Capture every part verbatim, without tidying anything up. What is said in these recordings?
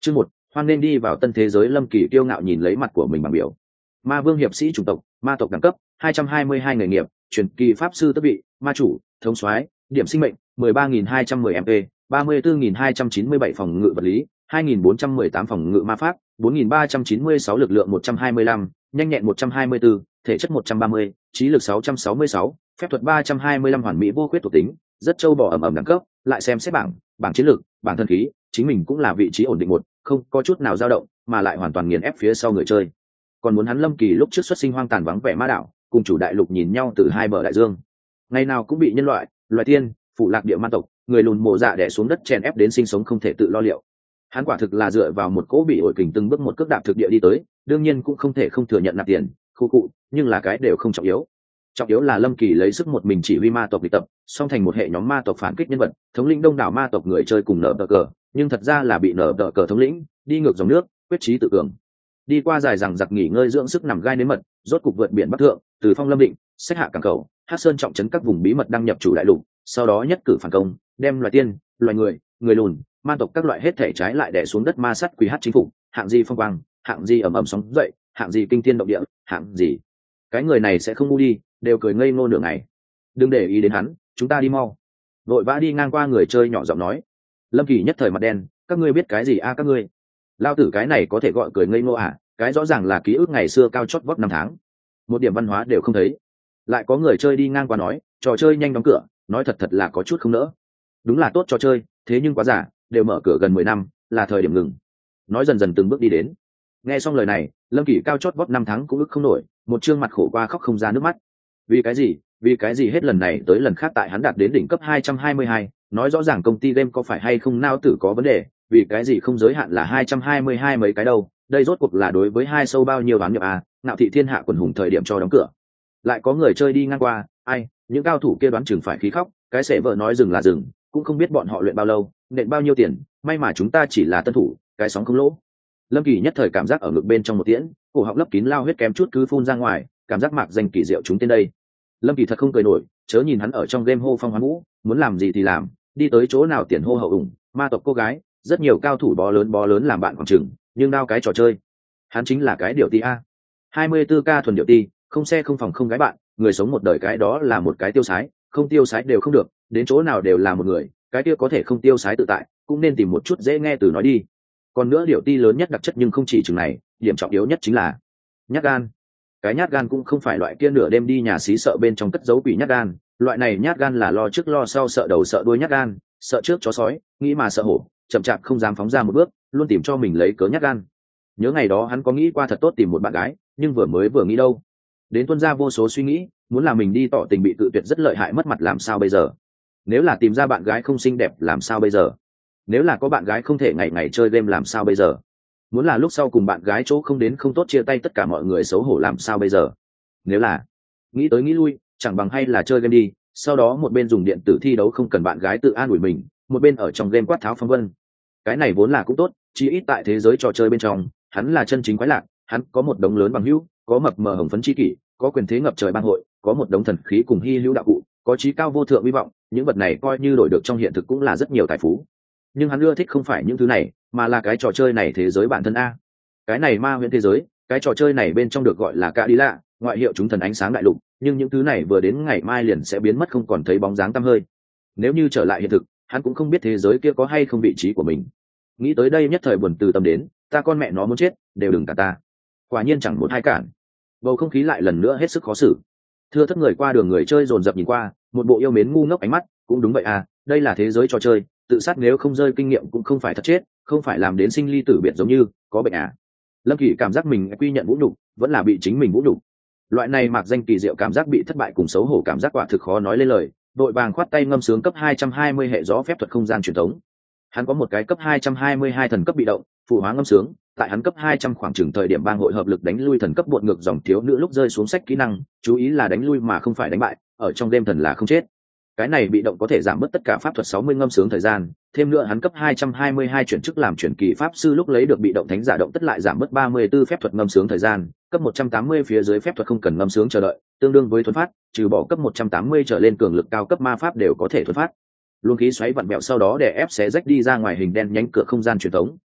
Chương một, hoan nên đi vào tân thế giới. Lâm Kỳ kiêu ngạo nhìn lấy mặt của mình bằng biểu. Ma vương hiệp sĩ chủng tộc, ma tộc đẳng cấp hai trăm hai mươi hai nghề nghiệp, truyền kỳ pháp sư tước vị, ma chủ, thống soái, điểm sinh mệnh mười ba nghìn hai trăm mười M P, ba mươi tư nghìn hai trăm chín mươi bảy phòng ngự vật lý, hai nghìn bốn trăm mười tám phòng ngự ma pháp, bốn nghìn ba trăm chín mươi sáu lực lượng một trăm hai mươi lăm, nhanh nhẹn một trăm hai mươi tư, thể chất một trăm ba mươi, trí lực sáu trăm sáu mươi sáu, phép thuật ba trăm hai mươi lăm hoàn mỹ vô khuyết thuộc tính, rất châu bò ẩm ẩm đẳng cấp. Lại xem xét bảng, bảng chiến lược, bảng thần khí, chính mình cũng là vị trí ổn định một, không có chút nào dao động, mà lại hoàn toàn nghiền ép phía sau người chơi. Còn muốn hắn Lâm Kỳ lúc trước xuất sinh hoang tàn vắng vẻ ma đảo, cùng chủ đại lục nhìn nhau từ hai bờ đại dương, ngày nào cũng bị nhân loại, loài tiên, phụ lạc địa ma tộc, người lùn mộ dạ đè xuống đất chèn ép đến sinh sống không thể tự lo liệu. Hắn quả thực là dựa vào một cỗ bị ổi kình từng bước một cước đạp thực địa đi tới, đương nhiên cũng không thể không thừa nhận nạp tiền, khu cụ, nhưng là cái đều không trọng yếu. Trọng yếu là Lâm Kỳ lấy sức một mình chỉ huy ma tộc địch tập, song thành một hệ nhóm ma tộc phản kích nhân vật, thống lĩnh đông đảo ma tộc người chơi cùng nở cờ, nhưng thật ra là bị nở cờ thống lĩnh, đi ngược dòng nước, quyết chí tự cường. Đi qua dài rằng giặc nghỉ ngơi dưỡng sức nằm gai nếm mật, rốt cục vượt biển bắc thượng, từ phong lâm định, xách hạ cảng khẩu, hắc sơn trọng trấn các vùng bí mật đăng nhập chủ đại lục, sau đó nhất cử phản công, đem loài tiên, loài người, người lùn, ma tộc các loại hết thể trái lại đè xuống đất ma sắt quỷ hát chính phủ, hạng gì phong quang, hạng gì ầm ầm sóng dậy, hạng gì kinh thiên động địa, hạng gì cái người này sẽ không ngu đi, đều cười ngây ngô nửa ngày. Đừng để ý đến hắn, chúng ta đi mau. Vội vã đi ngang qua người chơi nhỏ giọng nói. Lâm Kỳ nhất thời mặt đen, các ngươi biết cái gì a các ngươi? Lao tử cái này có thể gọi cười ngây ngô à? Cái rõ ràng là ký ức ngày xưa cao chót vót năm tháng, một điểm văn hóa đều không thấy. Lại có người chơi đi ngang qua nói, trò chơi nhanh đóng cửa, nói thật thật là có chút không nỡ. Đúng là tốt trò chơi, thế nhưng quá giả, đều mở cửa gần mười năm, là thời điểm ngừng. Nói dần dần từng bước đi đến. Nghe xong lời này, Lâm Kỳ cao chót vót năm tháng cũng ức không nổi, một trương mặt khổ qua khóc không ra nước mắt. Vì cái gì? Vì cái gì hết lần này tới lần khác tại hắn đạt đến đỉnh cấp hai trăm hai mươi hai, nói rõ ràng công ty game có phải hay không nao tử có vấn đề, vì cái gì không giới hạn là hai trăm hai mươi hai mấy cái đâu, đây rốt cuộc là đối với hai sâu bao nhiêu đoán nhập à, ngạo thị thiên hạ quần hùng thời điểm cho đóng cửa. Lại có người chơi đi ngang qua, ai, những cao thủ kia đoán chừng phải khí khóc, cái sệ vợ nói dừng là dừng, cũng không biết bọn họ luyện bao lâu, nện bao nhiêu tiền, may mà chúng ta chỉ là tân thủ, cái sóng không lỗ. Lâm Kỳ nhất thời cảm giác ở ngực bên trong một tiễn, cổ họng lấp kín lao huyết kém chút cứ phun ra ngoài, cảm giác mạc danh kỳ diệu chúng tên đây. Lâm Kỳ thật không cười nổi, chớ nhìn hắn ở trong game hô phong hoán vũ, muốn làm gì thì làm, đi tới chỗ nào tiền hô hậu ủng, ma tộc cô gái, rất nhiều cao thủ bó lớn bó lớn làm bạn khoảng chừng, nhưng đao cái trò chơi, hắn chính là cái điệu ti a, hai mươi tư k thuần điệu ti, không xe không phòng không gái bạn, người sống một đời cái đó là một cái tiêu sái, không tiêu sái đều không được, đến chỗ nào đều là một người, cái kia có thể không tiêu sái tự tại, cũng nên tìm một chút dễ nghe từ nói đi. Còn nữa điệu ti lớn nhất đặc chất nhưng không chỉ chừng này, điểm trọng yếu nhất chính là nhát gan. Cái nhát gan cũng không phải loại kia nửa đêm đi nhà xí sợ bên trong cất giấu quỷ nhát gan, loại này nhát gan là lo trước lo sau, sợ đầu sợ đuôi nhát gan, sợ trước chó sói, nghĩ mà sợ hổ, chậm chạp không dám phóng ra một bước, luôn tìm cho mình lấy cớ nhát gan. Nhớ ngày đó hắn có nghĩ qua thật tốt tìm một bạn gái, nhưng vừa mới vừa nghĩ đâu, đến tuôn ra vô số suy nghĩ, muốn làm mình đi tỏ tình bị cự tuyệt rất lợi hại, mất mặt làm sao bây giờ? Nếu là tìm ra bạn gái không xinh đẹp làm sao bây giờ? Nếu là có bạn gái không thể ngày ngày chơi game làm sao bây giờ? Muốn là lúc sau cùng bạn gái chỗ không đến không tốt chia tay tất cả mọi người xấu hổ làm sao bây giờ? Nếu là nghĩ tới nghĩ lui, chẳng bằng hay là chơi game đi, sau đó một bên dùng điện tử thi đấu không cần bạn gái tự an ủi mình, một bên ở trong game quát tháo phong vân. Cái này vốn là cũng tốt, chỉ ít tại thế giới trò chơi bên trong, hắn là chân chính quái lạc, hắn có một đống lớn bằng hữu, có mập mờ hồng phấn chi kỷ, có quyền thế ngập trời bang hội, có một đống thần khí cùng hy hữu đạo cụ, có trí cao vô thượng hy vọng, những vật này coi như đổi được trong hiện thực cũng là rất nhiều tài phú. Nhưng hắn ưa thích không phải những thứ này, mà là cái trò chơi này thế giới bản thân a. Cái này ma huyễn thế giới, cái trò chơi này bên trong được gọi là Cả Đi Lạ, ngoại hiệu chúng thần ánh sáng đại lục, nhưng những thứ này vừa đến ngày mai liền sẽ biến mất không còn thấy bóng dáng tăm hơi. Nếu như trở lại hiện thực, hắn cũng không biết thế giới kia có hay không vị trí của mình. Nghĩ tới đây nhất thời buồn từ tâm đến, ta con mẹ nó muốn chết, đều đừng cả ta. Quả nhiên chẳng một hai cản. Bầu không khí lại lần nữa hết sức khó xử. Thưa thất người qua đường người chơi dồn dập nhìn qua, một bộ yêu mến ngu ngốc ánh mắt, cũng đúng vậy à, đây là thế giới trò chơi, tự sát nếu không rơi kinh nghiệm cũng không phải thật chết, không phải làm đến sinh ly tử biệt giống như có bệnh à. Lâm Kỳ cảm giác mình quy nhận vũ nhục, vẫn là bị chính mình vũ nhục. Loại này mặc danh kỳ diệu cảm giác bị thất bại cùng xấu hổ cảm giác quả thực khó nói lên lời, đội vàng khoát tay ngâm sướng cấp hai trăm hai mươi hệ gió phép thuật không gian truyền thống. Hắn có một cái cấp hai trăm hai mươi hai thần cấp bị động, phụ hóa ngâm sướng, tại hắn cấp hai trăm khoảng chừng thời điểm bang hội hợp lực đánh lui thần cấp buột ngược dòng thiếu nữ lúc rơi xuống sách kỹ năng, chú ý là đánh lui mà không phải đánh bại, ở trong đêm thần là không chết. Cái này bị động có thể giảm bớt tất cả pháp thuật sáu mươi ngâm sướng thời gian, thêm nữa hắn cấp hai trăm hai mươi hai chuyển chức làm chuyển kỳ pháp sư lúc lấy được bị động thánh giả động tất lại giảm bớt ba mươi tư phép thuật ngâm sướng thời gian, cấp một trăm tám mươi phía dưới phép thuật không cần ngâm sướng chờ đợi, tương đương với thuần phát, trừ bỏ cấp một trăm tám mươi trở lên cường lực cao cấp ma pháp đều có thể thuần phát. Luồng khí xoáy vặn bẹo sau đó để ép xé rách đi ra ngoài hình đen nhánh cửa không gian truyền thống,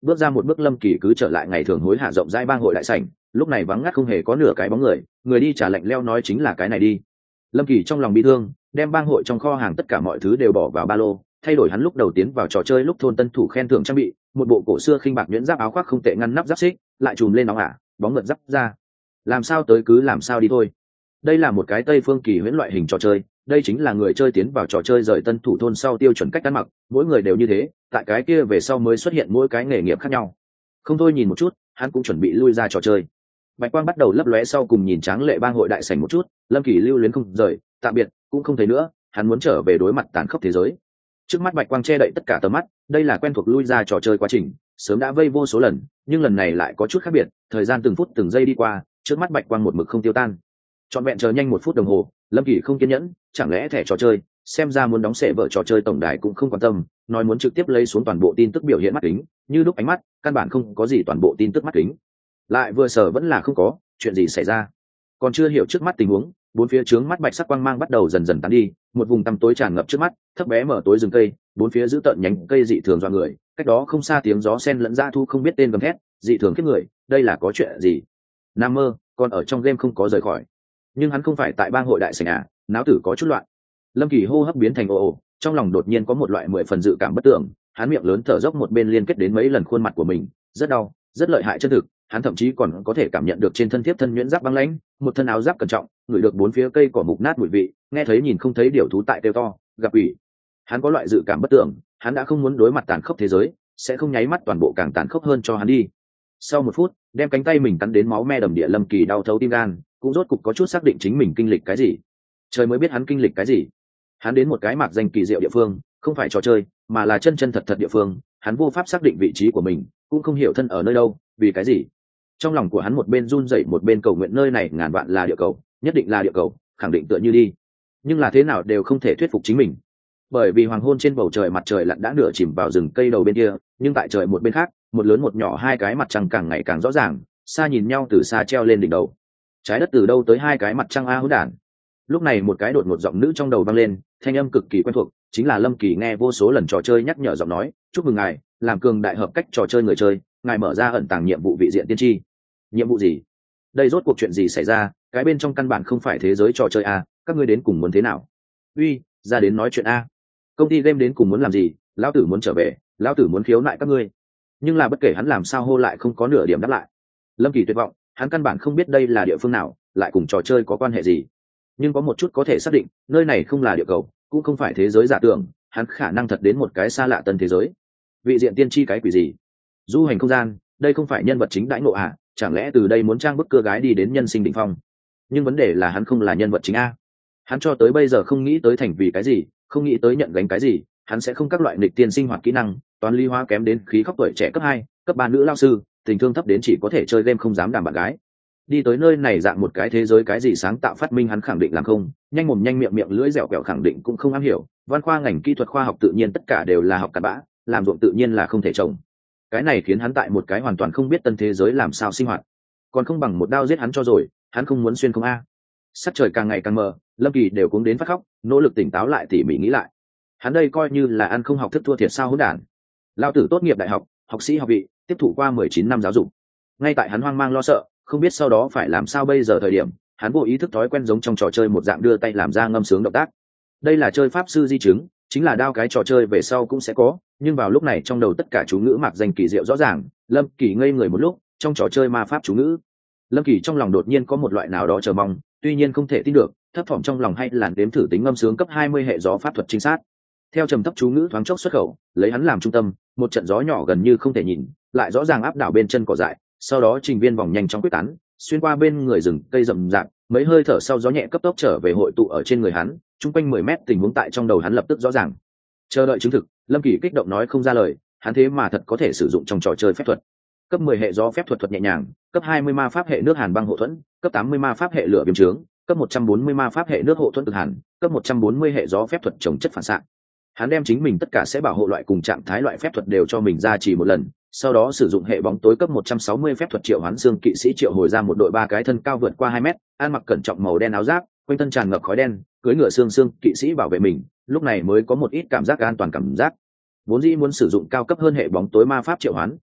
Bước ra một bước Lâm Kỳ cứ trở lại ngày thường hối hả rộng rãi bang hội đại sảnh, lúc này vắng ngắt không hề có nửa cái bóng người, người đi trả lệnh leo nói chính là cái này đi. Lâm Kỳ trong lòng bi thương, đem bang hội trong kho hàng tất cả mọi thứ đều bỏ vào ba lô, thay đổi hắn lúc đầu tiến vào trò chơi lúc thôn tân thủ khen thưởng trang bị, một bộ cổ xưa khinh bạc nhuyễn giáp áo khoác không tệ ngăn nắp giáp xích, lại trùm lên nóng ả, bóng mượt giáp ra. Làm sao tới cứ làm sao đi thôi. Đây là một cái Tây Phương Kỳ huyễn loại hình trò chơi, đây chính là người chơi tiến vào trò chơi rời tân thủ thôn sau tiêu chuẩn cách ăn mặc, mỗi người đều như thế, tại cái kia về sau mới xuất hiện mỗi cái nghề nghiệp khác nhau. Không thôi nhìn một chút, hắn cũng chuẩn bị lui ra trò chơi. Bạch quang bắt đầu lấp lóe sau cùng nhìn tráng lệ bang hội đại sảnh một chút, Lâm Kỳ lưu luyến không rời, tạm biệt cũng không thấy nữa, hắn muốn trở về đối mặt tàn khốc thế giới. Trước mắt bạch quang che đậy tất cả tầm mắt, đây là quen thuộc lui ra trò chơi quá trình, sớm đã vây vô số lần, nhưng lần này lại có chút khác biệt, thời gian từng phút từng giây đi qua, trước mắt bạch quang một mực không tiêu tan. Trọn vẹn chờ nhanh một phút đồng hồ, Lâm Kỳ không kiên nhẫn, chẳng lẽ thẻ trò chơi, xem ra muốn đóng xệ vợ trò chơi tổng đài cũng không quan tâm, nói muốn trực tiếp lấy xuống toàn bộ tin tức biểu hiện mắt kính, như lúc ánh mắt, căn bản không có gì toàn bộ tin tức mắt kính. Lại vừa sở vẫn là không có, chuyện gì xảy ra? Còn chưa hiểu trước mắt tình huống, bốn phía trướng mắt bạch sắc quang mang bắt đầu dần dần tán đi, một vùng tăm tối tràn ngập trước mắt, thấp bé mở tối rừng cây, bốn phía giữ tợn nhánh cây dị thường dọa người, cách đó không xa tiếng gió sen lẫn ra thu không biết tên gầm thét, dị thường khiếp người, đây là có chuyện gì? Nam mơ, còn ở trong game không có rời khỏi. Nhưng hắn không phải tại bang hội đại sảnh à, náo tử có chút loạn. Lâm Kỳ hô hấp biến thành ồ ồ, trong lòng đột nhiên có một loại mười phần dự cảm bất tưởng, hắn miệng lớn thở dốc một bên liên kết đến mấy lần khuôn mặt của mình, rất đau, rất lợi hại chân thực, hắn thậm chí còn có thể cảm nhận được trên thân thiếp thân nhuyễn giáp băng lãnh, một thân áo giáp cẩn trọng, ngửi được bốn phía cây cỏ mục nát mùi vị, nghe thấy nhìn không thấy điều thú tại kêu to, gặp ủy. Hắn có loại dự cảm bất tưởng, hắn đã không muốn đối mặt tàn khốc thế giới, sẽ không nháy mắt toàn bộ càng tàn khốc hơn cho hắn đi. Sau một phút, đem cánh tay mình cắn đến máu me đầm địa, Lâm Kỳ đau thấu tim gan, cũng rốt cục có chút xác định chính mình kinh lịch cái gì. Trời mới biết hắn kinh lịch cái gì. Hắn đến một cái mạc danh kỳ diệu địa phương, không phải trò chơi, mà là chân chân thật thật địa phương, hắn vô pháp xác định vị trí của mình, cũng không hiểu thân ở nơi đâu, vì cái gì. Trong lòng của hắn một bên run rẩy một bên cầu nguyện nơi này ngàn vạn là địa cầu, nhất định là địa cầu, khẳng định tựa như đi. Nhưng là thế nào đều không thể thuyết phục chính mình. Bởi vì hoàng hôn trên bầu trời mặt trời lặn đã nửa chìm vào rừng cây đầu bên kia, nhưng tại trời một bên khác, một lớn một nhỏ hai cái mặt trăng càng ngày càng rõ ràng, xa nhìn nhau từ xa treo lên đỉnh đầu. Trái đất từ đâu tới hai cái mặt trăng a hỗn đản. Lúc này một cái đột ngột giọng nữ trong đầu vang lên, thanh âm cực kỳ quen thuộc, chính là Lâm Kỳ nghe vô số lần trò chơi nhắc nhở giọng nói, chúc mừng ngài, làm cường đại hợp cách trò chơi người chơi, ngài mở ra ẩn tàng nhiệm vụ vị diện tiên tri. Nhiệm vụ gì? Đây rốt cuộc chuyện gì xảy ra? Cái bên trong căn bản không phải thế giới trò chơi a, các ngươi đến cùng muốn thế nào? Uy, ra đến nói chuyện a. Công ty game đến cùng muốn làm gì? Lão tử muốn trở về, lão tử muốn khiếu nại các ngươi. Nhưng là bất kể hắn làm sao hô lại không có nửa điểm đáp lại. Lâm Kỳ tuyệt vọng, hắn căn bản không biết đây là địa phương nào, lại cùng trò chơi có quan hệ gì. Nhưng có một chút có thể xác định, nơi này không là địa cầu, cũng không phải thế giới giả tưởng, hắn khả năng thật đến một cái xa lạ tân thế giới. Vị diện tiên tri cái quỷ gì? Du hành không gian, đây không phải nhân vật chính đãi ngộ à, chẳng lẽ từ đây muốn trang bức cưa gái đi đến nhân sinh đỉnh phong? Nhưng vấn đề là hắn không là nhân vật chính a. Hắn cho tới bây giờ không nghĩ tới thành vì cái gì, không nghĩ tới nhận gánh cái gì, hắn sẽ không các loại nghịch tiên sinh hoạt kỹ năng, toán lý hóa kém đến khí khóc tuổi trẻ cấp hai, cấp ba nữ lao sư, tình thương thấp đến chỉ có thể chơi game không dám đảm bạn gái. Đi tới nơi này dạng một cái thế giới cái gì sáng tạo phát minh hắn khẳng định làm không, nhanh mồm nhanh miệng miệng lưỡi dẻo quẹo khẳng định cũng không am hiểu, văn khoa ngành kỹ thuật khoa học tự nhiên tất cả đều là học cặn bã, làm ruộng tự nhiên là không thể trồng. Cái này khiến hắn tại một cái hoàn toàn không biết tân thế giới làm sao sinh hoạt, còn không bằng một đao giết hắn cho rồi, hắn không muốn xuyên không a. Sắc trời càng ngày càng mờ, Lâm Kỳ đều cuống đến phát khóc, nỗ lực tỉnh táo lại tỉ mỉ nghĩ lại. Hắn đây coi như là ăn không học thức thua thiệt sao hỗn đản. Lão tử tốt nghiệp đại học, học sĩ học vị, tiếp thụ qua mười chín năm giáo dục. Ngay tại hắn hoang mang lo sợ, không biết sau đó phải làm sao bây giờ thời điểm, hắn vô ý thức thói quen giống trong trò chơi một dạng đưa tay làm ra ngâm sướng động tác. Đây là chơi pháp sư di chứng, chính là đao cái trò chơi về sau cũng sẽ có, nhưng vào lúc này trong đầu tất cả chú ngữ mạc danh kỳ diệu rõ ràng, Lâm Kỳ ngây người một lúc, trong trò chơi ma pháp chú ngữ. Lâm Kỳ trong lòng đột nhiên có một loại nào đó chờ mong, tuy nhiên không thể tin được, thấp thỏm trong lòng hay làn đếm thử tính ngâm sướng cấp hai mươi hệ gió pháp thuật chính xác. Theo trầm thấp chú ngữ thoáng chốc xuất khẩu, lấy hắn làm trung tâm, một trận gió nhỏ gần như không thể nhìn, lại rõ ràng áp đảo bên chân cỏ dại, sau đó trình viên vòng nhanh chóng quyết tán, xuyên qua bên người rừng cây rậm rạp, mấy hơi thở sau gió nhẹ cấp tốc trở về hội tụ ở trên người hắn, trung quanh mười mét tình huống tại trong đầu hắn lập tức rõ ràng. Chờ đợi chứng thực, Lâm Kỳ kích động nói không ra lời, hắn thế mà thật có thể sử dụng trong trò chơi phép thuật. Cấp mười hệ gió phép thuật thuật nhẹ nhàng, cấp hai mươi ma pháp hệ nước hàn băng hộ thuẫn, cấp tám mươi ma pháp hệ lửa viêm trướng, cấp một trăm bốn mươi ma pháp hệ nước hộ thuẫn cực hàn, cấp một trăm bốn mươi hệ gió phép thuật chống chất phản xạ. Hắn đem chính mình tất cả sẽ bảo hộ loại cùng trạng thái loại phép thuật đều cho mình ra chỉ một lần, sau đó sử dụng hệ bóng tối cấp một trăm sáu mươi phép thuật triệu hoán xương kỵ sĩ triệu hồi ra một đội ba cái thân cao vượt qua hai mét, ăn mặc cẩn trọng màu đen áo giáp, quanh thân tràn ngập khói đen, cưỡi ngựa xương xương kỵ sĩ bảo vệ mình, lúc này mới có một ít cảm giác an toàn cảm giác. Vốn dĩ muốn sử dụng cao cấp hơn hệ bóng tối ma pháp triệu hoán,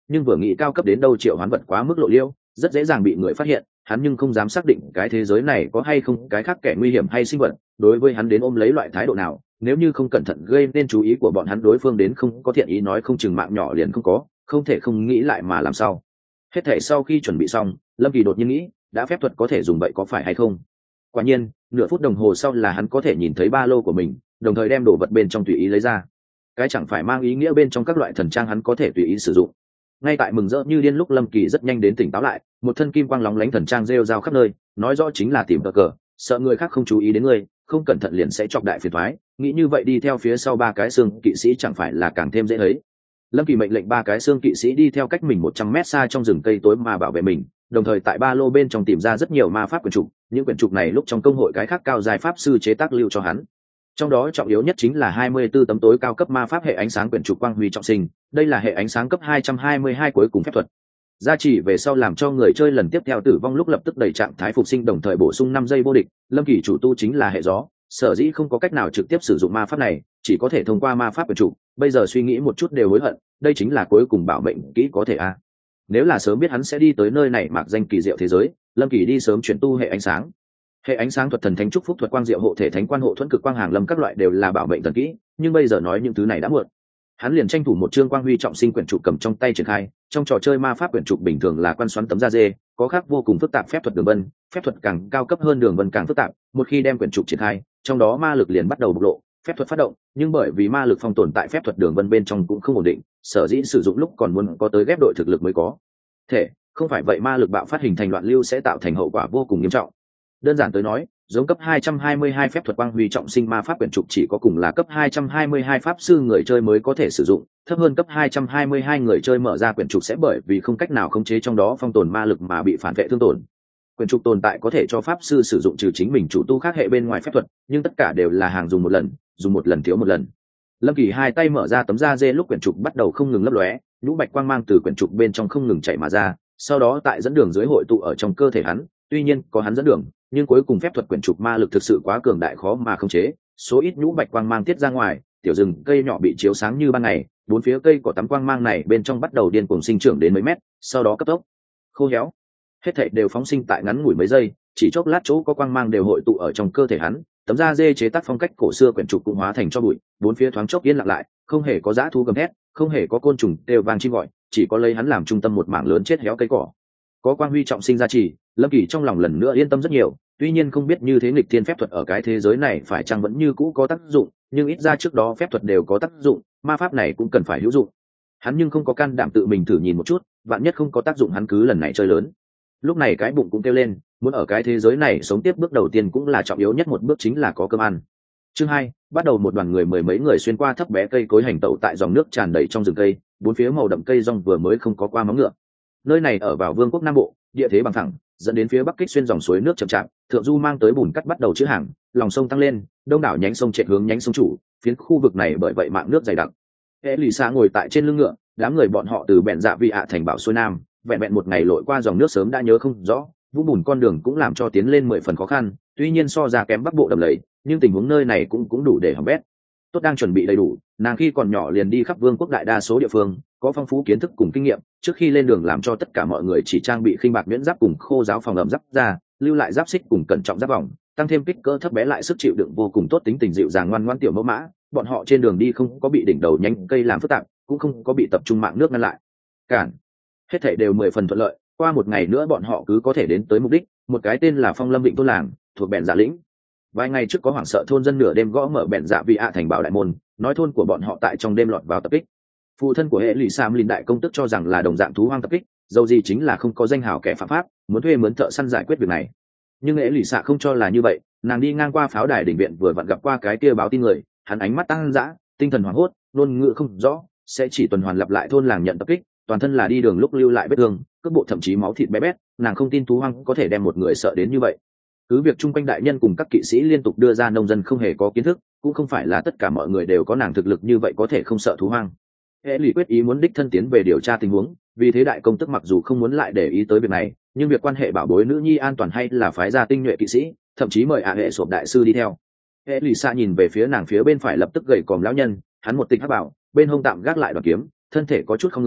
nhưng vừa nghĩ cao cấp đến đâu triệu hoán vật quá mức lộ liêu, rất dễ dàng bị người phát hiện, hắn nhưng không dám xác định cái thế giới này có hay không cái khác kẻ nguy hiểm hay sinh vật, đối với hắn đến ôm lấy loại thái độ nào, nếu như không cẩn thận gây nên chú ý của bọn hắn đối phương đến không có thiện ý nói không chừng mạng nhỏ liền không có, không thể không nghĩ lại mà làm sao. Hết thể sau khi chuẩn bị xong, Lâm Kỳ đột nhiên nghĩ, đã phép thuật có thể dùng vậy có phải hay không? Quả nhiên, nửa phút đồng hồ sau là hắn có thể nhìn thấy ba lô của mình, đồng thời đem đồ vật bên trong tùy ý lấy ra. Cái chẳng phải mang ý nghĩa bên trong các loại thần trang hắn có thể tùy ý sử dụng. Ngay tại mừng rỡ như điên lúc Lâm Kỳ rất nhanh đến tỉnh táo lại, một thân kim quang lóng lánh thần trang rêu rao khắp nơi, nói rõ chính là tìm cờ cờ, sợ người khác không chú ý đến ngươi, không cẩn thận liền sẽ chọc đại phiền toái, nghĩ như vậy đi theo phía sau ba cái xương kỵ sĩ chẳng phải là càng thêm dễ thấy. Lâm Kỳ mệnh lệnh ba cái xương kỵ sĩ đi theo cách mình một trăm mét xa trong rừng cây tối mà bảo vệ mình, đồng thời tại ba lô bên trong tìm ra rất nhiều ma pháp quyển trục, những quyển trục này lúc trong công hội cái khác cao giai pháp sư chế tác lưu cho hắn. Trong đó trọng yếu nhất chính là hai mươi tư tấm tối cao cấp ma pháp hệ ánh sáng quyển trục quang huy trọng sinh, đây là hệ ánh sáng cấp hai trăm hai mươi hai cuối cùng phép thuật. Gia chỉ về sau làm cho người chơi lần tiếp theo tử vong lúc lập tức đẩy trạng thái phục sinh đồng thời bổ sung năm giây vô địch, Lâm Kỳ chủ tu chính là hệ gió, sở dĩ không có cách nào trực tiếp sử dụng ma pháp này, chỉ có thể thông qua ma pháp quyển trục, bây giờ suy nghĩ một chút đều hối hận, đây chính là cuối cùng bảo mệnh kỹ có thể a. À. Nếu là sớm biết hắn sẽ đi tới nơi này mạc danh kỳ diệu thế giới, Lâm Kỳ đi sớm chuyển tu hệ ánh sáng. Hệ ánh sáng thuật thần thánh chúc phúc thuật quang diệu hộ thể thánh quan hộ thuẫn cực quang hàng lâm các loại đều là bảo mệnh thần kỹ, nhưng bây giờ nói những thứ này đã muộn. Hắn liền tranh thủ một chương quang huy trọng sinh quyển trục cầm trong tay triển khai, trong trò chơi ma pháp quyển trục bình thường là quan xoắn tấm da dê, có khác vô cùng phức tạp phép thuật đường vân, phép thuật càng cao cấp hơn đường vân càng phức tạp, một khi đem quyển trục triển khai, trong đó ma lực liền bắt đầu bộc lộ, phép thuật phát động, nhưng bởi vì ma lực phong tồn tại phép thuật đường vân bên trong cũng không ổn định, sở dĩ sử dụng lúc còn muốn có tới ghép đội thực lực mới có thể, không phải vậy ma lực bạo phát hình thành loạn lưu sẽ tạo thành hậu quả vô cùng nghiêm trọng. Đơn giản tới nói, giống cấp hai trăm hai mươi hai phép thuật quang huy trọng sinh ma pháp quyển trục chỉ có cùng là cấp hai trăm hai mươi hai pháp sư người chơi mới có thể sử dụng, thấp hơn cấp hai trăm hai mươi hai người chơi mở ra quyển trục sẽ bởi vì không cách nào khống chế trong đó phong tồn ma lực mà bị phản vệ thương tổn. Quyển trục tồn tại có thể cho pháp sư sử dụng trừ chính mình chủ tu khác hệ bên ngoài phép thuật, nhưng tất cả đều là hàng dùng một lần, dùng một lần thiếu một lần. Lâm Kỳ hai tay mở ra tấm da dê lúc quyển trục bắt đầu không ngừng lấp lóe, nhũ bạch quang mang từ quyển trục bên trong không ngừng chảy mà ra, sau đó tại dẫn đường dưới hội tụ ở trong cơ thể hắn, tuy nhiên có hắn dẫn đường, nhưng cuối cùng phép thuật quyển trục ma lực thực sự quá cường đại khó mà khống chế, số ít nhũ bạch quang mang tiết ra ngoài, tiểu rừng cây nhỏ bị chiếu sáng như ban ngày, bốn phía cây cỏ tắm quang mang này bên trong bắt đầu điên cuồng sinh trưởng đến mấy mét, sau đó cấp tốc khô héo. Hết thảy đều phóng sinh tại ngắn ngủi mấy giây, chỉ chốc lát chỗ có quang mang đều hội tụ ở trong cơ thể hắn, tấm da dê chế tác phong cách cổ xưa quyển trục cũng hóa thành cho bụi, bốn phía thoáng chốc yên lặng lại, không hề có dã thú gầm thét, không hề có côn trùng đều vang chim gọi, chỉ có lấy hắn làm trung tâm một mảng lớn chết héo cây cỏ. Có quang huy trọng sinh gia trì, Lâm Kỳ trong lòng lần nữa yên tâm rất nhiều, tuy nhiên không biết như thế nghịch thiên phép thuật ở cái thế giới này phải chăng vẫn như cũ có tác dụng, nhưng ít ra trước đó phép thuật đều có tác dụng, ma pháp này cũng cần phải hữu dụng. Hắn nhưng không có can đảm tự mình thử nhìn một chút, vạn nhất không có tác dụng hắn cứ lần này chơi lớn. Lúc này cái bụng cũng kêu lên, muốn ở cái thế giới này sống tiếp bước đầu tiên cũng là trọng yếu nhất một bước chính là có cơm ăn. Chương hai, bắt đầu một đoàn người mười mấy người xuyên qua thấp bé cây cối hành tẩu tại dòng nước tràn đầy trong rừng cây, bốn phía màu đậm cây rong vừa mới không có qua móng ngựa. Nơi này ở vào Vương quốc Nam Bộ, địa thế bằng thẳng, dẫn đến phía bắc kích xuyên dòng suối nước chậm chạp, thượng du mang tới bùn cắt bắt đầu chữ hàng, lòng sông tăng lên, đông đảo nhánh sông chạy hướng nhánh sông chủ, phiến khu vực này bởi vậy mạng nước dày đặc. Elisa ngồi tại trên lưng ngựa, đám người bọn họ từ bèn dạ vị ạ thành bảo xuôi nam, vẹn vẹn một ngày lội qua dòng nước sớm đã nhớ không rõ, vũng bùn con đường cũng làm cho tiến lên mười phần khó khăn, tuy nhiên so ra kém bắc bộ đầm lầy, nhưng tình huống nơi này cũng cũng đủ để hỏng bét. Tốt đang chuẩn bị đầy đủ, nàng khi còn nhỏ liền đi khắp vương quốc đại đa số địa phương, có phong phú kiến thức cùng kinh nghiệm, trước khi lên đường làm cho tất cả mọi người chỉ trang bị khinh bạc nhuyễn giáp cùng khô giáo phòng ẩm giáp ra, lưu lại giáp xích cùng cẩn trọng giáp vòng, tăng thêm kích cỡ thấp bé lại sức chịu đựng vô cùng tốt, tính tình dịu dàng ngoan ngoãn tiểu mẫu mã, bọn họ trên đường đi không có bị đỉnh đầu nhánh cây làm phức tạp, cũng không có bị tập trung mạng nước ngăn lại cản, hết thảy đều mười phần thuận lợi. Qua một ngày nữa bọn họ cứ có thể đến tới mục đích, một cái tên là Phong Lâm Vịnh thôn làng, thuộc bèn dạ lĩnh. Vài ngày trước có hoảng sợ thôn dân nửa đêm gõ mở bèn dạ vị ạ thành bảo đại môn, nói thôn của bọn họ tại trong đêm lọt vào tập kích. Phụ thân của hệ lụy sam linh đại công tức cho rằng là đồng dạng thú hoang tập kích, dầu gì chính là không có danh hào kẻ phạm pháp, muốn thuê mướn thợ săn giải quyết việc này. Nhưng hệ lụy xạ không cho là như vậy, nàng đi ngang qua pháo đài đỉnh viện vừa vặn gặp qua cái kia báo tin người, hắn ánh mắt tăng dã, tinh thần hoảng hốt, ngôn ngữ không rõ, sẽ chỉ tuần hoàn lặp lại thôn làng nhận tập kích, toàn thân là đi đường lúc lưu lại vết thương, cước bộ thậm chí máu thịt bé bét, nàng không tin thú hoang có thể đem một người sợ đến như vậy. Cứ việc chung quanh đại nhân cùng các kỵ sĩ liên tục đưa ra nông dân không hề có kiến thức, cũng không phải là tất cả mọi người đều có nàng thực lực như vậy có thể không sợ thú hoang. Hệ lụy quyết ý muốn đích thân tiến về điều tra tình huống, vì thế đại công tức mặc dù không muốn lại để ý tới việc này, nhưng việc quan hệ bảo bối nữ nhi an toàn hay là phái ra tinh nhuệ kỵ sĩ, thậm chí mời ạ hệ sộp đại sư đi theo. Hệ lụy xa nhìn về phía nàng phía bên phải lập tức gầy còm lão nhân, hắn một tịch hắc bảo, bên hông tạm gác lại đoàn kiếm, thân thể có chút không người,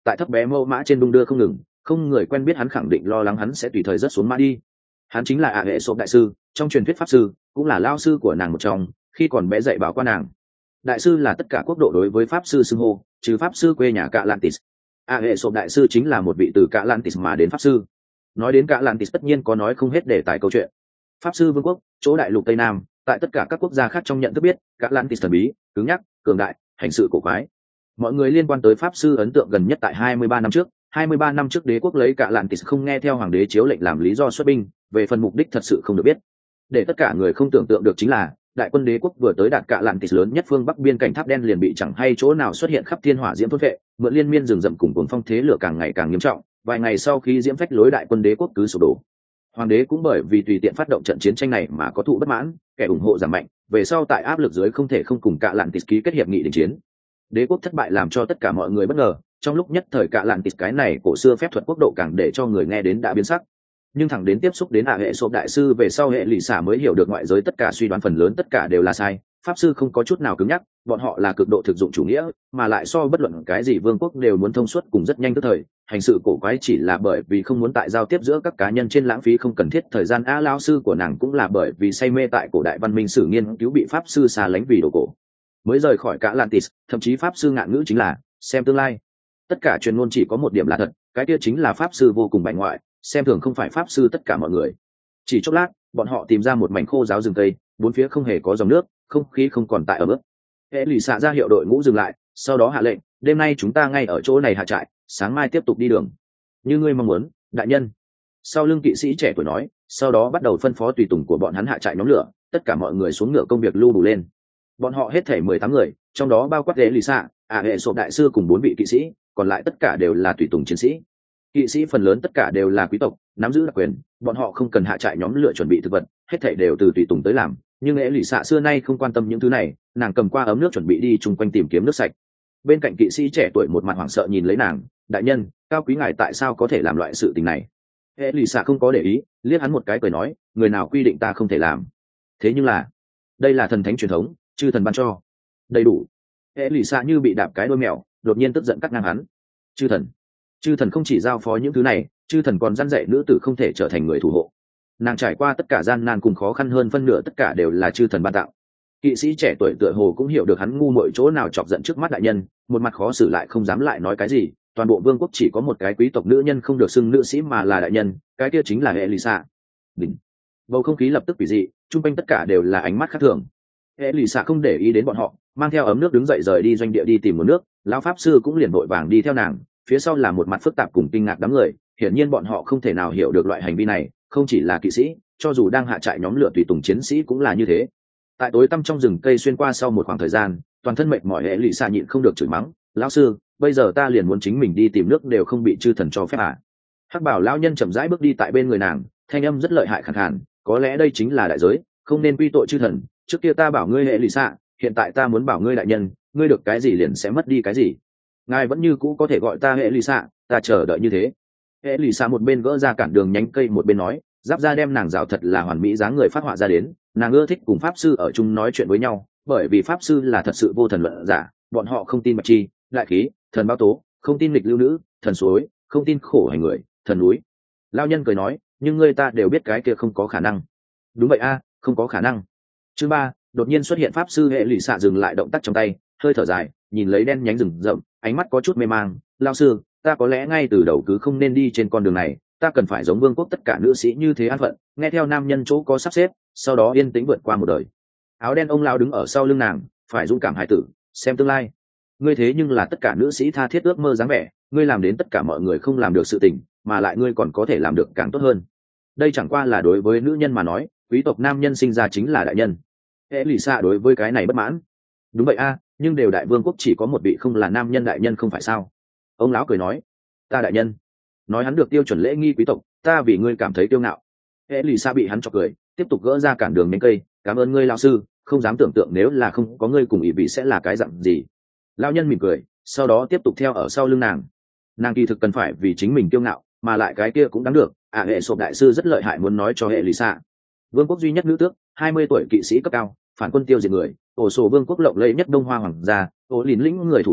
tại thấp bé mâu mã trên đung đưa không ngừng, không người quen biết hắn khẳng định lo lắng hắn sẽ tùy thời rớt xuống mã đi. Hắn chính là ạ hệ sộp đại sư, trong truyền thuyết pháp sư, cũng là lao sư của nàng một trong, khi còn bé dạy bảo qua nàng. Đại sư là tất cả quốc độ đối với pháp sư xưng hô, trừ pháp sư quê nhà Cạ Lantis. ạ hệ sộp đại sư chính là một vị từ Cạ Lantis mà đến pháp sư. Nói đến Cạ Lantis tất nhiên có nói không hết đề tài câu chuyện. Pháp sư vương quốc, chỗ đại lục Tây Nam, tại tất cả các quốc gia khác trong nhận thức biết, Cạ Lantis thần bí, cứng nhắc, cường đại, hành sự cổ quái. Mọi người liên quan tới pháp sư ấn tượng gần nhất tại hai mươi ba năm trước, hai mươi ba năm trước đế quốc lấy Cạ Lantis không nghe theo hoàng đế chiếu lệnh làm lý do xuất binh, về phần mục đích thật sự không được biết. Để tất cả người không tưởng tượng được chính là, đại quân đế quốc vừa tới đạt Cạ Lantis lớn nhất phương bắc biên cảnh tháp đen liền bị chẳng hay chỗ nào xuất hiện khắp thiên hỏa diễm thôn vệ, mượn liên miên rừng rậm cùng cuồng phong thế lửa càng ngày càng nghiêm trọng, vài ngày sau khi diễm phách lối đại quân đế quốc cứ sụp đổ. Hoàng đế cũng bởi vì tùy tiện phát động trận chiến tranh này mà có thụ bất mãn, kẻ ủng hộ giảm mạnh, về sau tại áp lực dưới không thể không cùng Cạ Lantis ký kết hiệp nghị đình chiến. Đế quốc thất bại làm cho tất cả mọi người bất ngờ, trong lúc nhất thời Cạ Lantis cái này cổ xưa phép thuật quốc độ càng để cho người nghe đến đã biến sắc. Nhưng thẳng đến tiếp xúc đến ạ hệ sộp đại sư về sau hệ lụy xả mới hiểu được ngoại giới tất cả suy đoán phần lớn tất cả đều là sai. Pháp sư không có chút nào cứng nhắc, bọn họ là cực độ thực dụng chủ nghĩa, mà lại so bất luận cái gì vương quốc đều muốn thông suốt cùng rất nhanh tức thời. Hành sự cổ quái chỉ là bởi vì không muốn tại giao tiếp giữa các cá nhân trên lãng phí không cần thiết thời gian. A lao sư của nàng cũng là bởi vì say mê tại cổ đại văn minh sử nghiên cứu bị pháp sư xa lánh vì đồ cổ, mới rời khỏi Cạ Lantis. Thậm chí pháp sư ngạn ngữ chính là xem tương lai. Tất cả truyền ngôn chỉ có một điểm là thật, cái kia chính là pháp sư vô cùng bại ngoại, xem thường không phải pháp sư tất cả mọi người. Chỉ chốc lát, bọn họ tìm ra một mảnh khô giáo rừng tây, bốn phía không hề có dòng nước, không khí không còn tại ở mức. Hệ lụy xạ ra hiệu đội ngũ dừng lại, sau đó hạ lệnh, đêm nay chúng ta ngay ở chỗ này hạ trại, sáng mai tiếp tục đi đường. Như ngươi mong muốn, đại nhân. Sau lưng kỵ sĩ trẻ tuổi nói, sau đó bắt đầu phân phó tùy tùng của bọn hắn hạ trại nhóm lửa, tất cả mọi người xuống ngựa công việc lưu đủ lên. Bọn họ hết thể mười tám người, trong đó bao quát hệ lụy xạ, ạ hệ sộp đại sư cùng bốn vị kỵ sĩ, còn lại tất cả đều là tùy tùng chiến sĩ. Kỵ sĩ phần lớn tất cả đều là quý tộc, nắm giữ đặc quyền, bọn họ không cần hạ trại nhóm lựa chuẩn bị thực vật, hết thảy đều từ tùy tùng tới làm. Nhưng ế lì xạ xưa nay không quan tâm những thứ này, nàng cầm qua ấm nước chuẩn bị đi chung quanh tìm kiếm nước sạch. Bên cạnh kỵ sĩ trẻ tuổi một mặt hoảng sợ nhìn lấy nàng, đại nhân, cao quý ngài tại sao có thể làm loại sự tình này? Ế lì xạ không có để ý, liếc hắn một cái cười nói, người nào quy định ta không thể làm? Thế nhưng là, đây là thần thánh truyền thống, chư thần ban cho, đầy đủ. Ế lì xạ như bị đạp cái đuôi mèo, đột nhiên tức giận cắt ngang hắn. Chư thần chư thần không chỉ giao phó những thứ này, chư thần còn dăn dạy nữ tử không thể trở thành người thủ hộ. Nàng trải qua tất cả gian nan cùng khó khăn hơn phân nửa tất cả đều là chư thần ban tạo. Kỵ sĩ trẻ tuổi tựa hồ cũng hiểu được hắn ngu muội chỗ nào chọc giận trước mắt đại nhân, một mặt khó xử lại không dám lại nói cái gì. Toàn bộ vương quốc chỉ có một cái quý tộc nữ nhân không được xưng nữ sĩ mà là đại nhân, cái kia chính là Elisa. Đỉnh. Bầu không khí lập tức quỷ dị, chung quanh tất cả đều là ánh mắt khác thường. Elisa không để ý đến bọn họ, mang theo ấm nước đứng dậy rời đi doanh địa đi tìm nguồn nước, lão pháp sư cũng liền vội vàng đi theo nàng. Phía sau là một mặt phức tạp cùng kinh ngạc đám người, hiển nhiên bọn họ không thể nào hiểu được loại hành vi này, không chỉ là kỵ sĩ, cho dù đang hạ trại nhóm lửa tùy tùng chiến sĩ cũng là như thế. Tại tối tăm trong rừng cây xuyên qua sau một khoảng thời gian, toàn thân mệt mỏi hệ lụy xạ nhịn không được chửi mắng, lão sư, bây giờ ta liền muốn chính mình đi tìm nước đều không bị chư thần cho phép à? Hắc bảo lão nhân chậm rãi bước đi tại bên người nàng, thanh âm rất lợi hại khàn khàn, có lẽ đây chính là đại giới, không nên quy tội chư thần. Trước kia ta bảo ngươi hệ lụy xạ, hiện tại ta muốn bảo ngươi đại nhân, ngươi được cái gì liền sẽ mất đi cái gì. Ngài vẫn như cũ có thể gọi ta hệ lụy xạ, ta chờ đợi như thế. Hệ lụy xạ một bên gỡ ra cản đường nhánh cây một bên nói, giáp ra đem nàng rào thật là hoàn mỹ dáng người phát họa ra đến. Nàng ưa thích cùng pháp sư ở chung nói chuyện với nhau, bởi vì pháp sư là thật sự vô thần luận giả, bọn họ không tin bạch chi, đại khí, thần báo tố, không tin lịch lưu nữ, thần suối, không tin khổ hành người, thần núi. Lao nhân cười nói, nhưng ngươi ta đều biết cái kia không có khả năng. Đúng vậy a, không có khả năng. Chương ba, đột nhiên xuất hiện pháp sư hệ lụy xạ dừng lại động tác trong tay, hơi thở dài, nhìn lấy đen nhánh rừng rậm, ánh mắt có chút mê mang. Lao sư, ta có lẽ ngay từ đầu cứ không nên đi trên con đường này, ta cần phải giống vương quốc tất cả nữ sĩ như thế an phận, nghe theo nam nhân chỗ có sắp xếp, sau đó yên tĩnh vượt qua một đời. Áo đen ông lao đứng ở sau lưng nàng, phải dũng cảm hài tử, xem tương lai. Ngươi thế nhưng là tất cả nữ sĩ tha thiết ước mơ dáng vẻ, ngươi làm đến tất cả mọi người không làm được sự tình, mà lại ngươi còn có thể làm được càng tốt hơn. Đây chẳng qua là đối với nữ nhân mà nói, quý tộc nam nhân sinh ra chính là đại nhân. Hệ lụy xạ đối với cái này bất mãn. Đúng vậy a, nhưng đều đại vương quốc chỉ có một vị không là nam nhân đại nhân không phải sao? Ông lão cười nói, ta đại nhân. Nói hắn được tiêu chuẩn lễ nghi quý tộc, ta vì ngươi cảm thấy kiêu ngạo. Hệ lụy xạ bị hắn chọc cười, tiếp tục gỡ ra cản đường nhánh cây, cảm ơn ngươi lão sư, không dám tưởng tượng nếu là không có ngươi cùng ý vị sẽ là cái dạng gì. Lão nhân mỉm cười, sau đó tiếp tục theo ở sau lưng nàng. Nàng kỳ thực cần phải vì chính mình kiêu ngạo, mà lại cái kia cũng đáng được. À, hệ sộp đại sư rất lợi hại muốn nói cho hệ lụy xạ. Vương quốc duy nhất nữ tước, hai mươi tuổi kỵ sĩ cấp cao, phản quân tiêu diệt người, ổ sổ vương quốc lộng lẫy nhất đông hoa hoàng gia, ổ lín lĩnh người thủ hộ,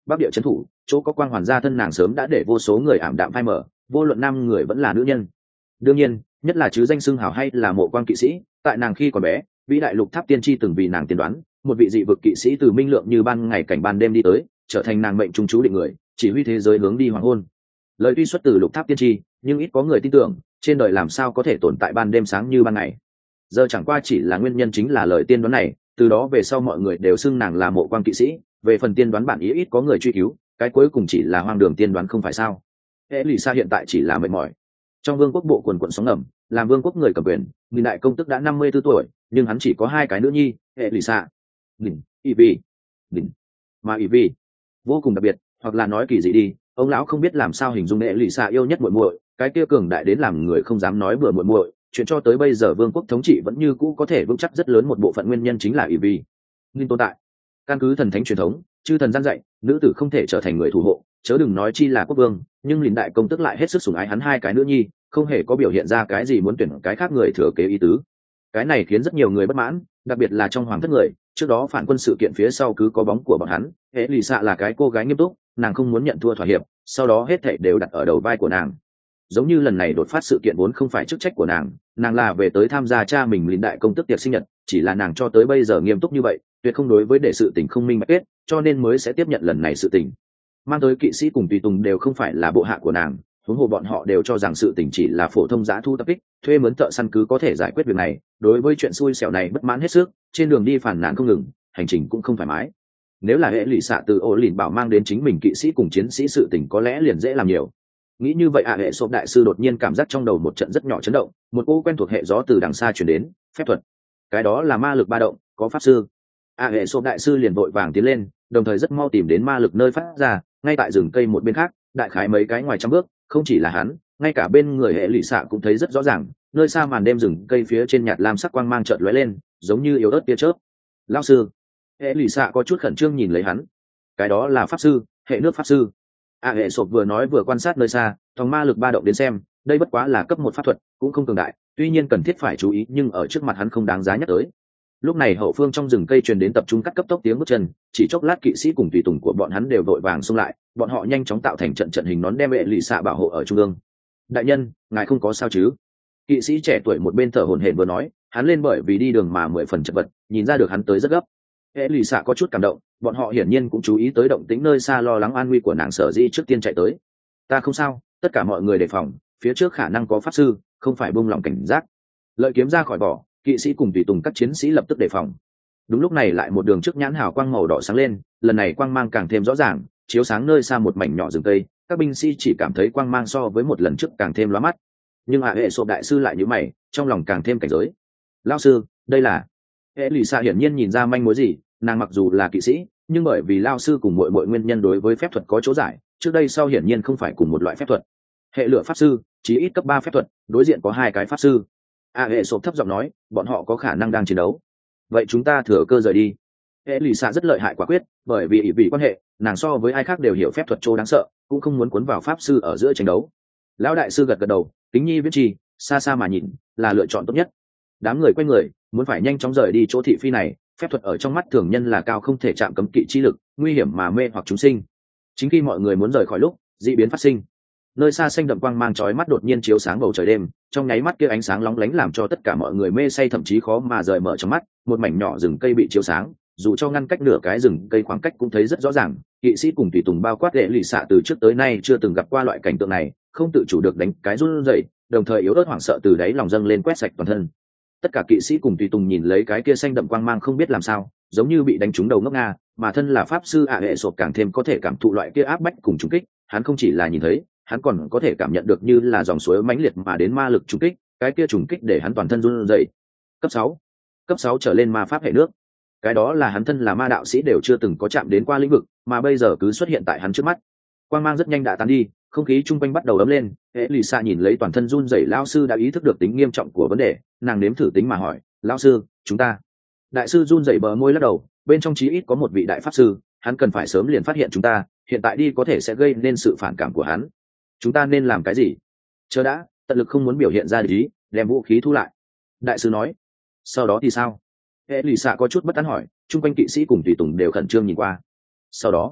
bắc địa trấn thủ chỗ có quang hoàn gia thân nàng sớm đã để vô số người ảm đạm phai mở, vô luận nam người vẫn là nữ nhân. Đương nhiên nhất là chứ danh xưng hào hay là mộ quang kỵ sĩ, tại nàng khi còn bé vĩ đại lục tháp tiên tri từng vì nàng tiên đoán một vị dị vực kỵ sĩ từ minh lượng như ban ngày cảnh ban đêm đi tới, trở thành nàng mệnh trung chú định người, chỉ huy thế giới hướng đi hoàng hôn. Lời tuy xuất từ lục tháp tiên tri, nhưng ít có người tin tưởng trên đời làm sao có thể tồn tại ban đêm sáng như ban ngày. Giờ chẳng qua chỉ là nguyên nhân chính là lời tiên đoán này, từ đó về sau mọi người đều xưng nàng là mộ quang kỵ sĩ. Về phần tiên đoán bản ý ít có người truy cứu, cái cuối cùng chỉ là hoang đường tiên đoán không phải sao. Elisa hiện tại chỉ là mệt mỏi. Trong vương quốc bộ quần quận sóng ngầm, làm vương quốc người cầm quyền, nghìn đại công tức đã năm mươi tư tuổi, nhưng hắn chỉ có hai cái nữ nhi, Elisa, đỉnh, Ivy, đỉnh, mà Ivy vô cùng đặc biệt, hoặc là nói kỳ dị đi, ông lão không biết làm sao hình dung Elisa yêu nhất muội muội, cái kia cường đại đến làm người không dám nói bừa muội muội, chuyện cho tới bây giờ vương quốc thống trị vẫn như cũ có thể vững chắc rất lớn một bộ phận nguyên nhân chính là Ivy nên tồn tại. Căn cứ thần thánh truyền thống, chư thần gian dạy, nữ tử không thể trở thành người thủ hộ, chớ đừng nói chi là quốc vương, nhưng liền đại công tức lại hết sức sủng ái hắn hai cái nữ nhi, không hề có biểu hiện ra cái gì muốn tuyển cái khác người thừa kế ý tứ. Cái này khiến rất nhiều người bất mãn, đặc biệt là trong hoàng thất người, trước đó phản quân sự kiện phía sau cứ có bóng của bọn hắn, hệ lì xạ là cái cô gái nghiêm túc, nàng không muốn nhận thua thỏa hiệp, sau đó hết thảy đều đặt ở đầu vai của nàng. Giống như lần này đột phát sự kiện vốn không phải chức trách của nàng, nàng là về tới tham gia cha mình liền đại công tức tiệc sinh nhật, chỉ là nàng cho tới bây giờ nghiêm túc như vậy, tuyệt không đối với để sự tình không minh bạch kết, cho nên mới sẽ tiếp nhận lần này sự tình. Mang tới kỵ sĩ cùng tùy tùng đều không phải là bộ hạ của nàng, huống hồ bọn họ đều cho rằng sự tình chỉ là phổ thông giã thu tập kích, thuê mướn thợ săn cứ có thể giải quyết việc này. Đối với chuyện xui xẻo này bất mãn hết sức, trên đường đi phản nàn không ngừng, hành trình cũng không thoải mái. Nếu là hệ lụy xạ từ ổ lìn bảo mang đến chính mình kỵ sĩ cùng chiến sĩ sự tình có lẽ liền dễ làm nhiều. Nghĩ như vậy, ạ hệ sộp đại sư đột nhiên cảm giác trong đầu một trận rất nhỏ chấn động, một cô quen thuộc hệ gió từ đằng xa chuyển đến, phép thuật. Cái đó là ma lực ba động, có pháp sư. ạ hệ sộp đại sư liền vội vàng tiến lên, đồng thời rất mau tìm đến ma lực nơi phát ra, ngay tại rừng cây một bên khác, đại khái mấy cái ngoài trăm bước, không chỉ là hắn, ngay cả bên người hệ lụy xạ cũng thấy rất rõ ràng, nơi xa màn đêm rừng cây phía trên nhạt lam sắc quang mang chợt lóe lên, giống như yếu ớt tia chớp. Lão sư, hệ lụy xạ có chút khẩn trương nhìn lấy hắn. Cái đó là pháp sư, hệ nước pháp sư. A hệ sộp vừa nói vừa quan sát nơi xa, thòng ma lực ba động đến xem, đây bất quá là cấp một pháp thuật, cũng không cường đại, tuy nhiên cần thiết phải chú ý, nhưng ở trước mặt hắn không đáng giá nhắc tới. Lúc này hậu phương trong rừng cây truyền đến tập trung cắt cấp tốc tiếng bước chân, chỉ chốc lát kỵ sĩ cùng tùy tùng của bọn hắn đều vội vàng xông lại, bọn họ nhanh chóng tạo thành trận trận hình nón đem vệ lì xạ bảo hộ ở trung ương. Đại nhân, ngài không có sao chứ? Kỵ sĩ trẻ tuổi một bên thở hổn hển vừa nói, hắn lên bởi vì đi đường mà mười phần chật vật, nhìn ra được hắn tới rất gấp. Vệ lì xạ có chút cảm động, bọn họ hiển nhiên cũng chú ý tới động tĩnh nơi xa, lo lắng an nguy của nàng sở dĩ trước tiên chạy tới. Ta không sao, tất cả mọi người đề phòng, phía trước khả năng có pháp sư, không phải buông lòng cảnh giác. Lợi kiếm ra khỏi vỏ, kỵ sĩ cùng tùy tùng các chiến sĩ lập tức đề phòng. Đúng lúc này lại một đường trước nhãn hào quang màu đỏ sáng lên, lần này quang mang càng thêm rõ ràng, chiếu sáng nơi xa một mảnh nhỏ rừng cây. Các binh sĩ chỉ cảm thấy quang mang so với một lần trước càng thêm lóa mắt, nhưng hạ hệ sộp đại sư lại nhíu mày, trong lòng càng thêm cảnh giới. Lão sư, đây là... hệ lì xạ hiển nhiên nhìn ra manh mối gì, nàng mặc dù là kỵ sĩ, nhưng bởi vì lao sư cùng mọi mọi nguyên nhân đối với phép thuật có chỗ giải, trước đây sau hiển nhiên không phải cùng một loại phép thuật. Hệ lửa pháp sư chí ít cấp ba phép thuật, đối diện có hai cái pháp sư. A hệ sộp thấp giọng nói, bọn họ có khả năng đang chiến đấu, vậy chúng ta thừa cơ rời đi. Hệ lì xạ rất lợi hại quả quyết, bởi vì ỷ vì quan hệ, nàng so với ai khác đều hiểu phép thuật chỗ đáng sợ, cũng không muốn cuốn vào pháp sư ở giữa tranh đấu. Lão đại sư gật gật đầu, kính nhi viết chi, xa xa mà nhìn là lựa chọn tốt nhất. Đám người quay người muốn phải nhanh chóng rời đi chỗ thị phi này, phép thuật ở trong mắt thường nhân là cao không thể chạm cấm kỵ chi lực, nguy hiểm mà mê hoặc chúng sinh. Chính khi mọi người muốn rời khỏi lúc, dị biến phát sinh. Nơi xa xanh đậm quang mang chói mắt đột nhiên chiếu sáng bầu trời đêm, trong nháy mắt kia ánh sáng lóng lánh làm cho tất cả mọi người mê say, thậm chí khó mà rời mở trong mắt. Một mảnh nhỏ rừng cây bị chiếu sáng, dù cho ngăn cách nửa cái rừng cây khoảng cách cũng thấy rất rõ ràng. Kỵ sĩ cùng tùy tùng bao quát hệ lì xạ từ trước tới nay chưa từng gặp qua loại cảnh tượng này, không tự chủ được đánh cái run rẩy, đồng thời yếu ớt hoảng sợ từ đáy lòng dâng lên quét sạch toàn thân. Tất cả kỵ sĩ cùng tùy tùng nhìn lấy cái kia xanh đậm quang mang không biết làm sao, giống như bị đánh trúng đầu ngốc nga, mà thân là pháp sư ạ hệ sộp càng thêm có thể cảm thụ loại kia áp bách cùng trúng kích. Hắn không chỉ là nhìn thấy, hắn còn có thể cảm nhận được như là dòng suối mãnh liệt mà đến ma lực trúng kích, cái kia trùng kích để hắn toàn thân run rẩy. Cấp sáu, cấp sáu trở lên ma pháp hệ nước, cái đó là hắn thân là ma đạo sĩ đều chưa từng có chạm đến qua lĩnh vực, mà bây giờ cứ xuất hiện tại hắn trước mắt. Quang mang rất nhanh đã tán đi, không khí chung quanh bắt đầu ấm lên. Hệ lì xạ nhìn lấy toàn thân run rẩy lão sư đã ý thức được tính nghiêm trọng của vấn đề, nàng nếm thử tính mà hỏi, lão sư, chúng ta... Đại sư run rẩy bờ môi lắc đầu, bên trong chí ít có một vị đại pháp sư, hắn cần phải sớm liền phát hiện chúng ta, hiện tại đi có thể sẽ gây nên sự phản cảm của hắn. Chúng ta nên làm cái gì? Chờ đã, tận lực không muốn biểu hiện ra ý, đem vũ khí thu lại. Đại sư nói. Sau đó thì sao? Hệ lì xạ có chút bất tán hỏi, chung quanh kỵ sĩ cùng tùy tùng đều khẩn trương nhìn qua. Sau đó,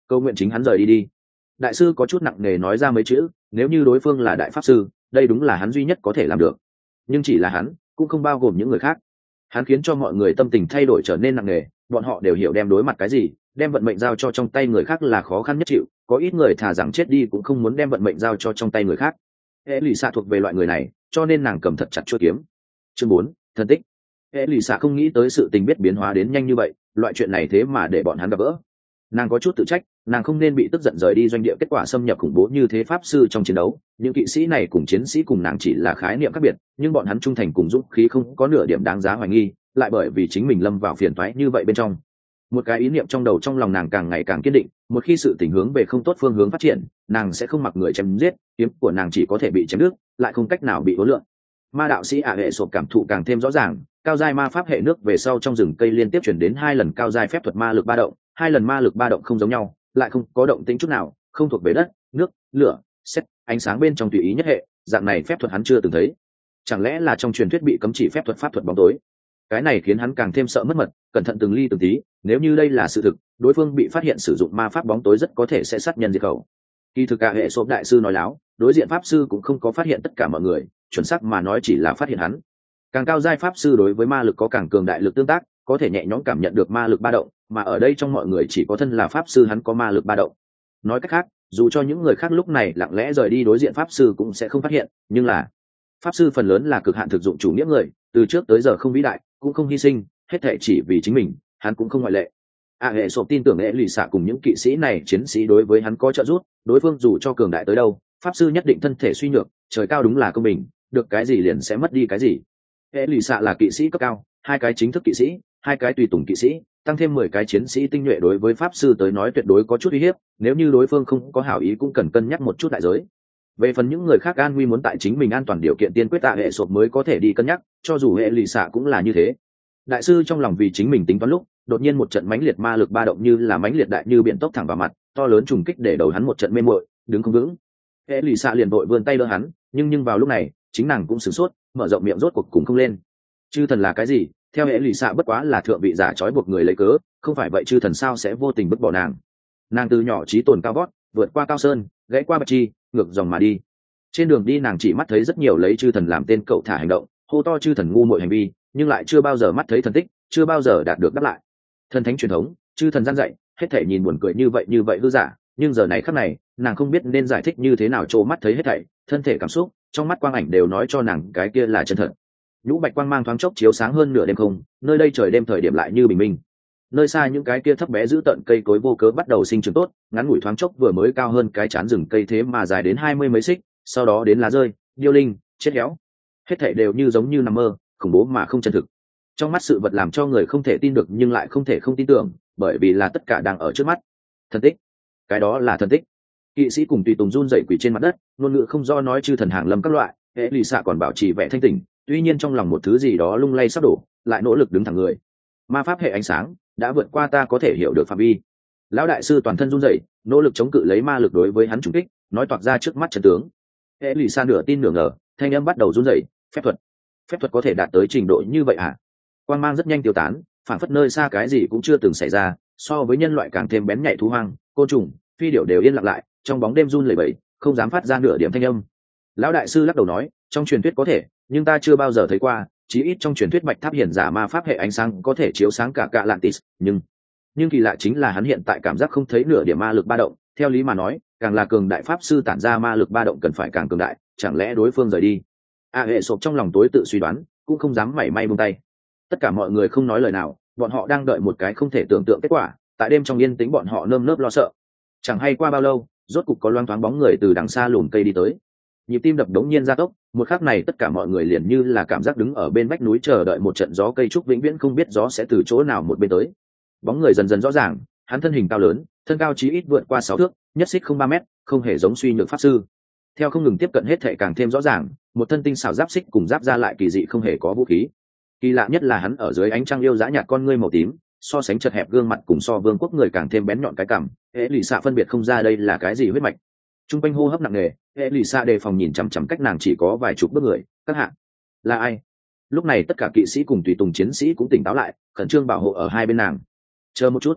câu nguyện chính hắn rời đi đi. Đại sư có chút nặng nề nói ra mấy chữ, nếu như đối phương là đại pháp sư, đây đúng là hắn duy nhất có thể làm được, nhưng chỉ là hắn, cũng không bao gồm những người khác. Hắn khiến cho mọi người tâm tình thay đổi trở nên nặng nề, bọn họ đều hiểu đem đối mặt cái gì, đem vận mệnh giao cho trong tay người khác là khó khăn nhất chịu, có ít người thà rằng chết đi cũng không muốn đem vận mệnh giao cho trong tay người khác. Hệ lụy xạ thuộc về loại người này, cho nên nàng cầm thật chặt chuôi kiếm. Chương bốn, thân tích. Hệ lụy xạ không nghĩ tới sự tình biết biến hóa đến nhanh như vậy, loại chuyện này thế mà để bọn hắn gặp gỡ. Nàng có chút tự trách, nàng không nên bị tức giận rời đi doanh địa, kết quả xâm nhập khủng bố như thế pháp sư trong chiến đấu. Những kỵ sĩ này cùng chiến sĩ cùng nàng chỉ là khái niệm khác biệt, nhưng bọn hắn trung thành cùng dũng khí không có nửa điểm đáng giá hoài nghi, lại bởi vì chính mình lâm vào phiền toái như vậy bên trong. Một cái ý niệm trong đầu trong lòng nàng càng ngày càng kiên định, một khi sự tình hướng về không tốt phương hướng phát triển, nàng sẽ không mặc người chém giết, kiếm của nàng chỉ có thể bị chém đứt, lại không cách nào bị hối lượng. Ma đạo sĩ ả hệ sộp cảm thụ càng thêm rõ ràng, cao giai ma pháp hệ nước về sau trong rừng cây liên tiếp chuyển đến hai lần cao giai phép thuật ma lực ba động, hai lần ma lực ba động không giống nhau, lại không có động tĩnh chút nào, không thuộc về đất, nước, lửa, sét, ánh sáng bên trong tùy ý nhất hệ, dạng này phép thuật hắn chưa từng thấy. Chẳng lẽ là trong truyền thuyết bị cấm chỉ phép thuật pháp thuật bóng tối? Cái này khiến hắn càng thêm sợ mất mật, cẩn thận từng ly từng tí, nếu như đây là sự thực, đối phương bị phát hiện sử dụng ma pháp bóng tối rất có thể sẽ sát nhân diệt khẩu. Kỳ thực cả hệ số đại sư nói láo, đối diện pháp sư cũng không có phát hiện tất cả mọi người, chuẩn xác mà nói chỉ là phát hiện hắn. Càng cao giai pháp sư đối với ma lực có càng cường đại lực tương tác, có thể nhẹ nhõm cảm nhận được ma lực ba động, mà ở đây trong mọi người chỉ có thân là pháp sư hắn có ma lực ba động. Nói cách khác, dù cho những người khác lúc này lặng lẽ rời đi đối diện pháp sư cũng sẽ không phát hiện, nhưng là pháp sư phần lớn là cực hạn thực dụng chủ nghĩa người, từ trước tới giờ không vĩ đại, cũng không hy sinh, hết thảy chỉ vì chính mình, hắn cũng không ngoại lệ. A hệ sộp tin tưởng hệ lụy xạ cùng những kỵ sĩ này chiến sĩ đối với hắn có trợ giúp, đối phương dù cho cường đại tới đâu, pháp sư nhất định thân thể suy nhược, trời cao đúng là công bình, được cái gì liền sẽ mất đi cái gì. Hệ lụy xạ là kỵ sĩ cấp cao, hai cái chính thức kỵ sĩ, hai cái tùy tùng kỵ sĩ, tăng thêm mười cái chiến sĩ tinh nhuệ đối với pháp sư tới nói tuyệt đối có chút uy hiếp, nếu như đối phương không có hảo ý cũng cần cân nhắc một chút đại giới. Về phần những người khác an nguy muốn tại chính mình an toàn điều kiện tiên quyết tạ hệ sộp mới có thể đi cân nhắc, cho dù hệ lụy xạ cũng là như thế. Đại sư trong lòng vì chính mình tính toán lúc, đột nhiên một trận mãnh liệt ma lực ba động như là mãnh liệt đại như biển tốc thẳng vào mặt, to lớn trùng kích để đầu hắn một trận mê muội, đứng không vững. Hệ lụy xạ liền vội vươn tay đỡ hắn, nhưng nhưng vào lúc này, chính nàng cũng sửng sốt, mở rộng miệng rốt cuộc cùng không lên. Chư thần là cái gì? Theo hệ lụy xạ bất quá là thượng vị giả trói buộc người lấy cớ, không phải vậy chư thần sao sẽ vô tình bứt bỏ nàng. Nàng từ nhỏ trí tồn cao vót, vượt qua cao sơn, gãy qua bạch chi, ngược dòng mà đi. Trên đường đi nàng chỉ mắt thấy rất nhiều lấy chư thần làm tên cậu thả hành động, hô to chư thần ngu muội hành vi, nhưng lại chưa bao giờ mắt thấy thần tích, chưa bao giờ đạt được đáp lại. Thần thánh truyền thống, chư thần gian dạy, hết thảy nhìn buồn cười như vậy như vậy hư giả, nhưng giờ này khắc này, nàng không biết nên giải thích như thế nào cho mắt thấy hết thảy, thân thể cảm xúc, trong mắt quang ảnh đều nói cho nàng cái kia là chân thật. Nhũ bạch quang mang thoáng chốc chiếu sáng hơn nửa đêm không, nơi đây trời đêm thời điểm lại như bình minh. Nơi xa những cái kia thấp bé giữ tận cây cối vô cớ bắt đầu sinh trưởng tốt, ngắn ngủi thoáng chốc vừa mới cao hơn cái chán rừng cây thế mà dài đến hai mươi mấy xích, sau đó đến lá rơi, điêu linh, chết héo. Hết thảy đều như giống như nằm mơ, khủng bố mà không chân thực. Trong mắt sự vật làm cho người không thể tin được nhưng lại không thể không tin tưởng, bởi vì là tất cả đang ở trước mắt. Thần tích, cái đó là thần tích. Kỵ sĩ cùng tùy tùng run rẩy quỳ trên mặt đất, ngôn ngữ không do nói chư thần hàng lâm các loại, hệ lụy xạ còn bảo trì vẻ thanh tỉnh, tuy nhiên trong lòng một thứ gì đó lung lay sắp đổ, lại nỗ lực đứng thẳng người. Ma pháp hệ ánh sáng đã vượt qua ta có thể hiểu được phạm vi. Lão đại sư toàn thân run rẩy, nỗ lực chống cự lấy ma lực đối với hắn trùng kích, nói toạc ra trước mắt trận tướng. Hệ lụy xạ nửa tin nửa ngờ, thanh âm bắt đầu run rẩy. Phép thuật, phép thuật có thể đạt tới trình độ như vậy à? Quang mang rất nhanh tiêu tán, phản phất nơi xa cái gì cũng chưa từng xảy ra, so với nhân loại càng thêm bén nhạy thú hoang, côn trùng, phi điểu đều yên lặng lại, trong bóng đêm run lẩy bẩy, không dám phát ra nửa điểm thanh âm. Lão đại sư lắc đầu nói, trong truyền thuyết có thể, nhưng ta chưa bao giờ thấy qua, chí ít trong truyền thuyết bạch tháp hiển giả ma pháp hệ ánh sáng có thể chiếu sáng cả cả Atlantis, nhưng nhưng kỳ lạ chính là hắn hiện tại cảm giác không thấy nửa điểm ma lực ba động, theo lý mà nói, càng là cường đại pháp sư tản ra ma lực ba động cần phải càng cường đại, chẳng lẽ đối phương rời đi? A hệ sộp trong lòng tối tự suy đoán, cũng không dám mảy may buông tay. Tất cả mọi người không nói lời nào, bọn họ đang đợi một cái không thể tưởng tượng kết quả, tại đêm trong yên tĩnh bọn họ nơm nớp lo sợ. Chẳng hay qua bao lâu, rốt cục có loáng thoáng bóng người từ đằng xa lùm cây đi tới. Nhịp tim đập đống nhiên gia tốc, một khắc này tất cả mọi người liền như là cảm giác đứng ở bên vách núi chờ đợi một trận gió cây trúc vĩnh viễn không biết gió sẽ từ chỗ nào một bên tới. Bóng người dần dần rõ ràng, hắn thân hình cao lớn, thân cao chí ít vượt qua sáu thước, nhất xích không ba mét, không hề giống suy nhược pháp sư. Theo không ngừng tiếp cận hết thảy càng thêm rõ ràng, một thân tinh xảo giáp xích cùng giáp ra lại kỳ dị không hề có vũ khí. Kỳ lạ nhất là hắn ở dưới ánh trăng yêu dã nhạt con ngươi màu tím, so sánh chật hẹp gương mặt cùng so vương quốc người càng thêm bén nhọn cái cằm, hệ lụy xạ phân biệt không ra đây là cái gì huyết mạch. Trung quanh hô hấp nặng nề, hệ lụy xạ đề phòng nhìn chằm chằm cách nàng chỉ có vài chục bước người, các hạ là ai? Lúc này tất cả kỵ sĩ cùng tùy tùng chiến sĩ cũng tỉnh táo lại, khẩn trương bảo hộ ở hai bên nàng. Chờ một chút,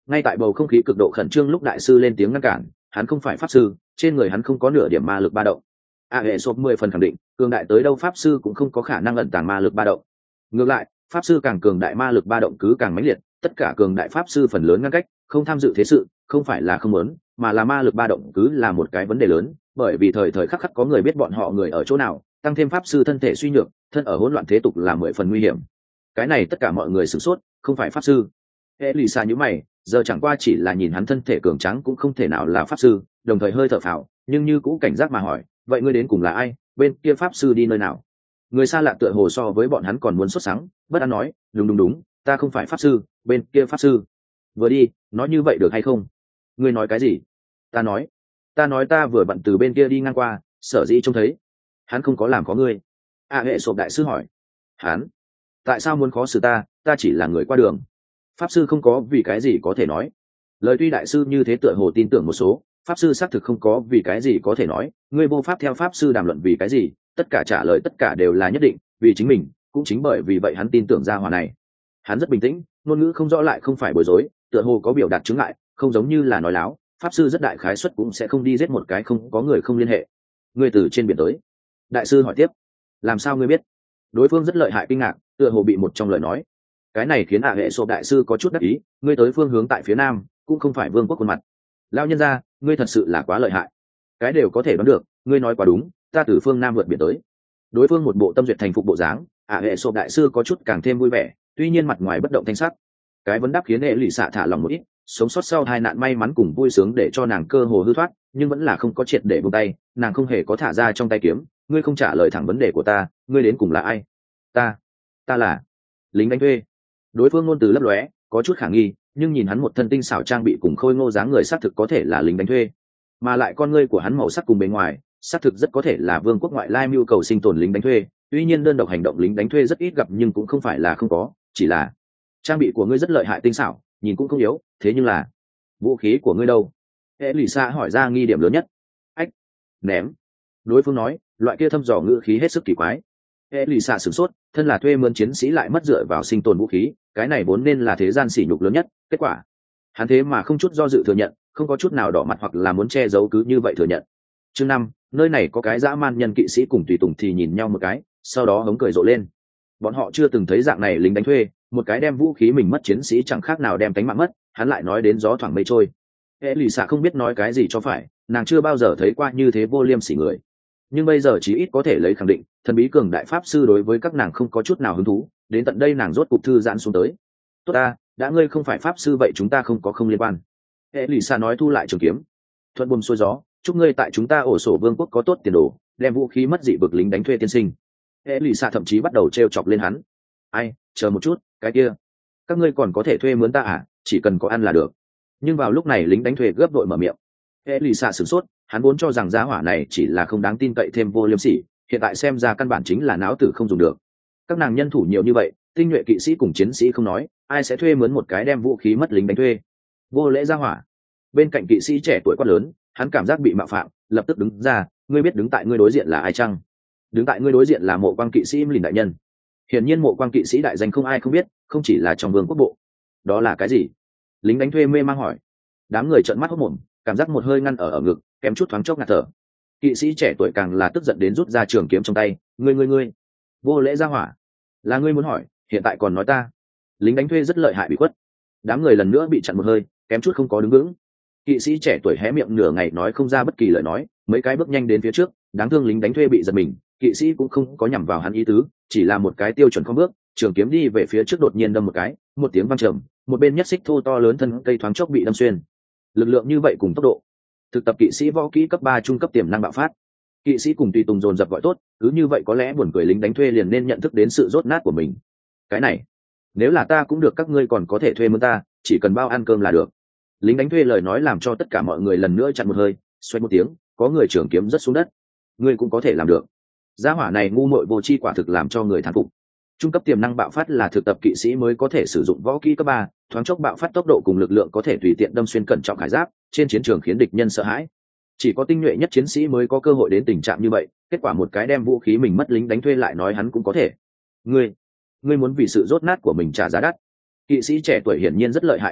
Ngay tại bầu không khí cực độ khẩn trương lúc đại sư lên tiếng ngăn cản, hắn không phải pháp sư, trên người hắn không có nửa điểm ma lực ba động. A hệ sộp mười phần khẳng định, cường đại tới đâu pháp sư cũng không có khả năng ẩn tàng ma lực ba động. Ngược lại, pháp sư càng cường đại ma lực ba động cứ càng mãnh liệt, tất cả cường đại pháp sư phần lớn ngăn cách, không tham dự thế sự, không phải là không muốn, mà là ma lực ba động cứ là một cái vấn đề lớn, bởi vì thời thời khắc khắc có người biết bọn họ người ở chỗ nào, tăng thêm pháp sư thân thể suy nhược, thân ở hỗn loạn thế tục là mười phần nguy hiểm. Cái này tất cả mọi người sửng sốt, không phải pháp sư. Elisa nhíu mày, giờ chẳng qua chỉ là nhìn hắn thân thể cường tráng cũng không thể nào là pháp sư, đồng thời hơi thở phào, nhưng như cũ cảnh giác mà hỏi, vậy ngươi đến cùng là ai, bên kia pháp sư đi nơi nào? Người xa lạ tựa hồ so với bọn hắn còn muốn xuất sáng, bất an nói, đúng đúng đúng, ta không phải pháp sư, bên kia pháp sư. Vừa đi, nói như vậy được hay không? Ngươi nói cái gì? Ta nói, ta nói ta vừa bận từ bên kia đi ngang qua, sở dĩ trông thấy. Hắn không có làm có ngươi. À hệ sộp đại sư hỏi. Hắn? Tại sao muốn khó xử ta, ta chỉ là người qua đường. Pháp sư không có vì cái gì có thể nói. Lời tuy đại sư như thế tựa hồ tin tưởng một số, pháp sư xác thực không có vì cái gì có thể nói, ngươi vô pháp theo pháp sư đàm luận vì cái gì, tất cả trả lời tất cả đều là nhất định, vì chính mình, cũng chính bởi vì vậy hắn tin tưởng ra hòa này. Hắn rất bình tĩnh, ngôn ngữ không rõ lại không phải bối rối, tựa hồ có biểu đạt chứng ngại, không giống như là nói láo, pháp sư rất đại khái suất cũng sẽ không đi giết một cái không có người không liên hệ. Ngươi từ trên biển tới. Đại sư hỏi tiếp, làm sao ngươi biết? Đối phương rất lợi hại kinh ngạc, tựa hồ bị một trong lời nói. Cái này khiến ạ hệ sộp đại sư có chút đắc ý, ngươi tới phương hướng tại phía nam, cũng không phải vương quốc khuôn mặt. Lao nhân ra, ngươi thật sự là quá lợi hại. Cái đều có thể đoán được, ngươi nói quá đúng, ta từ phương nam vượt biển tới. Đối phương một bộ tâm duyệt thành phục bộ dáng, ạ hệ sộp đại sư có chút càng thêm vui vẻ, tuy nhiên mặt ngoài bất động thanh sắc. Cái vấn đáp khiến hệ lụy xạ thả lòng một ít, sống sót sau hai nạn may mắn cùng vui sướng để cho nàng cơ hồ hư thoát, nhưng vẫn là không có triệt để buông tay, nàng không hề có thả ra trong tay kiếm. Ngươi không trả lời thẳng vấn đề của ta, ngươi đến cùng là ai? Ta, ta là lính đánh thuê. Đối phương ngôn từ lấp lóe, có chút khả nghi, nhưng nhìn hắn một thân tinh xảo trang bị cùng khôi ngô dáng người xác thực có thể là lính đánh thuê, mà lại con ngươi của hắn màu sắc cùng bề ngoài xác thực rất có thể là vương quốc ngoại lai mưu cầu sinh tồn lính đánh thuê. Tuy nhiên đơn độc hành động lính đánh thuê rất ít gặp, nhưng cũng không phải là không có, chỉ là trang bị của ngươi rất lợi hại tinh xảo, nhìn cũng không yếu, thế nhưng là vũ khí của ngươi đâu? Elisa hỏi ra nghi điểm lớn nhất. Ách, ném. Đối phương nói, loại kia thâm dò ngữ khí hết sức kỳ quái. Elisa sửng sốt, thân là thuê mướn chiến sĩ lại mất dựa vào sinh tồn vũ khí, cái này vốn nên là thế gian sỉ nhục lớn nhất. Kết quả, hắn thế mà không chút do dự thừa nhận, không có chút nào đỏ mặt hoặc là muốn che giấu, cứ như vậy thừa nhận. Chương năm, nơi này có cái dã man nhân kỵ sĩ cùng tùy tùng thì nhìn nhau một cái, sau đó hống cười rộ lên. Bọn họ chưa từng thấy dạng này lính đánh thuê, một cái đem vũ khí mình mất chiến sĩ chẳng khác nào đem cánh mạng mất, hắn lại nói đến gió thoảng mây trôi. Elisa không biết nói cái gì cho phải, nàng chưa bao giờ thấy qua như thế vô liêm sỉ người. Nhưng bây giờ chí ít có thể lấy khẳng định, thần bí cường đại pháp sư đối với các nàng không có chút nào hứng thú, đến tận đây nàng rốt cục thư giãn xuống tới. Tốt ta, đã ngươi không phải pháp sư vậy chúng ta không có không liên quan. Elisa nói thu lại trường kiếm. Thuận buồm xuôi gió, chúc ngươi tại chúng ta ổ sổ vương quốc có tốt tiền đồ, đem vũ khí mất dị vực lính đánh thuê tiên sinh. Elisa thậm chí bắt đầu trêu chọc lên hắn. Ai, chờ một chút, cái kia, các ngươi còn có thể thuê mướn ta à, chỉ cần có ăn là được. Nhưng vào lúc này lính đánh thuê gấp đội mở miệng. Elisa sửng sốt, hắn vốn cho rằng giá hỏa này chỉ là không đáng tin cậy thêm vô liêm sỉ, hiện tại xem ra căn bản chính là não tử không dùng được. Các nàng nhân thủ nhiều như vậy, tinh nhuệ kỵ sĩ cùng chiến sĩ không nói, ai sẽ thuê mướn một cái đem vũ khí mất lính đánh thuê? Vô lễ giá hỏa. Bên cạnh kỵ sĩ trẻ tuổi quát lớn, hắn cảm giác bị mạo phạm, lập tức đứng ra, ngươi biết đứng tại ngươi đối diện là ai chăng? Đứng tại ngươi đối diện là Mộ Quang kỵ sĩ Lìn đại nhân. Hiển nhiên Mộ Quang kỵ sĩ đại danh không ai không biết, không chỉ là trong vương quốc bộ. Đó là cái gì? Lính đánh thuê mê mang hỏi. Đám người trợn mắt hốt mồm, cảm giác một hơi ngăn ở ở ngực, kém chút thoáng chốc ngạt thở. Kỵ sĩ trẻ tuổi càng là tức giận đến rút ra trường kiếm trong tay, ngươi ngươi ngươi, vô lễ ra hỏa, là ngươi muốn hỏi, hiện tại còn nói ta? Lính đánh thuê rất lợi hại bị khuất. Đám người lần nữa bị chặn một hơi, kém chút không có đứng vững. Kỵ sĩ trẻ tuổi hé miệng nửa ngày nói không ra bất kỳ lời nói, mấy cái bước nhanh đến phía trước, đáng thương lính đánh thuê bị giật mình, kỵ sĩ cũng không có nhằm vào hắn ý tứ, chỉ là một cái tiêu chuẩn không bước, trường kiếm đi về phía trước đột nhiên đâm một cái, một tiếng vang trầm, một bên nhất xích thô to lớn thân cây thoáng chốc bị đâm xuyên. Lực lượng như vậy cùng tốc độ, thực tập kỵ sĩ võ kỹ cấp ba trung cấp tiềm năng bạo phát. Kỵ sĩ cùng tùy tùng dồn dập gọi tốt, cứ như vậy có lẽ buồn cười lính đánh thuê liền nên nhận thức đến sự rốt nát của mình. Cái này, nếu là ta cũng được, các ngươi còn có thể thuê mướn ta, chỉ cần bao ăn cơm là được. Lính đánh thuê lời nói làm cho tất cả mọi người lần nữa chặn một hơi, xoay một tiếng, có người trưởng kiếm rất xuống đất. Ngươi cũng có thể làm được. Gia hỏa này ngu muội vô tri quả thực làm cho người thán phục. Trung cấp tiềm năng bạo phát là thực tập kỵ sĩ mới có thể sử dụng võ kỹ cấp ba, thoáng chốc bạo phát tốc độ cùng lực lượng có thể tùy tiện đâm xuyên cẩn trọng khải giáp, trên chiến trường khiến địch nhân sợ hãi. Chỉ có tinh nhuệ nhất chiến sĩ mới có cơ hội đến tình trạng như vậy, kết quả một cái đem vũ khí mình mất lính đánh thuê lại nói hắn cũng có thể. Ngươi, ngươi muốn vì sự rốt nát của mình trả giá đắt. Kỵ sĩ trẻ tuổi hiển nhiên rất lợi hại phẫn nộ,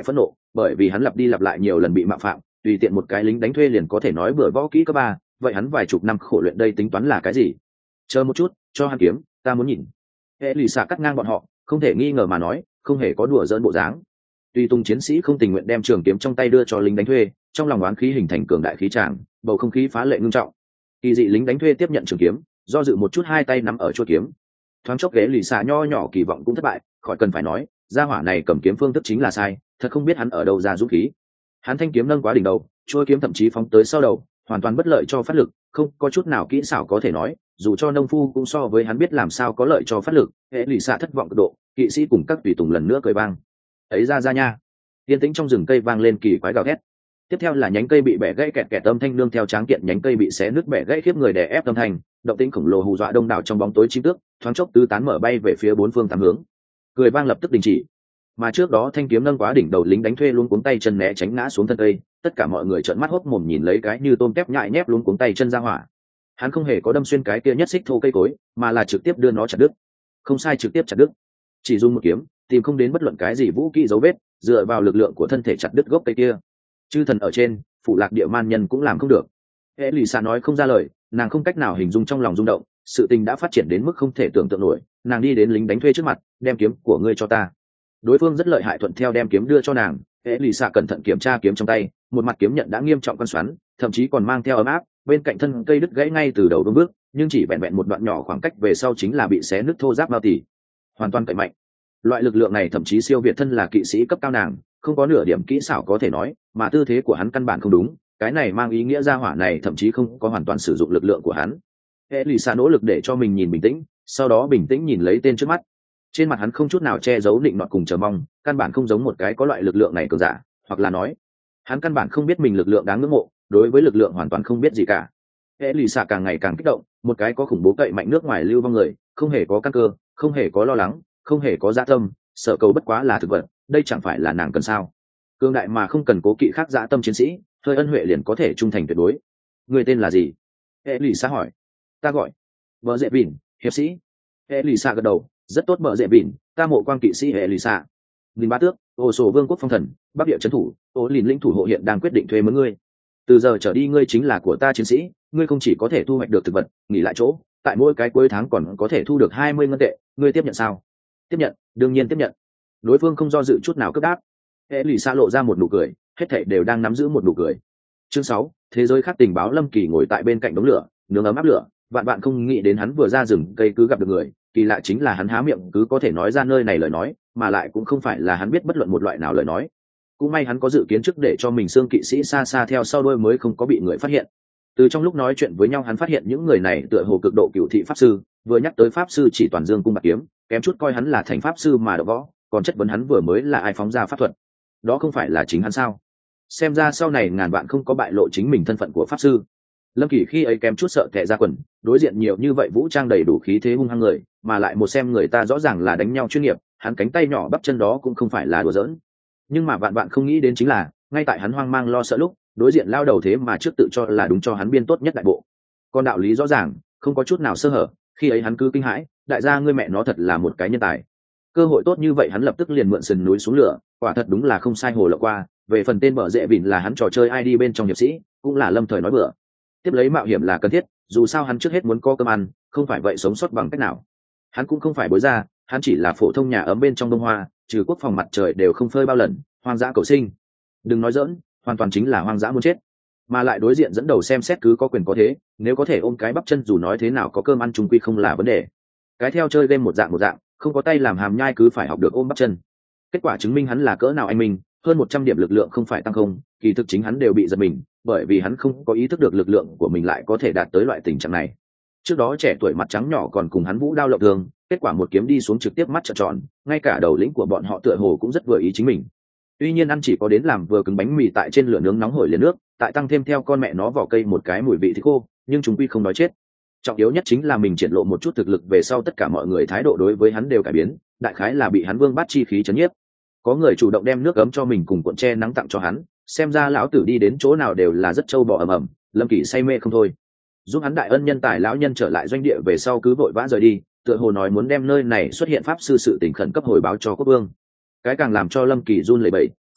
bởi vì hắn lặp đi lặp lại nhiều lần bị mạo phạm, tùy tiện một cái lính đánh thuê liền có thể nói bừa võ kỹ cấp ba, vậy hắn vài chục năm khổ luyện đây tính toán là cái gì? Chờ một chút, cho hắn kiếm, ta muốn nhìn. Hệ lụy xạ cắt ngang bọn họ, không thể nghi ngờ mà nói, không hề có đùa giỡn bộ dáng. Tuy tung chiến sĩ không tình nguyện đem trường kiếm trong tay đưa cho lính đánh thuê, trong lòng oán khí hình thành cường đại khí tràng, bầu không khí phá lệ ngưng trọng. Kỳ dị lính đánh thuê tiếp nhận trường kiếm, do dự một chút hai tay nắm ở chuôi kiếm. Thoáng chốc ghế lì xà nho nhỏ kỳ vọng cũng thất bại, khỏi cần phải nói, gia hỏa này cầm kiếm phương thức chính là sai, thật không biết hắn ở đâu ra dũng khí. Hắn thanh kiếm nâng quá đỉnh đầu, chuôi kiếm thậm chí phóng tới sau đầu, hoàn toàn bất lợi cho phát lực, không có chút nào kỹ xảo có thể nói, dù cho nông phu cũng so với hắn biết làm sao có lợi cho phát lực. Hệ lì xạ thất vọng cực độ, kỵ sĩ cùng các tùy tùng lần nữa cười vang. Ấy ra ra nha. Yên tĩnh trong rừng cây vang lên kỳ quái gào thét. Tiếp theo là nhánh cây bị bẻ gãy kẹt kẹt âm thanh nương theo tráng kiện nhánh cây bị xé nứt bẻ gãy khiếp người đè ép âm thanh, động tĩnh khổng lồ hù dọa đông đảo trong bóng tối chim tước, thoáng chốc tứ tán mở bay về phía bốn phương tám hướng. Cười vang lập tức đình chỉ. Mà trước đó thanh kiếm nâng quá đỉnh đầu lính đánh thuê luôn cuống tay chân né tránh ngã xuống thân cây, tất cả mọi người trợn mắt hốt mồm nhìn lấy cái như tôm tép nhại nhép luôn cuống tay chân ra hỏa. Hắn không hề có đâm xuyên cái kia nhất xích thô cây cối, mà là trực tiếp đưa nó chặt đứt. Không sai, trực tiếp chặt đứt. Chỉ dùng một kiếm, tìm không đến bất luận cái gì vũ khí dấu vết, dựa vào lực lượng của thân thể chặt đứt gốc cây kia. Chư thần ở trên, phụ lạc địa man nhân cũng làm không được. Hệ lì xạ nói không ra lời, nàng không cách nào hình dung trong lòng rung động, sự tình đã phát triển đến mức không thể tưởng tượng nổi. Nàng đi đến lính đánh thuê trước mặt, đem kiếm của ngươi cho ta. Đối phương rất lợi hại, thuận theo đem kiếm đưa cho nàng. Hệ lì xạ cẩn thận kiểm tra kiếm trong tay, một mặt kiếm nhận đã nghiêm trọng con xoắn, thậm chí còn mang theo ấm áp, bên cạnh thân cây đứt gãy ngay từ đầu vương bước, nhưng chỉ vẹn vẹn một đoạn nhỏ khoảng cách về sau chính là bị xé nứt thô ráp bao tỉ, hoàn toàn cậy mạnh. Loại lực lượng này thậm chí siêu việt thân là kỵ sĩ cấp cao nàng, không có nửa điểm kỹ xảo có thể nói, mà tư thế của hắn căn bản không đúng, cái này mang ý nghĩa gia hỏa này thậm chí không có hoàn toàn sử dụng lực lượng của hắn. Elisa nỗ lực để cho mình nhìn bình tĩnh, sau đó bình tĩnh nhìn lấy tên trước mắt. Trên mặt hắn không chút nào che giấu định nọt cùng chờ mong, căn bản không giống một cái có loại lực lượng này cường giả, hoặc là nói, hắn căn bản không biết mình lực lượng đáng ngưỡng mộ, đối với lực lượng hoàn toàn không biết gì cả. Elisa càng ngày càng kích động, một cái có khủng bố cậy mạnh nước ngoài lưu vong người, không hề có căn cơ, không hề có lo lắng, không hề có dạ tâm, sợ cầu bất quá là thực vật, đây chẳng phải là nàng cần sao? Cương đại mà không cần cố kỵ khác dạ tâm chiến sĩ, hơi ân huệ liền có thể trung thành tuyệt đối. Người tên là gì? Elisa hỏi. Ta gọi Bờ Dệ Vịn, hiệp sĩ. Elisa gật đầu, rất tốt Bờ Dệ Vịn, ta mộ quan kỵ sĩ Elisa. Linh Ba Tước, Ô Sổ Vương quốc phong thần, Bắc địa trấn thủ, Ô Lìn lĩnh thủ hộ hiện đang quyết định thuê mướn ngươi. Từ giờ trở đi ngươi chính là của ta chiến sĩ, ngươi không chỉ có thể thu hoạch được thực vật, nghỉ lại chỗ, tại mỗi cái cuối tháng còn có thể thu được hai mươi ngân tệ, ngươi tiếp nhận sao? Tiếp nhận, đương nhiên tiếp nhận. Đối phương không do dự chút nào cấp đáp. Elisa lộ ra một nụ cười, hết thảy đều đang nắm giữ một nụ cười. Chương sáu, thế giới khác tình báo Lâm Kỳ ngồi tại bên cạnh đống lửa, nướng ấm áp lửa, vạn bạn không nghĩ đến hắn vừa ra rừng cây cứ gặp được người, kỳ lạ chính là hắn há miệng cứ có thể nói ra nơi này lời nói, mà lại cũng không phải là hắn biết bất luận một loại nào lời nói. Cũng may hắn có dự kiến trước để cho mình xương kỵ sĩ xa xa theo sau đuôi mới không có bị người phát hiện. Từ trong lúc nói chuyện với nhau hắn phát hiện những người này tựa hồ cực độ cửu thị pháp sư, vừa nhắc tới pháp sư chỉ toàn dương cung bạc kiếm, kém chút coi hắn là thành pháp sư mà đỡ võ, còn chất vấn hắn vừa mới là ai phóng ra pháp thuật. Đó không phải là chính hắn sao? Xem ra sau này ngàn vạn không có bại lộ chính mình thân phận của pháp sư. Lâm Kỳ khi ấy kém chút sợ tè ra quần, đối diện nhiều như vậy vũ trang đầy đủ khí thế hung hăng người, mà lại một xem người ta rõ ràng là đánh nhau chuyên nghiệp, hắn cánh tay nhỏ bắp chân đó cũng không phải là đùa giỡn. Nhưng mà vạn vạn không nghĩ đến chính là, ngay tại hắn hoang mang lo sợ lúc, đối diện lao đầu thế mà trước tự cho là đúng cho hắn biên tốt nhất đại bộ. Còn đạo lý rõ ràng, không có chút nào sơ hở, khi ấy hắn cứ kinh hãi, đại gia ngươi mẹ nó thật là một cái nhân tài. Cơ hội tốt như vậy hắn lập tức liền mượn sườn núi xuống lửa, quả thật đúng là không sai hồ lộ qua. Về phần tên Bờ Dệ Vịn là hắn trò chơi i đê bên trong hiệp sĩ, cũng là lâm thời nói bừa. Tiếp lấy mạo hiểm là cần thiết, dù sao hắn trước hết muốn có cơm ăn, không phải vậy sống sót bằng cách nào. Hắn cũng không phải bối ra, hắn chỉ là phổ thông nhà ấm bên trong Đông Hoa, trừ quốc phòng mặt trời đều không phơi bao lần, hoang dã cầu sinh. Đừng nói dỡn, hoàn toàn chính là hoang dã muốn chết. Mà lại đối diện dẫn đầu xem xét cứ có quyền có thế, nếu có thể ôm cái bắp chân dù nói thế nào có cơm ăn chung quy không là vấn đề. Cái theo chơi game một dạng một dạng, không có tay làm hàm nhai cứ phải học được ôm bắp chân. Kết quả chứng minh hắn là cỡ nào anh minh, hơn một trăm điểm lực lượng không phải tăng không, kỳ thực chính hắn đều bị giật mình, bởi vì hắn không có ý thức được lực lượng của mình lại có thể đạt tới loại tình trạng này. Trước đó trẻ tuổi mặt trắng nhỏ còn cùng hắn vũ đao lộng thường, kết quả một kiếm đi xuống trực tiếp mắt trợn tròn, ngay cả đầu lĩnh của bọn họ tựa hồ cũng rất vừa ý chính mình. Tuy nhiên ăn chỉ có đến làm vừa cứng bánh mì tại trên lửa nướng nóng hổi liền nước, tại tăng thêm theo con mẹ nó vỏ cây một cái mùi vị thịt khô, nhưng chúng quy không nói chết. Trọng yếu nhất chính là mình triển lộ một chút thực lực về sau tất cả mọi người thái độ đối với hắn đều cải biến, đại khái là bị hắn vương bát chi khí chấn nhiếp. Có người chủ động đem nước ấm cho mình cùng cuộn tre nắng tặng cho hắn, xem ra lão tử đi đến chỗ nào đều là rất trâu bò ầm ầm. Lâm Kỳ say mê không thôi, giúp hắn đại ân nhân tài lão nhân trở lại doanh địa về sau cứ vội vã rời đi, tựa hồ nói muốn đem nơi này xuất hiện pháp sư sự tình khẩn cấp hồi báo cho quốc vương. Cái càng làm cho Lâm Kỳ run lẩy bẩy,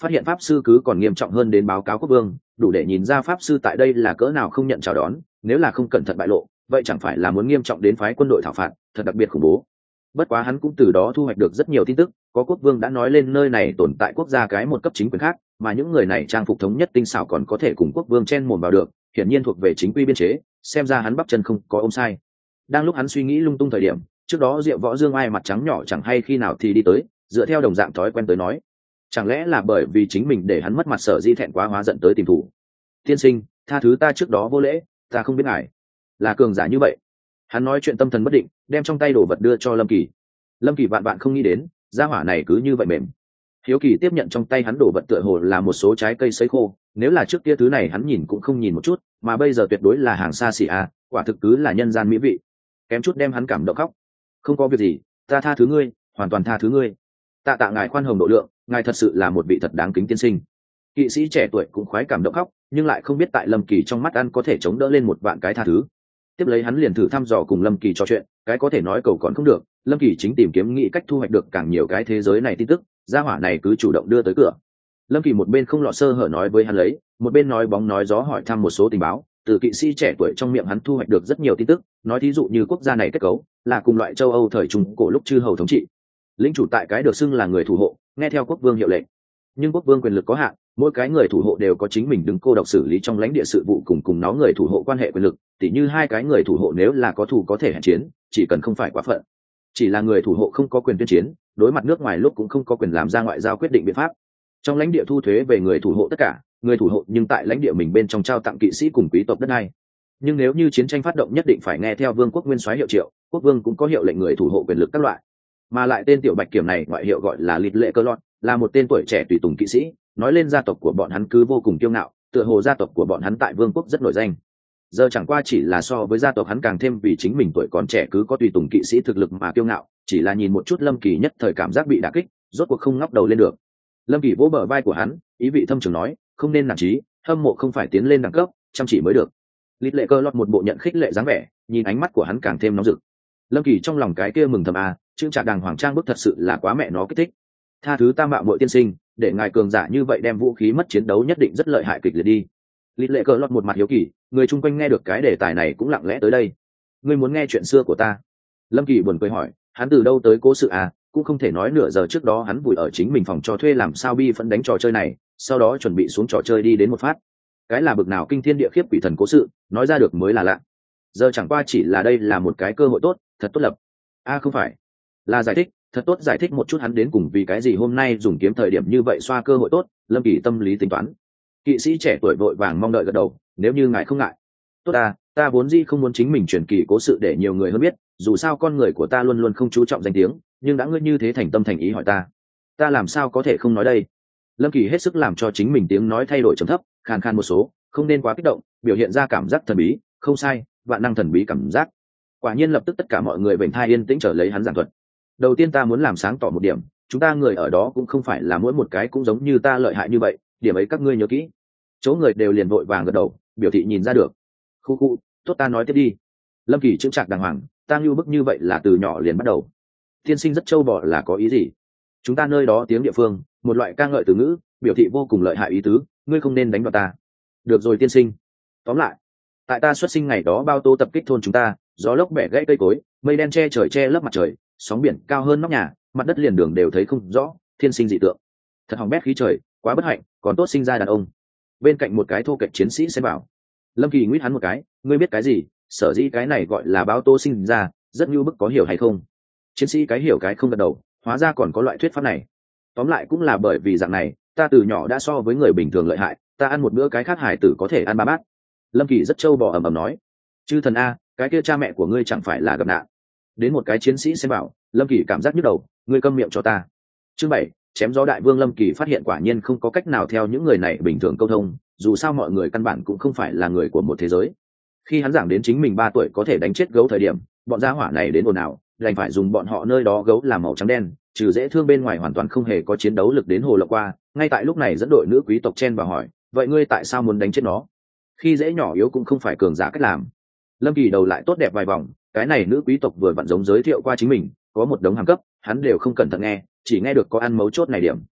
phát hiện pháp sư cứ còn nghiêm trọng hơn đến báo cáo quốc vương, đủ để nhìn ra pháp sư tại đây là cỡ nào không nhận chào đón, nếu là không cẩn thận bại lộ vậy chẳng phải là muốn nghiêm trọng đến phái quân đội thảo phạt, thật đặc biệt khủng bố. Bất quá hắn cũng từ đó thu hoạch được rất nhiều tin tức, có quốc vương đã nói lên nơi này tồn tại quốc gia cái một cấp chính quyền khác, mà những người này trang phục thống nhất tinh xảo còn có thể cùng quốc vương chen mồm vào được, hiển nhiên thuộc về chính quy biên chế, xem ra hắn bắp chân không có ôm sai. Đang lúc hắn suy nghĩ lung tung thời điểm, trước đó Diệu Võ Dương ai mặt trắng nhỏ chẳng hay khi nào thì đi tới, dựa theo đồng dạng thói quen tới nói, chẳng lẽ là bởi vì chính mình để hắn mất mặt sở di thẹn quá hóa giận tới tìm thủ. Tiên sinh, tha thứ ta trước đó vô lễ, ta không biết ngài là cường giả như vậy. Hắn nói chuyện tâm thần bất định, đem trong tay đồ vật đưa cho Lâm Kỳ. Lâm Kỳ vạn vạn không nghĩ đến gia hỏa này cứ như vậy mềm. Hiếu Kỳ tiếp nhận trong tay hắn đồ vật tựa hồ là một số trái cây sấy khô, nếu là trước kia thứ này hắn nhìn cũng không nhìn một chút, mà bây giờ tuyệt đối là hàng xa xỉ à, quả thực cứ là nhân gian mỹ vị, kém chút đem hắn cảm động khóc. Không có việc gì, ta tha thứ ngươi, hoàn toàn tha thứ ngươi. Tạ tạ ngài khoan hồng độ lượng, ngài thật sự là một vị thật đáng kính tiên sinh. Kỵ sĩ trẻ tuổi cũng khoái cảm động khóc, nhưng lại không biết tại Lâm Kỳ trong mắt ăn có thể chống đỡ lên một vạn cái tha thứ. Tiếp lấy hắn liền thử thăm dò cùng Lâm Kỳ trò chuyện, cái có thể nói cầu còn không được, Lâm Kỳ chính tìm kiếm nghĩ cách thu hoạch được càng nhiều cái thế giới này tin tức, gia hỏa này cứ chủ động đưa tới cửa. Lâm Kỳ một bên không lọt sơ hở nói với hắn lấy, một bên nói bóng nói gió hỏi thăm một số tình báo, từ kỵ sĩ trẻ tuổi trong miệng hắn thu hoạch được rất nhiều tin tức, nói thí dụ như quốc gia này kết cấu là cùng loại châu Âu thời trung cổ lúc chư hầu thống trị, lĩnh chủ tại cái được xưng là người thủ hộ, nghe theo quốc vương hiệu lệnh. Nhưng quốc vương quyền lực có hạn, mỗi cái người thủ hộ đều có chính mình đứng cô độc xử lý trong lãnh địa sự vụ cùng cùng nó người thủ hộ quan hệ quyền lực, tỉ như hai cái người thủ hộ nếu là có thù có thể hẹn chiến, chỉ cần không phải quá phận. Chỉ là người thủ hộ không có quyền tuyên chiến, đối mặt nước ngoài lúc cũng không có quyền làm ra ngoại giao quyết định biện pháp. Trong lãnh địa thu thuế về người thủ hộ tất cả, người thủ hộ nhưng tại lãnh địa mình bên trong trao tặng kỵ sĩ cùng quý tộc đất đai. Nhưng nếu như chiến tranh phát động nhất định phải nghe theo vương quốc nguyên soái hiệu triệu, quốc vương cũng có hiệu lệnh người thủ hộ quyền lực các loại. Mà lại tên tiểu bạch kiểm này ngoại hiệu gọi là Lịt Lệ Cơ Lọt, là một tên tuổi trẻ tùy tùng kỵ sĩ, nói lên gia tộc của bọn hắn cứ vô cùng kiêu ngạo, tựa hồ gia tộc của bọn hắn tại vương quốc rất nổi danh. Giờ chẳng qua chỉ là so với gia tộc hắn càng thêm vì chính mình tuổi còn trẻ cứ có tùy tùng kỵ sĩ thực lực mà kiêu ngạo, chỉ là nhìn một chút Lâm Kỳ nhất thời cảm giác bị đả kích, rốt cuộc không ngóc đầu lên được. Lâm Kỳ vỗ bờ vai của hắn, ý vị thâm trường nói, không nên nản chí, hâm mộ không phải tiến lên đẳng cấp, chăm chỉ mới được. Lịt Lệ Cơ Lọt một bộ nhận khích lệ dáng vẻ, nhìn ánh mắt của hắn càng thêm nóng rực. Lâm Kỳ trong lòng cái kia mừng thầm à, trương trạc đàng hoàng trang bức thật sự là quá mẹ nó kích thích. Tha thứ ta mạo muội tiên sinh, để ngài cường giả như vậy đem vũ khí mất chiến đấu nhất định rất lợi hại kịch liệt đi. Lịt Lệ Cơ Lọt một mặt hiếu kỳ, người chung quanh nghe được cái đề tài này cũng lặng lẽ tới đây. Ngươi muốn nghe chuyện xưa của ta? Lâm Kỳ buồn cười hỏi, hắn từ đâu tới cố sự à, cũng không thể nói nửa giờ trước đó hắn vùi ở chính mình phòng cho thuê làm sao bi phẫn đánh trò chơi này, sau đó chuẩn bị xuống trò chơi đi đến một phát. Cái là bực nào kinh thiên địa khiếp quỷ thần cố sự, nói ra được mới là lạ. Giờ chẳng qua chỉ là đây là một cái cơ hội tốt, thật tốt lập. A à, không phải, là giải thích, thật tốt giải thích một chút hắn đến cùng vì cái gì hôm nay dùng kiếm thời điểm như vậy xoa cơ hội tốt. Lâm Kỳ tâm lý tính toán. Kỵ sĩ trẻ tuổi vội vàng mong đợi gật đầu, nếu như ngài không ngại. Tốt ta, ta vốn dĩ không muốn chính mình truyền kỳ cố sự để nhiều người hơn biết, dù sao con người của ta luôn luôn không chú trọng danh tiếng, nhưng đã ngươi như thế thành tâm thành ý hỏi ta, ta làm sao có thể không nói đây. Lâm Kỳ hết sức làm cho chính mình tiếng nói thay đổi trầm thấp, khàn khàn một số, không nên quá kích động, biểu hiện ra cảm giác thần bí. Không sai, vạn năng thần bí cảm giác. Quả nhiên lập tức tất cả mọi người vểnh thai yên tĩnh trở lấy hắn giảng thuật. Đầu tiên ta muốn làm sáng tỏ một điểm, chúng ta người ở đó cũng không phải là mỗi một cái cũng giống như ta lợi hại như vậy, điểm ấy các ngươi nhớ kỹ. Chỗ người đều liền vội vàng gật đầu, biểu thị nhìn ra được. Khu khu, tốt ta nói tiếp đi. Lâm Kỳ chững chạc đàng hoàng, ta lưu bức như vậy là từ nhỏ liền bắt đầu. Tiên sinh rất trâu bò là có ý gì? Chúng ta nơi đó tiếng địa phương, một loại ca ngợi từ ngữ, biểu thị vô cùng lợi hại ý tứ, ngươi không nên đánh vào ta. Được rồi tiên sinh. Tóm lại, tại ta xuất sinh ngày đó bao tô tập kích thôn chúng ta, gió lốc bẻ gãy cây cối, mây đen che trời che lấp mặt trời, sóng biển cao hơn nóc nhà, mặt đất liền đường đều thấy không rõ, thiên sinh dị tượng. Thật hỏng bét khí trời, quá bất hạnh, còn tốt sinh ra đàn ông. Bên cạnh một cái thô kệch chiến sĩ xem bảo. Lâm Kỳ nguyết hắn một cái, ngươi biết cái gì, sở dĩ cái này gọi là bao tô sinh ra, rất như bức có hiểu hay không? Chiến sĩ cái hiểu cái không gật đầu, hóa ra còn có loại thuyết pháp này. Tóm lại cũng là bởi vì dạng này, ta từ nhỏ đã so với người bình thường lợi hại, ta ăn một bữa cái khác hải tử có thể ăn ba bát. Lâm Kỳ rất trâu bò ầm ầm nói, chư thần a, cái kia cha mẹ của ngươi chẳng phải là gặp nạn. Đến một cái chiến sĩ xem bảo, Lâm Kỳ cảm giác nhức đầu, ngươi câm miệng cho ta. Chương bảy, chém gió đại vương. Lâm Kỳ phát hiện quả nhiên không có cách nào theo những người này bình thường câu thông, dù sao mọi người căn bản cũng không phải là người của một thế giới. Khi hắn giảng đến chính mình ba tuổi có thể đánh chết gấu thời điểm, bọn gia hỏa này đến ồn ào, đành phải dùng bọn họ nơi đó gấu làm màu trắng đen, trừ dễ thương bên ngoài hoàn toàn không hề có chiến đấu lực đến hồ lộng qua. Ngay tại lúc này dẫn đội nữ quý tộc chen vào hỏi, vậy ngươi tại sao muốn đánh chết nó? Khi dễ nhỏ yếu cũng không phải cường giả cách làm. Lâm Kỳ đầu lại tốt đẹp vài vòng, cái này nữ quý tộc vừa vặn giống giới thiệu qua chính mình, có một đống hàm cấp, hắn đều không cẩn thận nghe, chỉ nghe được có ăn mấu chốt này điểm.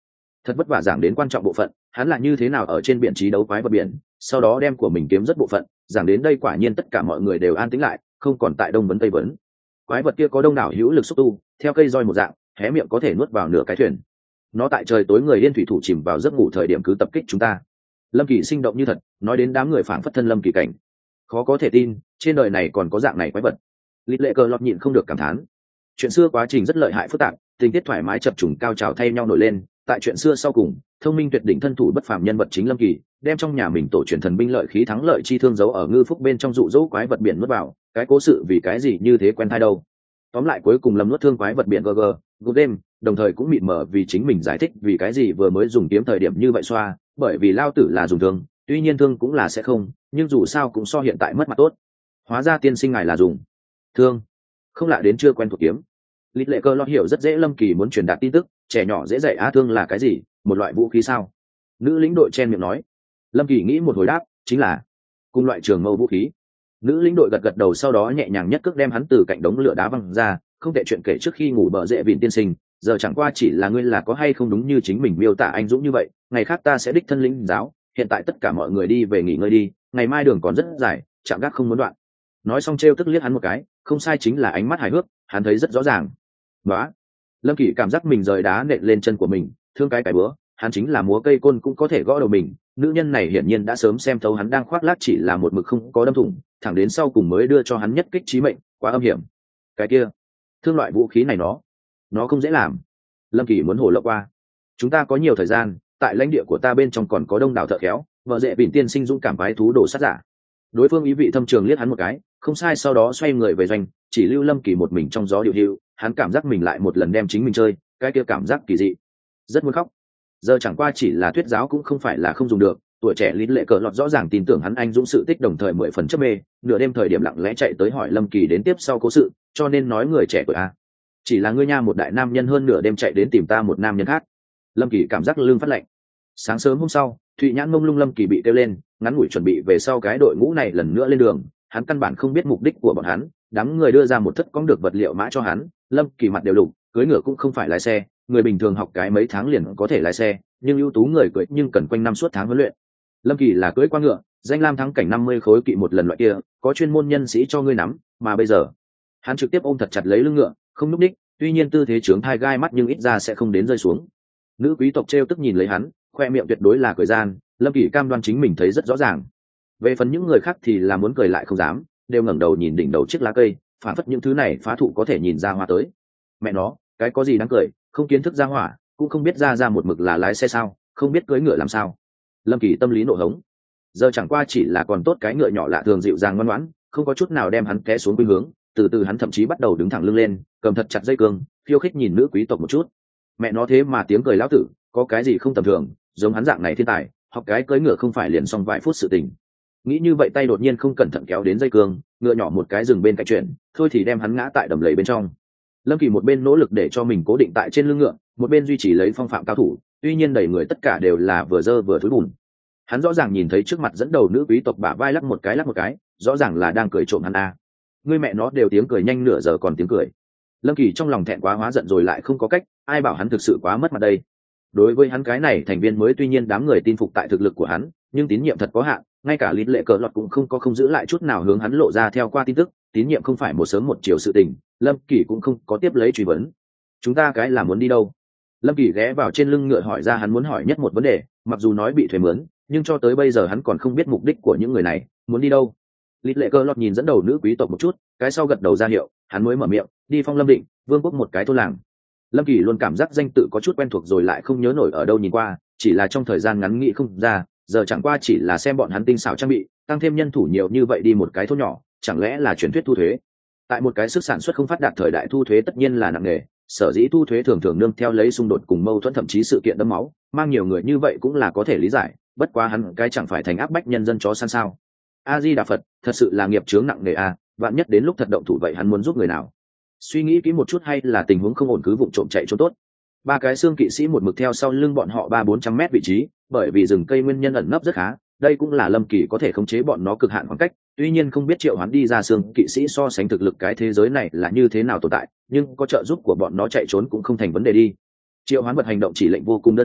thật vất vả giảng đến quan trọng bộ phận, hắn là như thế nào ở trên biển trí đấu quái vật biển, sau đó đem của mình kiếm rất bộ phận giảng đến đây, quả nhiên tất cả mọi người đều an tĩnh lại, không còn tại đông vấn tây vấn. Quái vật kia có đông đảo hữu lực xúc tu, theo cây roi một dạng, hé miệng có thể nuốt vào nửa cái thuyền. Nó tại trời tối người yên thủy thủ chìm vào giấc ngủ thời điểm cứ tập kích chúng ta. Lâm Kỳ sinh động như thật nói đến đám người phảng phất thân Lâm Kỳ cảnh. Khó có thể tin, trên đời này còn có dạng này quái vật. Lít lệ cờ lọt nhịn không được cảm thán. Chuyện xưa quá trình rất lợi hại phức tạp, tình tiết thoải mái chập trùng cao trào thay nhau nổi lên. Tại chuyện xưa sau cùng, thông minh tuyệt đỉnh thân thủ bất phàm nhân vật chính Lâm Kỳ đem trong nhà mình tổ truyền thần binh lợi khí thắng lợi chi thương giấu ở ngư phúc bên trong dụ dỗ quái vật biển nuốt vào. Cái cố sự vì cái gì như thế quen thai đâu. Tóm lại cuối cùng Lâm nuốt thương quái vật biển gg Golem, đồng thời cũng mịt mờ vì chính mình giải thích vì cái gì vừa mới dùng kiếm thời điểm như vậy xoa, bởi vì lao tử là dùng thương, tuy nhiên thương cũng là sẽ không, nhưng dù sao cũng so hiện tại mất mặt tốt. Hóa ra tiên sinh ngài là dùng thương, không lạ đến chưa quen thuộc kiếm. Lịch lệ cơ lo hiểu rất dễ Lâm Kỳ muốn truyền đạt tin tức, trẻ nhỏ dễ dạy á thương là cái gì, một loại vũ khí sao? Nữ lĩnh đội chen miệng nói. Lâm Kỳ nghĩ một hồi đáp, chính là cùng loại trường mâu vũ khí. Nữ lĩnh đội gật gật đầu, sau đó nhẹ nhàng nhất cước đem hắn từ cạnh đống lửa đá văng ra. Không tệ, chuyện kể trước khi ngủ bờ dễ vịn tiên sinh, giờ chẳng qua chỉ là ngươi là có hay không đúng như chính mình miêu tả anh dũng như vậy, ngày khác ta sẽ đích thân lĩnh giáo, hiện tại tất cả mọi người đi về nghỉ ngơi đi, ngày mai đường còn rất dài, chạm gác không muốn đoạn. Nói xong trêu tức liếc hắn một cái, không sai chính là ánh mắt hài hước, hắn thấy rất rõ ràng. Đó. Lâm Kỳ cảm giác mình rời đá nện lên chân của mình, thương cái cái bữa, hắn chính là múa cây côn cũng có thể gõ đầu mình. Nữ nhân này hiển nhiên đã sớm xem thấu hắn đang khoác lác chỉ là một mực không có đâm thủng, thẳng đến sau cùng mới đưa cho hắn nhất kích chí mệnh, quá âm hiểm. Cái kia, thương loại vũ khí này nó, nó không dễ làm. Lâm Kỳ muốn hổ lộ qua. Chúng ta có nhiều thời gian, tại lãnh địa của ta bên trong còn có đông đảo thợ khéo, vợ dễ bỉn tiên sinh dũng cảm phái thú đồ sát giả. Đối phương ý vị thâm trường liếc hắn một cái, không sai, sau đó xoay người về doanh, chỉ lưu Lâm Kỳ một mình trong gió điệu hữu, hắn cảm giác mình lại một lần đem chính mình chơi, cái kia cảm giác kỳ dị, rất muốn khóc. Giờ chẳng qua chỉ là thuyết giáo cũng không phải là không dùng được, tuổi trẻ Lý Lệ Cờ lọt rõ ràng tin tưởng hắn anh dũng sự tích, đồng thời mười phần chấp mê, nửa đêm thời điểm lặng lẽ chạy tới hỏi Lâm Kỳ đến tiếp sau cố sự, cho nên nói người trẻ tuổi a, chỉ là ngươi nha một đại nam nhân hơn nửa đêm chạy đến tìm ta một nam nhân khác. Lâm Kỳ cảm giác lưng phát lạnh. Sáng sớm hôm sau, Thụy Nhãn mông lung Lâm Kỳ bị kêu lên, ngắn ngủi chuẩn bị về sau cái đội ngũ này lần nữa lên đường, hắn căn bản không biết mục đích của bọn hắn, đám người đưa ra một thất cong được vật liệu mã cho hắn, Lâm Kỳ mặt đều lục, cưỡi ngựa cũng không phải lái xe, người bình thường học cái mấy tháng liền có thể lái xe, nhưng ưu tú người cưỡi nhưng cần quanh năm suốt tháng huấn luyện. Lâm Kỳ là cưỡi qua ngựa, danh lam thắng cảnh năm mươi khối kỵ một lần loại kia, có chuyên môn nhân sĩ cho ngươi nắm, mà bây giờ, hắn trực tiếp ôm thật chặt lấy lưng ngựa, không lúc đích, tuy nhiên tư thế trướng thai gai mắt nhưng ít ra sẽ không đến rơi xuống. Nữ quý tộc trêu tức nhìn lấy hắn, khoe miệng tuyệt đối là cười gian, Lâm Kỳ cam đoan chính mình thấy rất rõ ràng. Về phần những người khác thì là muốn cười lại không dám, đều ngẩng đầu nhìn đỉnh đầu chiếc lá cây, phản phất những thứ này phá thụ có thể nhìn ra hoa tới. Mẹ nó, cái có gì đáng cười, không kiến thức ra hỏa, cũng không biết ra ra một mực là lái xe sao, không biết cưỡi ngựa làm sao. Lâm Kỳ tâm lý nộ hống. Giờ chẳng qua chỉ là còn tốt cái ngựa nhỏ lạ thường dịu dàng ngoan ngoãn, không có chút nào đem hắn té xuống quy hướng, từ từ hắn thậm chí bắt đầu đứng thẳng lưng lên, cầm thật chặt dây cương, khiêu khích nhìn nữ quý tộc một chút. Mẹ nó thế mà tiếng cười lão tử, có cái gì không tầm thường, giống hắn dạng này thiên tài, học cái cưỡi ngựa không phải liền xong vài phút sự tình. Nghĩ như vậy tay đột nhiên không cẩn thận kéo đến dây cương, ngựa nhỏ một cái dừng bên cạnh chuyển, thôi thì đem hắn ngã tại đầm lầy bên trong. Lâm Kỳ một bên nỗ lực để cho mình cố định tại trên lưng ngựa, một bên duy trì lấy phong phạm cao thủ, tuy nhiên đầy người tất cả đều là vừa dơ vừa thối bùn. Hắn rõ ràng nhìn thấy trước mặt dẫn đầu nữ quý tộc bả vai lắc một cái lắc một cái, rõ ràng là đang cười trộm hắn a. À. Ngươi mẹ nó đều tiếng cười nhanh nửa giờ còn tiếng cười. Lâm Kỳ trong lòng thẹn quá hóa giận rồi lại không có cách, ai bảo hắn thực sự quá mất mặt đây. Đối với hắn cái này thành viên mới, tuy nhiên đám người tin phục tại thực lực của hắn, nhưng tín nhiệm thật có hạn, ngay cả Lý Lệ Cờ lọt cũng không có không giữ lại chút nào hướng hắn lộ ra theo qua tin tức, tín nhiệm không phải một sớm một chiều sự tình. Lâm Kỳ cũng không có tiếp lấy truy vấn. Chúng ta cái là muốn đi đâu? Lâm Kỳ ghé vào trên lưng ngựa hỏi ra hắn muốn hỏi nhất một vấn đề, mặc dù nói bị thuê mướn, nhưng cho tới bây giờ hắn còn không biết mục đích của những người này, muốn đi đâu. Lý Lệ Cờ lọt nhìn dẫn đầu nữ quý tộc một chút, cái sau gật đầu ra hiệu, hắn mới mở miệng, đi Phong Lâm Định, vương quốc một cái thôn làng. Lâm Kỳ luôn cảm giác danh tự có chút quen thuộc rồi lại không nhớ nổi ở đâu nhìn qua, chỉ là trong thời gian ngắn nghĩ không ra, giờ chẳng qua chỉ là xem bọn hắn tinh xảo trang bị, tăng thêm nhân thủ nhiều như vậy đi một cái thôn nhỏ, chẳng lẽ là truyền thuyết thu thuế. Tại một cái sức sản xuất không phát đạt thời đại, thu thuế tất nhiên là nặng nề, sở dĩ thu thuế thường thường nương theo lấy xung đột cùng mâu thuẫn, thậm chí sự kiện đẫm máu, mang nhiều người như vậy cũng là có thể lý giải, bất quá hắn cái chẳng phải thành áp bách nhân dân chó săn sao. A Di Đà Phật, thật sự là nghiệp chướng nặng nề a, vạn nhất đến lúc thật động thủ vậy hắn muốn giúp người nào? Suy nghĩ kỹ một chút hay là tình huống không ổn cứ vụng trộm chạy trốn tốt. Ba cái xương kỵ sĩ một mực theo sau lưng bọn họ ba bốn trăm mét vị trí, bởi vì rừng cây nguyên nhân ẩn nấp rất khá, đây cũng là Lâm Kỳ có thể khống chế bọn nó cực hạn khoảng cách. Tuy nhiên không biết triệu hoán đi ra xương kỵ sĩ so sánh thực lực cái thế giới này là như thế nào tồn tại, nhưng có trợ giúp của bọn nó chạy trốn cũng không thành vấn đề đi. Triệu hoán vật hành động chỉ lệnh vô cùng đơn giản,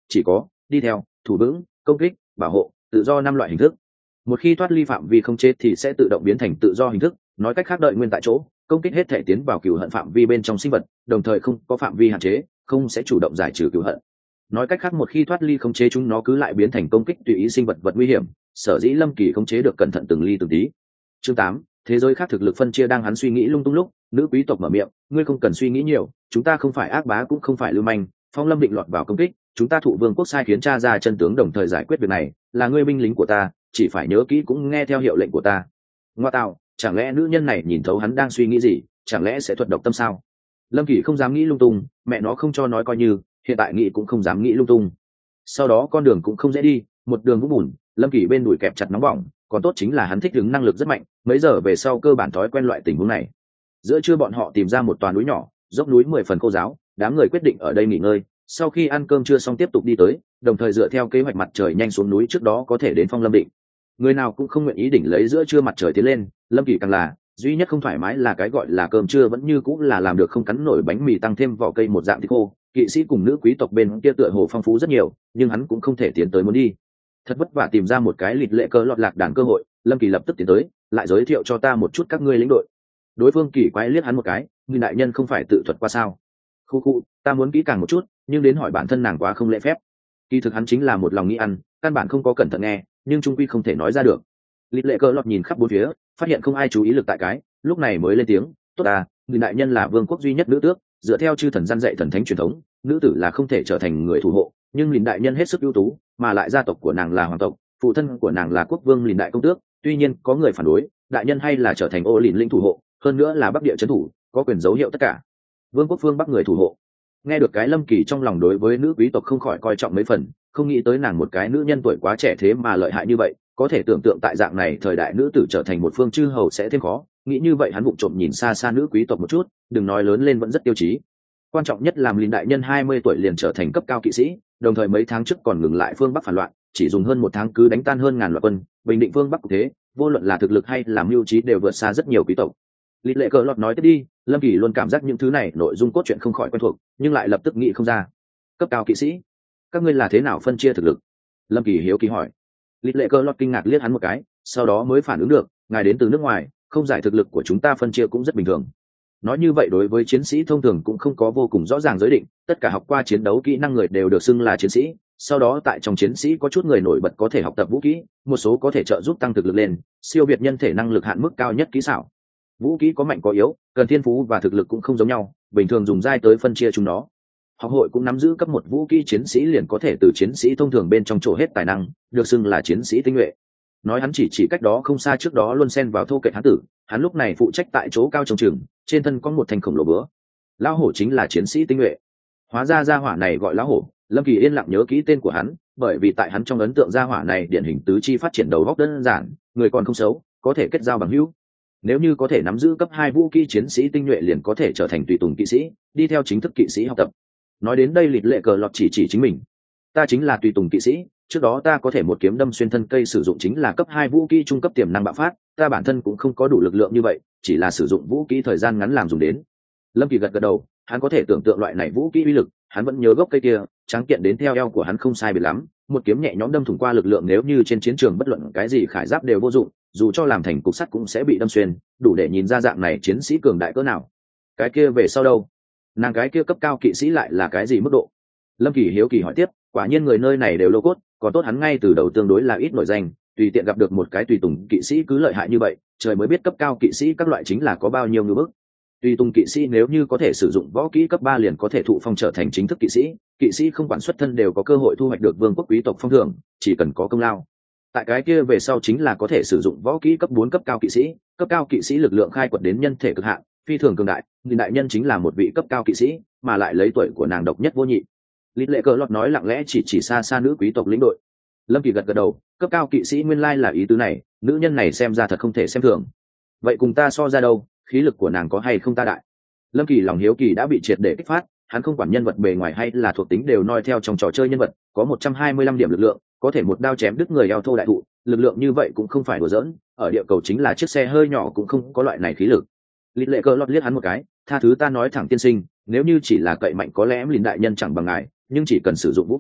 chỉ có đi theo, thủ vững, công kích, bảo hộ, tự do năm loại hình thức. Một khi thoát ly phạm vi không chế thì sẽ tự động biến thành tự do hình thức, nói cách khác đợi nguyên tại chỗ, công kích hết thể tiến vào cừu hận phạm vi bên trong sinh vật, đồng thời không có phạm vi hạn chế, không sẽ chủ động giải trừ cừu hận. Nói cách khác một khi thoát ly khống chế chúng nó cứ lại biến thành công kích tùy ý sinh vật vật nguy hiểm, sở dĩ Lâm Kỳ khống chế được cẩn thận từng ly từng tí. Chương tám, thế giới khác thực lực phân chia. Đang hắn suy nghĩ lung tung lúc, nữ quý tộc mở miệng, ngươi không cần suy nghĩ nhiều, chúng ta không phải ác bá cũng không phải lưu manh, Phong Lâm định lọt vào công kích, chúng ta thụ vương quốc sai khiến tra ra chân tướng đồng thời giải quyết việc này, là ngươi binh lính của ta, chỉ phải nhớ kỹ cũng nghe theo hiệu lệnh của ta. Ngoa tạo, chẳng lẽ nữ nhân này nhìn thấu hắn đang suy nghĩ gì, chẳng lẽ sẽ thuật độc tâm sao? Lâm Kỳ không dám nghĩ lung tung, mẹ nó không cho nói coi như, hiện tại nghĩ cũng không dám nghĩ lung tung. Sau đó con đường cũng không dễ đi, một đường vũng bùn, Lâm Kỳ bên đùi kẹp chặt nóng bỏng, còn tốt chính là hắn thích ứng năng lực rất mạnh, mấy giờ về sau cơ bản thói quen loại tình huống này. Giữa trưa bọn họ tìm ra một toà núi nhỏ, dốc núi mười phần khô giáo, đám người quyết định ở đây nghỉ ngơi, sau khi ăn cơm trưa xong tiếp tục đi tới, đồng thời dựa theo kế hoạch mặt trời nhanh xuống núi trước đó có thể đến Phong Lâm Định. Người nào cũng không nguyện ý đỉnh lấy giữa trưa mặt trời tiến lên, Lâm Kỳ càng là, duy nhất không thoải mái là cái gọi là cơm trưa vẫn như cũng là làm được không cắn nổi bánh mì tăng thêm vỏ cây một dạng thịt khô. Kỵ sĩ cùng nữ quý tộc bên kia tựa hồ phong phú rất nhiều, nhưng hắn cũng không thể tiến tới muốn đi. Thật vất vả tìm ra một cái lịt lệ cơ lọt lạc đàn cơ hội, Lâm Kỳ lập tức tiến tới, lại giới thiệu cho ta một chút các ngươi lĩnh đội. Đối phương kỳ quái liếc hắn một cái, người đại nhân không phải tự thuật qua sao? Khu khu, ta muốn kỹ càng một chút, nhưng đến hỏi bản thân nàng quá không lễ phép. Kỳ thực hắn chính là một lòng nghĩ ăn, căn bản không có cẩn thận nghe, nhưng trung quy không thể nói ra được. Lịt lệ cơ lọt nhìn khắp bốn phía, phát hiện không ai chú ý lực tại cái, lúc này mới lên tiếng, tốt à, người đại nhân là vương quốc duy nhất nữ tước, dựa theo chư thần gian dạy thần thánh truyền thống, nữ tử là không thể trở thành người thủ hộ, nhưng Lìn đại nhân hết sức ưu tú, mà lại gia tộc của nàng là hoàng tộc, phụ thân của nàng là quốc vương Lìn đại công tước, tuy nhiên có người phản đối, đại nhân hay là trở thành ô Lìn linh thủ hộ, hơn nữa là bắc địa trấn thủ, có quyền dấu hiệu tất cả vương quốc phương bắc người thủ hộ. Nghe được cái, Lâm Kỳ trong lòng đối với nữ quý tộc không khỏi coi trọng mấy phần, không nghĩ tới nàng một cái nữ nhân tuổi quá trẻ thế mà lợi hại như vậy, có thể tưởng tượng tại dạng này thời đại nữ tử trở thành một phương chư hầu sẽ thêm khó. Nghĩ như vậy hắn vụng trộm nhìn xa xa nữ quý tộc một chút, đừng nói lớn lên vẫn rất tiêu chí. Quan trọng nhất làm Lìn đại nhân hai mươi tuổi liền trở thành cấp cao kỵ sĩ, đồng thời mấy tháng trước còn ngừng lại phương bắc phản loạn, chỉ dùng hơn một tháng cứ đánh tan hơn ngàn loạt quân, bình định phương bắc cục thế, vô luận là thực lực hay là mưu trí đều vượt xa rất nhiều quý tộc. Lịt lệ cờ lọt nói tiếp đi, Lâm Kỳ luôn cảm giác những thứ này nội dung cốt truyện không khỏi quen thuộc, nhưng lại lập tức nghĩ không ra. Cấp cao kỵ sĩ, các ngươi là thế nào phân chia thực lực? Lâm Kỳ hiếu kỳ hỏi. Lịt lệ cờ lọt kinh ngạc liếc hắn một cái, sau đó mới phản ứng được, ngài đến từ nước ngoài, không giải thực lực của chúng ta phân chia cũng rất bình thường. Nói như vậy đối với chiến sĩ thông thường cũng không có vô cùng rõ ràng giới định, tất cả học qua chiến đấu kỹ năng người đều được xưng là chiến sĩ, sau đó tại trong chiến sĩ có chút người nổi bật có thể học tập vũ kỹ, một số có thể trợ giúp tăng thực lực lên, siêu việt nhân thể năng lực hạn mức cao nhất kỹ xảo. Vũ kỹ có mạnh có yếu, cần thiên phú và thực lực cũng không giống nhau, bình thường dùng giai tới phân chia chúng nó. Học hội cũng nắm giữ cấp một vũ kỹ chiến sĩ liền có thể từ chiến sĩ thông thường bên trong chỗ hết tài năng, được xưng là chiến sĩ tinh nhuệ. Nói hắn chỉ chỉ cách đó không xa trước đó luôn xen vào thô kệch hắn tử, hắn lúc này phụ trách tại chỗ cao trông chừng, trên thân có một thanh khổng lồ búa. Lão hổ chính là chiến sĩ tinh nhuệ. Hóa ra gia hỏa này gọi lão hổ, Lâm Kỳ yên lặng nhớ kỹ tên của hắn, bởi vì tại hắn trong ấn tượng gia hỏa này điển hình tứ chi phát triển đầu góc đơn giản, người còn không xấu, có thể kết giao bằng hữu. Nếu như có thể nắm giữ cấp hai vũ kỹ chiến sĩ tinh nhuệ liền có thể trở thành tùy tùng kỵ sĩ, đi theo chính thức kỵ sĩ học tập. Nói đến đây Lịt lệ cờ lọt chỉ chỉ chính mình. Ta chính là tùy tùng kỵ sĩ, trước đó ta có thể một kiếm đâm xuyên thân cây sử dụng chính là cấp hai vũ kỹ trung cấp tiềm năng bạo phát, ta bản thân cũng không có đủ lực lượng như vậy, chỉ là sử dụng vũ kỹ thời gian ngắn làm dùng đến. Lâm Kỳ gật gật đầu, hắn có thể tưởng tượng loại này vũ kỹ uy lực, hắn vẫn nhớ gốc cây kia, trắng kiện đến theo eo của hắn không sai biệt lắm, một kiếm nhẹ nhõm đâm thủng qua lực lượng, nếu như trên chiến trường bất luận cái gì khải giáp đều vô dụng, dù cho làm thành cục sắt cũng sẽ bị đâm xuyên, đủ để nhìn ra dạng này chiến sĩ cường đại cỡ nào. Cái kia về sau đâu? Nàng cái kia cấp cao kỵ sĩ lại là cái gì mức độ? Lâm Kỳ hiếu kỳ hỏi tiếp, quả nhiên người nơi này đều lô cốt, còn tốt hắn ngay từ đầu tương đối là ít nổi danh, tùy tiện gặp được một cái tùy tùng kỵ sĩ cứ lợi hại như vậy, trời mới biết cấp cao kỵ sĩ các loại chính là có bao nhiêu ngưỡng bức. Tùy tùng kỵ sĩ nếu như có thể sử dụng võ kỹ cấp ba liền có thể thụ phong trở thành chính thức kỵ sĩ, kỵ sĩ không quản xuất thân đều có cơ hội thu hoạch được vương quốc quý tộc phong thưởng, chỉ cần có công lao. Tại cái kia về sau chính là có thể sử dụng võ kỹ cấp bốn cấp cao kỵ sĩ, cấp cao kỵ sĩ lực lượng khai quật đến nhân thể cực hạn, phi thường cường đại, nhưng đại nhân chính là một vị cấp cao kỵ sĩ, mà lại lấy tuổi của nàng độc nhất vô nhị. Lịt lệ cờ lọt nói lặng lẽ chỉ chỉ xa xa nữ quý tộc lĩnh đội. Lâm Kỳ gật gật đầu, cấp cao kỵ sĩ nguyên lai là ý tứ này, nữ nhân này xem ra thật không thể xem thường. Vậy cùng ta so ra đâu, khí lực của nàng có hay không ta đại? Lâm Kỳ lòng hiếu kỳ đã bị triệt để kích phát, hắn không quản nhân vật bề ngoài hay là thuộc tính đều noi theo trong trò chơi nhân vật, có một trăm hai mươi lăm điểm lực lượng, có thể một đao chém đứt người eo thô đại thụ, lực lượng như vậy cũng không phải đùa giỡn, ở địa cầu chính là chiếc xe hơi nhỏ cũng không có loại này khí lực. Lịt lệ cờ lọt liếc hắn một cái, tha thứ ta nói thẳng tiên sinh, nếu như chỉ là cậy mạnh có lẽ Lìn đại nhân chẳng bằng ngài, nhưng chỉ cần sử dụng vũ kỹ,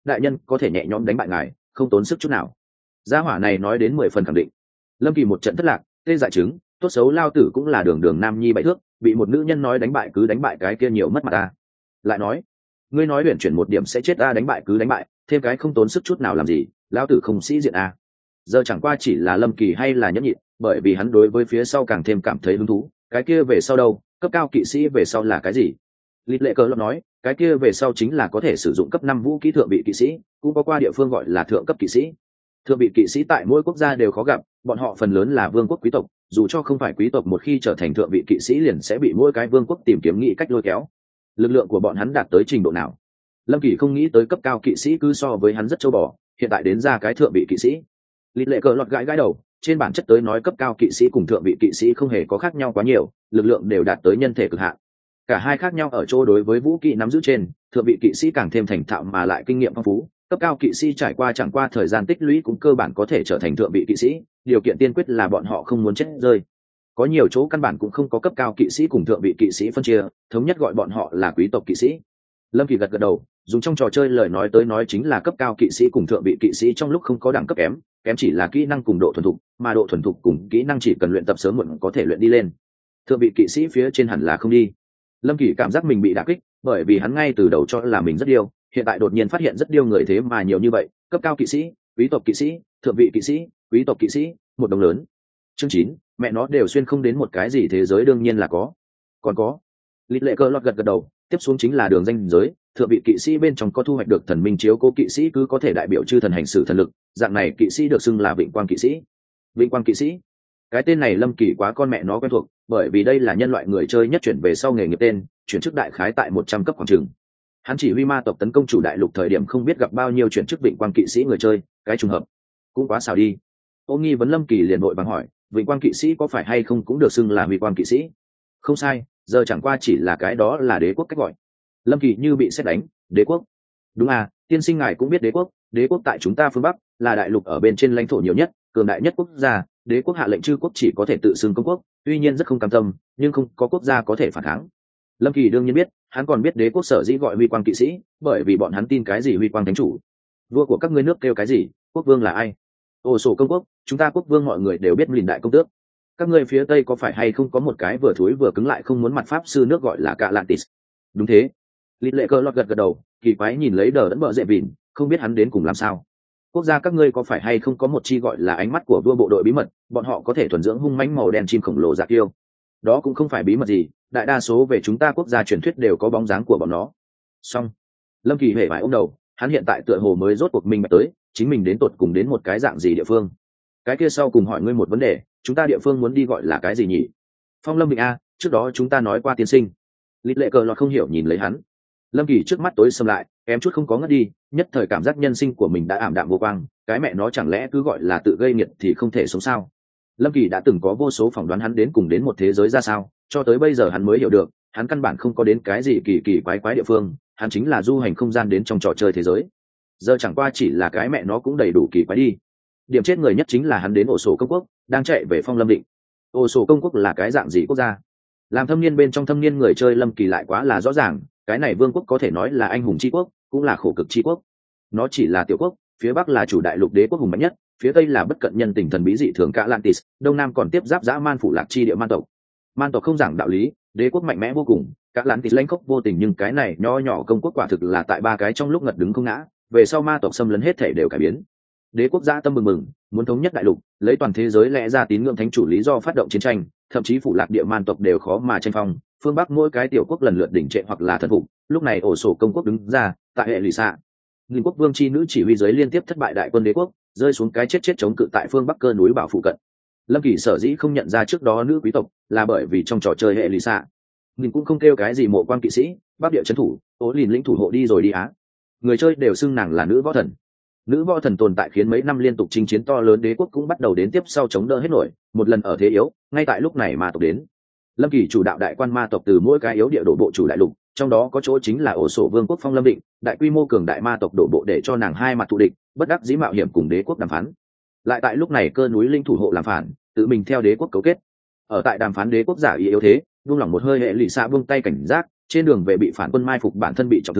đại nhân có thể nhẹ nhõm đánh bại ngài, không tốn sức chút nào. Gia hỏa này nói đến mười phần khẳng định. Lâm Kỳ một trận thất lạc, tê dại chứng, tốt xấu lao tử cũng là đường đường nam nhi bảy thước, bị một nữ nhân nói đánh bại cứ đánh bại cái kia nhiều mất mặt ta. Lại nói, ngươi nói luyện chuyển một điểm sẽ chết ta, đánh bại cứ đánh bại, thêm cái không tốn sức chút nào làm gì, lao tử không sĩ diện a. Giờ chẳng qua chỉ là Lâm Kỳ hay là nhẫn nhịn, bởi vì hắn đối với phía sau càng thêm cảm thấy hứng thú. Cái kia về sau đâu, cấp cao kỵ sĩ về sau là cái gì? Lịch lệ cờ lọt nói, cái kia về sau chính là có thể sử dụng cấp năm vũ khí thượng vị kỵ sĩ, cũng có qua địa phương gọi là thượng cấp kỵ sĩ. Thượng vị kỵ sĩ tại mỗi quốc gia đều khó gặp, bọn họ phần lớn là vương quốc quý tộc, dù cho không phải quý tộc một khi trở thành thượng vị kỵ sĩ liền sẽ bị mỗi cái vương quốc tìm kiếm nghĩ cách lôi kéo. Lực lượng của bọn hắn đạt tới trình độ nào? Lâm Kỳ không nghĩ tới cấp cao kỵ sĩ cứ so với hắn rất châu bò, hiện tại đến ra cái thượng vị kỵ sĩ. Lịch lệ cờ lọt gãi gãi đầu, trên bản chất tới nói cấp cao kỵ sĩ cùng thượng vị kỵ sĩ không hề có khác nhau quá nhiều, lực lượng đều đạt tới nhân thể cực hạn. Cả hai khác nhau ở chỗ đối với vũ kỹ nắm giữ trên, thượng vị kỵ sĩ càng thêm thành thạo mà lại kinh nghiệm phong phú, cấp cao kỵ sĩ trải qua chẳng qua thời gian tích lũy cũng cơ bản có thể trở thành thượng vị kỵ sĩ, điều kiện tiên quyết là bọn họ không muốn chết rơi. Có nhiều chỗ căn bản cũng không có cấp cao kỵ sĩ cùng thượng vị kỵ sĩ phân chia, thống nhất gọi bọn họ là quý tộc kỵ sĩ. Lâm Kỳ gật gật đầu, dùng trong trò chơi lời nói tới nói chính là cấp cao kỵ sĩ cùng thượng vị kỵ sĩ trong lúc không có đẳng cấp kém, kém chỉ là kỹ năng cùng độ thuần thục, mà độ thuần thục cùng kỹ năng chỉ cần luyện tập sớm muộn có thể luyện đi lên. Thượng vị kỵ sĩ phía trên hẳn là không đi. Lâm Kỳ cảm giác mình bị đả kích, bởi vì hắn ngay từ đầu cho là mình rất điêu, hiện tại đột nhiên phát hiện rất điêu người thế mà nhiều như vậy, cấp cao kỵ sĩ, quý tộc kỵ sĩ, thượng vị kỵ sĩ, quý tộc kỵ sĩ, một đồng lớn. Chương chín, mẹ nó đều xuyên không đến một cái gì thế giới đương nhiên là có. Còn có. Lịch lệ cơ lọt gật gật đầu, tiếp xuống chính là đường danh giới, thượng vị kỵ sĩ bên trong có thu hoạch được thần minh chiếu cố kỵ sĩ cứ có thể đại biểu chư thần hành xử thần lực, dạng này kỵ sĩ được xưng là vịnh quang kỵ sĩ. Vịnh quang kỵ sĩ. Cái tên này Lâm Kỳ quá con mẹ nó quen thuộc, bởi vì đây là nhân loại người chơi nhất chuyển về sau nghề nghiệp tên, chuyển chức đại khái tại một trăm cấp khoảng trường. Hắn chỉ huy ma tộc tấn công chủ đại lục thời điểm không biết gặp bao nhiêu chuyển chức vịnh quang kỵ sĩ người chơi, cái trùng hợp cũng quá xảo đi. Ô nghi vấn Lâm Kỳ liền vội vàng hỏi, vịnh quang kỵ sĩ có phải hay không cũng được xưng là huy quang kỵ sĩ? Không sai, giờ chẳng qua chỉ là cái đó là đế quốc cách gọi. Lâm Kỳ như bị sét đánh, đế quốc? Đúng à, tiên sinh ngài cũng biết đế quốc, đế quốc tại chúng ta phương Bắc, là đại lục ở bên trên lãnh thổ nhiều nhất, cường đại nhất quốc gia, đế quốc hạ lệnh chư quốc chỉ có thể tự xưng công quốc, tuy nhiên rất không cam tâm, nhưng không có quốc gia có thể phản kháng. Lâm Kỳ đương nhiên biết, hắn còn biết đế quốc sở dĩ gọi huy quang kỵ sĩ, bởi vì bọn hắn tin cái gì huy quang thánh chủ. Vua của các ngươi nước kêu cái gì, quốc vương là ai? Ồ sổ công quốc, chúng ta quốc vương mọi người đều biết liền đại công tước. Các ngươi phía tây có phải hay không có một cái vừa thối vừa cứng lại không muốn mặt pháp sư nước gọi là Calatis? Đúng thế. Lịch lệ cơ lọt gật gật đầu, kỳ quái nhìn lấy đờ đẫn bợ dệ vịn, không biết hắn đến cùng làm sao. Quốc gia các ngươi có phải hay không có một chi gọi là ánh mắt của vua bộ đội bí mật, bọn họ có thể thuần dưỡng hung mãnh màu đen chim khổng lồ dạ kiêu. Đó cũng không phải bí mật gì, đại đa số về chúng ta quốc gia truyền thuyết đều có bóng dáng của bọn nó. Xong. Lâm Kỳ hề phải ôm đầu, hắn hiện tại tựa hồ mới rốt cuộc minh bạch tới, chính mình đến tột cùng đến một cái dạng gì địa phương. Cái kia sau cùng hỏi ngươi một vấn đề, chúng ta địa phương muốn đi gọi là cái gì nhỉ? Phong Lâm Vịnh a, trước đó chúng ta nói qua tiên sinh. Lịch lệ cờ lọt không hiểu nhìn lấy hắn. Lâm Kỳ trước mắt tối sầm lại, em chút không có ngất đi, nhất thời cảm giác nhân sinh của mình đã ảm đạm vô quang, cái mẹ nó chẳng lẽ cứ gọi là tự gây nghiệt thì không thể sống sao? Lâm Kỳ đã từng có vô số phỏng đoán hắn đến cùng đến một thế giới ra sao, cho tới bây giờ hắn mới hiểu được, hắn căn bản không có đến cái gì kỳ kỳ quái quái địa phương, hắn chính là du hành không gian đến trong trò chơi thế giới. Giờ chẳng qua chỉ là cái mẹ nó cũng đầy đủ kỳ quái đi. Điểm chết người nhất chính là hắn đến ổ sổ công quốc, đang chạy về Phong Lâm Định. Ổ sổ công quốc là cái dạng gì quốc gia? Làm thâm niên bên trong thâm niên người chơi Lâm Kỳ lại quá là rõ ràng, cái này vương quốc có thể nói là anh hùng chi quốc, cũng là khổ cực chi quốc. Nó chỉ là tiểu quốc, phía bắc là chủ đại lục đế quốc hùng mạnh nhất, phía tây là bất cận nhân tình thần bí dị thường Atlantis, đông nam còn tiếp giáp dã man phủ lạc chi địa man tộc. Man tộc không giảng đạo lý, đế quốc mạnh mẽ vô cùng, Atlantis lãnh khốc vô tình, nhưng cái này nho nhỏ công quốc quả thực là tại ba cái trong lúc ngật đứng không ngã, về sau ma tộc xâm lấn hết thể đều cải biến. Đế quốc dã tâm mừng mừng, muốn thống nhất đại lục, lấy toàn thế giới lẽ ra tín ngưỡng thánh chủ lý do phát động chiến tranh, thậm chí phủ lạc địa man tộc đều khó mà tranh phong, phương bắc mỗi cái tiểu quốc lần lượt đỉnh trệ hoặc là thần phục. Lúc này ổ sổ công quốc đứng ra, tại hệ lụy xạ, nghìn quốc vương chi nữ chỉ huy giới liên tiếp thất bại đại quân đế quốc, rơi xuống cái chết chết chống cự tại phương bắc cơ núi bảo phụ cận. Lâm Kỳ sở dĩ không nhận ra trước đó nữ quý tộc là bởi vì trong trò chơi hệ lụy xạ, nghìn cũng không kêu cái gì mộ quan kỵ sĩ, bắc địa trấn thủ, ố lìn lĩnh thủ hộ đi rồi đi á, người chơi đều xưng nàng là nữ võ thần. Nữ võ thần tồn tại khiến mấy năm liên tục chinh chiến to lớn đế quốc cũng bắt đầu đến tiếp sau chống đỡ hết nổi, một lần ở thế yếu, ngay tại lúc này ma tộc đến. Lâm Kỳ chủ đạo đại quan ma tộc từ mỗi cái yếu địa đổ bộ chủ đại lục, trong đó có chỗ chính là ổ sổ vương quốc Phong Lâm Định, đại quy mô cường đại ma tộc đổ bộ để cho nàng hai mặt thù địch, bất đắc dĩ mạo hiểm cùng đế quốc đàm phán. Lại tại lúc này cơ núi linh thủ hộ làm phản, tự mình theo đế quốc cấu kết. Ở tại đàm phán đế quốc giả ý yếu thế, buông lỏng một hơi hệ lụy xạ buông tay cảnh giác, trên đường về bị phản quân mai phục bản thân bị trọng thương,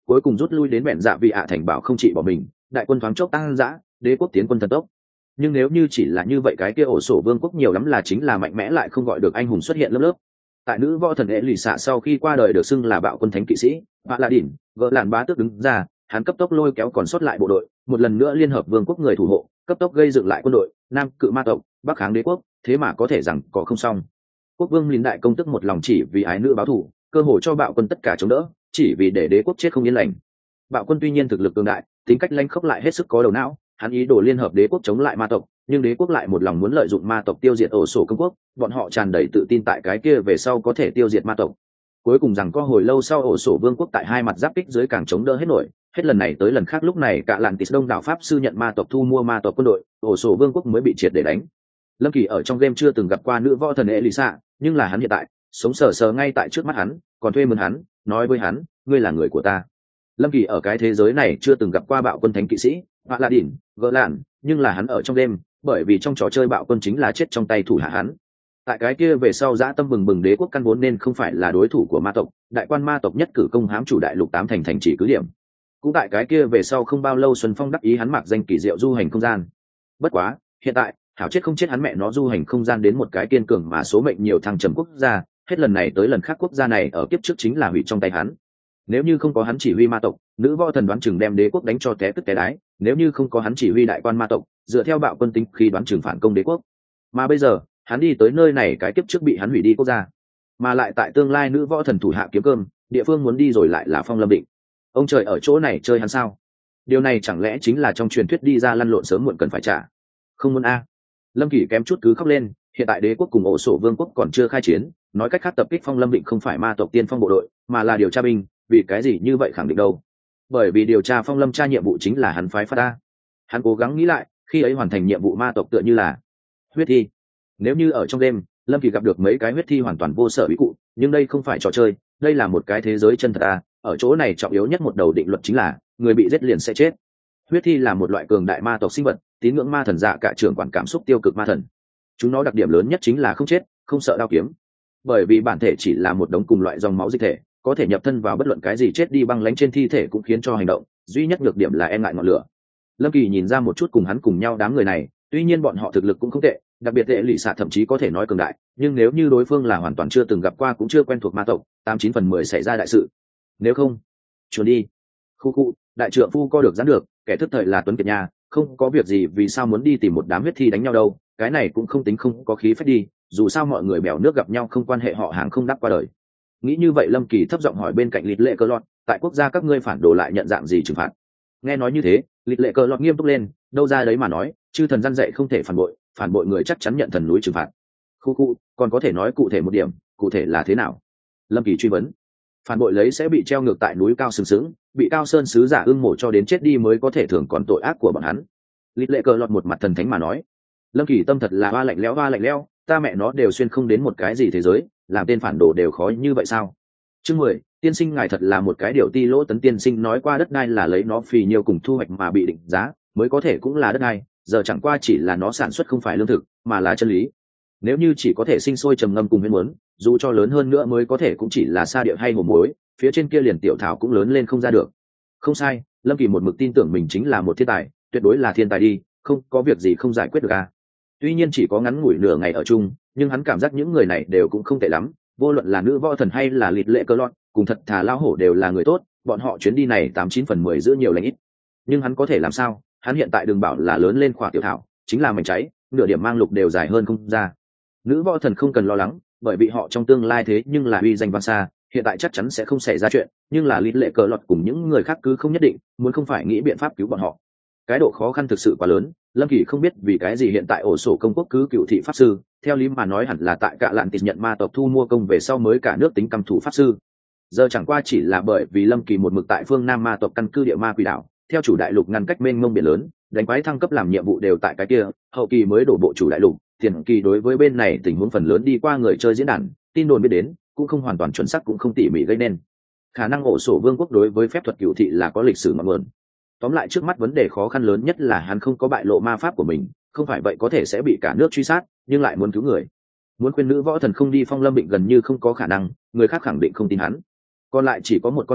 cuối cùng rút lui đến bẹn dạ vị ạ thành bảo không trị bỏ mình, đại quân thoáng chốc tăng dã, đế quốc tiến quân thần tốc. Nhưng nếu như chỉ là như vậy cái kia ổ sổ vương quốc nhiều lắm là chính là mạnh mẽ lại không gọi được anh hùng xuất hiện lớp lớp. Tại nữ võ thần ế lì xạ sau khi qua đời được xưng là bạo quân thánh kỵ sĩ vạ la đỉnh vợ làn bá tước đứng ra, hắn cấp tốc lôi kéo còn sót lại bộ đội, một lần nữa liên hợp vương quốc người thủ hộ, cấp tốc gây dựng lại quân đội, nam cự ma tộc, bắc kháng đế quốc, thế mà có thể rằng có không xong. Quốc vương lính đại công tức một lòng chỉ vì ái nữ báo thù, cơ hội cho bạo quân tất cả chống đỡ, chỉ vì để đế quốc chết không yên lành. Bạo quân tuy nhiên thực lực cường đại, tính cách lanh khốc lại hết sức có đầu não, hắn ý đồ liên hợp đế quốc chống lại ma tộc, nhưng đế quốc lại một lòng muốn lợi dụng ma tộc tiêu diệt ổ sổ công quốc, bọn họ tràn đầy tự tin tại cái kia về sau có thể tiêu diệt ma tộc. Cuối cùng rằng có hồi lâu sau ổ sổ vương quốc tại hai mặt giáp kích dưới càng chống đỡ hết nổi, hết lần này tới lần khác lúc này cả làn tít đông đảo pháp sư nhận ma tộc thu mua ma tộc quân đội, ổ sổ vương quốc mới bị triệt để đánh. Lâm Kỳ ở trong game chưa từng gặp qua nữ võ thần Elisa, nhưng là hắn hiện tại sống sờ sờ ngay tại trước mắt hắn, còn thuê mướn hắn, nói với hắn, ngươi là người của ta. Lâm Kỳ ở cái thế giới này chưa từng gặp qua bạo quân thánh kỵ sĩ hoặc là đỉnh gỡ lạn, nhưng là hắn ở trong game, bởi vì trong trò chơi bạo quân chính là chết trong tay thủ hạ hắn. Tại cái kia về sau dã tâm bừng bừng đế quốc căn vốn nên không phải là đối thủ của ma tộc, đại quan ma tộc nhất cử công hãm chủ đại lục tám thành thành chỉ cứ điểm. Cũng tại cái kia về sau không bao lâu Xuân Phong đắc ý hắn mặc danh kỳ diệu du hành không gian. Bất quá, hiện tại, hảo chết không chết hắn mẹ nó du hành không gian đến một cái kiên cường mà số mệnh nhiều thăng trầm quốc gia, hết lần này tới lần khác quốc gia này ở kiếp trước chính là hủy trong tay hắn. Nếu như không có hắn chỉ huy ma tộc, nữ võ thần đoán chừng đem đế quốc đánh cho té tức té đái, nếu như không có hắn chỉ huy đại quan ma tộc, dựa theo bạo quân tính khi đoán chừng phản công đế quốc. Mà bây giờ, hắn đi tới nơi này cái kiếp trước bị hắn hủy đi quốc gia, mà lại tại tương lai nữ võ thần thủ hạ kiếm cơm, địa phương muốn đi rồi lại là Phong Lâm Định. Ông trời ở chỗ này chơi hắn sao? Điều này chẳng lẽ chính là trong truyền thuyết đi ra lăn lộn sớm muộn cần phải trả? Không muốn a. Lâm Kỳ kém chút cứ khóc lên, hiện tại đế quốc cùng ổ sổ vương quốc còn chưa khai chiến, nói cách khác tập kích Phong Lâm Định không phải ma tộc tiên phong bộ đội, mà là điều tra binh, vì cái gì như vậy khẳng định đâu? Bởi vì điều tra Phong Lâm tra nhiệm vụ chính là hắn phái phát ra. Hắn cố gắng nghĩ lại, khi ấy hoàn thành nhiệm vụ ma tộc tựa như là huyết thi. Nếu như ở trong đêm, Lâm Kỳ gặp được mấy cái huyết thi hoàn toàn vô sở ý cụ, nhưng đây không phải trò chơi, đây là một cái thế giới chân thật à, ở chỗ này trọng yếu nhất một đầu định luật chính là người bị giết liền sẽ chết. Huyết thi là một loại cường đại ma tộc sinh vật, tín ngưỡng ma thần dạ cả trưởng quản cảm xúc tiêu cực ma thần. Chúng nó đặc điểm lớn nhất chính là không chết, không sợ đao kiếm. Bởi vì bản thể chỉ là một đống cùng loại dòng máu dịch thể, có thể nhập thân vào bất luận cái gì chết đi băng lánh trên thi thể cũng khiến cho hành động, duy nhất nhược điểm là e ngại ngọn lửa. Lâm Kỳ nhìn ra một chút cùng hắn cùng nhau đám người này, tuy nhiên bọn họ thực lực cũng không tệ, đặc biệt tệ lì xạ thậm chí có thể nói cường đại, nhưng nếu như đối phương là hoàn toàn chưa từng gặp qua cũng chưa quen thuộc ma tộc, tám chín phần mười xảy ra đại sự. Nếu không, chuồn đi. Khu khu, đại trượng phu co được dán được, kẻ thức thời là Tuấn Kiệt nhà, không có việc gì vì sao muốn đi tìm một đám huyết thi đánh nhau đâu, cái này cũng không tính không có khí phách đi, dù sao mọi người bèo nước gặp nhau không quan hệ họ hàng không đắp qua đời. Nghĩ như vậy Lâm Kỳ thấp giọng hỏi bên cạnh Lịch Lệ Cơ Lọt, tại quốc gia các ngươi phản đồ lại nhận dạng gì trừng phạt? Nghe nói như thế, Lịch Lệ Cơ Lọt nghiêm túc lên, đâu ra đấy mà nói, chư thần gian dạy không thể phản bội, phản bội người chắc chắn nhận thần núi trừng phạt. Khu khu, còn có thể nói cụ thể một điểm, cụ thể là thế nào? Lâm Kỳ truy vấn. Phản bội lấy sẽ bị treo ngược tại núi cao sừng sững, bị Cao Sơn sứ giả ưng mổ cho đến chết đi mới có thể thưởng còn tội ác của bọn hắn. Lịch Lệ Cơ Lọt một mặt thần thánh mà nói. Lâm Kỳ tâm thật là hoa lạnh lẽo hoa lạnh lẽo, ta mẹ nó đều xuyên không đến một cái gì thế giới, làm tên phản đồ đều khó như vậy sao? Chương mười, tiên sinh ngài thật là một cái điều ti lỗ tấn tiên sinh nói qua đất đai là lấy nó phì nhiều cùng thu hoạch mà bị định giá, mới có thể cũng là đất đai, giờ chẳng qua chỉ là nó sản xuất không phải lương thực, mà là chân lý. Nếu như chỉ có thể sinh sôi trầm ngâm cùng huyễn muốn, dù cho lớn hơn nữa mới có thể cũng chỉ là sa địa hay hồ muối, phía trên kia liền tiểu thảo cũng lớn lên không ra được. Không sai, Lâm Kỳ một mực tin tưởng mình chính là một thiên tài, tuyệt đối là thiên tài đi, không có việc gì không giải quyết được à. Tuy nhiên chỉ có ngắn ngủi nửa ngày ở chung, nhưng hắn cảm giác những người này đều cũng không tệ lắm, vô luận là nữ võ thần hay là Lịch Lệ Cơ Lọt, cùng thật thà lao hổ đều là người tốt, bọn họ chuyến đi này tám chín phần mười giữ nhiều lành ít. Nhưng hắn có thể làm sao? Hắn hiện tại đừng bảo là lớn lên khỏa tiểu thảo, chính là mảnh cháy, nửa điểm mang lục đều dài hơn không ra. Nữ võ thần không cần lo lắng, bởi vì họ trong tương lai thế nhưng là uy danh vang xa, hiện tại chắc chắn sẽ không xảy ra chuyện, nhưng là Lịch Lệ Cơ Lọt cùng những người khác cứ không nhất định, muốn không phải nghĩ biện pháp cứu bọn họ. Cái độ khó khăn thực sự quá lớn, Lâm Kỳ không biết vì cái gì hiện tại ổ sổ công quốc cứ cựu thị pháp sư, theo lý mà nói hẳn là tại Cạ Lạn Tịt nhận ma tộc thu mua công về sau mới cả nước tính căm thủ pháp sư. Giờ chẳng qua chỉ là bởi vì Lâm Kỳ một mực tại phương Nam ma tộc căn cư địa ma quỷ đảo, theo chủ đại lục ngăn cách mênh mông biển lớn, đánh quái thăng cấp làm nhiệm vụ đều tại cái kia, hậu kỳ mới đổ bộ chủ đại lục, tiền kỳ đối với bên này tình huống phần lớn đi qua người chơi diễn đàn, tin đồn biết đến, cũng không hoàn toàn chuẩn xác cũng không tỉ mỉ gây nên. Khả năng ổ sổ vương quốc đối với phép thuật cựu thị là có lịch sử ngọn nguồn. Tóm lại trước mắt vấn đề khó khăn lớn nhất là hắn không có bại lộ ma pháp của mình, không phải vậy có thể sẽ bị cả nước truy sát, nhưng lại muốn cứu người. Muốn khuyên nữ võ thần không đi Phong Lâm Định gần như không có khả năng, người khác khẳng định không tin hắn. Còn lại chỉ có một con đường,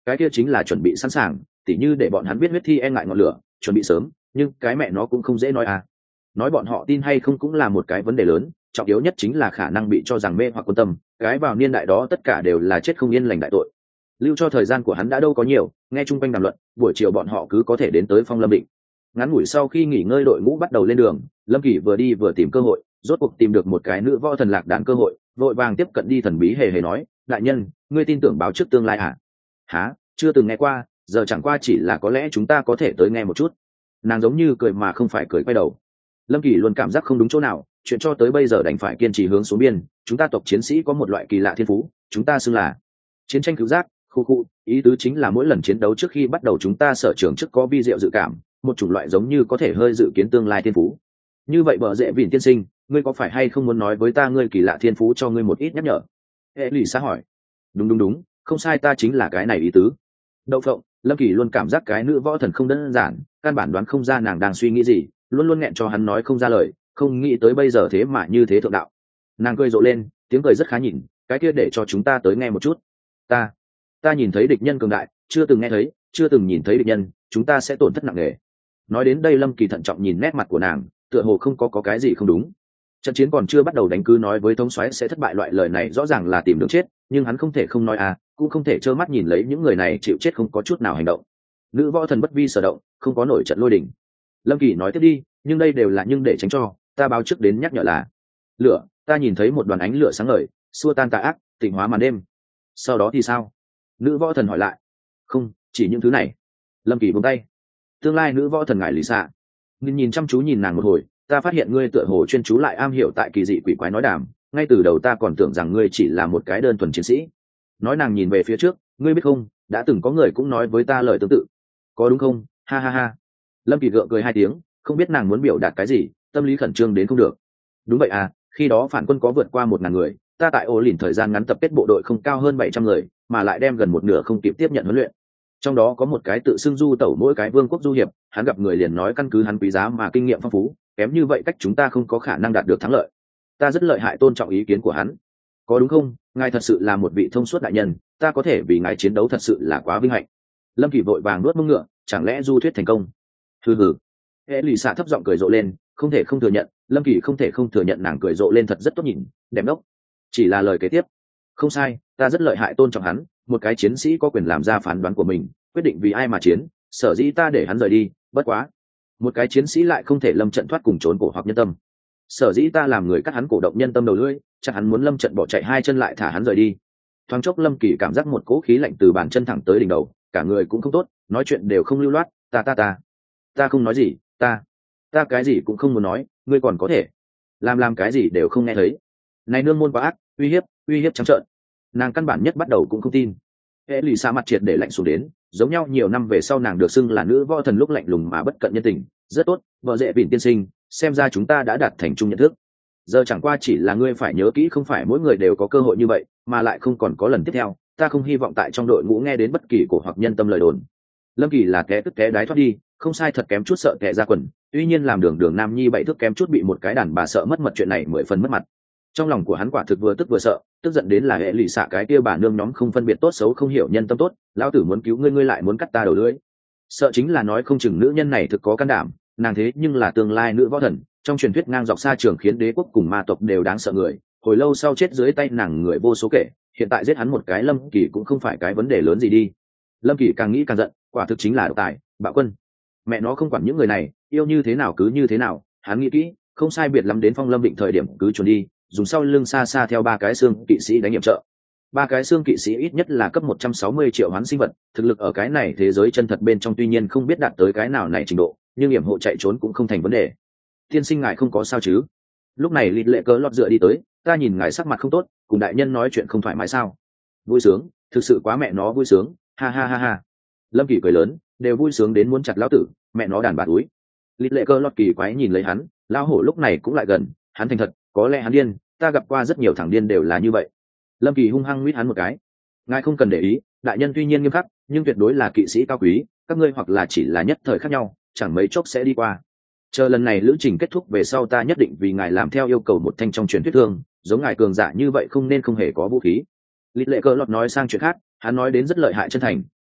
cái kia chính là chuẩn bị sẵn sàng, tỉ như để bọn hắn biết huyết thi e ngại ngọn lửa, chuẩn bị sớm, nhưng cái mẹ nó cũng không dễ nói à. Nói bọn họ tin hay không cũng là một cái vấn đề lớn, trọng yếu nhất chính là khả năng bị cho rằng mê hoặc quân tâm, cái vào niên đại đó tất cả đều là chết không yên lành đại tội. Lưu cho thời gian của hắn đã đâu có nhiều, nghe chung quanh đàm luận, buổi chiều bọn họ cứ có thể đến tới Phong Lâm Định. Ngắn ngủi sau khi nghỉ ngơi, đội ngũ bắt đầu lên đường. Lâm Kỳ vừa đi vừa tìm cơ hội, rốt cuộc tìm được một cái nữ võ thần lạc đàn cơ hội, vội vàng tiếp cận đi, thần bí hề hề nói: đại nhân, ngươi tin tưởng báo trước tương lai à? Hả? Chưa từng nghe qua, giờ chẳng qua chỉ là có lẽ chúng ta có thể tới nghe một chút. Nàng giống như cười mà không phải cười, quay đầu. Lâm Kỳ luôn cảm giác không đúng chỗ nào, chuyện cho tới bây giờ đành phải kiên trì hướng xuống biên. Chúng ta tộc chiến sĩ có một loại kỳ lạ thiên phú, chúng ta xưng là chiến tranh cứu giác. Khu khu, ý tứ chính là mỗi lần chiến đấu trước khi bắt đầu chúng ta sở trường trước có vi diệu dự cảm, một chủng loại giống như có thể hơi dự kiến tương lai thiên phú. Như vậy bợ rễ vịn tiên sinh, ngươi có phải hay không muốn nói với ta ngươi kỳ lạ thiên phú cho ngươi một ít nhắc nhở? Hệ lì xa hỏi. Đúng đúng đúng, không sai, ta chính là cái này ý tứ. Đậu phộng. Lâm Kỳ luôn cảm giác cái nữ võ thần không đơn giản, căn bản đoán không ra nàng đang suy nghĩ gì, luôn luôn nghẹn cho hắn nói không ra lời, không nghĩ tới bây giờ thế mà như thế thượng đạo. Nàng cười rộ lên, tiếng cười rất khá nhìn, cái kia để cho chúng ta tới nghe một chút. Ta, ta nhìn thấy địch nhân cường đại, chưa từng nghe thấy, chưa từng nhìn thấy địch nhân, chúng ta sẽ tổn thất nặng nề. Nói đến đây Lâm Kỳ thận trọng nhìn nét mặt của nàng, tựa hồ không có có cái gì không đúng. Trận chiến còn chưa bắt đầu đánh cứ nói với thống soái sẽ thất bại, loại lời này rõ ràng là tìm đường chết, nhưng hắn không thể không nói à, cũng không thể trơ mắt nhìn lấy những người này chịu chết không có chút nào hành động. Nữ võ thần bất vi sở động, không có nổi trận lôi đình. Lâm Kỳ nói tiếp đi, nhưng đây đều là nhưng để tránh cho ta báo trước đến nhắc nhở là lửa, ta nhìn thấy một đoàn ánh lửa sáng ngời, xua tan tà ác, tịnh hóa màn đêm. Sau đó thì sao? Nữ võ thần hỏi lại. Không, chỉ những thứ này. Lâm Kỳ buông tay. Tương lai nữ võ thần ngại lì xạ nhìn nhìn chăm chú nhìn nàng một hồi, ta phát hiện ngươi tựa hồ chuyên chú lại am hiểu tại kỳ dị quỷ quái nói đàm, ngay từ đầu ta còn tưởng rằng ngươi chỉ là một cái đơn thuần chiến sĩ. Nói nàng nhìn về phía trước, ngươi biết không, đã từng có người cũng nói với ta lời tương tự. Có đúng không? Ha ha ha. Lâm Kỳ gượng cười hai tiếng, không biết nàng muốn biểu đạt cái gì, tâm lý khẩn trương đến không được. Đúng vậy à, khi đó phản quân có vượt qua một ngàn người, ta tại ô lìn thời gian ngắn tập kết bộ đội không cao hơn bảy trăm người, mà lại đem gần một nửa không kịp tiếp nhận huấn luyện. Trong đó có một cái tự xưng du tẩu mỗi cái vương quốc du hiệp, hắn gặp người liền nói căn cứ hắn quý giá mà kinh nghiệm phong phú, kém như vậy cách chúng ta không có khả năng đạt được thắng lợi. Ta rất lợi hại tôn trọng ý kiến của hắn. Có đúng không? Ngài thật sự là một vị thông suốt đại nhân, ta có thể vì ngài chiến đấu thật sự là quá vinh hạnh. Lâm Kỳ vội vàng nuốt mông ngựa, chẳng lẽ du thuyết thành công? Hừ hừ. Hệ lì xạ thấp giọng cười rộ lên, không thể không thừa nhận, Lâm Kỳ không thể không thừa nhận nàng cười rộ lên thật rất tốt nhìn, đẹp đốc. Chỉ là lời kế tiếp. Không sai, ta rất lợi hại tôn trọng hắn, một cái chiến sĩ có quyền làm ra phán đoán của mình, quyết định vì ai mà chiến, sở dĩ ta để hắn rời đi, bất quá. Một cái chiến sĩ lại không thể lâm trận thoát cùng trốn cổ hoặc nhân tâm. Sở dĩ ta làm người cắt hắn cổ động nhân tâm đầu lưỡi, chắc hắn muốn lâm trận bỏ chạy hai chân lại thả hắn rời đi. Thoáng chốc Lâm Kỳ cảm giác một cỗ khí lạnh từ bàn chân thẳng tới đỉnh đầu, cả người cũng không tốt, nói chuyện đều không lưu loát, ta ta ta. Ta không nói gì, ta. Ta cái gì cũng không muốn nói, ngươi còn có thể. Làm làm cái gì đều không nghe thấy. Này nương môn quá ác, uy hiếp, uy hiếp trắng trợn. Nàng căn bản nhất bắt đầu cũng không tin. Hệ lì xa mặt triệt để lạnh xuống đến, giống nhau nhiều năm về sau nàng được xưng là nữ võ thần lúc lạnh lùng mà bất cận nhân tình, rất tốt, vợ dễ vịn tiên sinh, xem ra chúng ta đã đạt thành chung nhận thức. Giờ chẳng qua chỉ là ngươi phải nhớ kỹ, không phải mỗi người đều có cơ hội như vậy, mà lại không còn có lần tiếp theo, ta không hy vọng tại trong đội ngũ nghe đến bất kỳ cổ hoặc nhân tâm lời đồn. Lâm Kỳ là té tức té đái thoát đi, không sai, thật kém chút sợ tè ra quần, tuy nhiên làm đường đường nam nhi bảy thước kém chút bị một cái đàn bà sợ mất mật, chuyện này mười phần mất mặt. Trong lòng của hắn quả thực vừa tức vừa sợ, tức giận đến là hệ lụy xạ cái kia bà nương nhóm không phân biệt tốt xấu, không hiểu nhân tâm tốt, lão tử muốn cứu ngươi ngươi lại muốn cắt ta đầu lưỡi. Sợ chính là nói không chừng nữ nhân này thực có can đảm, nàng thế nhưng là tương lai nữ võ thần, trong truyền thuyết ngang dọc xa trường khiến đế quốc cùng ma tộc đều đáng sợ người, hồi lâu sau chết dưới tay nàng người vô số kể, hiện tại giết hắn một cái Lâm Kỳ cũng không phải cái vấn đề lớn gì đi. Lâm Kỳ càng nghĩ càng giận, quả thực chính là độc tài, bạo quân. Mẹ nó không quản những người này, yêu như thế nào cứ như thế nào, hắn nghĩ kỹ, không sai biệt lắm đến Phong Lâm Định thời điểm cứ chuẩn đi, dùng sau lưng xa xa theo ba cái xương kỵ sĩ đánh nhiệm trợ. Ba cái xương kỵ sĩ ít nhất là cấp một trăm sáu mươi triệu hoán sinh vật, thực lực ở cái này thế giới chân thật bên trong tuy nhiên không biết đạt tới cái nào này trình độ, nhưng hiểm hộ chạy trốn cũng không thành vấn đề. Tiên sinh ngài không có sao chứ? Lúc này Lịt Lệ Cớ lọt dựa đi tới, ta nhìn ngài sắc mặt không tốt, cùng đại nhân nói chuyện không thoải mái sao? Vui sướng, thực sự quá mẹ nó vui sướng, ha ha ha ha. Lâm Kỳ cười lớn, đều vui sướng đến muốn chặt lão tử, mẹ nó đàn bà túi. Lịt Lệ Cớ lọt kỳ quái nhìn lấy hắn, lão hổ lúc này cũng lại gần, hắn thành thật, có lẽ hắn điên, ta gặp qua rất nhiều thằng điên đều là như vậy. Lâm Kỳ hung hăng huýt hắn một cái. Ngài không cần để ý, đại nhân tuy nhiên nghiêm khắc, nhưng tuyệt đối là kỵ sĩ cao quý, các ngươi hoặc là chỉ là nhất thời khác nhau, chẳng mấy chốc sẽ đi qua. Chờ lần này lữ trình kết thúc về sau, ta nhất định vì ngài làm theo yêu cầu một thanh trong truyền thuyết thương, giống ngài cường giả như vậy không nên không hề có vũ khí. Lịt Lệ Cớ lọt nói sang chuyện khác, hắn nói đến rất lợi hại chân thành,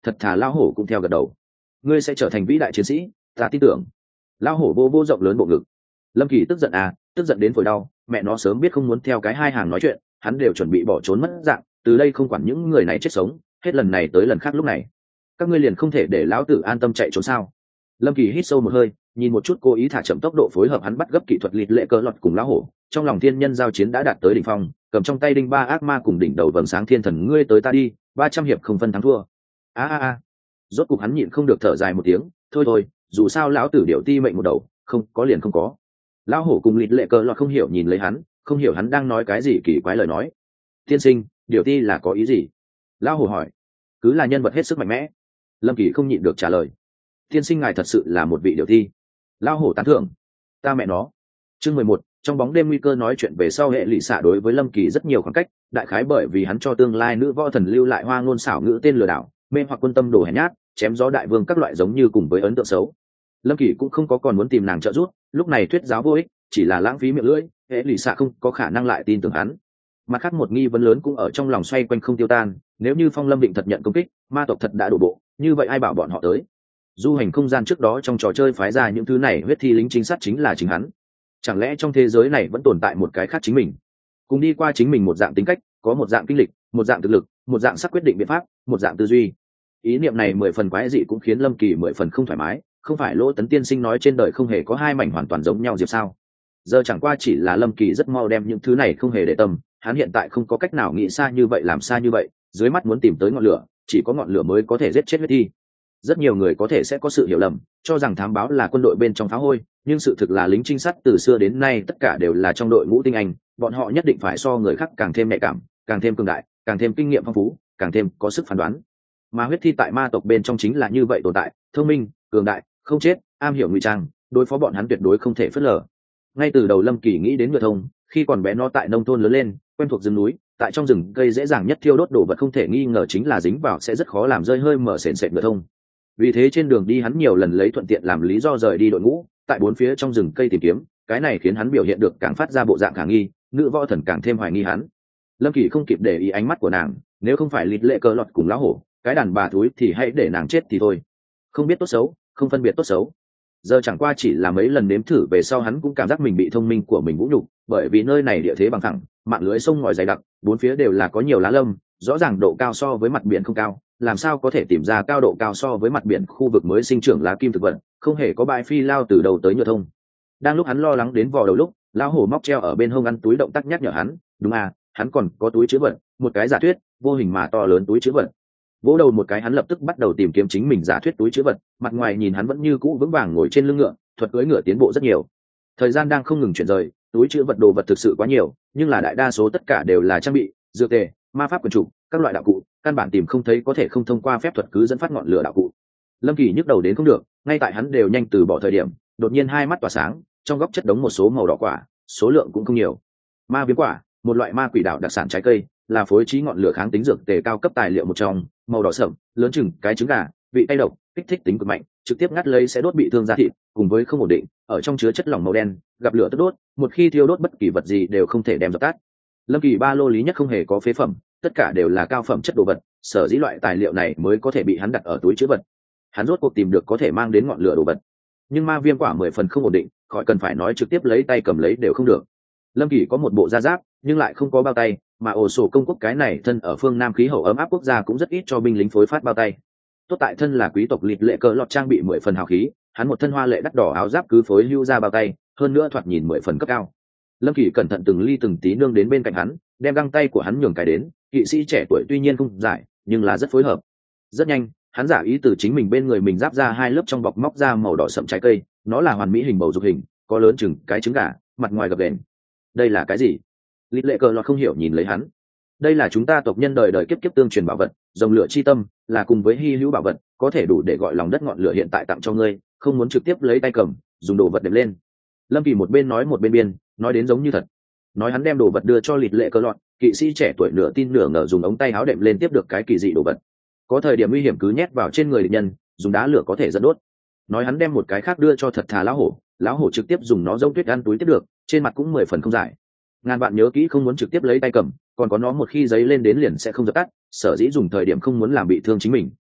thật thà lão hổ cũng theo gật đầu. Ngươi sẽ trở thành vĩ đại chiến sĩ, ta tin tưởng. Lão hổ vô vô rộng lớn bộ ngực. Lâm Kỳ tức giận à, tức giận đến phổi đau, mẹ nó sớm biết không muốn theo cái hai hàng nói chuyện, hắn đều chuẩn bị bỏ trốn mất dạng, từ đây không quản những người này chết sống, hết lần này tới lần khác lúc này. Các ngươi liền không thể để lão tử an tâm chạy trốn sao? Lâm Kỳ hít sâu một hơi, nhìn một chút cố ý thả chậm tốc độ phối hợp hắn bắt gấp kỹ thuật lịt lệ cơ lọt cùng lão hổ, trong lòng thiên nhân giao chiến đã đạt tới đỉnh phong, cầm trong tay đinh ba ác ma cùng đỉnh đầu vầng sáng thiên thần ngươi tới ta đi, ba trăm hiệp không phân thắng thua. A a a. Rốt cục hắn nhịn không được thở dài một tiếng, thôi thôi, dù sao lão tử điệu ti mệnh một đầu, không có liền không có. Lão hổ cùng lịt lệ cơ lọt không hiểu nhìn lấy hắn, không hiểu hắn đang nói cái gì kỳ quái lời nói. Tiên sinh, điệu ti là có ý gì? Lão hổ hỏi. Cứ là nhân vật hết sức mạnh mẽ. Lâm Kỳ không nhịn được trả lời. Tiên sinh ngài thật sự là một vị điệu ti. Lão hổ tán thưởng. Ta mẹ nó. Chương mười một, trong bóng đêm nguy cơ nói chuyện về sau hệ lụy xạ đối với Lâm Kỳ rất nhiều khoảng cách, đại khái bởi vì hắn cho tương lai nữ võ thần lưu lại hoa ngôn xảo ngữ tên lừa đảo, mê hoặc quân tâm đồ hèn nhát, chém gió đại vương các loại giống như cùng với ấn tượng xấu. Lâm Kỳ cũng không có còn muốn tìm nàng trợ giúp, lúc này thuyết giáo vô ích, chỉ là lãng phí miệng lưỡi, hệ lụy xạ không có khả năng lại tin tưởng hắn. Mặt khác một nghi vấn lớn cũng ở trong lòng xoay quanh không tiêu tan, nếu như Phong Lâm Định thật nhận công kích, ma tộc thật đã đổ bộ, như vậy ai bảo bọn họ tới? Du hành không gian trước đó trong trò chơi phái ra những thứ này huyết thi lính chính sát chính là chính hắn. Chẳng lẽ trong thế giới này vẫn tồn tại một cái khác chính mình, cùng đi qua chính mình một dạng tính cách, có một dạng kinh lịch, một dạng thực lực, một dạng sắc quyết định biện pháp, một dạng tư duy. Ý niệm này mười phần quái dị cũng khiến Lâm Kỳ mười phần không thoải mái, không phải Lỗ Tấn tiên sinh nói trên đời không hề có hai mảnh hoàn toàn giống nhau diệp sao? Giờ chẳng qua chỉ là Lâm Kỳ rất mau đem những thứ này không hề để tâm, hắn hiện tại không có cách nào nghĩ xa như vậy làm xa như vậy, dưới mắt muốn tìm tới ngọn lửa, chỉ có ngọn lửa mới có thể giết chết huyết thi. Rất nhiều người có thể sẽ có sự hiểu lầm, cho rằng thám báo là quân đội bên trong phá hôi, nhưng sự thực là lính trinh sát từ xưa đến nay tất cả đều là trong đội ngũ tinh anh, bọn họ nhất định phải so người khác càng thêm nhạy cảm, càng thêm cường đại, càng thêm kinh nghiệm phong phú, càng thêm có sức phán đoán. Mà huyết thi tại ma tộc bên trong chính là như vậy tồn tại, thông minh, cường đại, không chết, am hiểu ngụy trang, đối phó bọn hắn tuyệt đối không thể phớt lờ. Ngay từ đầu Lâm Kỳ nghĩ đến Ngựa Thông, khi còn bé nó tại nông thôn lớn lên, quen thuộc rừng núi, tại trong rừng cây dễ dàng nhất thiêu đốt đồ vật không thể nghi ngờ chính là dính vào sẽ rất khó làm rơi hơi mở sền sệt Ngựa Thông. Vì thế trên đường đi hắn nhiều lần lấy thuận tiện làm lý do rời đi đội ngũ, tại bốn phía trong rừng cây tìm kiếm, cái này khiến hắn biểu hiện được càng phát ra bộ dạng khả nghi, nữ võ thần càng thêm hoài nghi hắn. Lâm Kỳ không kịp để ý ánh mắt của nàng, nếu không phải lịt lệ cờ lọt cùng lão hổ, cái đàn bà thúi thì hãy để nàng chết thì thôi. Không biết tốt xấu, không phân biệt tốt xấu. Giờ chẳng qua chỉ là mấy lần nếm thử về sau hắn cũng cảm giác mình bị thông minh của mình vũ nhục, bởi vì nơi này địa thế bằng phẳng, mạng lưới sông ngòi dày đặc, bốn phía đều là có nhiều lá lâm, rõ ràng độ cao so với mặt biển không cao, làm sao có thể tìm ra cao độ cao so với mặt biển khu vực mới sinh trưởng lá kim thực vật, không hề có bãi phi lao từ đầu tới Nhựa Thông. Đang lúc hắn lo lắng đến vò đầu lúc, lão hổ móc treo ở bên hông ăn túi động tác nhắc nhở hắn, đúng à, hắn còn có túi chứa vật, một cái giả thuyết, vô hình mà to lớn túi chứa vật. Vỗ đầu một cái hắn lập tức bắt đầu tìm kiếm chính mình giả thuyết túi chứa vật, mặt ngoài nhìn hắn vẫn như cũ vững vàng ngồi trên lưng ngựa, thuật cưỡi ngựa tiến bộ rất nhiều. Thời gian đang không ngừng chuyển rời, túi chứa vật đồ vật thực sự quá nhiều, nhưng là đại đa số tất cả đều là trang bị, dược tề, ma pháp quyền trụ, các loại đạo cụ, căn bản tìm không thấy có thể không thông qua phép thuật cứ dẫn phát ngọn lửa đạo cụ. Lâm Kỳ nhức đầu đến không được, ngay tại hắn đều nhanh từ bỏ thời điểm, đột nhiên hai mắt tỏa sáng, trong góc chất đống một số màu đỏ quả, số lượng cũng không nhiều. Ma viêm quả, một loại ma quỷ đạo đặc sản trái cây, là phối trí ngọn lửa kháng tính dược tề cao cấp tài liệu một trong, màu đỏ sẫm, lớn chừng cái trứng gà, vị cay độc, kích thích tính cực mạnh, trực tiếp ngắt lấy sẽ đốt bị thương da thịt, cùng với không ổn định, ở trong chứa chất lỏng màu đen, gặp lửa tức đốt, một khi thiêu đốt bất kỳ vật gì đều không thể đem dập tắt. Lâm Kỳ ba lô lý nhất không hề có phế phẩm, tất cả đều là cao phẩm chất đồ vật, sở dĩ loại tài liệu này mới có thể bị hắn đặt ở túi chứa vật. Hắn rốt cuộc tìm được có thể mang đến ngọn lửa đồ vật, nhưng ma viêm quả mười phần không ổn định, khỏi cần phải nói trực tiếp lấy tay cầm lấy đều không được. Lâm Kỳ có một bộ da giáp, nhưng lại không có bao tay, mà ổ sổ công quốc cái này thân ở phương Nam khí hậu ấm áp quốc gia cũng rất ít cho binh lính phối phát bao tay. Tốt tại thân là quý tộc lịt lệ cờ lọt trang bị mười phần hào khí, hắn một thân hoa lệ đắt đỏ áo giáp cứ phối lưu ra bao tay, hơn nữa thoạt nhìn mười phần cấp cao. Lâm Kỳ cẩn thận từng ly từng tí nương đến bên cạnh hắn, đem găng tay của hắn nhường cái đến, kỵ sĩ trẻ tuổi tuy nhiên không giải, nhưng là rất phối hợp. Rất nhanh, hắn giả ý từ chính mình bên người mình giáp ra hai lớp trong bọc móc ra màu đỏ sậm trái cây, nó là hoàn mỹ hình bầu dục hình, có lớn chừng cái trứng gà, mặt ngoài gập ghềnh. Đây là cái gì? Lịt lệ cờ lọt không hiểu nhìn lấy hắn. Đây là chúng ta tộc nhân đời đời kiếp kiếp tương truyền bảo vật, rồng lửa chi tâm, là cùng với hy hữu bảo vật, có thể đủ để gọi lòng đất ngọn lửa hiện tại tặng cho ngươi, không muốn trực tiếp lấy tay cầm, dùng đồ vật đệm lên. Lâm Kỳ một bên nói một bên biên, nói đến giống như thật. Nói hắn đem đồ vật đưa cho lịt lệ cờ lọt, kỵ sĩ trẻ tuổi nửa tin nửa ngờ dùng ống tay áo đệm lên tiếp được cái kỳ dị đồ vật. Có thời điểm nguy hiểm cứ nhét vào trên người địch nhân, dùng đá lửa có thể dẫn đốt. Nói hắn đem một cái khác đưa cho thật thà lão hổ, lão hổ trực tiếp dùng nó giống tuyết ăn túi tiếp được, trên mặt cũng mười phần không giải. Ngàn bạn nhớ kỹ không muốn trực tiếp lấy tay cầm, còn có nó một khi giấy lên đến liền sẽ không dập tắt, sở dĩ dùng thời điểm không muốn làm bị thương chính mình.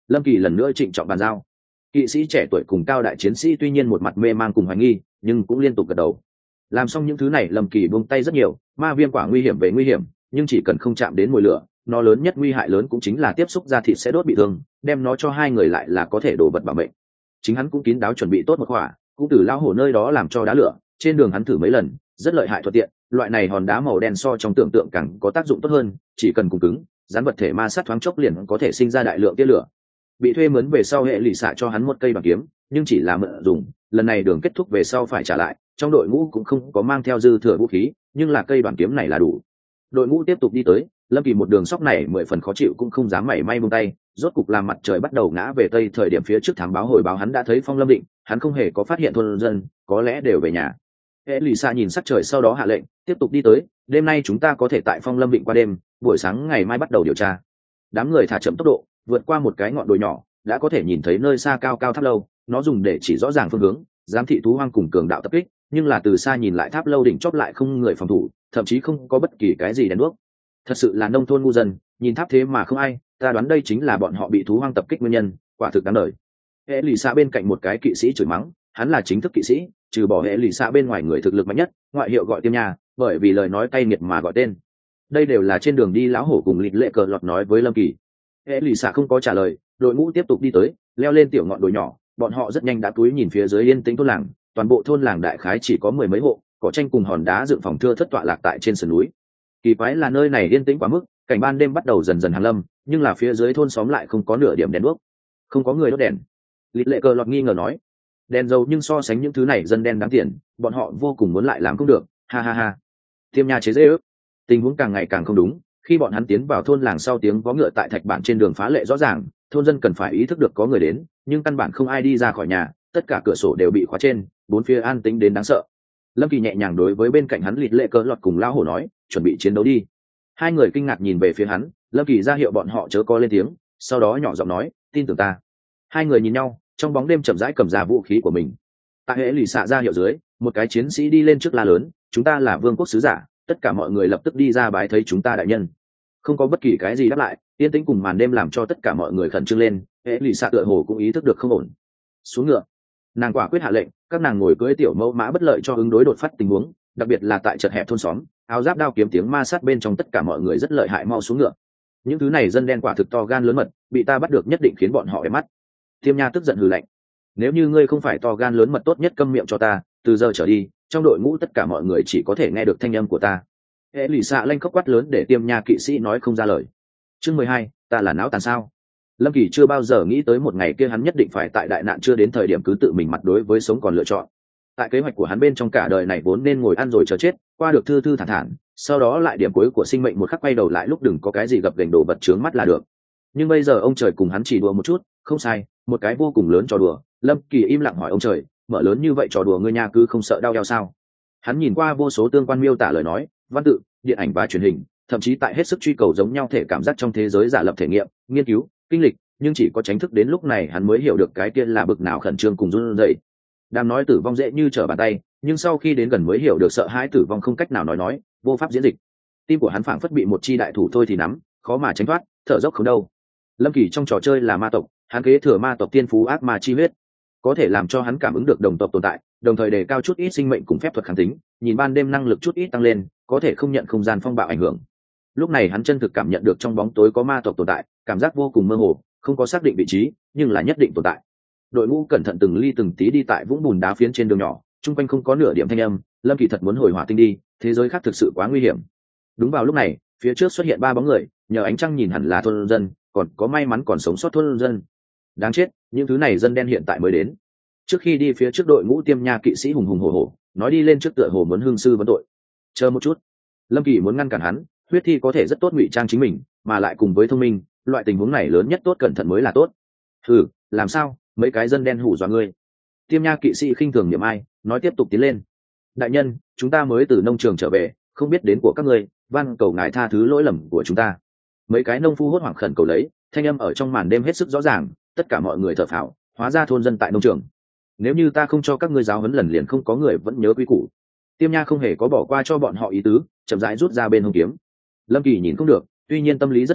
Lâm Kỳ lần nữa trịnh trọng bàn giao. Kỵ sĩ trẻ tuổi cùng cao đại chiến sĩ tuy nhiên một mặt mê man cùng hoài nghi, nhưng cũng liên tục gật đầu. Làm xong những thứ này, Lâm Kỳ buông tay rất nhiều. Ma viêm quả nguy hiểm về nguy hiểm, nhưng chỉ cần không chạm đến mồi lửa, nó lớn nhất nguy hại lớn cũng chính là tiếp xúc da thịt sẽ đốt bị thương, đem nó cho hai người lại là có thể đổ vật bảo mệnh. Chính hắn cũng kín đáo chuẩn bị tốt một quả, cũng từ lao hổ nơi đó làm cho đá lửa, trên đường hắn thử mấy lần, rất lợi hại thuận tiện. Loại này hòn đá màu đen so trong tưởng tượng càng có tác dụng tốt hơn, chỉ cần cùng cứng, dán vật thể ma sát thoáng chốc liền có thể sinh ra đại lượng tia lửa. Bị thuê mướn về sau, hệ lụy xạ cho hắn một cây bằng kiếm, nhưng chỉ là mượn dùng, lần này đường kết thúc về sau phải trả lại. Trong đội ngũ cũng không có mang theo dư thừa vũ khí, nhưng là cây bằng kiếm này là đủ. Đội ngũ tiếp tục đi tới, Lâm Kỳ một đường sóc này mười phần khó chịu cũng không dám mảy may buông tay. Rốt cục làm mặt trời bắt đầu ngã về tây, thời điểm phía trước thám báo hồi báo hắn đã thấy Phong Lâm Định, hắn không hề có phát hiện thôn dân, có lẽ đều về nhà. Hệ lụy xạ nhìn sắc trời sau đó hạ lệnh tiếp tục đi tới, đêm nay chúng ta có thể tại Phong Lâm Định qua đêm, buổi sáng ngày mai bắt đầu điều tra. Đám người thả chậm tốc độ, vượt qua một cái ngọn đồi nhỏ, đã có thể nhìn thấy nơi xa cao cao tháp lâu, nó dùng để chỉ rõ ràng phương hướng, giám thị thú hoang cùng cường đạo tập kích, nhưng là từ xa nhìn lại tháp lâu đỉnh chóp lại không người phòng thủ, thậm chí không có bất kỳ cái gì đèn đuốc. Thật sự là nông thôn ngu dân, nhìn tháp thế mà không ai, ta đoán đây chính là bọn họ bị thú hoang tập kích nguyên nhân, quả thực đáng đời. Hệ lụy xạ bên cạnh một cái kỵ sĩ chửi mắng, hắn là chính thức kỵ sĩ, trừ bỏ hệ lụy xạ bên ngoài người thực lực mạnh nhất, ngoại hiệu gọi Tiêm Nha, bởi vì lời nói cay nghiệt mà gọi tên. Đây đều là trên đường đi lão hổ cùng lịch lệ cờ lọt nói với Lâm Kỳ. Hệ lụy xạ không có trả lời, đội ngũ tiếp tục đi tới, leo lên tiểu ngọn đồi nhỏ, bọn họ rất nhanh đã túi nhìn phía dưới yên tĩnh thôn làng, toàn bộ thôn làng đại khái chỉ có mười mấy hộ, cỏ tranh cùng hòn đá dựng phòng thưa thất tọa lạc tại trên sườn núi. Kỳ quái là nơi này yên tĩnh quá mức, cảnh ban đêm bắt đầu dần dần hàng lâm, nhưng là phía dưới thôn xóm lại không có nửa điểm đèn đuốc, không có người đốt đèn. Lịch lệ cờ lọt nghi ngờ nói, đèn dầu nhưng so sánh những thứ này dân đen đáng tiền, bọn họ vô cùng muốn lại làm không được, ha ha ha. Tiêm Nha chế giễu. Tình huống càng ngày càng không đúng, khi bọn hắn tiến vào thôn làng sau, tiếng vó ngựa tại thạch bản trên đường phá lệ rõ ràng, thôn dân cần phải ý thức được có người đến, nhưng căn bản không ai đi ra khỏi nhà, tất cả cửa sổ đều bị khóa trên, bốn phía an tĩnh đến đáng sợ. Lâm Kỳ nhẹ nhàng đối với bên cạnh hắn Lịch lệ cờ lọt cùng lão hổ nói, chuẩn bị chiến đấu đi. Hai người kinh ngạc nhìn về phía hắn, Lâm Kỳ ra hiệu bọn họ chớ có lên tiếng, sau đó nhỏ giọng nói, tin tưởng ta. Hai người nhìn nhau, trong bóng đêm chậm rãi cầm ra vũ khí của mình. Tại hệ lụy xạ ra hiệu dưới, một cái chiến sĩ đi lên trước la lớn, chúng ta là vương quốc sứ giả, tất cả mọi người lập tức đi ra bái thấy chúng ta đại nhân. Không có bất kỳ cái gì đáp lại, yên tĩnh cùng màn đêm làm cho tất cả mọi người khẩn trương lên. Hệ lụy xạ tựa hồ cũng ý thức được không ổn, xuống ngựa, nàng quả quyết hạ lệnh, các nàng ngồi cưỡi tiểu mẫu mã bất lợi cho ứng đối đột phát tình huống, đặc biệt là tại chật hẹp thôn xóm, áo giáp đao kiếm tiếng ma sát bên trong, tất cả mọi người rất lợi hại, mau xuống ngựa. Những thứ này dân đen quả thực to gan lớn mật, bị ta bắt được nhất định khiến bọn họ để mắt. Tiêm Nha tức giận hừ lạnh, nếu như ngươi không phải to gan lớn mật, tốt nhất câm miệng cho ta, từ giờ trở đi trong đội ngũ tất cả mọi người chỉ có thể nghe được thanh âm của ta. Hệ lụy xạ lanh khóc quát lớn để Tiêm Nha kỵ sĩ nói không ra lời. Chương mười hai, ta là não tàn sao? Lâm Kỳ chưa bao giờ nghĩ tới một ngày kia hắn nhất định phải tại đại nạn chưa đến thời điểm cứ tự mình mặt đối với sống còn lựa chọn. Tại kế hoạch của hắn bên trong cả đời này vốn nên ngồi ăn rồi chờ chết, qua được thư thư thản thản, sau đó lại điểm cuối của sinh mệnh một khắc quay đầu lại lúc đừng có cái gì gập ghềnh đồ vật trướng mắt là được. Nhưng bây giờ ông trời cùng hắn chỉ đùa một chút, không sai, một cái vô cùng lớn trò đùa. Lâm Kỳ im lặng hỏi ông trời, mở lớn như vậy trò đùa ngươi nha cứ không sợ đau eo sao? Hắn nhìn qua vô số tương quan miêu tả lời nói, văn tự, điện ảnh và truyền hình, thậm chí tại hết sức truy cầu giống nhau thể cảm giác trong thế giới giả lập thể nghiệm, nghiên cứu, kinh lịch, nhưng chỉ có tránh thức đến lúc này hắn mới hiểu được cái kia là bực nào khẩn trương cùng run rẩy. Đang nói tử vong dễ như trở bàn tay, nhưng sau khi đến gần mới hiểu được sợ hãi tử vong không cách nào nói nói, vô pháp diễn dịch. Tim của hắn phảng phất bị một chi đại thủ thôi thì nắm, khó mà tránh thoát, thở dốc không đâu. Lâm Kỳ trong trò chơi là ma tộc, hắn kế thừa ma tộc tiên phú ác ma chi huyết, có thể làm cho hắn cảm ứng được đồng tộc tồn tại, đồng thời đề cao chút ít sinh mệnh cùng phép thuật kháng tính, nhìn ban đêm năng lực chút ít tăng lên, có thể không nhận không gian phong bạo ảnh hưởng. Lúc này hắn chân thực cảm nhận được trong bóng tối có ma tộc tồn tại, cảm giác vô cùng mơ hồ, không có xác định vị trí, nhưng là nhất định tồn tại. Đội ngũ cẩn thận từng ly từng tí đi tại vũng bùn đá phiến trên đường nhỏ, chung quanh không có nửa điểm thanh âm. Lâm Kỳ thật muốn hồi hỏa tinh đi, thế giới khác thực sự quá nguy hiểm. Đúng vào lúc này, phía trước xuất hiện ba bóng người, nhờ ánh trăng nhìn hẳn là thôn dân, còn có may mắn còn sống sót thôn dân. Đáng chết, những thứ này dân đen hiện tại mới đến. Trước khi đi phía trước đội ngũ Tiêm Nha kỵ sĩ hùng hùng hổ hổ, nói đi lên trước tựa hồ muốn hương sư vấn tội. Chờ một chút, Lâm Kỳ muốn ngăn cản hắn, huyết thi có thể rất tốt ngụy trang chính mình, mà lại cùng với thông minh, loại tình huống này lớn nhất tốt cẩn thận mới là tốt. Ừ, làm sao, mấy cái dân đen hù dọa ngươi? Tiêm Nha kỵ sĩ khinh thường niệm ai, nói tiếp tục tiến lên. Đại nhân, chúng ta mới từ nông trường trở về, không biết đến của các ngươi, van cầu ngài tha thứ lỗi lầm của chúng ta. Mấy cái nông phu hốt hoảng khẩn cầu lấy, thanh âm ở trong màn đêm hết sức rõ ràng, tất cả mọi người thở phào, hóa ra thôn dân tại nông trường. Nếu như ta không cho các ngươi giáo huấn lần liền không có người vẫn nhớ quy củ. Tiêm Nha không hề có bỏ qua cho bọn họ ý tứ, chậm rãi rút ra bên hông kiếm. Lâm Kỳ nhìn không được, tuy nhiên tâm lý rất sợ,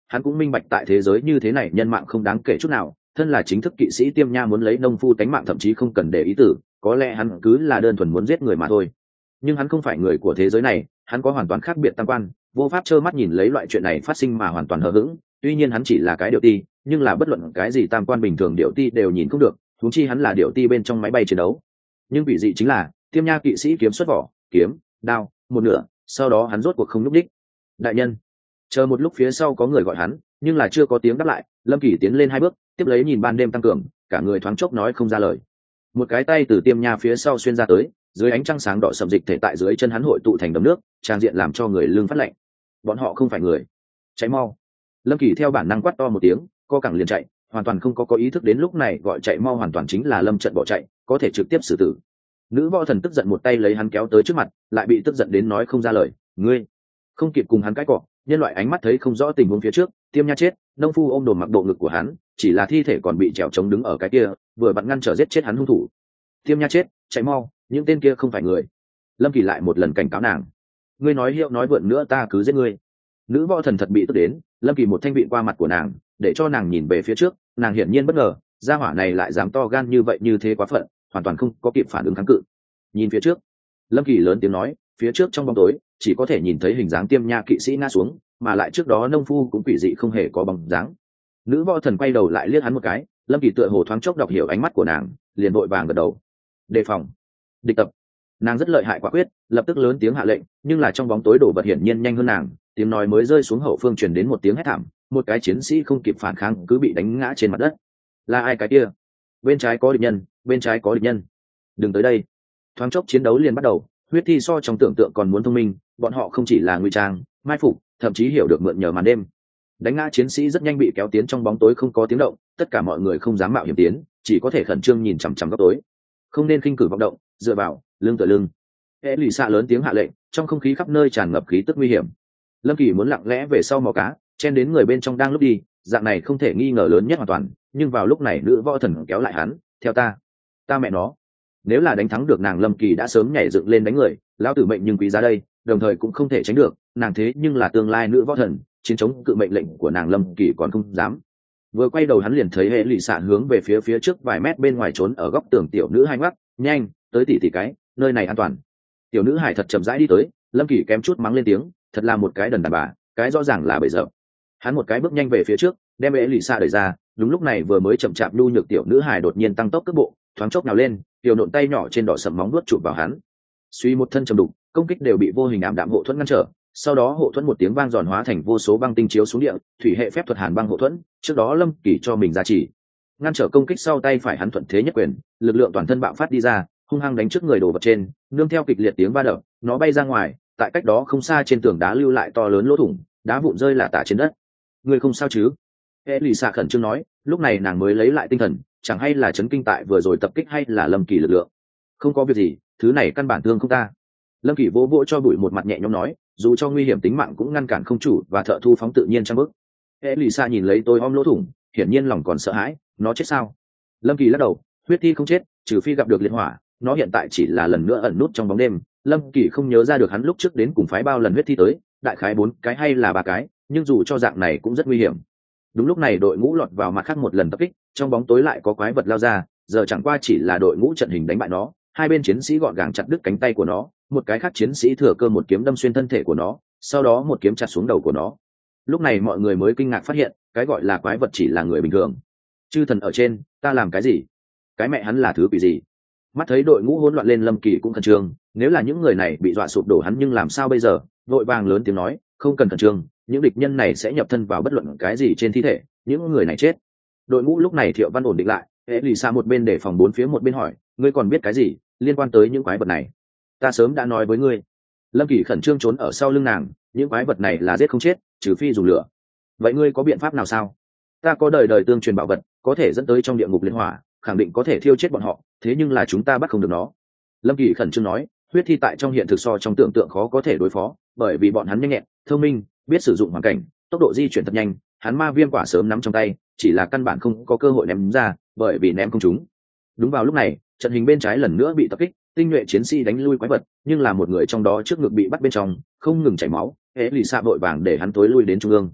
hắn cũng minh bạch tại thế giới như thế này nhân mạng không đáng kể chút nào, thân là chính thức kỵ sĩ Tiêm Nha muốn lấy nông phu tánh mạng thậm chí không cần để ý tử, có lẽ hắn cứ là đơn thuần muốn giết người mà thôi. Nhưng hắn không phải người của thế giới này, hắn có hoàn toàn khác biệt tam quan, vô pháp trơ mắt nhìn lấy loại chuyện này phát sinh mà hoàn toàn hờ hững. Tuy nhiên hắn chỉ là cái điệu ti, nhưng là bất luận cái gì tam quan bình thường điệu ti đều nhìn không được, huống chi hắn là điệu ti bên trong máy bay chiến đấu. Nhưng vị dị chính là Tiêm Nha kỵ sĩ kiếm xuất vỏ, kiếm, đao, một nửa, sau đó hắn rốt cuộc không nhúc đích. Đại nhân. Chờ một lúc phía sau có người gọi hắn, nhưng là chưa có tiếng đáp lại. Lâm Kỳ tiến lên hai bước, tiếp lấy nhìn ban đêm tăng cường, cả người thoáng chốc nói không ra lời. Một cái tay từ Tiêm Nha phía sau xuyên ra tới, dưới ánh trăng sáng đỏ sầm dịch thể tại dưới chân hắn hội tụ thành đầm nước, trang diện làm cho người lưng phát lạnh. Bọn họ không phải người. Cháy mau. Lâm Kỳ theo bản năng quát to một tiếng, co cẳng liền chạy, hoàn toàn không có có ý thức đến lúc này gọi chạy mau hoàn toàn chính là lâm trận bỏ chạy, có thể trực tiếp xử tử. Nữ võ thần tức giận một tay lấy hắn kéo tới trước mặt, lại bị tức giận đến nói không ra lời. Ngươi không kịp cùng hắn cãi cọ, nhân loại ánh mắt thấy không rõ tình huống phía trước. Tiêm Nha chết, nông phu ôm đồn mặc bộ ngực của hắn, chỉ là thi thể còn bị trèo chống đứng ở cái kia, vừa vặn ngăn trở giết chết hắn hung thủ. Tiêm Nha chết, chạy mau, những tên kia không phải người. Lâm Kỳ lại một lần cảnh cáo nàng. Ngươi nói hiệu nói vượn nữa ta cứ giết ngươi. Nữ võ thần thật bị tức đến, Lâm Kỳ một thanh vị qua mặt của nàng, để cho nàng nhìn về phía trước. Nàng hiển nhiên bất ngờ, gia hỏa này lại dám to gan như vậy, như thế quá phận, hoàn toàn không có kịp phản ứng kháng cự. Nhìn phía trước. Lâm Kỳ lớn tiếng nói, phía trước trong bóng tối chỉ có thể nhìn thấy hình dáng Tiêm Nha kỵ sĩ ngã xuống, mà lại trước đó nông phu cũng quỷ dị không hề có bóng dáng. Nữ võ thần quay đầu lại liếc hắn một cái, Lâm Kỳ tựa hồ thoáng chốc đọc hiểu ánh mắt của nàng, liền vội vàng gật đầu. Đề phòng, địch tập. Nàng rất lợi hại quả quyết, lập tức lớn tiếng hạ lệnh, nhưng là trong bóng tối đổ vật hiển nhiên nhanh hơn nàng, tiếng nói mới rơi xuống hậu phương truyền đến một tiếng hét thảm, một cái chiến sĩ không kịp phản kháng cứ bị đánh ngã trên mặt đất. Là ai cái kia? Bên trái có địch nhân, bên trái có địch nhân. Đừng tới đây. Thoáng chốc chiến đấu liền bắt đầu, huyết thi so trong tưởng tượng còn muốn thông minh, bọn họ không chỉ là ngụy trang, mai phục, thậm chí hiểu được mượn nhờ màn đêm. Đánh ngã chiến sĩ rất nhanh bị kéo tiến trong bóng tối không có tiếng động, tất cả mọi người không dám mạo hiểm tiến, chỉ có thể khẩn trương nhìn chằm chằm góc tối. Không nên khinh cử vọng động, dựa vào, lưng tựa lưng. Hệ lụy xạ lớn tiếng hạ lệnh, trong không khí khắp nơi tràn ngập khí tức nguy hiểm. Lâm Kỳ muốn lặng lẽ về sau mò cá, chen đến người bên trong đang lúc đi, dạng này không thể nghi ngờ lớn nhất hoàn toàn. Nhưng vào lúc này nữ võ thần kéo lại hắn, theo ta. Ta mẹ nó. Nếu là đánh thắng được nàng, Lâm Kỳ đã sớm nhảy dựng lên đánh người, lão tử mệnh nhưng quý giá đây, đồng thời cũng không thể tránh được, nàng thế nhưng là tương lai nữ võ thần, chiến chống cự mệnh lệnh của nàng Lâm Kỳ còn không dám. Vừa quay đầu hắn liền thấy hệ lụy xạ hướng về phía phía trước vài mét bên ngoài trốn ở góc tường tiểu nữ hai ngoắc, nhanh, tới tỉ tỉ cái, nơi này an toàn. Tiểu nữ hải thật chậm rãi đi tới, Lâm Kỳ kém chút mắng lên tiếng, thật là một cái đần đàn bà, cái rõ ràng là bậy dập. Hắn một cái bước nhanh về phía trước, đem hệ lụy xạ đẩy ra, đúng lúc này vừa mới chậm chạp nhu nhược tiểu nữ hải đột nhiên tăng tốc cước bộ, thoáng chốc nào lên, tiểu nộn tay nhỏ trên đỏ sầm móng vuốt chụp vào hắn. Suy một thân trầm đục, công kích đều bị vô hình ảm đạm hộ thuẫn ngăn trở, sau đó hộ thuẫn một tiếng vang giòn hóa thành vô số băng tinh chiếu xuống địa, thủy hệ phép thuật hàn băng hộ thuẫn, trước đó Lâm Kỳ cho mình ra chỉ, ngăn trở công kích sau tay phải hắn thuận thế nhất quyền, lực lượng toàn thân bạo phát đi ra, hung hăng đánh trước người đồ vật trên, nương theo kịch liệt tiếng va đập, nó bay ra ngoài, tại cách đó không xa trên tường đá lưu lại to lớn lỗ thủng, đá vụn rơi lả tả trên đất. Người không sao chứ? Elisa khẩn trương nói, lúc này nàng mới lấy lại tinh thần, chẳng hay là chấn kinh tại vừa rồi tập kích hay là Lâm Kỳ lực lượng. Không có việc gì, thứ này căn bản thương không ta. Lâm Kỳ vỗ vỗ cho bụi một mặt nhẹ nhõm nói, dù cho nguy hiểm tính mạng cũng ngăn cản không chủ và thợ thu phóng tự nhiên trang bức. Elisa nhìn lấy tôi om lỗ thủng, hiển nhiên lòng còn sợ hãi, nó chết sao? Lâm Kỳ lắc đầu, huyết thi không chết, trừ phi gặp được liệt hỏa, nó hiện tại chỉ là lần nữa ẩn nút trong bóng đêm. Lâm Kỳ không nhớ ra được hắn lúc trước đến cùng phái bao lần huyết thi tới, đại khái bốn cái hay là ba cái, nhưng dù cho dạng này cũng rất nguy hiểm. Đúng lúc này đội ngũ lọt vào mặt khác một lần tập kích, trong bóng tối lại có quái vật lao ra, giờ chẳng qua chỉ là đội ngũ trận hình đánh bại nó, hai bên chiến sĩ gọn gàng chặt đứt cánh tay của nó, một cái khác chiến sĩ thừa cơ một kiếm đâm xuyên thân thể của nó, sau đó một kiếm chặt xuống đầu của nó. Lúc này mọi người mới kinh ngạc phát hiện, cái gọi là quái vật chỉ là người bình thường. Chư thần ở trên, ta làm cái gì? Cái mẹ hắn là thứ quỷ gì? Mắt thấy đội ngũ hỗn loạn lên, Lâm Kỳ cũng khẩn trương, nếu là những người này bị dọa sụp đổ hắn nhưng làm sao bây giờ? Vội vàng lớn tiếng nói, không cần khẩn trương, những địch nhân này sẽ nhập thân vào bất luận cái gì trên thi thể, những người này chết. Đội ngũ lúc này Thiệu Văn ổn định lại, Elisa một bên để phòng bốn phía một bên hỏi, ngươi còn biết cái gì liên quan tới những quái vật này? Ta sớm đã nói với ngươi. Lâm Kỳ khẩn trương trốn ở sau lưng nàng, những quái vật này là giết không chết, trừ phi dùng lửa. Vậy ngươi có biện pháp nào sao? Ta có đời đời tương truyền bảo vật, có thể dẫn tới trong địa ngục liên hỏa, khẳng định có thể thiêu chết bọn họ, thế nhưng là chúng ta bắt không được nó. Lâm Kỳ khẩn trương nói, huyết thi tại trong hiện thực so trong tưởng tượng khó có thể đối phó, bởi vì bọn hắn nhanh nhẹn, thông minh, biết sử dụng hoàn cảnh, tốc độ di chuyển thật nhanh, hắn ma viêm quả sớm nắm trong tay, chỉ là căn bản không có cơ hội ném ra, bởi vì ném không trúng. Đúng vào lúc này, trận hình bên trái lần nữa bị tập kích, tinh nhuệ chiến sĩ đánh lui quái vật, nhưng là một người trong đó trước ngực bị bắt bên trong, không ngừng chảy máu, hệ lì xạ vội vàng để hắn tối lui đến trung ương.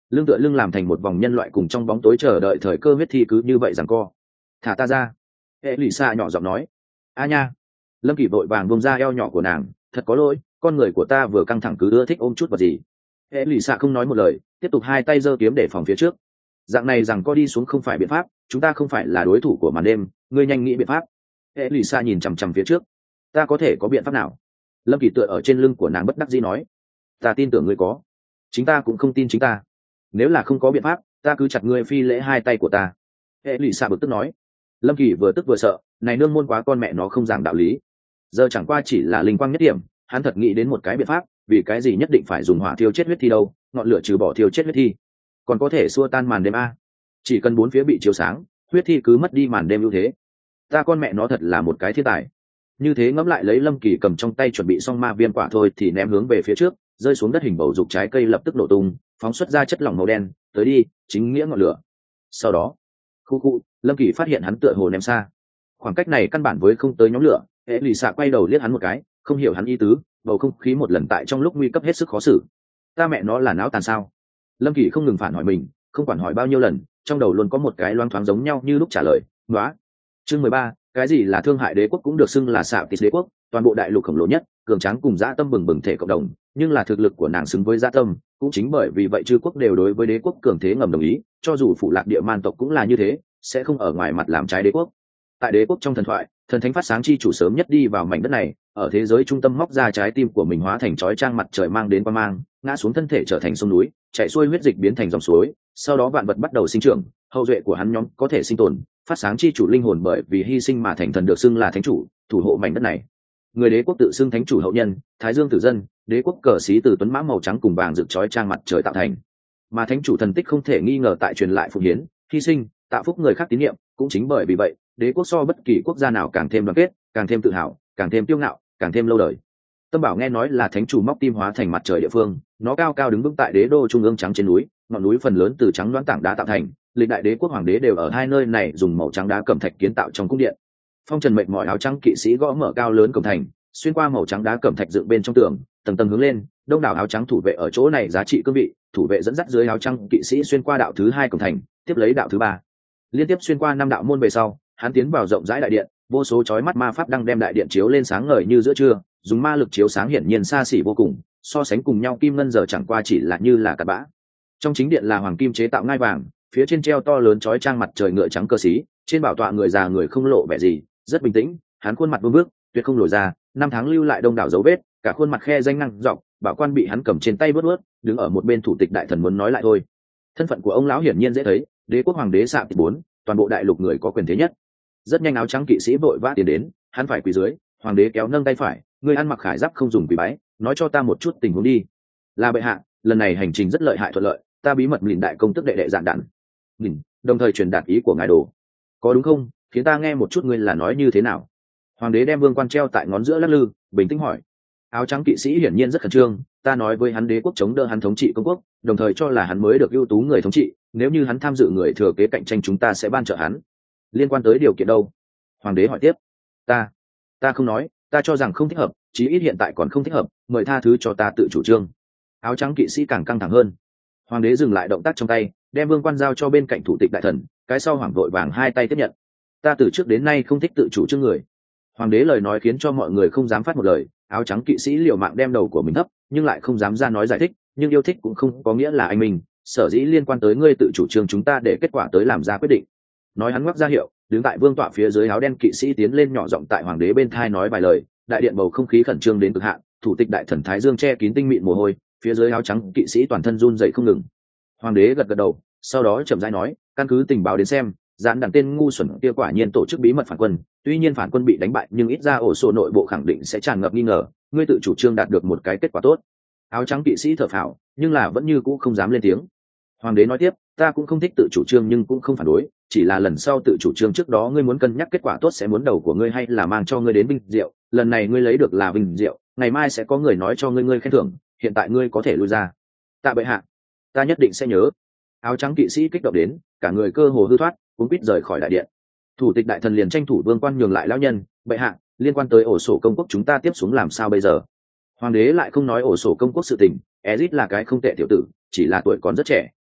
lưng tựa lưng làm thành một vòng nhân loại cùng trong bóng tối chờ đợi thời cơ huyết thi cứ như vậy rằng co. Thả ta ra, hệ lụy xạ nhỏ giọng nói. A nha. Lâm Kỳ vội vàng bông ra eo nhỏ của nàng, thật có lỗi, con người của ta vừa căng thẳng cứ ưa thích ôm chút vật gì. Hệ lụy xạ không nói một lời, tiếp tục hai tay giơ kiếm để phòng phía trước. Dạng này rằng co đi xuống không phải biện pháp, chúng ta không phải là đối thủ của màn đêm, ngươi nhanh nghĩ biện pháp. Hệ lụy xạ nhìn chằm chằm phía trước. Ta có thể có biện pháp nào? Lâm Kỳ tựa ở trên lưng của nàng bất đắc dĩ nói. Ta tin tưởng ngươi có, chính ta cũng không tin chính ta. Nếu là không có biện pháp, ta cứ chặt ngươi phi lễ hai tay của ta. Hệ lụy xạ bực tức nói. Lâm Kỳ vừa tức vừa sợ, này nương môn quá con mẹ nó không giảng đạo lý. Giờ chẳng qua chỉ là linh quang nhất điểm, hắn thật nghĩ đến một cái biện pháp, vì cái gì nhất định phải dùng hỏa thiêu chết huyết thi đâu, ngọn lửa trừ bỏ thiêu chết huyết thi, còn có thể xua tan màn đêm a. Chỉ cần bốn phía bị chiếu sáng, huyết thi cứ mất đi màn đêm ưu thế. Ta con mẹ nó thật là một cái thiên tài. Như thế ngẫm lại lấy Lâm Kỳ cầm trong tay chuẩn bị xong ma viêm quả thôi thì ném hướng về phía trước, rơi xuống đất hình bầu dục trái cây lập tức nổ tung, phóng xuất ra chất lỏng màu đen, tới đi, chính nghĩa ngọn lửa. Sau đó, khu khu, Lâm Kỳ phát hiện hắn tựa hồ ném xa. Khoảng cách này căn bản với không tới nhóm lửa, hệ lì xạ quay đầu liếc hắn một cái, không hiểu hắn ý tứ, bầu không khí một lần tại trong lúc nguy cấp hết sức khó xử. Ta mẹ nó là não tàn sao? Lâm Kỳ không ngừng phản hỏi mình, không quản hỏi bao nhiêu lần, trong đầu luôn có một cái loáng thoáng giống nhau như lúc trả lời. Nóa. Chương mười ba, cái gì là thương hại đế quốc cũng được xưng là xạ tịt đế quốc, toàn bộ đại lục khổng lồ nhất, cường tráng cùng dã tâm bừng bừng thể cộng đồng, nhưng là thực lực của nàng xứng với dã tâm, cũng chính bởi vì vậy chư quốc đều đối với đế quốc cường thế ngầm đồng ý, cho dù phụ lạc địa man tộc cũng là như thế, sẽ không ở ngoài mặt làm trái đế quốc. Tại đế quốc trong thần thoại, thần thánh phát sáng chi chủ sớm nhất đi vào mảnh đất này, ở thế giới trung tâm móc ra trái tim của mình hóa thành chói trang mặt trời mang đến quang mang, ngã xuống thân thể trở thành sông núi, chảy xuôi huyết dịch biến thành dòng suối, sau đó vạn vật bắt đầu sinh trưởng, hậu duệ của hắn nhóm có thể sinh tồn, phát sáng chi chủ linh hồn bởi vì hy sinh mà thành thần được xưng là thánh chủ, thủ hộ mảnh đất này. Người đế quốc tự xưng thánh chủ hậu nhân, Thái Dương tử dân, đế quốc cờ xí từ tuấn mã màu trắng cùng vàng rực chói trang mặt trời tạo thành. Mà thánh chủ thần tích không thể nghi ngờ tại truyền lại phụng hiến, hy sinh, tạo phúc người khác tín nhiệm, cũng chính bởi vì vậy, đế quốc so bất kỳ quốc gia nào càng thêm đoàn kết, càng thêm tự hào, càng thêm kiêu ngạo, càng thêm lâu đời. Tâm Bảo nghe nói là thánh chủ móc tim hóa thành mặt trời địa phương, nó cao cao đứng vững tại đế đô trung ương trắng trên núi, ngọn núi phần lớn từ trắng loãng tảng đá tạo thành, lịch đại đế quốc hoàng đế đều ở hai nơi này dùng màu trắng đá cẩm thạch kiến tạo trong cung điện. Phong trần mệnh mọi áo trắng kỵ sĩ gõ mở cao lớn cổng thành, xuyên qua màu trắng đá cẩm thạch dựng bên trong tường, tầng tầng hướng lên, đông đảo áo trắng thủ vệ ở chỗ này giá trị cương vị, thủ vệ dẫn dắt dưới áo trắng kỵ sĩ xuyên qua đạo thứ hai cổng thành, tiếp lấy đạo thứ ba, liên tiếp xuyên qua năm đạo môn về sau, hắn tiến vào rộng rãi đại điện, vô số chói mắt ma pháp đang đem đại điện chiếu lên sáng ngời như giữa trưa, dùng ma lực chiếu sáng hiển nhiên xa xỉ vô cùng, so sánh cùng nhau kim ngân giờ chẳng qua chỉ là như là cát bã. Trong chính điện là hoàng kim chế tạo ngai vàng, phía trên treo to lớn chói trang mặt trời ngựa trắng cơ xí, trên bảo tọa người già người không lộ vẻ gì, rất bình tĩnh, hắn khuôn mặt vương bước, tuyệt không lồi ra, năm tháng lưu lại đông đảo dấu vết, cả khuôn mặt khe danh năng dọc, bảo quan bị hắn cầm trên tay bớt bớt, đứng ở một bên thủ tịch đại thần muốn nói lại thôi. Thân phận của ông lão hiển nhiên dễ thấy, đế quốc hoàng đế Sạm bốn, toàn bộ đại lục người có quyền thế nhất. Rất nhanh áo trắng kỵ sĩ vội vã tiến đến, hắn phải quỳ dưới, hoàng đế kéo nâng tay phải, người ăn mặc khải giáp không dùng quỳ bái, nói cho ta một chút tình huống đi. Là bệ hạ, lần này hành trình rất lợi hại thuận lợi, ta bí mật lìn đại công tức đệ đệ dạn đạn. Lìn, đồng thời truyền đạt ý của ngài đồ. Có đúng không? Khiến ta nghe một chút ngươi là nói như thế nào. Hoàng đế đem vương quan treo tại ngón giữa lắc lư, bình tĩnh hỏi. Áo trắng kỵ sĩ hiển nhiên rất khẩn trương, ta nói với hắn đế quốc chống đỡ hắn thống trị công quốc, đồng thời cho là hắn mới được ưu tú người thống trị, nếu như hắn tham dự người thừa kế cạnh tranh chúng ta sẽ ban trợ hắn. Liên quan tới điều kiện đâu? Hoàng đế hỏi tiếp. Ta, ta không nói, ta cho rằng không thích hợp, chí ít hiện tại còn không thích hợp, mời tha thứ cho ta tự chủ trương. Áo trắng kỵ sĩ càng căng thẳng hơn. Hoàng đế dừng lại động tác trong tay, đem vương quan giao cho bên cạnh thủ tịch đại thần, cái sau hoảng vội vàng hai tay tiếp nhận. Ta từ trước đến nay không thích tự chủ trương người. Hoàng đế lời nói khiến cho mọi người không dám phát một lời, áo trắng kỵ sĩ liều mạng đem đầu của mình thấp, nhưng lại không dám ra nói giải thích, nhưng yêu thích cũng không có nghĩa là anh mình, sở dĩ liên quan tới ngươi tự chủ trương chúng ta để kết quả tới làm ra quyết định. Nói hắn ngoắc ra hiệu, đứng tại vương tọa phía dưới áo đen kỵ sĩ tiến lên nhỏ giọng tại hoàng đế bên thai nói vài lời, đại điện bầu không khí khẩn trương đến cực hạn, thủ tịch đại thần thái dương che kín tinh mịn mồ hôi, phía dưới áo trắng kỵ sĩ toàn thân run dậy không ngừng. Hoàng đế gật gật đầu, sau đó chậm rãi nói, căn cứ tình báo đến xem, dạn đẳng tên ngu xuẩn kia quả nhiên tổ chức bí mật phản quân, tuy nhiên phản quân bị đánh bại nhưng ít ra ổ sổ nội bộ khẳng định sẽ tràn ngập nghi ngờ, ngươi tự chủ trương đạt được một cái kết quả tốt. Áo trắng kỵ sĩ thở phào, nhưng là vẫn như cũ không dám lên tiếng. Hoàng đế nói tiếp, ta cũng không thích tự chủ trương nhưng cũng không phản đối, chỉ là lần sau tự chủ trương trước đó ngươi muốn cân nhắc kết quả tốt sẽ muốn đầu của ngươi hay là mang cho ngươi đến vinh diệu, lần này ngươi lấy được là vinh diệu, ngày mai sẽ có người nói cho ngươi ngươi khen thưởng, hiện tại ngươi có thể lui ra. Tạ bệ hạ, ta nhất định sẽ nhớ. Áo trắng kỵ sĩ kích động đến, cả người cơ hồ hư thoát, cũng quýt rời khỏi đại điện. Thủ tịch đại thần liền tranh thủ vương quan nhường lại lão nhân, bệ hạ, liên quan tới ổ sổ công quốc chúng ta tiếp xuống làm sao bây giờ? Hoàng đế lại không nói ổ sổ công quốc sự tình, Ezic là cái không tệ tiểu tử, chỉ là tuổi còn rất trẻ,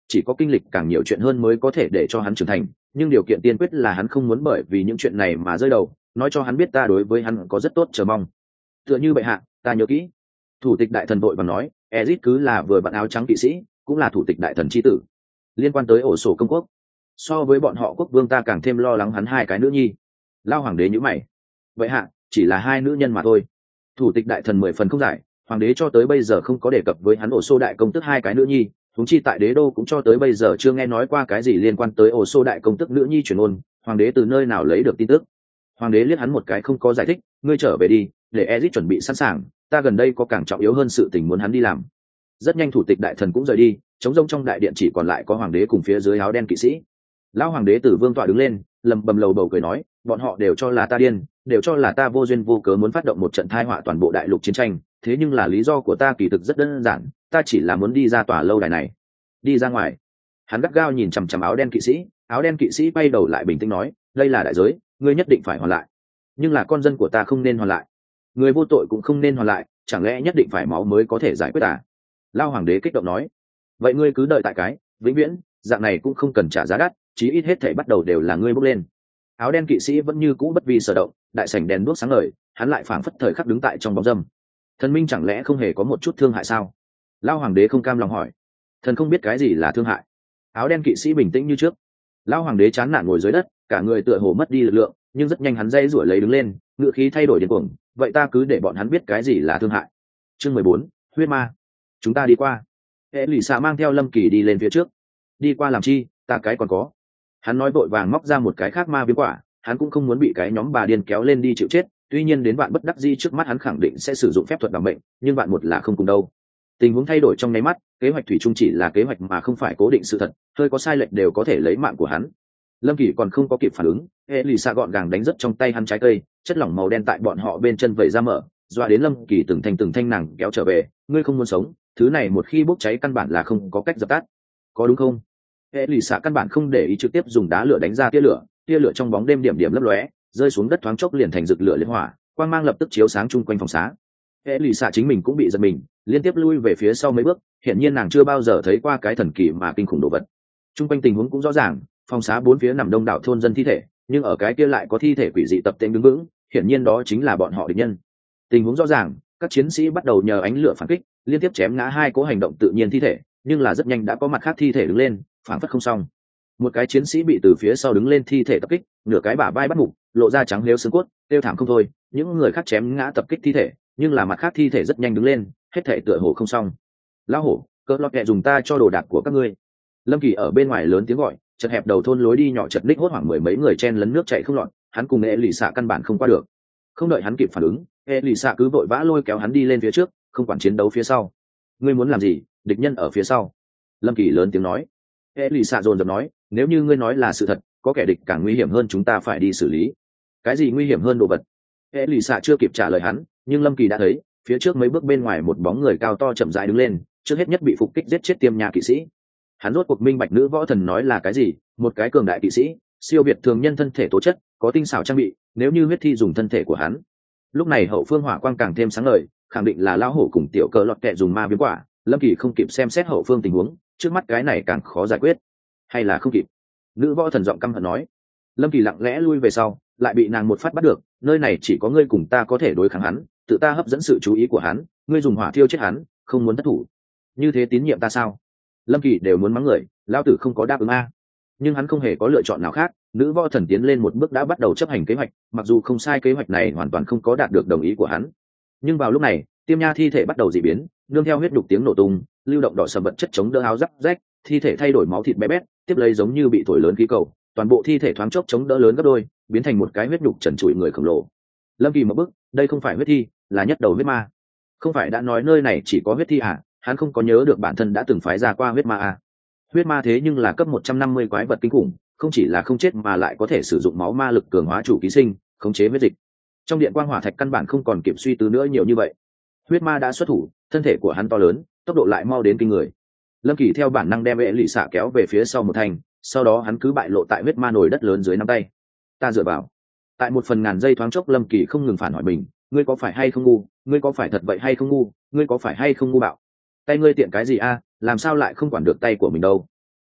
chỉ có kinh lịch càng nhiều chuyện hơn mới có thể để cho hắn trưởng thành, nhưng điều kiện tiên quyết là hắn không muốn bởi vì những chuyện này mà rơi đầu, nói cho hắn biết ta đối với hắn có rất tốt chờ mong. Tựa như bệ hạ, ta nhớ kỹ. Thủ tịch đại thần vội vàng nói, Ezit cứ là vừa bận áo trắng kỵ sĩ, cũng là thủ tịch đại thần chi tử. Liên quan tới ổ sổ công quốc, so với bọn họ quốc vương ta càng thêm lo lắng hắn hai cái nữ nhi. Lao hoàng đế nhíu mày. Vậy hạ, chỉ là hai nữ nhân mà thôi. Thủ tịch đại thần mười phần không giải, hoàng đế cho tới bây giờ không có đề cập với hắn ổ xô đại công tức hai cái nữ nhi, huống chi tại đế đô cũng cho tới bây giờ chưa nghe nói qua cái gì liên quan tới ổ xô đại công tức nữ nhi truyền ôn, hoàng đế từ nơi nào lấy được tin tức. Hoàng đế liếc hắn một cái không có giải thích, ngươi trở về đi, để Ezit chuẩn bị sẵn sàng, ta gần đây có càng trọng yếu hơn sự tình muốn hắn đi làm. Rất nhanh thủ tịch đại thần cũng rời đi, trống rỗng trong đại điện chỉ còn lại có hoàng đế cùng phía dưới áo đen kỵ sĩ. Lão hoàng đế từ vương tọa đứng lên, lầm bầm lầu bầu cười nói, bọn họ đều cho là ta điên, đều cho là ta vô duyên vô cớ muốn phát động một trận tai họa toàn bộ đại lục chiến tranh, thế nhưng là lý do của ta kỳ thực rất đơn giản, ta chỉ là muốn đi ra tòa lâu đài này. Đi ra ngoài. Hắn gắt gao nhìn chằm chằm áo đen kỵ sĩ, áo đen kỵ sĩ bay đầu lại bình tĩnh nói, đây là đại giới, ngươi nhất định phải hoàn lại. Nhưng là con dân của ta không nên hoàn lại, người vô tội cũng không nên hoàn lại, chẳng lẽ nhất định phải máu mới có thể giải quyết à? Lao hoàng đế kích động nói, vậy ngươi cứ đợi tại cái vĩnh viễn, dạng này cũng không cần trả giá đắt, chí ít hết thể bắt đầu đều là ngươi bốc lên. Áo đen kỵ sĩ vẫn như cũ bất vi sở động, đại sảnh đèn đuốc sáng ngời, hắn lại phảng phất thời khắc đứng tại trong bóng râm. Thần minh chẳng lẽ không hề có một chút thương hại sao? Lao hoàng đế không cam lòng hỏi. Thần không biết cái gì là thương hại. Áo đen kỵ sĩ bình tĩnh như trước. Lao hoàng đế chán nản ngồi dưới đất, cả người tựa hồ mất đi lực lượng, nhưng rất nhanh hắn dây rủi lấy đứng lên, ngựa khí thay đổi điên cuồng. Vậy ta cứ để bọn hắn biết cái gì là thương hại. Chương mười bốn, huyết ma. Chúng ta đi qua. Hệ lụy xạ mang theo Lâm Kỳ đi lên phía trước. Đi qua làm chi, ta cái còn có. Hắn nói vội vàng móc ra một cái khác ma viêm quả, hắn cũng không muốn bị cái nhóm bà điên kéo lên đi chịu chết, tuy nhiên đến vạn bất đắc dĩ trước mắt hắn khẳng định sẽ sử dụng phép thuật đảm mệnh, nhưng vạn một là không cùng đâu. Tình huống thay đổi trong nháy mắt, kế hoạch thủy chung chỉ là kế hoạch mà không phải cố định sự thật, hơi có sai lệch đều có thể lấy mạng của hắn. Lâm Kỳ còn không có kịp phản ứng, hệ lụy xạ gọn gàng đánh rất trong tay hắn trái cây, chất lỏng màu đen tại bọn họ bên chân vẩy ra mở, doa đến Lâm Kỳ từng thanh từng thanh nàng kéo trở về, ngươi không muốn sống, thứ này một khi bốc cháy căn bản là không có cách dập tắt, có đúng không? Hệ lụy xạ căn bản không để ý, trực tiếp dùng đá lửa đánh ra tia lửa, tia lửa trong bóng đêm điểm điểm lấp lóe, rơi xuống đất thoáng chốc liền thành rực lửa liệt hỏa, quang mang lập tức chiếu sáng chung quanh phòng xá. Hệ lụy xạ chính mình cũng bị giật mình, liên tiếp lui về phía sau mấy bước, hiển nhiên nàng chưa bao giờ thấy qua cái thần kỳ mà kinh khủng đồ vật. Chung quanh tình huống cũng rõ ràng, phòng xá bốn phía nằm đông đảo thôn dân thi thể, nhưng ở cái kia lại có thi thể quỷ dị tập tên đứng vững, hiển nhiên đó chính là bọn họ địch nhân. Tình huống rõ ràng, các chiến sĩ bắt đầu nhờ ánh lửa phản kích, liên tiếp chém ngã hai cố hành động tự nhiên thi thể, nhưng là rất nhanh đã có mặt khác thi thể đứng lên, phản phất không xong. Một cái chiến sĩ bị từ phía sau đứng lên thi thể tập kích, nửa cái bả vai bắt mục, lộ ra trắng lếu xương cốt, tiêu thảm không thôi. Những người khác chém ngã tập kích thi thể, nhưng là mặt khác thi thể rất nhanh đứng lên, hết thể tựa hồ không xong. Lão hổ, cỡ lọt kẹ dùng ta cho đồ đạc của các ngươi. Lâm Kỳ ở bên ngoài lớn tiếng gọi, chật hẹp đầu thôn lối đi nhỏ chật ních hốt hoảng mười mấy người chen lấn nước chảy không lọt, hắn cùng e lì xạ căn bản không qua được. Không đợi hắn kịp phản ứng, e lì xạ cứ vội vã lôi kéo hắn đi lên phía trước, không quản chiến đấu phía sau. Ngươi muốn làm gì? Địch nhân ở phía sau. Lâm Kỳ lớn tiếng nói. E lì xạ dồn dập nói, nếu như ngươi nói là sự thật, có kẻ địch càng nguy hiểm hơn chúng ta phải đi xử lý. Cái gì nguy hiểm hơn đồ vật? E lì xạ chưa kịp trả lời hắn, nhưng Lâm Kỳ đã thấy phía trước mấy bước bên ngoài một bóng người cao to chậm rãi đứng lên, trước hết nhất bị phục kích giết chết tiêm nhà kỵ sĩ. Hắn rốt cuộc minh bạch nữ võ thần nói là cái gì, một cái cường đại kỵ sĩ, siêu việt thường nhân thân thể tố chất, có tinh xảo trang bị, nếu như huyết thi dùng thân thể của hắn. Lúc này hậu phương hỏa quang càng thêm sáng ngời, khẳng định là lão hổ cùng tiểu cờ lọt kẹ dùng ma viêm quả. Lâm Kỳ không kịp xem xét hậu phương tình huống, trước mắt cái này càng khó giải quyết, hay là không kịp. Nữ võ thần giọng căm hận nói. Lâm Kỳ lặng lẽ lui về sau, lại bị nàng một phát bắt được, nơi này chỉ có ngươi cùng ta có thể đối kháng hắn, tự ta hấp dẫn sự chú ý của hắn, ngươi dùng hỏa thiêu chết hắn, không muốn thất thủ. Như thế tín nhiệm ta sao? Lâm Kỳ đều muốn mắng người, lão tử không có đáp ứng a. Nhưng hắn không hề có lựa chọn nào khác, nữ võ thần tiến lên một bước đã bắt đầu chấp hành kế hoạch, mặc dù không sai, kế hoạch này hoàn toàn không có đạt được đồng ý của hắn. Nhưng vào lúc này, tiêm nha thi thể bắt đầu dị biến, nương theo huyết đục tiếng nổ tung, lưu động đỏ sầm vật chất chống đỡ áo giáp rách, thi thể thay đổi máu thịt bé bét, tiếp lấy giống như bị thổi lớn khí cầu, toàn bộ thi thể thoáng chốc chống đỡ lớn gấp đôi, biến thành một cái huyết đục trần trụi người khổng lồ. Lâm Kỳ một bước, đây không phải huyết thi, là nhất đầu huyết ma. Không phải đã nói nơi này chỉ có huyết thi à? Hắn không có nhớ được bản thân đã từng phái ra qua huyết ma à? Huyết ma thế nhưng là cấp một trăm năm mươi quái vật kinh khủng, không chỉ là không chết mà lại có thể sử dụng máu ma lực cường hóa chủ ký sinh, khống chế huyết dịch. Trong điện quang hỏa thạch căn bản không còn kịp suy tư nữa nhiều như vậy. Huyết ma đã xuất thủ, thân thể của hắn to lớn, tốc độ lại mau đến kinh người. Lâm Kỳ theo bản năng đem vệ lụy xạ kéo về phía sau một thành, sau đó hắn cứ bại lộ tại huyết ma nồi đất lớn dưới nắm tay. Ta dựa vào. Tại một phần ngàn giây thoáng chốc, Lâm Kỳ không ngừng phản hỏi mình, ngươi có phải hay không ngu, ngươi có phải thật vậy hay không ngu, ngươi có phải hay không ngu bạo. Tay ngươi tiện cái gì a, làm sao lại không quản được tay của mình đâu?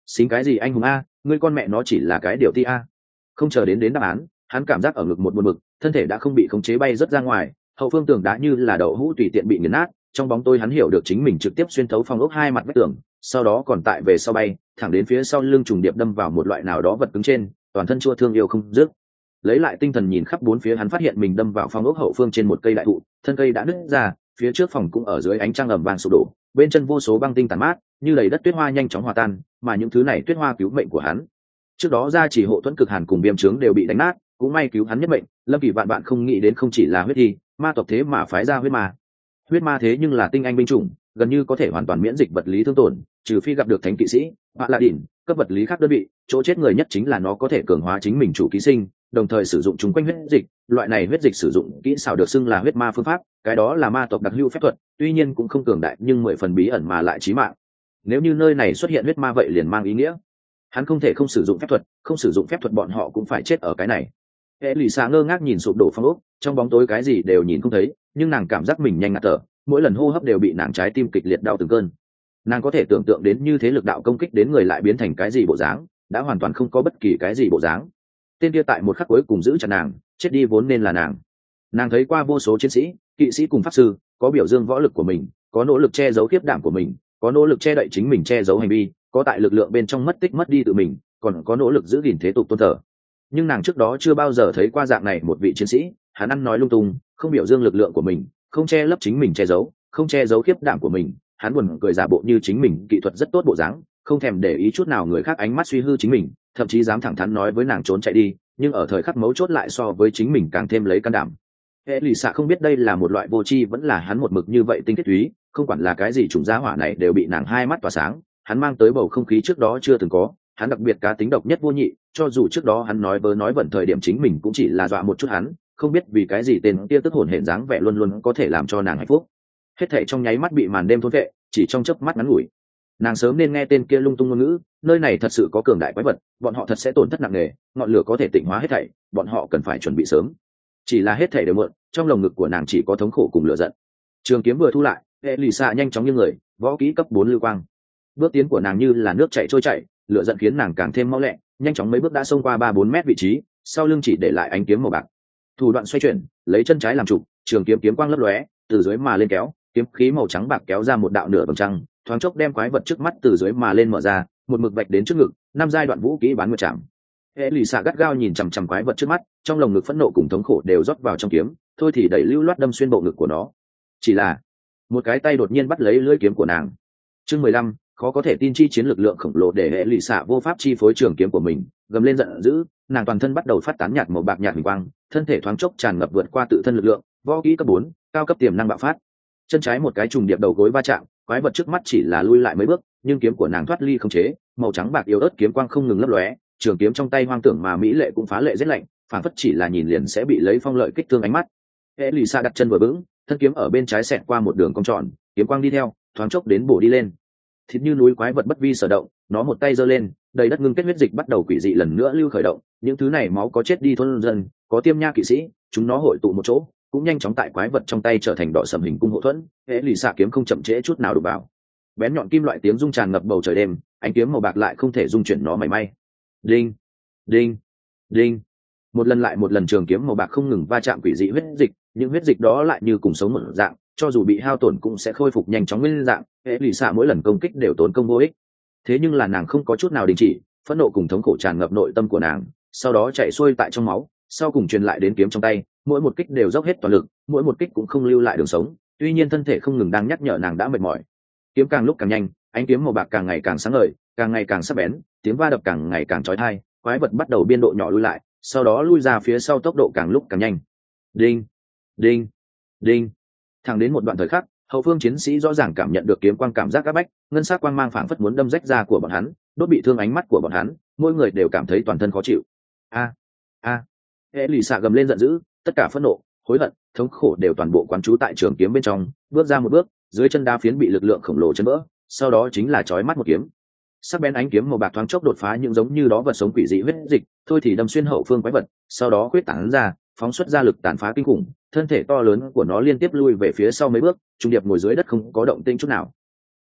xính cái gì anh hùng a, ngươi con mẹ nó chỉ là cái điều ti a. Không chờ đến đến đáp án, hắn cảm giác ở ngực một buồn bực, thân thể đã không bị khống chế bay rất ra ngoài, hậu phương tường đá như là đậu hũ tùy tiện bị nghiền nát. Trong bóng tối hắn hiểu được chính mình trực tiếp xuyên thấu phong ốc hai mặt vách tường, sau đó còn tại về sau bay thẳng đến phía sau lưng trùng điệp đâm vào một loại nào đó vật cứng trên, toàn thân chua thương yêu không dứt. Lấy lại tinh thần nhìn khắp bốn phía, hắn phát hiện mình đâm vào phong ốc hậu phương trên một cây đại thụ, thân cây đã nứt ra, phía trước phòng cũng ở dưới ánh trăng ầm vang sụp đổ, bên chân vô số băng tinh tàn mát như đầy đất tuyết hoa nhanh chóng hòa tan, mà những thứ này tuyết hoa cứu mệnh của hắn. Trước đó ra chỉ hộ thuẫn cực hàn cùng viêm trướng đều bị đánh nát, cũng may cứu hắn nhất mệnh. Lâm Kỳ vạn bạn không nghĩ đến không chỉ là huyết thi ma tộc thế mà phái ra huyết ma. Huyết ma thế nhưng là tinh anh binh chủng, gần như có thể hoàn toàn miễn dịch vật lý thương tổn, trừ phi gặp được thánh kỵ sĩ họa la đỉnh cấp vật lý khác đơn vị. Chỗ chết người nhất chính là nó có thể cường hóa chính mình chủ ký sinh, đồng thời sử dụng chúng quanh huyết dịch. Loại này huyết dịch sử dụng kỹ xảo được xưng là huyết ma phương pháp, cái đó là ma tộc đặc hữu phép thuật, tuy nhiên cũng không cường đại nhưng mười phần bí ẩn mà lại chí mạng. Nếu như nơi này xuất hiện huyết ma vậy liền mang ý nghĩa hắn không thể không sử dụng phép thuật, không sử dụng phép thuật bọn họ cũng phải chết ở cái này. Hệ lì xạ ngơ ngác nhìn sụp đổ phong ốc, trong bóng tối cái gì đều nhìn không thấy, nhưng nàng cảm giác mình nhanh ngạt thở, mỗi lần hô hấp đều bị nàng trái tim kịch liệt đau từng cơn. Nàng có thể tưởng tượng đến như thế lực đạo công kích đến người lại biến thành cái gì bộ dáng, đã hoàn toàn không có bất kỳ cái gì bộ dáng. Tên kia tại một khắc cuối cùng giữ chặt nàng, chết đi vốn nên là nàng. Nàng thấy qua vô số chiến sĩ, kỵ sĩ cùng pháp sư, có biểu dương võ lực của mình, có nỗ lực che giấu khiếp đảm của mình, có nỗ lực che đậy chính mình che giấu hành vi, có tại lực lượng bên trong mất tích mất đi tự mình, còn có nỗ lực giữ gìn thế tục tôn thờ. Nhưng nàng trước đó chưa bao giờ thấy qua dạng này một vị chiến sĩ, hắn ăn nói lung tung, không biểu dương lực lượng của mình, không che lấp chính mình che giấu, không che giấu khiếp đảm của mình, hắn buồn cười giả bộ như chính mình kỹ thuật rất tốt bộ dáng, không thèm để ý chút nào người khác ánh mắt suy hư chính mình, thậm chí dám thẳng thắn nói với nàng trốn chạy đi, nhưng ở thời khắc mấu chốt lại so với chính mình càng thêm lấy can đảm. Hệ lì xạ không biết đây là một loại vô tri vẫn là hắn một mực như vậy tinh khiết túy, không quản là cái gì trùng giá hỏa này đều bị nàng hai mắt tỏa sáng. Hắn mang tới bầu không khí trước đó chưa từng có, hắn đặc biệt cá tính độc nhất vô nhị, cho dù trước đó hắn nói bớ nói bẩn thời điểm chính mình cũng chỉ là dọa một chút hắn, không biết vì cái gì tên kia tức hồn hển dáng vẻ luôn luôn có thể làm cho nàng hạnh phúc. Hết thảy trong nháy mắt bị màn đêm thôn vệ, chỉ trong chớp mắt ngắn ngủi. Nàng sớm nên nghe tên kia lung tung ngôn ngữ, nơi này thật sự có cường đại quái vật, bọn họ thật sẽ tổn thất nặng nề, ngọn lửa có thể tịnh hóa hết thảy, bọn họ cần phải chuẩn bị sớm. Chỉ là hết thảy đều muộn, trong lồng ngực của nàng chỉ có thống khổ cùng lửa giận. Trường kiếm vừa thu lại, hệ lì xạ nhanh chóng như người, võ kỹ cấp bốn lưu quang. Bước tiến của nàng như là nước chảy trôi chảy, lửa giận khiến nàng càng thêm mau lẹ, nhanh chóng mấy bước đã xông qua ba bốn mét vị trí, sau lưng chỉ để lại ánh kiếm màu bạc. Thủ đoạn xoay chuyển, lấy chân trái làm trụ, trường kiếm kiếm quang lấp lóe, từ dưới mà lên kéo, kiếm khí màu trắng bạc kéo ra một đạo nửa vầng trăng, thoáng chốc đem quái vật trước mắt từ dưới mà lên mở ra, một mực vạch đến trước ngực, năm giai đoạn vũ kỹ bán nguyệt chạm. Hệ lì xạ gắt gao nhìn chằm chằm quái vật trước mắt, trong lồng ngực phẫn nộ cùng thống khổ đều rót vào trong kiếm, thôi thì đẩy lưu loát đâm xuyên bộ ngực của nó. Chỉ là một cái tay đột nhiên bắt lấy lưỡi kiếm của nàng. Chương mười lăm, khó có thể tin chi chiến lực lượng khổng lồ để hệ lì xạ vô pháp chi phối trường kiếm của mình, gầm lên giận dữ, nàng toàn thân bắt đầu phát tán nhạt màu bạc nhạt huỳnh quang, thân thể thoáng chốc tràn ngập vượt qua tự thân lực lượng, võ kỹ cấp bốn, cao cấp tiềm năng bạo phát. Chân trái một cái trùng điệp đầu gối va chạm, quái vật trước mắt chỉ là lui lại mấy bước, nhưng kiếm của nàng thoát ly không chế, màu trắng bạc yếu ớt kiếm quang không ngừng lấp lóe, trường kiếm trong tay hoang tưởng mà mỹ lệ cũng phá lệ rất lạnh, phản phất chỉ là nhìn liền sẽ bị lấy phong lợi kích thương ánh mắt. Hệ lì xạ đặt chân vừa vững, thân kiếm ở bên trái xẹt qua một đường cong tròn, kiếm quang đi theo, thoáng chốc đến bổ đi lên. Thịt như núi quái vật bất vi sở động, nó một tay giơ lên, đầy đất ngưng kết huyết dịch bắt đầu quỷ dị lần nữa lưu khởi động, những thứ này máu có chết đi thôn dân, có tiêm nha kỵ sĩ, chúng nó hội tụ một chỗ, cũng nhanh chóng tại quái vật trong tay trở thành đỏ sầm hình cung hộ thuẫn. Hệ lì xạ kiếm không chậm trễ chút nào đụng vào, bén nhọn kim loại tiếng rung tràn ngập bầu trời đêm, ánh kiếm màu bạc lại không thể dung chuyển nó mảy may. Đinh, đinh, đinh, một lần lại một lần trường kiếm màu bạc không ngừng va chạm quỷ dị huyết dịch, những huyết dịch đó lại như cùng sống một dạng, cho dù bị hao tổn cũng sẽ khôi phục nhanh chóng nguyên dạng. Hệ lì xạ mỗi lần công kích đều tốn công vô ích, thế nhưng là nàng không có chút nào đình chỉ, phẫn nộ cùng thống khổ tràn ngập nội tâm của nàng, sau đó chạy xuôi tại trong máu, sau cùng truyền lại đến kiếm trong tay, mỗi một kích đều dốc hết toàn lực, mỗi một kích cũng không lưu lại đường sống, tuy nhiên thân thể không ngừng đang nhắc nhở nàng đã mệt mỏi. Kiếm càng lúc càng nhanh, ánh kiếm màu bạc càng ngày càng sáng ngời, càng ngày càng sắc bén, tiếng va đập càng ngày càng chói tai, quái vật bắt đầu biên độ nhỏ lui lại, sau đó lui ra phía sau tốc độ càng lúc càng nhanh. Đinh, đinh, đinh. Thẳng đến một đoạn thời khắc, hậu phương chiến sĩ rõ ràng cảm nhận được kiếm quang cảm giác áp bách, ngân sắc quang mang phảng phất muốn đâm rách da của bọn hắn, đốt bị thương ánh mắt của bọn hắn, mỗi người đều cảm thấy toàn thân khó chịu. A, a. Hệ lì xạ gầm lên giận dữ, tất cả phẫn nộ, hối hận, thống khổ đều toàn bộ quán trú tại trường kiếm bên trong, bước ra một bước, dưới chân đá phiến bị lực lượng khổng lồ chấn vỡ, sau đó chính là chói mắt một kiếm. Sắc bén ánh kiếm màu bạc thoáng chốc đột phá những giống như đó vật sống quỷ dị huyết dịch, thôi thì đâm xuyên hậu phương quái vật, sau đó quyết tản ra, phóng xuất ra lực tàn phá kinh khủng, thân thể to lớn của nó liên tiếp lui về phía sau mấy bước, trung điệp ngồi dưới đất không có động tĩnh chút nào.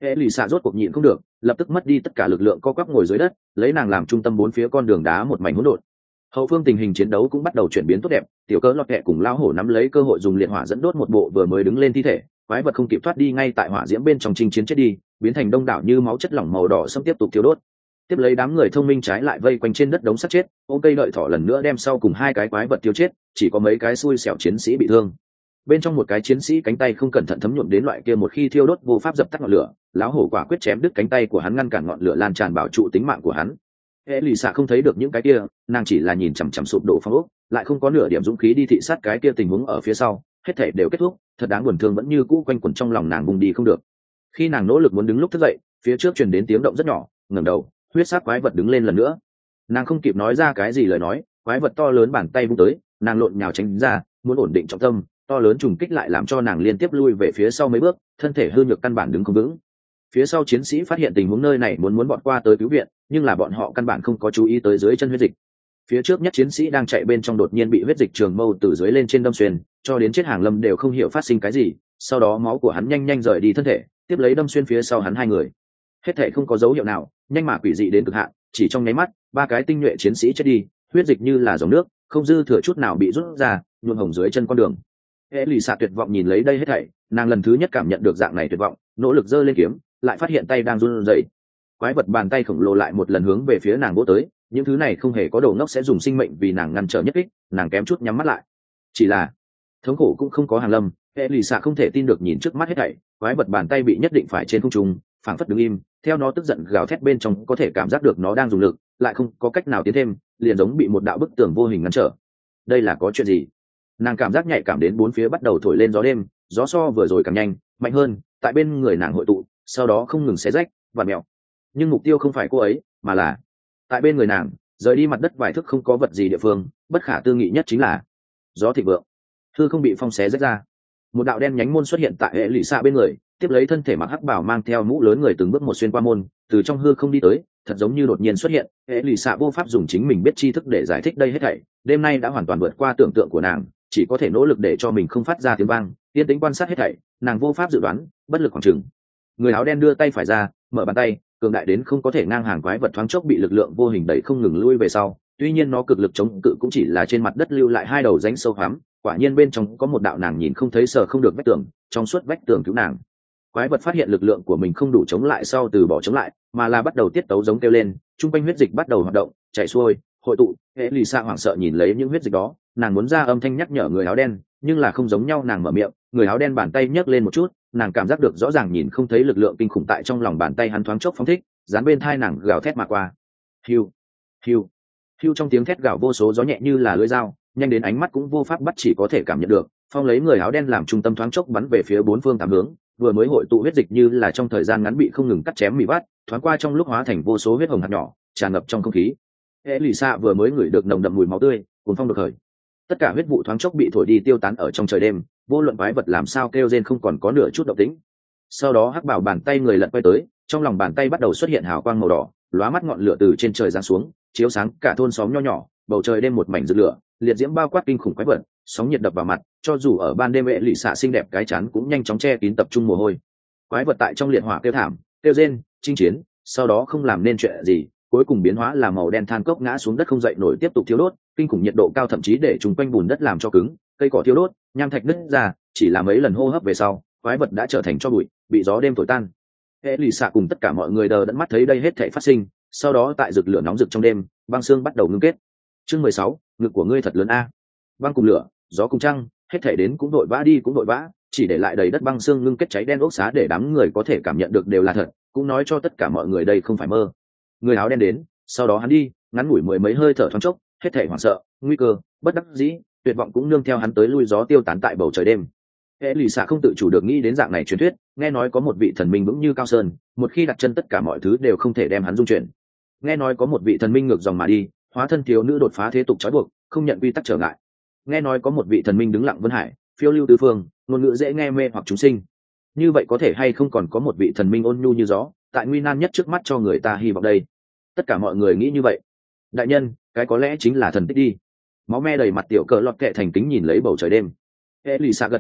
hệ lì xạ rốt cuộc nhịn không được, lập tức mất đi tất cả lực lượng, co quắp ngồi dưới đất, lấy nàng làm trung tâm, bốn phía con đường đá một mảnh hỗn độn. Hậu phương tình hình chiến đấu cũng bắt đầu chuyển biến tốt đẹp, tiểu cỡ lọt kẹ cùng lao hổ nắm lấy cơ hội dùng liệt hỏa dẫn đốt một bộ vừa mới đứng lên thi thể, quái vật không kịp thoát đi, ngay tại hỏa diễm bên trong chinh chiến chết đi, biến thành đông đảo như máu chất lỏng màu đỏ xâm tiếp tục thiêu đốt. Tiếp lấy đám người thông minh trái lại vây quanh trên đất đống sắt chết, ôm cây đợi thỏ lần nữa đem sau cùng hai cái quái vật tiêu chết, chỉ có mấy cái xui xẻo chiến sĩ bị thương. Bên trong một cái chiến sĩ cánh tay không cẩn thận thấm nhuộm đến loại kia một khi thiêu đốt vô pháp dập tắt ngọn lửa, lão hổ quả quyết chém đứt cánh tay của hắn, ngăn cản ngọn lửa lan tràn, bảo trụ tính mạng của hắn. Hệ lì xạ không thấy được những cái kia, nàng chỉ là nhìn chằm chằm sụp đổ phong ốc, lại không có nửa điểm dũng khí đi thị sát cái kia tình huống ở phía sau. Hết thảy đều kết thúc, thật đáng buồn thương vẫn như cũ quanh quẩn trong lòng nàng, vùng đi không được. Khi nàng nỗ lực muốn đứng lúc thức dậy, phía trước truyền đến tiếng động rất nhỏ, ngẩng đầu, huyết sắc quái vật đứng lên lần nữa. Nàng không kịp nói ra cái gì lời nói, quái vật to lớn bàn tay vung tới, nàng lộn nhào tránh ra, muốn ổn định trọng tâm, to lớn trùng kích lại làm cho nàng liên tiếp lui về phía sau mấy bước, thân thể hư nhược căn bản đứng không vững. Phía sau chiến sĩ phát hiện tình huống nơi này, muốn muốn bọn qua tới cứu viện, nhưng là bọn họ căn bản không có chú ý tới dưới chân huyết dịch. Phía trước nhất chiến sĩ đang chạy bên trong đột nhiên bị huyết dịch trường mâu từ dưới lên trên đâm xuyên, cho đến chết hàng lâm đều không hiểu phát sinh cái gì, sau đó máu của hắn nhanh nhanh rời đi thân thể, tiếp lấy đâm xuyên phía sau hắn hai người. Hết thể không có dấu hiệu nào, nhanh mà quỷ dị đến cực hạn, chỉ trong nháy mắt, ba cái tinh nhuệ chiến sĩ chết đi, huyết dịch như là dòng nước, không dư thừa chút nào bị rút ra, nhuộm hồng dưới chân con đường. Hệ lì xạ tuyệt vọng nhìn lấy đây hết thảy, nàng lần thứ nhất cảm nhận được dạng này tuyệt vọng, nỗ lực giơ lên kiếm, lại phát hiện tay đang run rẩy. Quái vật bàn tay khổng lồ lại một lần hướng về phía nàng vỗ tới, những thứ này không hề có đồ ngốc sẽ dùng sinh mệnh vì nàng ngăn trở nhất kích, nàng kém chút nhắm mắt lại. Chỉ là thống khổ cũng không có hàng lâm, hệ lì xạ không thể tin được nhìn trước mắt hết thảy, quái vật bàn tay bị nhất định phải trên không trung, phảng phất đứng im, theo nó tức giận gào thét bên trong có thể cảm giác được nó đang dùng lực, lại không có cách nào tiến thêm, liền giống bị một đạo bức tường vô hình ngăn trở. Đây là có chuyện gì? Nàng cảm giác nhạy cảm đến bốn phía bắt đầu thổi lên gió đêm, gió so vừa rồi càng nhanh, mạnh hơn, tại bên người nàng hội tụ, sau đó không ngừng xé rách, vặn mèo. Nhưng mục tiêu không phải cô ấy, mà là tại bên người nàng, rời đi mặt đất vài thước không có vật gì địa phương, bất khả tư nghị nhất chính là gió thịnh vượng. Hư không bị phong xé rách ra, một đạo đen nhánh môn xuất hiện tại hệ lụy xạ bên người, tiếp lấy thân thể mặc hắc bảo mang theo mũ lớn người từng bước một xuyên qua môn, từ trong hư không đi tới, thật giống như đột nhiên xuất hiện. Hệ lụy xạ vô pháp dùng chính mình biết tri thức để giải thích đây hết thảy, đêm nay đã hoàn toàn vượt qua tưởng tượng của nàng, chỉ có thể nỗ lực để cho mình không phát ra tiếng vang, yên tĩnh quan sát hết thảy. Nàng vô pháp dự đoán, bất lực khoảng chừng. Người áo đen đưa tay phải ra, mở bàn tay, cường đại đến không có thể ngang hàng quái vật thoáng chốc bị lực lượng vô hình đẩy không ngừng lui về sau. Tuy nhiên nó cực lực chống cự cũng chỉ là trên mặt đất lưu lại hai đầu rãnh sâu hoắm, quả nhiên bên trong có một đạo nàng nhìn không thấy sờ không được vách tường, trong suốt vách tường cứu nàng. Quái vật phát hiện lực lượng của mình không đủ chống lại sau từ bỏ chống lại, mà là bắt đầu tiết tấu giống kêu lên, trung quanh huyết dịch bắt đầu hoạt động, chảy xuôi, hội tụ. Hệ lì xạ hoảng sợ nhìn lấy những huyết dịch đó, nàng muốn ra âm thanh nhắc nhở người áo đen, nhưng là không giống nhau, nàng mở miệng, người áo đen bàn tay nhấc lên một chút, nàng cảm giác được rõ ràng nhìn không thấy lực lượng kinh khủng tại trong lòng bàn tay hắn thoáng chốc phóng thích, dán bên thai nàng gào thét mà qua. Hiu, hiu, hiu, trong tiếng thét gào vô số gió nhẹ như là lưỡi dao, nhanh đến ánh mắt cũng vô pháp bắt, chỉ có thể cảm nhận được. Phong lấy người áo đen làm trung tâm thoáng chốc bắn về phía bốn phương tám hướng, vừa mới hội tụ huyết dịch như là trong thời gian ngắn bị không ngừng cắt chém mì vắt, thoáng qua trong lúc hóa thành vô số huyết hồng hạt nhỏ tràn ngập trong không khí. Hệ lì xạ vừa mới ngửi được nồng đậm mùi máu tươi, cuồng phong được khởi, tất cả huyết vụ thoáng chốc bị thổi đi tiêu tán ở trong trời đêm, vô luận quái vật làm sao kêu rên không còn có nửa chút động tĩnh. Sau đó hắc bảo bàn tay người lật quay tới, trong lòng bàn tay bắt đầu xuất hiện hào quang màu đỏ, lóa mắt ngọn lửa từ trên trời giáng xuống, chiếu sáng cả thôn xóm nho nhỏ, bầu trời đêm một mảnh rực lửa, liệt diễm bao quát kinh khủng quái vật, sóng nhiệt đập vào mặt, cho dù ở ban đêm hệ lụy xạ xinh đẹp cái chán cũng nhanh chóng che kín tập trung mồ hôi. Quái vật tại trong liệt hỏa kêu thảm, kêu rên, chinh chiến, sau đó không làm nên chuyện gì, cuối cùng biến hóa là màu đen than cốc ngã xuống đất không dậy nổi, tiếp tục thiêu đốt, kinh khủng nhiệt độ cao thậm chí để chúng quanh bùn đất làm cho cứng, cây cỏ thiêu đốt, nham thạch nứt ra, chỉ là mấy lần hô hấp về sau, quái vật đã trở thành tro bụi, bị gió đêm thổi tan. Hệ lụy xạ cùng tất cả mọi người đờ đẫn mắt thấy đây hết thảy phát sinh, sau đó tại rực lửa nóng rực trong đêm, băng xương bắt đầu ngưng kết. Chương mười sáu, ngực của ngươi thật lớn a. Băng cùng lửa, gió cùng trăng, hết thảy đến cũng đội vã đi cũng đội vã, chỉ để lại đầy đất băng xương ngưng kết cháy đen ốc xá để đám người có thể cảm nhận được đều là thật, cũng nói cho tất cả mọi người đây không phải mơ. Người áo đen đến, sau đó hắn đi, ngắn ngủi mười mấy hơi thở thoáng chốc, hết thảy hoảng sợ, nguy cơ, bất đắc dĩ, tuyệt vọng cũng nương theo hắn tới lui gió tiêu tán tại bầu trời đêm. Hệ lụy xạ không tự chủ được nghĩ đến dạng này truyền thuyết, nghe nói có một vị thần minh vững như cao sơn, một khi đặt chân tất cả mọi thứ đều không thể đem hắn dung chuyển. Nghe nói có một vị thần minh ngược dòng mà đi, hóa thân thiếu nữ đột phá thế tục trói buộc, không nhận quy tắc trở ngại. Nghe nói có một vị thần minh đứng lặng vân hải, phiêu lưu tứ phương, ngôn ngữ dễ nghe mê hoặc chúng sinh. Như vậy có thể hay không còn có một vị thần minh ôn nhu như gió, tại nguy nan nhất trước mắt cho người ta hy vọng đây? Tất cả mọi người nghĩ như vậy. Đại nhân, cái có lẽ chính là thần tích đi. Máu me đầy mặt tiểu cờ lọt kệ thành kính nhìn lấy bầu trời đêm. Hệ lụy xạ gật gật đầu,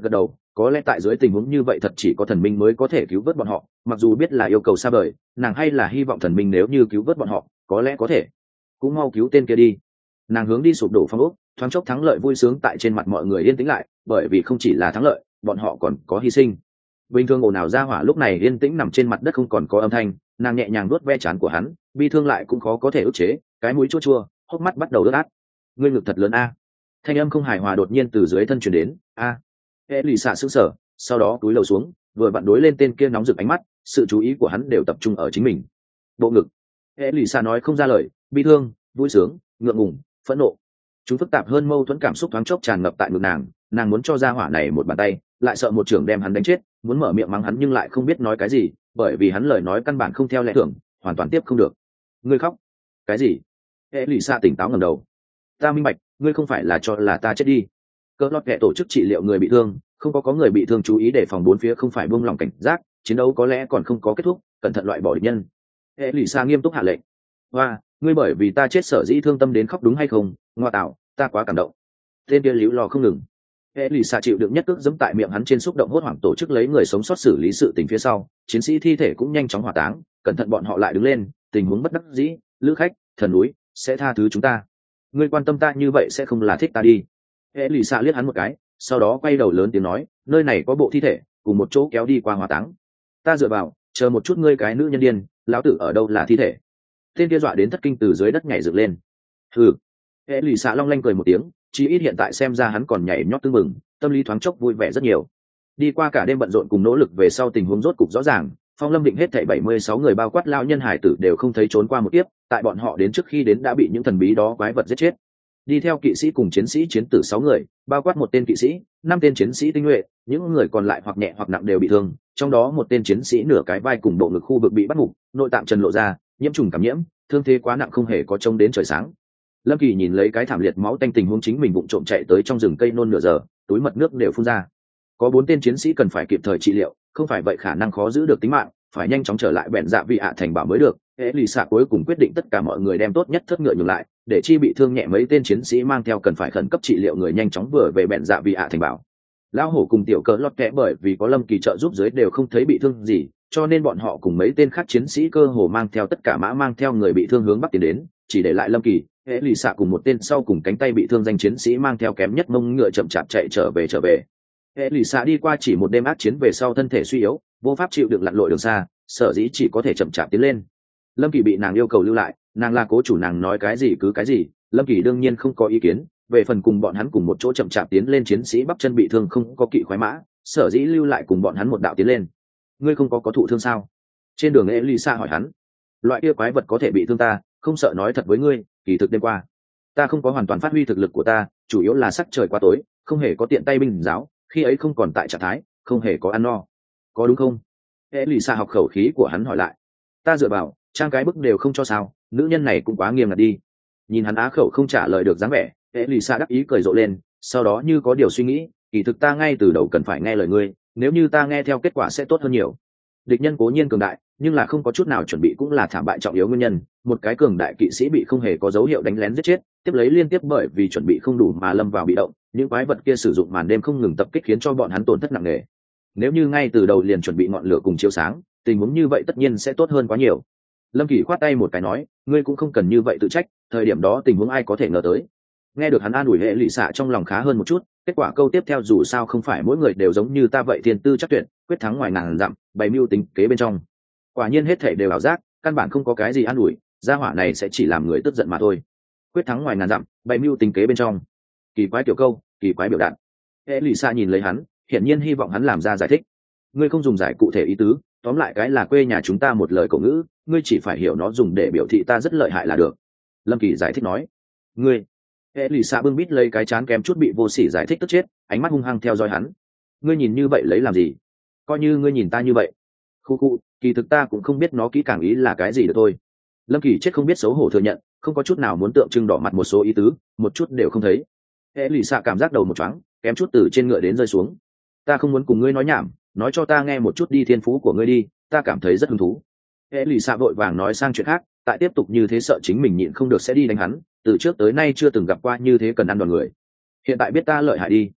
có lẽ tại dưới tình huống như vậy thật chỉ có thần minh mới có thể cứu vớt bọn họ, mặc dù biết là yêu cầu xa vời, nàng hay là hy vọng thần minh nếu như cứu vớt bọn họ có lẽ có thể cũng mau cứu tên kia đi. Nàng hướng đi sụp đổ phong ốc, thoáng chốc thắng lợi vui sướng tại trên mặt mọi người yên tĩnh lại, bởi vì không chỉ là thắng lợi, bọn họ còn có hy sinh. Bình thường ồn ào ra hỏa lúc này yên tĩnh nằm trên mặt đất không còn có âm thanh, nàng nhẹ nhàng nuốt ve trán của hắn, bi thương lại cũng khó có thể ức chế, cái mũi chua chua, hốc mắt bắt đầu ướt át. Ngươi ngực thật lớn a. Thanh âm không hài hòa đột nhiên từ dưới thân truyền đến, a. Hệ lì xạ sững sờ, sau đó cúi đầu xuống, vừa vặn đối lên tên kia nóng rực ánh mắt, sự chú ý của hắn đều tập trung ở chính mình. Bộ ngực. Hệ lì xạ nói không ra lời, bi thương, vui sướng, ngượng ngùng, phẫn nộ, chúng phức tạp hơn mâu thuẫn cảm xúc thoáng chốc tràn ngập tại ngực nàng. Nàng muốn cho ra hỏa này một bàn tay, lại sợ một trưởng đem hắn đánh chết, muốn mở miệng mắng hắn nhưng lại không biết nói cái gì, bởi vì hắn lời nói căn bản không theo lẽ thường, hoàn toàn tiếp không được. Ngươi khóc cái gì? Hệ lì xạ tỉnh táo ngẩng đầu. Ta minh bạch, ngươi không phải là cho là ta chết đi. Cỡ lót kẻ tổ chức trị liệu người bị thương, không có có người bị thương chú ý để phòng bốn phía không phải buông lỏng cảnh giác, chiến đấu có lẽ còn không có kết thúc, cẩn thận loại bỏ địch nhân. Hệ lì xạ nghiêm túc hạ lệnh. Hoa, ngươi bởi vì ta chết sở dĩ thương tâm đến khóc đúng hay không? Ngoa tạo, ta quá cảm động. Tên kia liễu lo không ngừng. Hệ lì xạ chịu đựng nhất cước giẫm tại miệng hắn trên, xúc động hốt hoảng tổ chức lấy người sống sót xử lý sự tình phía sau, chiến sĩ thi thể cũng nhanh chóng hỏa táng, cẩn thận bọn họ lại đứng lên, tình huống bất đắc dĩ, lữ khách, thần núi sẽ tha thứ chúng ta. Ngươi quan tâm ta như vậy sẽ không là thích ta đi. Hệ lì xạ liếc hắn một cái, sau đó quay đầu lớn tiếng nói, nơi này có bộ thi thể, cùng một chỗ kéo đi qua hỏa táng. Ta dựa vào, chờ một chút, ngươi cái nữ nhân điên, lão tử ở đâu là thi thể? Tên kia dọa đến thất kinh từ dưới đất nhảy dựng lên. Hừ. Hệ lì xạ long lanh cười một tiếng, chí ít hiện tại xem ra hắn còn nhảy nhót tưng bừng, tâm lý thoáng chốc vui vẻ rất nhiều. Đi qua cả đêm bận rộn cùng nỗ lực về sau, tình huống rốt cục rõ ràng. Phong Lâm Định hết thảy bảy mươi sáu người bao quát lao nhân hải tử đều không thấy trốn qua một kiếp, tại bọn họ đến trước khi đến đã bị những thần bí đó quái vật giết chết. Đi theo kỵ sĩ cùng chiến sĩ chiến tử sáu người, bao quát một tên kỵ sĩ, năm tên chiến sĩ tinh nhuệ, những người còn lại hoặc nhẹ hoặc nặng đều bị thương, trong đó một tên chiến sĩ nửa cái vai cùng bộ ngực khu vực bị bắt mục, nội tạng trần lộ ra, nhiễm trùng cảm nhiễm, thương thế quá nặng không hề có trông đến trời sáng. Lâm Kỳ nhìn lấy cái thảm liệt máu tanh tình huống chính mình vụng trộm chạy tới trong rừng cây nôn nửa giờ, túi mật nước đều phun ra. Có bốn tên chiến sĩ cần phải kịp thời trị liệu, không phải vậy khả năng khó giữ được tính mạng, phải nhanh chóng trở lại bèn dạ vị ạ thành bảo mới được. Hệ lì xạ cuối cùng quyết định tất cả mọi người đem tốt nhất thất ngựa nhường lại, để chi bị thương nhẹ mấy tên chiến sĩ mang theo cần phải khẩn cấp trị liệu người nhanh chóng vừa về bèn dạ vị ạ thành bảo. Lão hổ cùng tiểu cờ lót kẽ bởi vì có Lâm Kỳ trợ giúp dưới đều không thấy bị thương gì, cho nên bọn họ cùng mấy tên khác chiến sĩ cơ hồ mang theo tất cả mã mang theo người bị thương hướng bắc tiến đến, chỉ để lại Lâm Kỳ, Hệ lì xạ cùng một tên sau cùng cánh tay bị thương danh chiến sĩ mang theo kém nhất mông ngựa chậm chạp chạy trở về trở về. Hệ lì xạ đi qua chỉ một đêm ác chiến về sau thân thể suy yếu, vô pháp chịu đựng lặn lội đường xa, sở dĩ chỉ có thể chậm chạp tiến lên. Lâm Kỳ bị nàng yêu cầu lưu lại, nàng là cố chủ, nàng nói cái gì cứ cái gì, Lâm Kỳ đương nhiên không có ý kiến. Về phần cùng bọn hắn cùng một chỗ chậm chạp tiến lên chiến sĩ bắp chân bị thương không có kỵ khoái mã, sở dĩ lưu lại cùng bọn hắn một đạo tiến lên. Ngươi không có có thụ thương sao? Trên đường Elisa hỏi hắn. Loại kia quái vật có thể bị thương ta, không sợ nói thật với ngươi, kỳ thực đêm qua ta không có hoàn toàn phát huy thực lực của ta, chủ yếu là sắc trời quá tối, không hề có tiện tay binh giáo, khi ấy không còn tại trạng thái, không hề có ăn no, có đúng không? Elisa học khẩu khí của hắn hỏi lại. Ta dựa vào, trang cái bức đều không cho sao, nữ nhân này cũng quá nghiêm ngặt đi. Nhìn hắn á khẩu không trả lời được dáng vẻ, Elisa đắc ý cười rộ lên, sau đó như có điều suy nghĩ, kỳ thực ta ngay từ đầu cần phải nghe lời ngươi, nếu như ta nghe theo kết quả sẽ tốt hơn nhiều. Địch nhân cố nhiên cường đại, nhưng là không có chút nào chuẩn bị cũng là thảm bại trọng yếu nguyên nhân. Một cái cường đại kỵ sĩ bị không hề có dấu hiệu đánh lén giết chết, tiếp lấy liên tiếp bởi vì chuẩn bị không đủ mà lâm vào bị động, những quái vật kia sử dụng màn đêm không ngừng tập kích khiến cho bọn hắn tổn thất nặng nề. Nếu như ngay từ đầu liền chuẩn bị ngọn lửa cùng chiếu sáng, tình huống như vậy tất nhiên sẽ tốt hơn quá nhiều. Lâm Kỳ khoát tay một cái nói, ngươi cũng không cần như vậy tự trách, thời điểm đó tình huống ai có thể ngờ tới. Nghe được hắn an ủi, hệ lụy xạ trong lòng khá hơn một chút. Kết quả câu tiếp theo, dù sao không phải mỗi người đều giống như ta vậy thiên tư chắc tuyệt, quyết thắng ngoài ngàn dặm, bày mưu tính kế bên trong. Quả nhiên hết thể đều ảo giác, căn bản không có cái gì an ủi, gia hỏa này sẽ chỉ làm người tức giận mà thôi. Quyết thắng ngoài ngàn dặm, bày mưu tính kế bên trong. Kỳ quái tiểu câu, kỳ quái biểu đạt. Hệ lụy xạ nhìn lấy hắn, hiển nhiên hy vọng hắn làm ra giải thích. Ngươi không dùng giải cụ thể ý tứ, tóm lại cái là quê nhà chúng ta một lời cổ ngữ, ngươi chỉ phải hiểu nó dùng để biểu thị ta rất lợi hại là được. Lâm Kỳ giải thích nói. Ngươi. Hệ lụy xạ bưng bít lấy cái chán kém chút bị vô sỉ giải thích tức chết, ánh mắt hung hăng theo dõi hắn. Ngươi nhìn như vậy lấy làm gì? Coi như ngươi nhìn ta như vậy. Khu khu, kỳ thực ta cũng không biết nó kỹ càng ý là cái gì được thôi. Lâm Kỳ chết không biết xấu hổ thừa nhận, không có chút nào muốn tượng trưng đỏ mặt một số ý tứ, một chút đều không thấy. Hệ lụy xạ cảm giác đầu một choáng, kém chút từ trên ngựa đến rơi xuống. Ta không muốn cùng ngươi nói nhảm, nói cho ta nghe một chút đi, thiên phú của ngươi đi, ta cảm thấy rất hứng thú. Hệ lụy xạ vội vàng nói sang chuyện khác, tại tiếp tục như thế sợ chính mình nhịn không được sẽ đi đánh hắn, từ trước tới nay chưa từng gặp qua như thế cần ăn đòn người. Hiện tại biết ta lợi hại đi.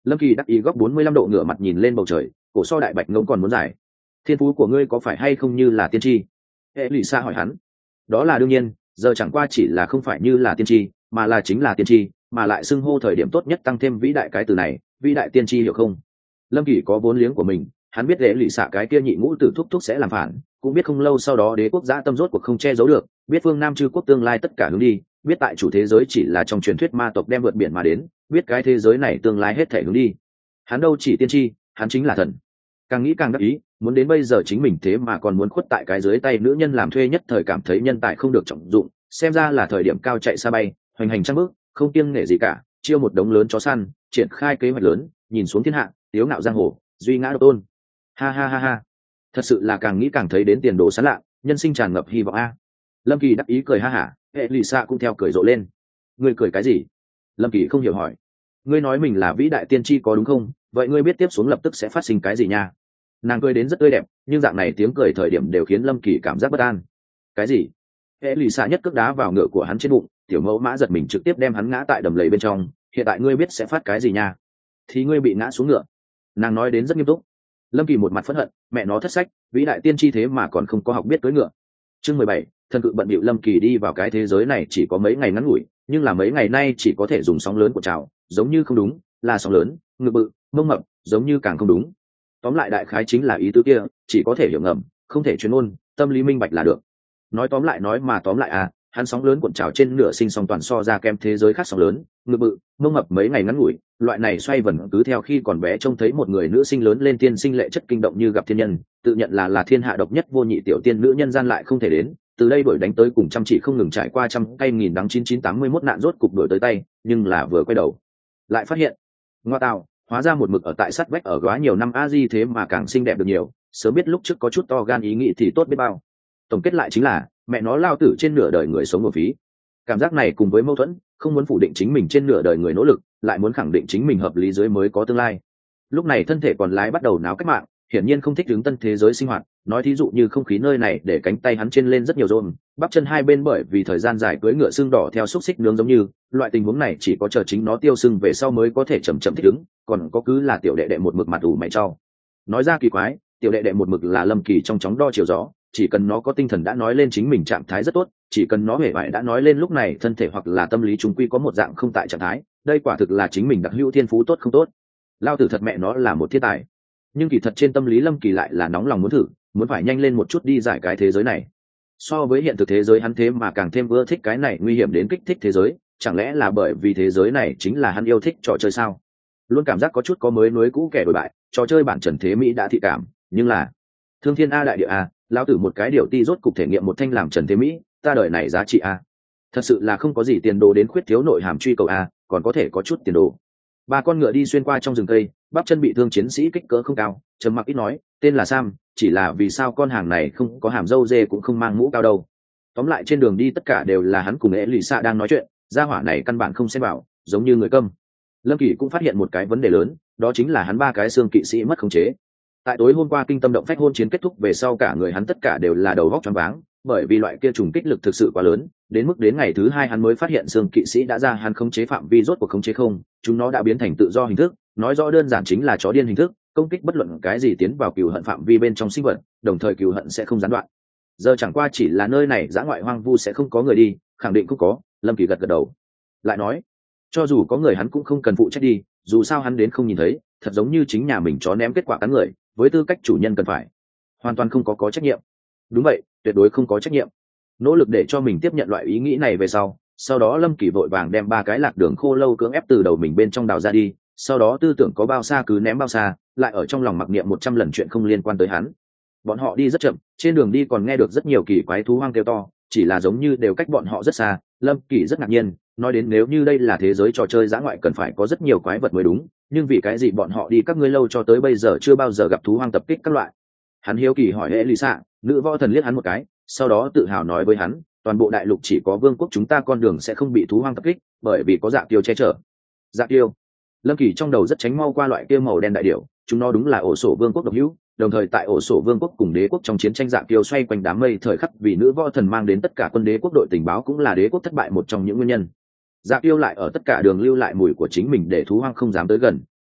Lâm Kỳ đắc ý góc bốn mươi lăm độ ngửa mặt nhìn lên bầu trời, cổ so đại bạch ngỗng còn muốn dài. Thiên phú của ngươi có phải hay không như là tiên tri? Hệ lụy xa hỏi hắn. Đó là đương nhiên, giờ chẳng qua chỉ là không phải như là tiên tri, mà là chính là tiên tri, mà lại xưng hô thời điểm tốt nhất tăng thêm vĩ đại cái từ này, vĩ đại tiên tri hiểu không? Lâm Kỳ có vốn liếng của mình, hắn biết hệ lụy xạ cái kia nhị ngũ tử thúc thúc sẽ làm phản, cũng biết không lâu sau đó đế quốc dã tâm rốt cuộc không che giấu được, biết phương Nam chư quốc tương lai tất cả hướng đi, biết tại chủ thế giới chỉ là trong truyền thuyết ma tộc đem vượt biển mà đến, biết cái thế giới này tương lai hết thể hướng đi. Hắn đâu chỉ tiên tri, hắn chính là thần. Càng nghĩ càng đắc ý, muốn đến bây giờ chính mình thế mà còn muốn khuất tại cái dưới tay nữ nhân làm thuê nhất thời cảm thấy nhân tài không được trọng dụng, xem ra là thời điểm cao chạy xa bay, hoành hành trăm bước, không kiêng nể gì cả, chiêu một đống lớn chó săn, triển khai kế hoạch lớn, nhìn xuống thiên hạ, tiếu ngạo giang hồ, duy ngã độc tôn. Ha ha ha ha, thật sự là càng nghĩ càng thấy đến tiền đồ sáng lạ, nhân sinh tràn ngập hy vọng a. Lâm Kỳ đắc ý cười ha hả, hệ lụy xạ cũng theo cười rộ lên. Ngươi cười cái gì? Lâm Kỳ không hiểu hỏi. Ngươi nói mình là vĩ đại tiên tri có đúng không? Vậy ngươi biết tiếp xuống lập tức sẽ phát sinh cái gì nha? Nàng cười đến rất tươi đẹp, nhưng dạng này tiếng cười thời điểm đều khiến Lâm Kỳ cảm giác bất an. Cái gì? Hệ lụy xạ nhất cước đá vào ngựa của hắn trên bụng, tiểu mẫu mã giật mình trực tiếp đem hắn ngã tại đầm lầy bên trong. Hiện tại ngươi biết sẽ phát cái gì nha? Thì ngươi bị ngã xuống ngựa. Nàng nói đến rất nghiêm túc. Lâm Kỳ một mặt phẫn hận, mẹ nó thất sách, vĩ đại tiên tri thế mà còn không có học biết cưỡi ngựa. Chương mười bảy, thần cự bận bịu. Lâm Kỳ đi vào cái thế giới này chỉ có mấy ngày ngắn ngủi, nhưng là mấy ngày nay chỉ có thể dùng sóng lớn của trào, giống như không đúng, là sóng lớn, ngực bự, mông mập, giống như càng không đúng. Tóm lại đại khái chính là ý tứ kia, chỉ có thể hiểu ngầm, không thể chuyên môn, tâm lý minh bạch là được. Nói tóm lại nói mà tóm lại à, hắn sóng lớn cuộn trào trên nửa sinh song toàn so ra kem thế giới khác sóng lớn, ngực bự, mông mập mấy ngày ngắn ngủi, loại này xoay vần cứ theo khi còn bé trông thấy một người nữ sinh lớn lên tiên sinh lệ chất kinh động như gặp thiên nhân, tự nhận là là thiên hạ độc nhất vô nhị tiểu tiên nữ nhân gian lại không thể đến, từ đây đuổi đánh tới cùng chăm chỉ không ngừng trải qua trăm cây nghìn đắng chín chín tám mươi mốt nạn rốt cục đuổi tới tay, nhưng là vừa quay đầu lại phát hiện, ngoa tạo, hóa ra một mực ở tại sắt vách ở quá nhiều năm a di thế mà càng xinh đẹp được nhiều, sớm biết lúc trước có chút to gan ý nghĩ thì tốt biết bao. Tổng kết lại chính là mẹ nó lao tử trên nửa đời người sống một phí. Cảm giác này cùng với mâu thuẫn, không muốn phủ định chính mình trên nửa đời người nỗ lực, lại muốn khẳng định chính mình hợp lý dưới mới có tương lai. Lúc này thân thể còn lái bắt đầu náo cách mạng, hiển nhiên không thích ứng tân thế giới sinh hoạt, nói thí dụ như không khí nơi này để cánh tay hắn trên lên rất nhiều rôn, bắp chân hai bên bởi vì thời gian dài cưỡi ngựa xương đỏ theo xúc xích nướng giống như, loại tình huống này chỉ có chờ chính nó tiêu sưng về sau mới có thể chậm chậm thích ứng, còn có cứ là tiểu đệ đệ một mực mặt ủ mày trao. Nói ra kỳ quái, tiểu đệ đệ một mực là Lâm Kỳ trong chóng đo chiều gió, chỉ cần nó có tinh thần đã nói lên chính mình trạng thái rất tốt, chỉ cần nó hề bại đã nói lên lúc này thân thể hoặc là tâm lý chúng quy có một dạng không tại trạng thái, đây quả thực là chính mình đặc hữu thiên phú tốt không tốt. Lao tử thật mẹ nó là một thiên tài. Nhưng kỳ thật trên tâm lý Lâm Kỳ lại là nóng lòng muốn thử, muốn phải nhanh lên một chút đi giải cái thế giới này. So với hiện thực thế giới hắn thế mà càng thêm ưa thích cái này nguy hiểm đến kích thích thế giới, chẳng lẽ là bởi vì thế giới này chính là hắn yêu thích trò chơi sao? Luôn cảm giác có chút có mới núi cũ kẻ đổi bại, trò chơi bản trần thế mỹ đã thị cảm, nhưng là thương thiên a đại địa a, lão tử một cái điều ti rốt cục thể nghiệm một thanh làm trần thế mỹ, ta đời này giá trị a. Thật sự là không có gì tiền đồ đến khuyết thiếu nội hàm truy cầu a, còn có thể có chút tiền đồ. Ba con ngựa đi xuyên qua trong rừng cây, bắp chân bị thương chiến sĩ kích cỡ không cao, trầm mặc ít nói, tên là Sam, chỉ là vì sao con hàng này không có hàm râu dê cũng không mang mũ cao đâu. Tóm lại trên đường đi tất cả đều là hắn cùng ế lì xạ đang nói chuyện, gia hỏa này căn bản không xem vào, giống như người câm. Lâm Kỳ cũng phát hiện một cái vấn đề lớn, đó chính là hắn ba cái xương kỵ sĩ mất khống chế. Tại tối hôm qua kinh tâm động phách hôn chiến kết thúc về sau cả người hắn tất cả đều là đầu vóc choáng váng, bởi vì loại kia trùng kích lực thực sự quá lớn, đến mức đến ngày thứ hai hắn mới phát hiện xương kỵ sĩ đã ra hắn khống chế phạm vi rốt cuộc khống chế không, chúng nó đã biến thành tự do hình thức, nói rõ đơn giản chính là chó điên hình thức, công kích bất luận cái gì tiến vào cừu hận phạm vi bên trong sinh vật, đồng thời cừu hận sẽ không gián đoạn. Giờ chẳng qua chỉ là nơi này dã ngoại hoang vu sẽ không có người đi, khẳng định cũng có. Lâm Kỳ gật gật đầu, lại nói, cho dù có người hắn cũng không cần phụ trách đi, dù sao hắn đến không nhìn thấy, thật giống như chính nhà mình chó ném kết quả cắn người, với tư cách chủ nhân cần phải hoàn toàn không có có trách nhiệm. Đúng vậy, tuyệt đối không có trách nhiệm. Nỗ lực để cho mình tiếp nhận loại ý nghĩ này về sau, sau đó Lâm Kỳ vội vàng đem ba cái lạc đường khô lâu cưỡng ép từ đầu mình bên trong đào ra đi, sau đó tư tưởng có bao xa cứ ném bao xa, lại ở trong lòng mặc niệm một trăm lần chuyện không liên quan tới hắn. Bọn họ đi rất chậm, trên đường đi còn nghe được rất nhiều kỳ quái thú hoang kêu to, chỉ là giống như đều cách bọn họ rất xa. Lâm Kỳ rất ngạc nhiên, nói đến nếu như đây là thế giới trò chơi dã ngoại cần phải có rất nhiều quái vật mới đúng, nhưng vì cái gì bọn họ đi các ngươi lâu cho tới bây giờ chưa bao giờ gặp thú hoang tập kích các loại. Hắn hiếu kỳ hỏi Elisa, nữ võ thần liếc hắn một cái, sau đó tự hào nói với hắn, toàn bộ đại lục chỉ có vương quốc chúng ta con đường sẽ không bị thú hoang tập kích, bởi vì có Dạ Kiêu che chở. Dạ Kiêu? Lâm Kỳ trong đầu rất tránh mau qua loại kia màu đen đại điểu, chúng nó đúng là ổ sổ vương quốc độc hữu, đồng thời tại ổ sổ vương quốc cùng đế quốc trong chiến tranh Dạ Kiêu xoay quanh đám mây thời khắc vì nữ võ thần mang đến tất cả quân đế quốc đội tình báo cũng là đế quốc thất bại một trong những nguyên nhân. Dạ Kiêu lại ở tất cả đường lưu lại mùi của chính mình để thú hoang không dám tới gần,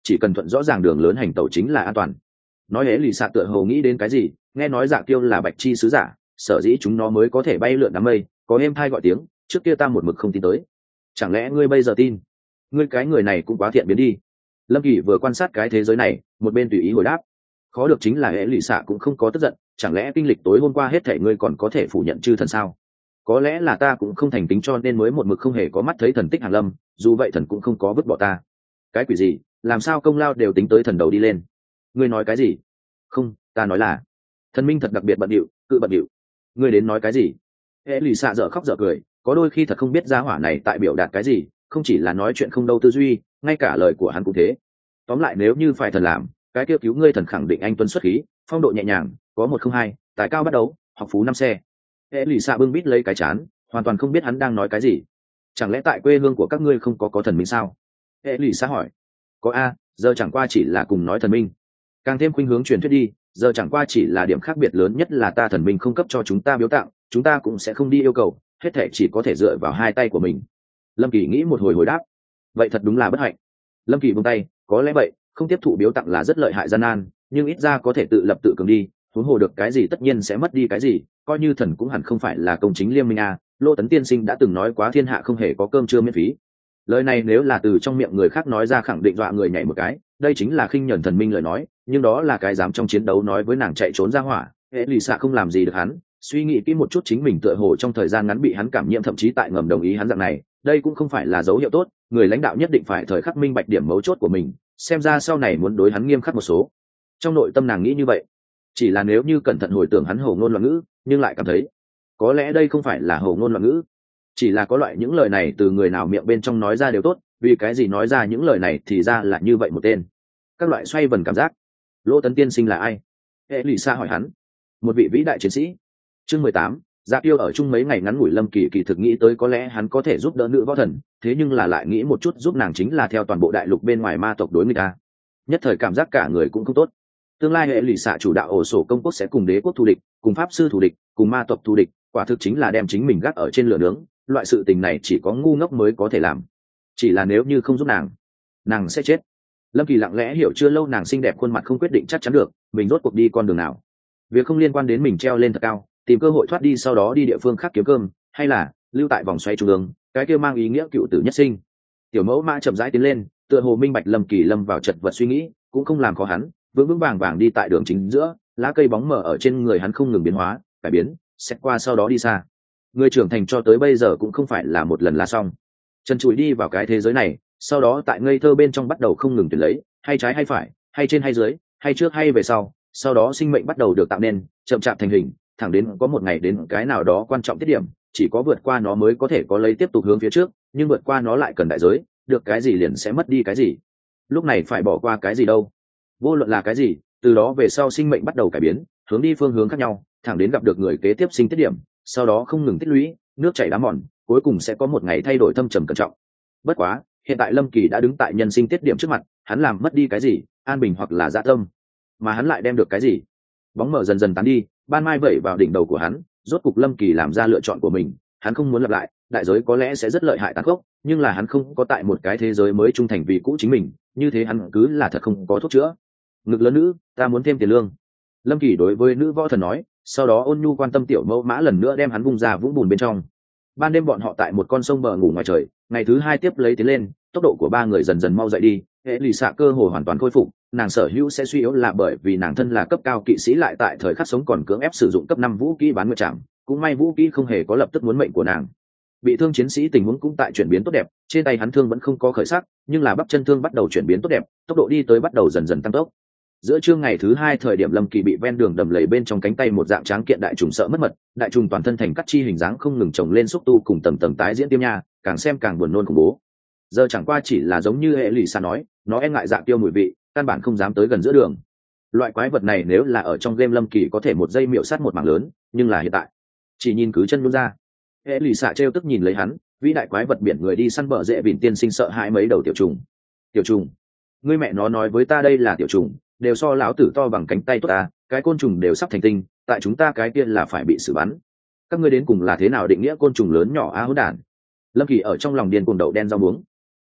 chỉ cần thuận rõ ràng đường lớn hành tẩu chính là an toàn. Nói hễ lì xạ tựa hồ nghĩ đến cái gì, nghe nói Dạ Kiêu là bạch chi sứ giả, sở dĩ chúng nó mới có thể bay lượn đám mây, có êm thai gọi tiếng, trước kia ta một mực không tin tới. Chẳng lẽ ngươi bây giờ tin? Ngươi cái người này cũng quá thiện biến đi. Lâm Kỳ vừa quan sát cái thế giới này, một bên tùy ý hồi đáp. Khó được chính là hễ lì xạ cũng không có tức giận, chẳng lẽ kinh lịch tối hôm qua hết thảy ngươi còn có thể phủ nhận chư thần sao? Có lẽ là ta cũng không thành tính cho nên mới một mực không hề có mắt thấy thần tích hàng lâm, dù vậy thần cũng không có vứt bỏ ta. Cái quỷ gì, làm sao công lao đều tính tới thần đầu đi lên? Ngươi nói cái gì? Không, ta nói là thần minh thật đặc biệt bận điệu, cự bận điệu. Ngươi đến nói cái gì? Hễ lì xạ dở khóc dở cười, có đôi khi thật không biết gia hỏa này tại biểu đạt cái gì, không chỉ là nói chuyện không đâu tư duy, ngay cả lời của hắn cũng thế. Tóm lại nếu như phải thần làm, cái kia cứu ngươi thần khẳng định anh tuấn xuất khí, phong độ nhẹ nhàng, có một không hai, tài cao bắt đấu, học phú năm xe. Hễ lì xạ bưng bít lấy cái chán, hoàn toàn không biết hắn đang nói cái gì. Chẳng lẽ tại quê hương của các ngươi không có có thần minh sao? Hễ lì xạ hỏi. Có a, giờ chẳng qua chỉ là cùng nói thần minh, càng thêm khuynh hướng truyền thuyết đi, giờ chẳng qua chỉ là điểm khác biệt lớn nhất là ta thần minh không cấp cho chúng ta biếu tặng, chúng ta cũng sẽ không đi yêu cầu, hết thể chỉ có thể dựa vào hai tay của mình. Lâm Kỳ nghĩ một hồi hồi đáp. Vậy thật đúng là bất hạnh. Lâm Kỳ buông tay, có lẽ vậy, không tiếp thụ biếu tặng là rất lợi hại gian nan, nhưng ít ra có thể tự lập tự cường đi, huống hồ được cái gì tất nhiên sẽ mất đi cái gì, coi như thần cũng hẳn không phải là công chính liêm minh a. Lô Tấn tiên sinh đã từng nói quá thiên hạ không hề có cơm trưa miễn phí. Lời này nếu là từ trong miệng người khác nói ra khẳng định dọa người nhảy một cái, đây chính là khinh nhẫn thần minh lời nói, nhưng đó là cái dám trong chiến đấu nói với nàng chạy trốn ra hỏa. Hệ lì xạ không làm gì được hắn, suy nghĩ kỹ một chút chính mình tựa hồ trong thời gian ngắn bị hắn cảm nhiễm, thậm chí tại ngầm đồng ý hắn dạng này, đây cũng không phải là dấu hiệu tốt, người lãnh đạo nhất định phải thời khắc minh bạch điểm mấu chốt của mình, xem ra sau này muốn đối hắn nghiêm khắc một số. Trong nội tâm nàng nghĩ như vậy, chỉ là nếu như cẩn thận hồi tưởng hắn hồ ngôn loạn ngữ, nhưng lại cảm thấy có lẽ đây không phải là hồ ngôn loạn ngữ, chỉ là có loại những lời này từ người nào miệng bên trong nói ra đều tốt, vì cái gì nói ra những lời này thì ra là như vậy một tên. Các loại xoay vần cảm giác. Lô Tấn tiên sinh là ai? Hệ lì xa hỏi hắn. Một vị vĩ đại chiến sĩ. Chương mười tám, Dạ Kiêu ở chung mấy ngày ngắn ngủi, Lâm Kỳ kỳ thực nghĩ tới có lẽ hắn có thể giúp đỡ nữ võ thần, thế nhưng là lại nghĩ một chút giúp nàng chính là theo toàn bộ đại lục bên ngoài ma tộc đối người ta. Nhất thời cảm giác cả người cũng không tốt. Tương lai hệ lì xạ chủ đạo ổ sổ công quốc sẽ cùng đế quốc thù địch, cùng pháp sư thù địch, cùng ma tộc thù địch, quả thực chính là đem chính mình gác ở trên lửa nướng, loại sự tình này chỉ có ngu ngốc mới có thể làm. Chỉ là nếu như không giúp nàng, nàng sẽ chết. Lâm Kỳ lặng lẽ hiểu chưa lâu nàng xinh đẹp khuôn mặt không quyết định chắc chắn được mình rốt cuộc đi con đường nào. Việc không liên quan đến mình treo lên thật cao, tìm cơ hội thoát đi sau đó đi địa phương khác kiếm cơm, hay là lưu tại vòng xoay trung ương, cái kia mang ý nghĩa cựu tử nhất sinh. Tiểu mẫu mã chậm rãi tiến lên, tựa hồ minh bạch Lâm Kỳ lâm vào chật vật suy nghĩ, cũng không làm khó hắn, vững vững vàng vàng đi tại đường chính giữa, lá cây bóng mờ ở trên người hắn không ngừng biến hóa, cải biến, xét qua sau đó đi xa. Người trưởng thành cho tới bây giờ cũng không phải là một lần là xong. Trần trụi đi vào cái thế giới này, sau đó tại ngây thơ bên trong bắt đầu không ngừng tuyển lấy, hay trái hay phải, hay trên hay dưới, hay trước hay về sau, sau đó sinh mệnh bắt đầu được tạo nên, chậm chạp thành hình, thẳng đến có một ngày đến cái nào đó quan trọng tiết điểm, chỉ có vượt qua nó mới có thể có lấy tiếp tục hướng phía trước, nhưng vượt qua nó lại cần đại giới, được cái gì liền sẽ mất đi cái gì. Lúc này phải bỏ qua cái gì đâu? Vô luận là cái gì, từ đó về sau sinh mệnh bắt đầu cải biến, hướng đi phương hướng khác nhau, thẳng đến gặp được người kế tiếp sinh tiết điểm, sau đó không ngừng tích lũy, nước chảy đá mòn, cuối cùng sẽ có một ngày thay đổi thâm trầm cẩn trọng. Bất quá, hiện tại Lâm Kỳ đã đứng tại nhân sinh tiết điểm trước mặt, hắn làm mất đi cái gì, an bình hoặc là dạ tâm, mà hắn lại đem được cái gì? Bóng mờ dần dần tán đi, ban mai vẩy vào đỉnh đầu của hắn, rốt cục Lâm Kỳ làm ra lựa chọn của mình, hắn không muốn lặp lại, đại giới có lẽ sẽ rất lợi hại tàn khốc, nhưng là hắn không có tại một cái thế giới mới trung thành vì cũ chính mình, như thế hắn cứ là thật không có thuốc chữa. Ngực lớn nữ, ta muốn thêm tiền lương. Lâm Kỳ đối với nữ võ thần nói, sau đó ôn nhu quan tâm tiểu mẫu mã lần nữa đem hắn vung ra vũng bùn bên trong. Ban đêm bọn họ tại một con sông bờ ngủ ngoài trời, ngày thứ hai tiếp lấy tiến lên, tốc độ của ba người dần dần mau dậy đi, hệ lì xạ cơ hồ hoàn toàn khôi phục, nàng sở hữu sẽ suy yếu là bởi vì nàng thân là cấp cao kỵ sĩ lại tại thời khắc sống còn cưỡng ép sử dụng cấp năm vũ kỹ bán nguyệt trảm, cũng may vũ kỹ không hề có lập tức muốn mệnh của nàng. Bị thương chiến sĩ tình huống cũng tại chuyển biến tốt đẹp, trên tay hắn thương vẫn không có khởi sắc, nhưng là bắp chân thương bắt đầu chuyển biến tốt đẹp, tốc độ đi tới bắt đầu dần dần tăng tốc. Giữa trưa ngày thứ hai thời điểm Lâm Kỳ bị ven đường đầm lầy bên trong cánh tay một dạng tráng kiện đại trùng sợ mất mật, đại trùng toàn thân thành cắt chi hình dáng không ngừng chồng lên xúc tu cùng tầng tầng tái diễn tiêm nha, càng xem càng buồn nôn khủng bố. Giờ chẳng qua chỉ là giống như hệ lì xa nói, nó e ngại dạ tiêu mùi vị, căn bản không dám tới gần giữa đường. Loại quái vật này nếu là ở trong game Lâm Kỳ có thể một giây miệu sát một mảng lớn, nhưng là hiện tại chỉ nhìn cứ chân luôn ra. Hệ lì xạ trêu tức nhìn lấy hắn, vĩ đại quái vật biển người đi săn bờ rễ vịn tiên sinh sợ hãi mấy đầu tiểu trùng. Tiểu trùng? Ngươi mẹ nó nói với ta đây là tiểu trùng, đều so lão tử to bằng cánh tay tốt ta, cái côn trùng đều sắp thành tinh, tại chúng ta cái kia là phải bị xử bắn. Các ngươi đến cùng là thế nào định nghĩa côn trùng lớn nhỏ á hỗn đản? Lâm Kỳ ở trong lòng điên cuồng đậu đen rau muống.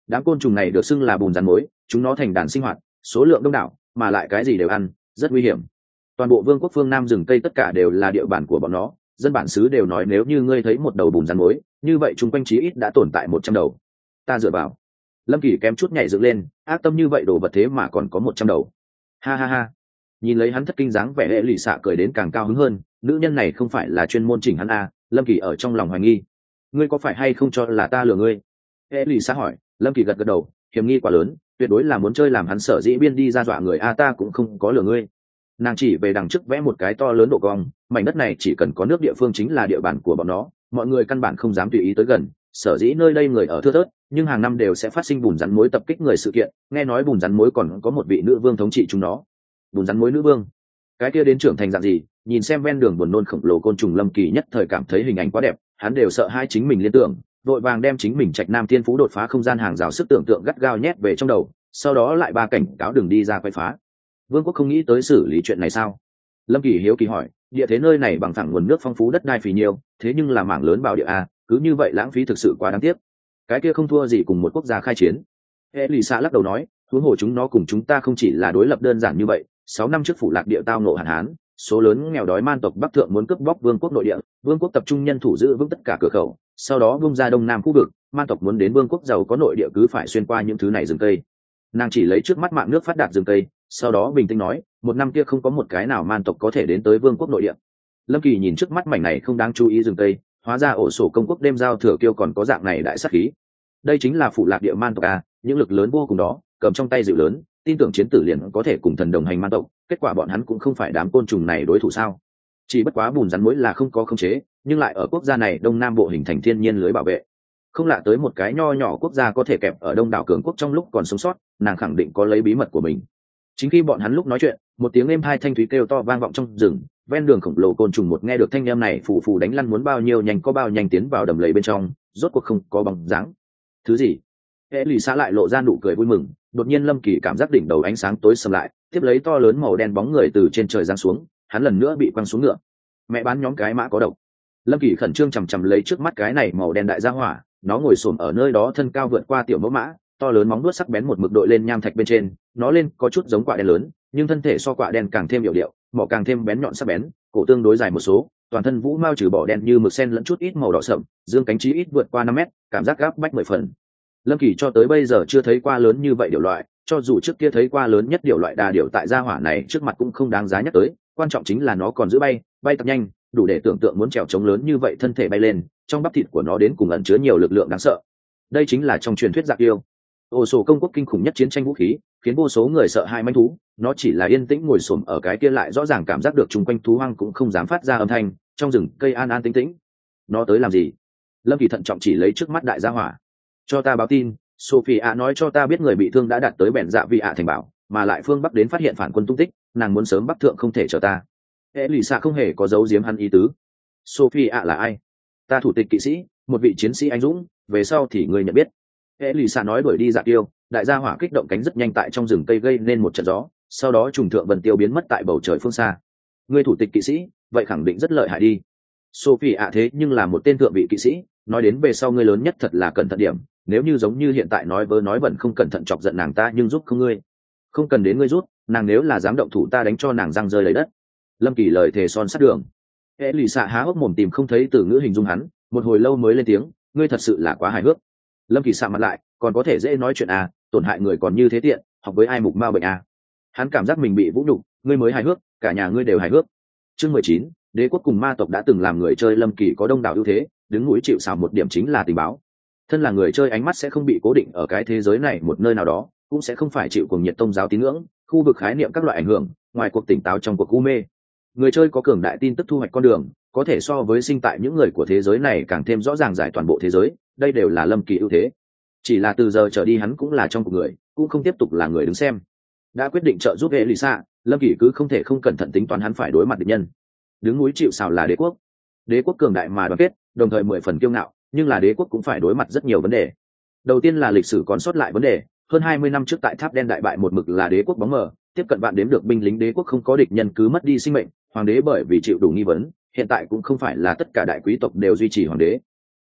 Đám côn trùng này được xưng là bùn rắn mối, chúng nó thành đàn sinh hoạt, số lượng đông đảo, mà lại cái gì đều ăn, rất nguy hiểm. Toàn bộ vương quốc phương Nam rừng cây tất cả đều là địa bàn của bọn nó, dân bản xứ đều nói nếu như ngươi thấy một đầu bùn rắn mối, như vậy chung quanh chí ít đã tồn tại một trăm đầu. Ta dựa vào. Lâm Kỳ kém chút nhảy dựng lên, ác tâm như vậy đồ vật thế mà còn có một trăm đầu. Ha ha ha. Nhìn lấy hắn thất kinh dáng vẻ, hệ lụy xạ cười đến càng cao hứng hơn, nữ nhân này không phải là chuyên môn chỉnh hắn à? Lâm Kỳ ở trong lòng hoài nghi. Ngươi có phải hay không cho là ta lừa ngươi? Hệ lụy xạ hỏi. Lâm Kỳ gật gật đầu, hiểm nghi quá lớn, tuyệt đối là muốn chơi làm hắn sở dĩ biên đi ra dọa người a, ta cũng không có lừa ngươi. Nàng chỉ về đằng trước vẽ một cái to lớn độ cong, mảnh đất này chỉ cần có nước địa phương chính là địa bàn của bọn nó, mọi người căn bản không dám tùy ý tới gần, sở dĩ nơi đây người ở thưa thớt, nhưng hàng năm đều sẽ phát sinh bùn rắn mối tập kích người sự kiện, nghe nói bùn rắn mối còn có một vị nữ vương thống trị chúng nó. Bùn rắn mối nữ vương? Cái kia đến trưởng thành dạng gì? Nhìn xem ven đường buồn nôn khổng lồ côn trùng, Lâm Kỳ nhất thời cảm thấy hình ảnh quá đẹp, hắn đều sợ hai chính mình liên tưởng, vội vàng đem chính mình trạch nam thiên phú đột phá không gian hàng rào sức tưởng tượng gắt gao nhét về trong đầu, sau đó lại ba cảnh cáo đừng đi ra quay phá. Vương quốc không nghĩ tới xử lý chuyện này sao? Lâm Kỳ hiếu kỳ hỏi. Địa thế nơi này bằng phẳng, nguồn nước phong phú, đất đai phì nhiêu, thế nhưng là mảng lớn bảo địa a, cứ như vậy lãng phí thực sự quá đáng tiếc. Cái kia không thua gì cùng một quốc gia khai chiến. Elisa lắc đầu nói, huống hồ chúng nó cùng chúng ta không chỉ là đối lập đơn giản như vậy. Sáu năm trước phủ lạc địa tao nộ hạn hán, số lớn nghèo đói man tộc Bắc thượng muốn cướp bóc vương quốc nội địa, vương quốc tập trung nhân thủ giữ vững tất cả cửa khẩu, sau đó bung ra đông nam khu vực, man tộc muốn đến vương quốc giàu có nội địa cứ phải xuyên qua những thứ này rừng cây. Nàng chỉ lấy trước mắt mạng nước phát đạt rừng cây, sau đó bình tĩnh nói, một năm kia không có một cái nào man tộc có thể đến tới vương quốc nội địa. Lâm Kỳ nhìn trước mắt mảnh này không đáng chú ý rừng cây, hóa ra ổ sổ công quốc đêm giao thừa kiêu còn có dạng này đại sát khí. Đây chính là phủ lạc địa man tộc a, những lực lớn vô cùng đó, cầm trong tay dịu lớn, tin tưởng chiến tử liền có thể cùng thần đồng hành man tộc, kết quả bọn hắn cũng không phải đám côn trùng này đối thủ sao? Chỉ bất quá bùn rắn mối là không có khống chế, nhưng lại ở quốc gia này đông nam bộ hình thành thiên nhiên lưới bảo vệ. Không lạ tới một cái nho nhỏ quốc gia có thể kẹp ở đông đảo cường quốc trong lúc còn sống sót, nàng khẳng định có lấy bí mật của mình. Chính khi bọn hắn lúc nói chuyện, một tiếng êm hai thanh thúy kêu to vang vọng trong rừng, ven đường khổng lồ côn trùng một nghe được thanh âm này phù phù đánh lăn muốn bao nhiêu nhanh có bao nhanh tiến vào đầm lầy bên trong, rốt cuộc không có bóng dáng. Thứ gì? Elisa lại lộ ra nụ cười vui mừng, đột nhiên Lâm Kỳ cảm giác đỉnh đầu ánh sáng tối sầm lại, tiếp lấy to lớn màu đen bóng người từ trên trời giáng xuống, hắn lần nữa bị quăng xuống ngựa. Mẹ bán nhóm cái mã có độc. Lâm Kỳ khẩn trương chằm chằm lấy trước mắt cái này màu đen đại gia hỏa, nó ngồi xổm ở nơi đó, thân cao vượt qua tiểu mẫu mã, to lớn móng vuốt sắc bén một mực đội lên nham thạch bên trên, nó lên có chút giống quạ đen lớn, nhưng thân thể so quạ đen càng thêm hiệu điệu, mỏ càng thêm bén nhọn sắc bén, cổ tương đối dài một số, toàn thân vũ mao trừ bỏ đen như mực sen lẫn chút ít màu đỏ sậm, dương cánh chí ít vượt qua năm mét, cảm giác gáp bách mười phần. Lâm Kỳ cho tới bây giờ chưa thấy qua lớn như vậy điểu loại, cho dù trước kia thấy qua lớn nhất điểu loại đà điểu tại gia hỏa này trước mặt cũng không đáng giá nhắc tới, quan trọng chính là nó còn giữ bay, bay thật nhanh, đủ để tưởng tượng muốn trèo trống lớn như vậy thân thể bay lên, trong bắp thịt của nó đến cùng ẩn chứa nhiều lực lượng đáng sợ. Đây chính là trong truyền thuyết Dạ Kiêu, ổ sổ công quốc kinh khủng nhất chiến tranh vũ khí, khiến vô số người sợ hai manh thú. Nó chỉ là yên tĩnh ngồi xổm ở cái kia, lại rõ ràng cảm giác được chung quanh thú hoang cũng không dám phát ra âm thanh, trong rừng cây an an tĩnh tĩnh. Nó tới làm gì? Lâm Kỳ thận trọng chỉ lấy trước mắt đại gia hỏa. Cho ta báo tin, Sophia nói cho ta biết người bị thương đã đạt tới bèn dạ vị ạ thành bảo, mà lại phương bắc đến phát hiện phản quân tung tích, nàng muốn sớm bắc thượng không thể chờ ta. Elisa không hề có giấu giếm hắn ý tứ. Sophia là ai? Ta thủ tịch kỵ sĩ, một vị chiến sĩ anh dũng, về sau thì người nhận biết. Elisa nói đuổi đi Dạ Kiêu, đại gia hỏa kích động cánh rất nhanh tại trong rừng cây gây nên một trận gió, sau đó trùng thượng vần tiêu biến mất tại bầu trời phương xa. Người thủ tịch kỵ sĩ, vậy khẳng định rất lợi hại đi. Sophia thế nhưng là một tên thượng vị kỵ sĩ, nói đến về sau ngươi lớn nhất thật là cẩn thận điểm, nếu như giống như hiện tại nói vớ nói bẩn không cẩn thận chọc giận nàng ta, nhưng giúp không ngươi. Không cần đến ngươi rút, nàng nếu là dám động thủ ta đánh cho nàng răng rơi lấy đất. Lâm Kỳ lời thề son sắt đường. Elisa há hốc mồm tìm không thấy từ ngữ hình dung hắn, một hồi lâu mới lên tiếng, ngươi thật sự là quá hài hước. Lâm Kỳ sạm mặt lại, còn có thể dễ nói chuyện à, tổn hại người còn như thế tiện, học với ai mục ma bệnh à. Hắn cảm giác mình bị vũ nhục, ngươi mới hài hước, cả nhà ngươi đều hài hước. Chương mười chín, đế quốc cùng ma tộc đã từng làm người chơi. Lâm Kỳ có đông đảo ưu thế, đứng núi chịu sào một điểm chính là tình báo. Thân là người chơi, ánh mắt sẽ không bị cố định ở cái thế giới này một nơi nào đó, cũng sẽ không phải chịu cuồng nhiệt tôn giáo tín ngưỡng, khu vực khái niệm các loại ảnh hưởng, ngoài cuộc tỉnh táo trong cuộc u mê. Người chơi có cường đại tin tức thu hoạch con đường, có thể so với sinh tại những người của thế giới này càng thêm rõ ràng giải toàn bộ thế giới, đây đều là Lâm Kỳ ưu thế. Chỉ là từ giờ trở đi hắn cũng là trong cuộc người, cũng không tiếp tục là người đứng xem. Đã quyết định trợ giúp Elisa, Lâm Kỳ cứ không thể không cẩn thận tính toán hắn phải đối mặt địch nhân. Đứng núi chịu sào là đế quốc. Đế quốc cường đại mà đoàn kết, đồng thời mười phần kiêu ngạo, nhưng là đế quốc cũng phải đối mặt rất nhiều vấn đề. Đầu tiên là lịch sử còn sót lại vấn đề, hơn hai mươi năm trước tại Tháp Đen đại bại một mực là đế quốc bóng mờ, tiếp cận bạn đếm được binh lính đế quốc không có địch nhân cứ mất đi sinh mệnh, hoàng đế bởi vì chịu đủ nghi vấn, hiện tại cũng không phải là tất cả đại quý tộc đều duy trì hoàng đế.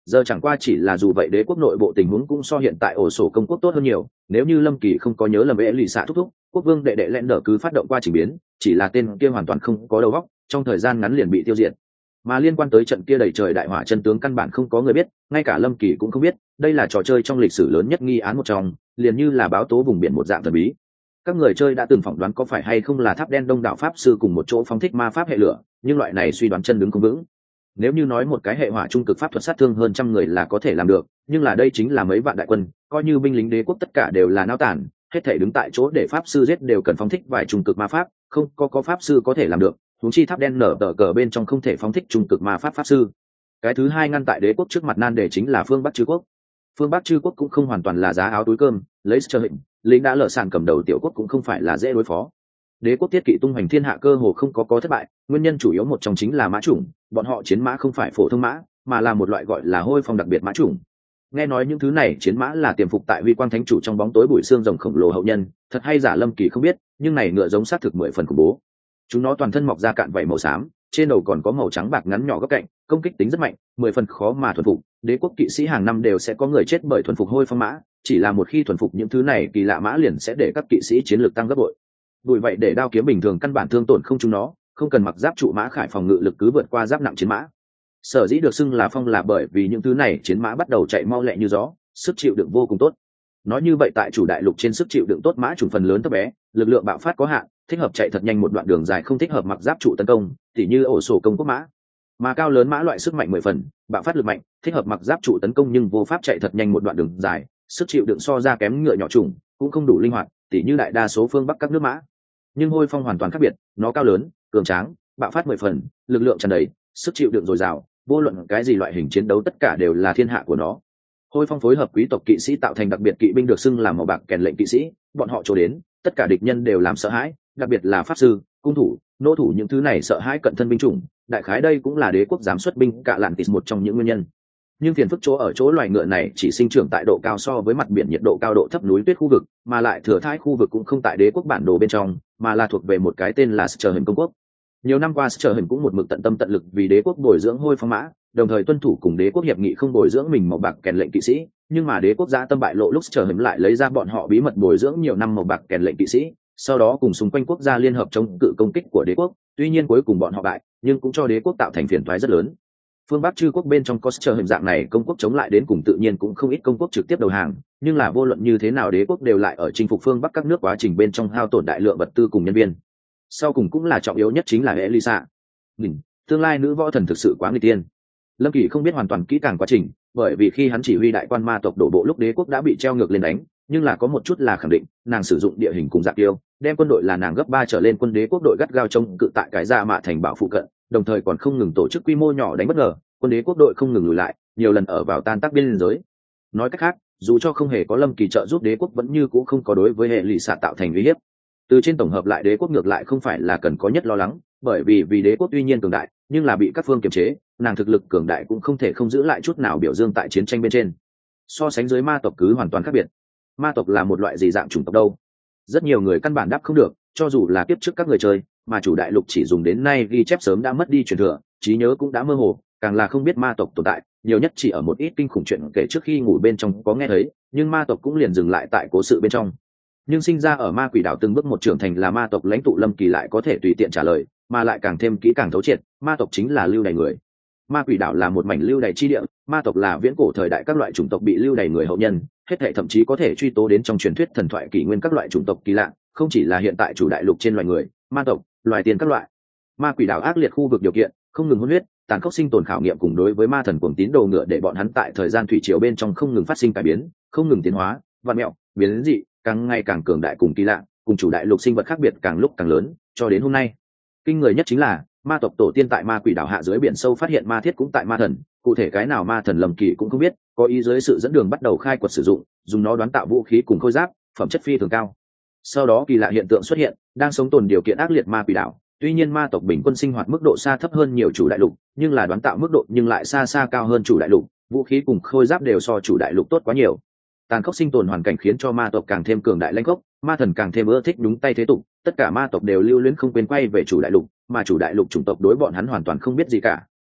giờ chẳng qua chỉ là dù vậy đế quốc nội bộ tình huống cũng so hiện tại ổ sổ công quốc tốt hơn nhiều. Nếu như Lâm Kỳ không có nhớ lầm ế lì xạ thúc thúc, quốc vương đệ đệ lẽn đỡ cứ phát động qua chỉnh biến, chỉ là tên kia hoàn toàn không có đầu óc, trong thời gian ngắn liền bị tiêu diệt. Mà liên quan tới trận kia đầy trời đại hỏa chân tướng căn bản không có người biết, ngay cả Lâm Kỳ cũng không biết. Đây là trò chơi trong lịch sử lớn nhất nghi án một trong, liền như là báo tố vùng biển một dạng thần bí. Các người chơi đã từng phỏng đoán có phải hay không là tháp đen đông đảo pháp sư cùng một chỗ phóng thích ma pháp hệ lửa, nhưng loại này suy đoán chân đứng không vững. Nếu như nói một cái hệ hỏa trung cực pháp thuật sát thương hơn trăm người là có thể làm được, nhưng là đây chính là mấy vạn đại quân, coi như binh lính đế quốc tất cả đều là nao tản, hết thể đứng tại chỗ để pháp sư giết đều cần phóng thích vài trung cực ma pháp, không có có pháp sư có thể làm được. Huống chi tháp đen nở tờ cờ bên trong không thể phóng thích trung cực ma pháp pháp sư. Cái thứ hai ngăn tại đế quốc trước mặt nan đề chính là phương Bắc Trư quốc. Phương Bắc Trư quốc cũng không hoàn toàn là giá áo túi cơm, lấy chờ hình lính đã lở sàn cầm đầu tiểu quốc cũng không phải là dễ đối phó. Đế quốc thiết kỵ tung hoành thiên hạ cơ hồ không có có thất bại, nguyên nhân chủ yếu một trong chính là mã chủng, bọn họ chiến mã không phải phổ thông mã, mà là một loại gọi là hôi phong đặc biệt mã chủng. Nghe nói những thứ này chiến mã là tiềm phục tại Huy Quang Thánh chủ trong bóng tối bụi xương rồng khổng lồ hậu nhân, thật hay giả Lâm Kỳ không biết, nhưng này ngựa giống xác thực mười phần khủng bố. Chúng nó toàn thân mọc ra cạn vảy màu xám, trên đầu còn có màu trắng bạc ngắn nhỏ góc cạnh, công kích tính rất mạnh, mười phần khó mà thuần phục. Đế quốc kỵ sĩ hàng năm đều sẽ có người chết bởi thuần phục hôi phong mã, chỉ là một khi thuần phục những thứ này kỳ lạ mã liền sẽ để các kỵ sĩ chiến lược tăng gấp bội. Bởi vậy để đao kiếm bình thường căn bản thương tổn không chúng nó, không cần mặc giáp trụ mã khải phòng ngự lực cứ vượt qua giáp nặng chiến mã. Sở dĩ được xưng là phong là bởi vì những thứ này chiến mã bắt đầu chạy mau lẹ như gió, sức chịu đựng vô cùng tốt. Nói như vậy tại chủ đại lục trên sức chịu đựng tốt mã chủng phần lớn thấp bé, lực lượng bạo phát có hạn, thích hợp chạy thật nhanh một đoạn đường dài, không thích hợp mặc giáp trụ tấn công, tỉ như ổ sổ công quốc mã. Mà cao lớn mã loại sức mạnh mười phần, bạo phát lực mạnh, thích hợp mặc giáp trụ tấn công nhưng vô pháp chạy thật nhanh một đoạn đường dài, sức chịu đựng so ra kém ngựa nhỏ chủng, cũng không đủ linh hoạt, tỉ như đại đa số phương Bắc các nước mã. Nhưng hôi phong hoàn toàn khác biệt, nó cao lớn, cường tráng, bạo phát mười phần, lực lượng tràn đầy, sức chịu đựng dồi dào, vô luận cái gì loại hình chiến đấu tất cả đều là thiên hạ của nó. Hôi phong phối hợp quý tộc kỵ sĩ tạo thành đặc biệt kỵ binh được xưng là màu bạc kèn lệnh kỵ sĩ, bọn họ trổ đến, tất cả địch nhân đều làm sợ hãi, đặc biệt là pháp sư, cung thủ, nô thủ, những thứ này sợ hãi cận thân binh chủng, đại khái đây cũng là đế quốc dám xuất binh cả lạn tịt một trong những nguyên nhân. Nhưng phiền phức chỗ ở chỗ loài ngựa này chỉ sinh trưởng tại độ cao so với mặt biển nhiệt độ cao độ thấp núi tuyết khu vực, mà lại thừa thãi khu vực cũng không tại đế quốc bản đồ bên trong, mà là thuộc về một cái tên là Sở Hình công quốc. Nhiều năm qua Sở Hình cũng một mực tận tâm tận lực vì đế quốc bồi dưỡng hôi phong mã, đồng thời tuân thủ cùng đế quốc hiệp nghị không bồi dưỡng mình màu bạc kèn lệnh kỵ sĩ, nhưng mà đế quốc dã tâm bại lộ lúc Sở Hình lại lấy ra bọn họ bí mật bồi dưỡng nhiều năm màu bạc kèn lệnh kỵ sĩ, sau đó cùng xung quanh quốc gia liên hợp chống cự công kích của đế quốc, tuy nhiên cuối cùng bọn họ bại, nhưng cũng cho đế quốc tạo thành phiền toái rất lớn. Phương Bắc Trư quốc bên trong có Sở Hình dạng này công quốc chống lại đến cùng tự nhiên cũng không ít công quốc trực tiếp đầu hàng, nhưng là vô luận như thế nào đế quốc đều lại ở chinh phục phương Bắc các nước quá trình bên trong hao tổn đại lượng vật tư cùng nhân viên. Sau cùng cũng là trọng yếu nhất chính là Elisa. Mình, tương lai nữ võ thần thực sự quá nguy tiên. Lâm Kỳ không biết hoàn toàn kỹ càng quá trình, bởi vì khi hắn chỉ huy đại quan ma tộc đổ bộ lúc đế quốc đã bị treo ngược lên đánh, nhưng là có một chút là khẳng định, nàng sử dụng địa hình cùng giặc tiêu, đem quân đội là nàng gấp ba trở lên quân đế quốc đội gắt gao chống cự tại cái Gia Mạ thành bảo phụ cận, đồng thời còn không ngừng tổ chức quy mô nhỏ đánh bất ngờ, quân đế quốc đội không ngừng lùi lại, nhiều lần ở vào tan tác biên giới. Nói cách khác, dù cho không hề có Lâm Kỳ trợ giúp đế quốc vẫn như cũng không có đối với hệ lụy xạ tạo thành uy hiếp. Từ trên tổng hợp lại đế quốc ngược lại không phải là cần có nhất lo lắng, bởi vì vì đế quốc tuy nhiên cường đại, nhưng là bị các phương kiềm chế, nàng thực lực cường đại cũng không thể không giữ lại chút nào biểu dương tại chiến tranh bên trên. So sánh dưới ma tộc cứ hoàn toàn khác biệt. Ma tộc là một loại gì dạng chủng tộc đâu? Rất nhiều người căn bản đáp không được, cho dù là kiếp trước các người chơi, mà chủ đại lục chỉ dùng đến nay ghi chép sớm đã mất đi truyền thừa, trí nhớ cũng đã mơ hồ, càng là không biết ma tộc tồn tại, nhiều nhất chỉ ở một ít kinh khủng chuyện kể trước khi ngủ bên trong có nghe thấy, nhưng ma tộc cũng liền dừng lại tại cố sự bên trong. Nhưng sinh ra ở ma quỷ đảo từng bước một trưởng thành là ma tộc lãnh tụ Lâm Kỳ lại có thể tùy tiện trả lời, mà lại càng thêm kỹ càng thấu triệt, ma tộc chính là lưu đày người. Ma quỷ đảo là một mảnh lưu đày chi địa, ma tộc là viễn cổ thời đại các loại chủng tộc bị lưu đày người hậu nhân, hết thảy thậm chí có thể truy tố đến trong truyền thuyết thần thoại kỷ nguyên các loại chủng tộc kỳ lạ, không chỉ là hiện tại chủ đại lục trên loài người, ma tộc, loài tiên các loại. Ma quỷ đảo ác liệt khu vực điều kiện, không ngừng hôn huyết, tàn khốc sinh tồn khảo nghiệm cùng đối với ma thần cuồng tín đồ ngựa để bọn hắn tại thời gian thủy triều bên trong không ngừng phát sinh cải biến, không ngừng tiến hóa, vạn mẹo, biến dị, càng ngày càng cường đại cùng kỳ lạ, cùng chủ đại lục sinh vật khác biệt càng lúc càng lớn, cho đến hôm nay. Kinh người nhất chính là ma tộc tổ tiên tại ma quỷ đảo hạ dưới biển sâu phát hiện ma thiết cũng tại ma thần, cụ thể cái nào ma thần Lâm Kỳ cũng không biết, có ý dưới sự dẫn đường bắt đầu khai quật sử dụng, dùng nó đoán tạo vũ khí cùng khôi giáp, phẩm chất phi thường cao. Sau đó kỳ lạ hiện tượng xuất hiện, đang sống tồn điều kiện ác liệt ma quỷ đảo, tuy nhiên ma tộc bình quân sinh hoạt mức độ xa thấp hơn nhiều chủ đại lục, nhưng là đoán tạo mức độ nhưng lại xa xa cao hơn chủ đại lục, vũ khí cùng khôi giáp đều so chủ đại lục tốt quá nhiều. Tàn khốc sinh tồn hoàn cảnh khiến cho ma tộc càng thêm cường đại lãnh gốc, ma thần càng thêm ưa thích đúng tay thế tục, tất cả ma tộc đều lưu luyến không quên quay về chủ đại lục, mà chủ đại lục chủng tộc đối bọn hắn hoàn toàn không biết gì cả,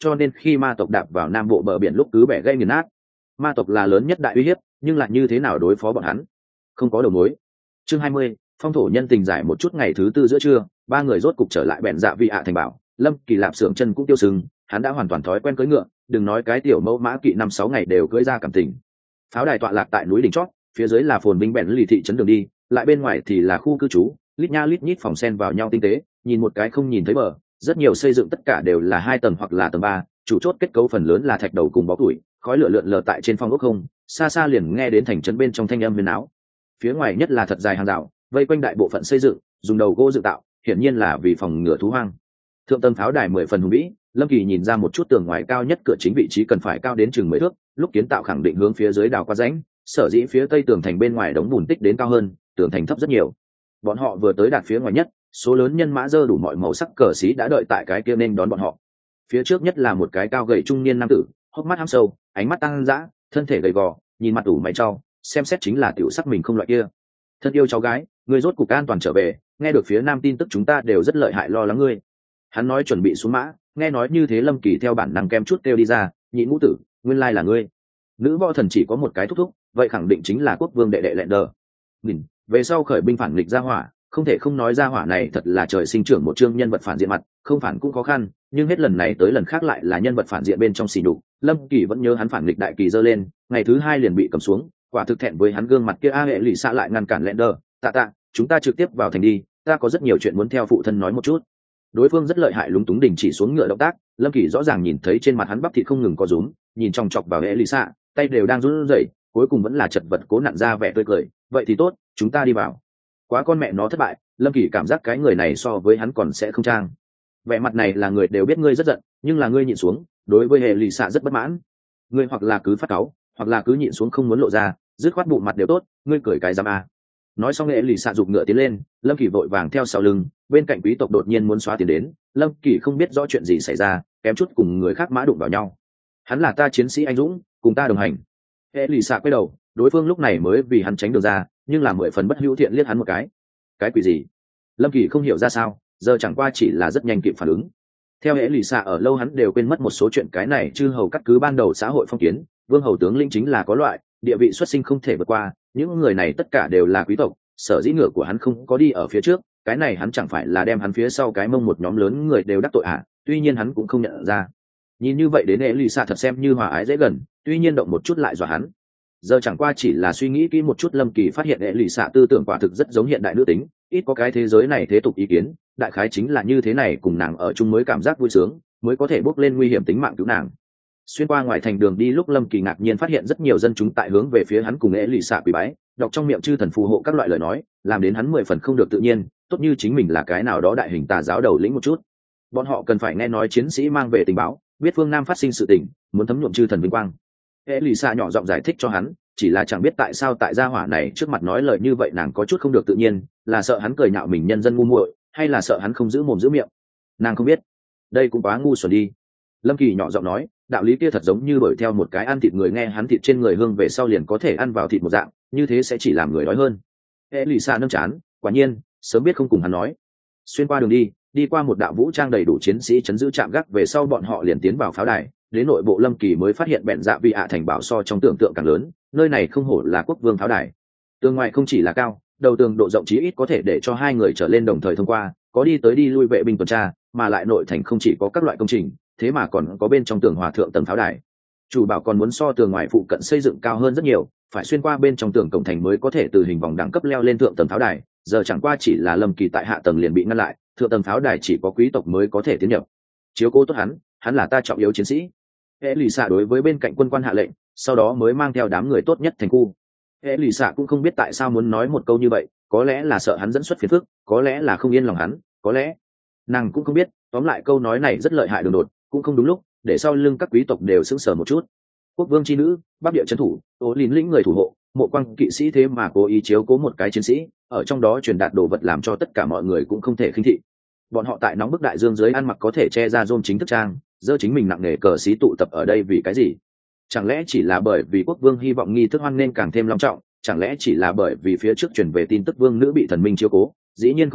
cho nên khi ma tộc đạp vào nam bộ bờ biển lúc cứ bẻ gây nghiền nát. Ma tộc là lớn nhất đại uy hiếp, nhưng lại như thế nào đối phó bọn hắn? Không có đầu mối. Chương hai mươi, phong thổ nhân tình giải một chút. Ngày thứ tư giữa trưa, ba người rốt cục trở lại bèn dạ vị ạ thành bảo. Lâm Kỳ Lạp sưởng chân cũng tiêu sưng, hắn đã hoàn toàn thói quen cưỡi ngựa, đừng nói cái tiểu mẫu mã kỵ năm sáu ngày đều cưỡi ra cảm tình. Pháo đài tọa lạc tại núi đỉnh chót, phía dưới là phồn vinh bèn lì thị trấn đường đi, lại bên ngoài thì là khu cư trú, lít nha lít nhít phòng sen vào nhau tinh tế, nhìn một cái không nhìn thấy bờ. Rất nhiều xây dựng tất cả đều là hai tầng hoặc là tầng ba, chủ chốt kết cấu phần lớn là thạch đầu cùng bó củi, khói lửa lượn lờ tại trên phong ốc không, xa xa liền nghe đến thành trấn bên trong thanh âm huyền áo. Phía ngoài nhất là thật dài hàng rào, vây quanh đại bộ phận xây dựng, dùng đầu gỗ dựng tạo, hiển nhiên là vì phòng ngừa thú hoang. Thượng tầng pháo đài mười phần hùng vĩ, Lâm Kỳ nhìn ra một chút tường ngoài cao nhất cửa chính vị trí cần phải cao đến chừng mười thước, lúc kiến tạo khẳng định hướng phía dưới đào qua rãnh, sở dĩ phía tây tường thành bên ngoài đống bùn tích đến cao hơn, tường thành thấp rất nhiều. Bọn họ vừa tới đạt phía ngoài nhất, số lớn nhân mã dơ đủ mọi màu sắc cờ xí đã đợi tại cái kia nên đón bọn họ. Phía trước nhất là một cái cao gầy trung niên nam tử, hốc mắt hăm sâu, ánh mắt tăng dã, thân thể gầy gò, nhìn mặt ủ mày trao, xem xét chính là tiểu sắc mình không loại kia. Thân yêu cháu gái, người rốt cục an toàn trở về, nghe được phía nam tin tức chúng ta đều rất lợi hại lo lắng ngươi. Hắn nói chuẩn bị xuống mã, nghe nói như thế Lâm Kỳ theo bản năng kem chút kêu đi ra, nhị ngũ tử, nguyên lai là ngươi. Nữ võ thần chỉ có một cái thúc thúc, vậy khẳng định chính là quốc vương đệ đệ lẹn đờ. Nhìn, về sau khởi binh phản nghịch ra hỏa, không thể không nói ra hỏa này thật là trời sinh trưởng một chương nhân vật phản diện mặt, không phản cũng khó khăn, nhưng hết lần này tới lần khác lại là nhân vật phản diện bên trong xỉ nhục. Lâm Kỳ vẫn nhớ hắn phản nghịch đại kỳ dơ lên, ngày thứ hai liền bị cầm xuống, quả thực thẹn với hắn gương mặt kia. A hệ lì xạ lại ngăn cản lẹn đờ, tạ tạ, chúng ta trực tiếp vào thành đi, ta có rất nhiều chuyện muốn theo phụ thân nói một chút. Đối phương rất lợi hại, lúng túng đình chỉ xuống ngựa động tác. Lâm Kỳ rõ ràng nhìn thấy trên mặt hắn bắp thịt không ngừng co rúm, nhìn chòng chọc vào hệ lì xạ, tay đều đang run rẩy, cuối cùng vẫn là chật vật cố nặn ra vẻ tươi cười. Vậy thì tốt, chúng ta đi vào. Quá con mẹ nó thất bại, Lâm Kỳ cảm giác cái người này so với hắn còn sẽ không trang. Vẻ mặt này là người đều biết ngươi rất giận, nhưng là ngươi nhịn xuống, đối với hệ lì xạ rất bất mãn. Ngươi hoặc là cứ phát cáu, hoặc là cứ nhịn xuống không muốn lộ ra, dứt khoát bụng mặt đều tốt, ngươi cười cái giám a. Nói xong hệ lì xạ giục ngựa tiến lên, Lâm Kỳ vội vàng theo sau lưng, bên cạnh quý tộc đột nhiên muốn xóa tiền đến, Lâm Kỳ không biết rõ chuyện gì xảy ra, kém chút cùng người khác mã đụng vào nhau. Hắn là ta chiến sĩ anh dũng, cùng ta đồng hành. Hệ lì xạ quay đầu, đối phương lúc này mới vì hắn tránh được ra, nhưng là mười phần bất hữu thiện liếc hắn một cái. Cái quỷ gì? Lâm Kỳ không hiểu ra sao, giờ chẳng qua chỉ là rất nhanh kịp phản ứng. Theo hệ lì xạ ở lâu hắn đều quên mất một số chuyện, cái này chư hầu cắt cứ ban đầu xã hội phong kiến, vương hầu tướng lĩnh chính là có loại, địa vị xuất sinh không thể vượt qua, những người này tất cả đều là quý tộc, sở dĩ ngựa của hắn không có đi ở phía trước, cái này hắn chẳng phải là đem hắn phía sau cái mông một nhóm lớn người đều đắc tội à? Tuy nhiên hắn cũng không nhận ra. Nhìn như vậy đến hệ lì xạ thật xem như hòa ái dễ gần, tuy nhiên động một chút lại dọa hắn. Giờ chẳng qua chỉ là suy nghĩ kỹ một chút, Lâm Kỳ phát hiện hệ lì xạ tư tưởng quả thực rất giống hiện đại nữ tính, ít có cái thế giới này thế tục ý kiến, đại khái chính là như thế này, cùng nàng ở chung mới cảm giác vui sướng, mới có thể bước lên nguy hiểm tính mạng cứu nàng. Xuyên qua ngoài thành đường đi lúc, Lâm Kỳ ngạc nhiên phát hiện rất nhiều dân chúng tại hướng về phía hắn cùng hệ lì xạ quỳ bái, đọc trong miệng chư thần phù hộ các loại lời nói, làm đến hắn mười phần không được tự nhiên, tốt như chính mình là cái nào đó đại hình tà giáo đầu lĩnh một chút. Bọn họ cần phải nghe nói chiến sĩ mang về tình báo, biết phương Nam phát sinh sự tình, muốn thấm nhuộm chư thần vinh quang. Hệ lì xạ nhỏ giọng giải thích cho hắn, chỉ là chẳng biết tại sao tại gia hỏa này trước mặt nói lời như vậy nàng có chút không được tự nhiên, là sợ hắn cười nhạo mình nhân dân ngu muội, hay là sợ hắn không giữ mồm giữ miệng. Nàng không biết, đây cũng quá ngu xuẩn đi. Lâm Kỳ nhỏ giọng nói, đạo lý kia thật giống như đuổi theo một cái ăn thịt người, nghe hắn thịt trên người hương về sau liền có thể ăn vào thịt một dạng, như thế sẽ chỉ làm người đói hơn. Hệ lì xạ nâng chán, quả nhiên sớm biết không cùng hắn nói. Xuyên qua đường đi, đi qua một đạo vũ trang đầy đủ chiến sĩ chấn giữ trạm gác về sau, bọn họ liền tiến vào pháo đài. Đến nội bộ Lâm Kỳ mới phát hiện bẹn dạ vị ạ thành bảo so trong tưởng tượng càng lớn, nơi này không hổ là quốc vương pháo đài. Tường ngoài không chỉ là cao, đầu tường độ rộng chí ít có thể để cho hai người trở lên đồng thời thông qua, có đi tới đi lui vệ binh tuần tra, mà lại nội thành không chỉ có các loại công trình, thế mà còn có bên trong tường hòa thượng tầng pháo đài. Chủ bảo còn muốn so tường ngoài phụ cận xây dựng cao hơn rất nhiều, phải xuyên qua bên trong tường cổng thành mới có thể từ hình vòng đẳng cấp leo lên thượng tầng pháo đài. Giờ chẳng qua chỉ là Lâm Kỳ tại hạ tầng liền bị ngăn lại, thượng tầng pháo đài chỉ có quý tộc mới có thể tiến nhập. Chiếu cố tốt hắn, hắn là ta trọng yếu chiến sĩ. Hệ lì xạ đối với bên cạnh quân quan hạ lệnh, sau đó mới mang theo đám người tốt nhất thành khu. Hệ lì xạ cũng không biết tại sao muốn nói một câu như vậy, có lẽ là sợ hắn dẫn xuất phiền phức, có lẽ là không yên lòng hắn, có lẽ nàng cũng không biết. Tóm lại câu nói này rất lợi hại, đường đột cũng không đúng lúc, để sau lưng các quý tộc đều sững sờ một chút. Quốc vương chi nữ, bắc địa trấn thủ, tố lín lĩnh người thủ hộ, mộ quang kỵ sĩ thế mà cố ý chiếu cố một cái chiến sĩ, ở trong đó truyền đạt đồ vật làm cho tất cả mọi người cũng không thể khinh thị. Bọn họ tại nóng bức đại dương dưới ăn mặc có thể che ra rôm chính thức trang, giơ chính mình nặng nề cờ xí tụ tập ở đây vì cái gì? Chẳng lẽ chỉ là bởi vì quốc vương hy vọng nghi thức hoan nên càng thêm long trọng? Chẳng lẽ chỉ là bởi vì phía trước truyền về tin tức vương nữ bị thần minh chiếu cố? Dĩ nhiên không phải,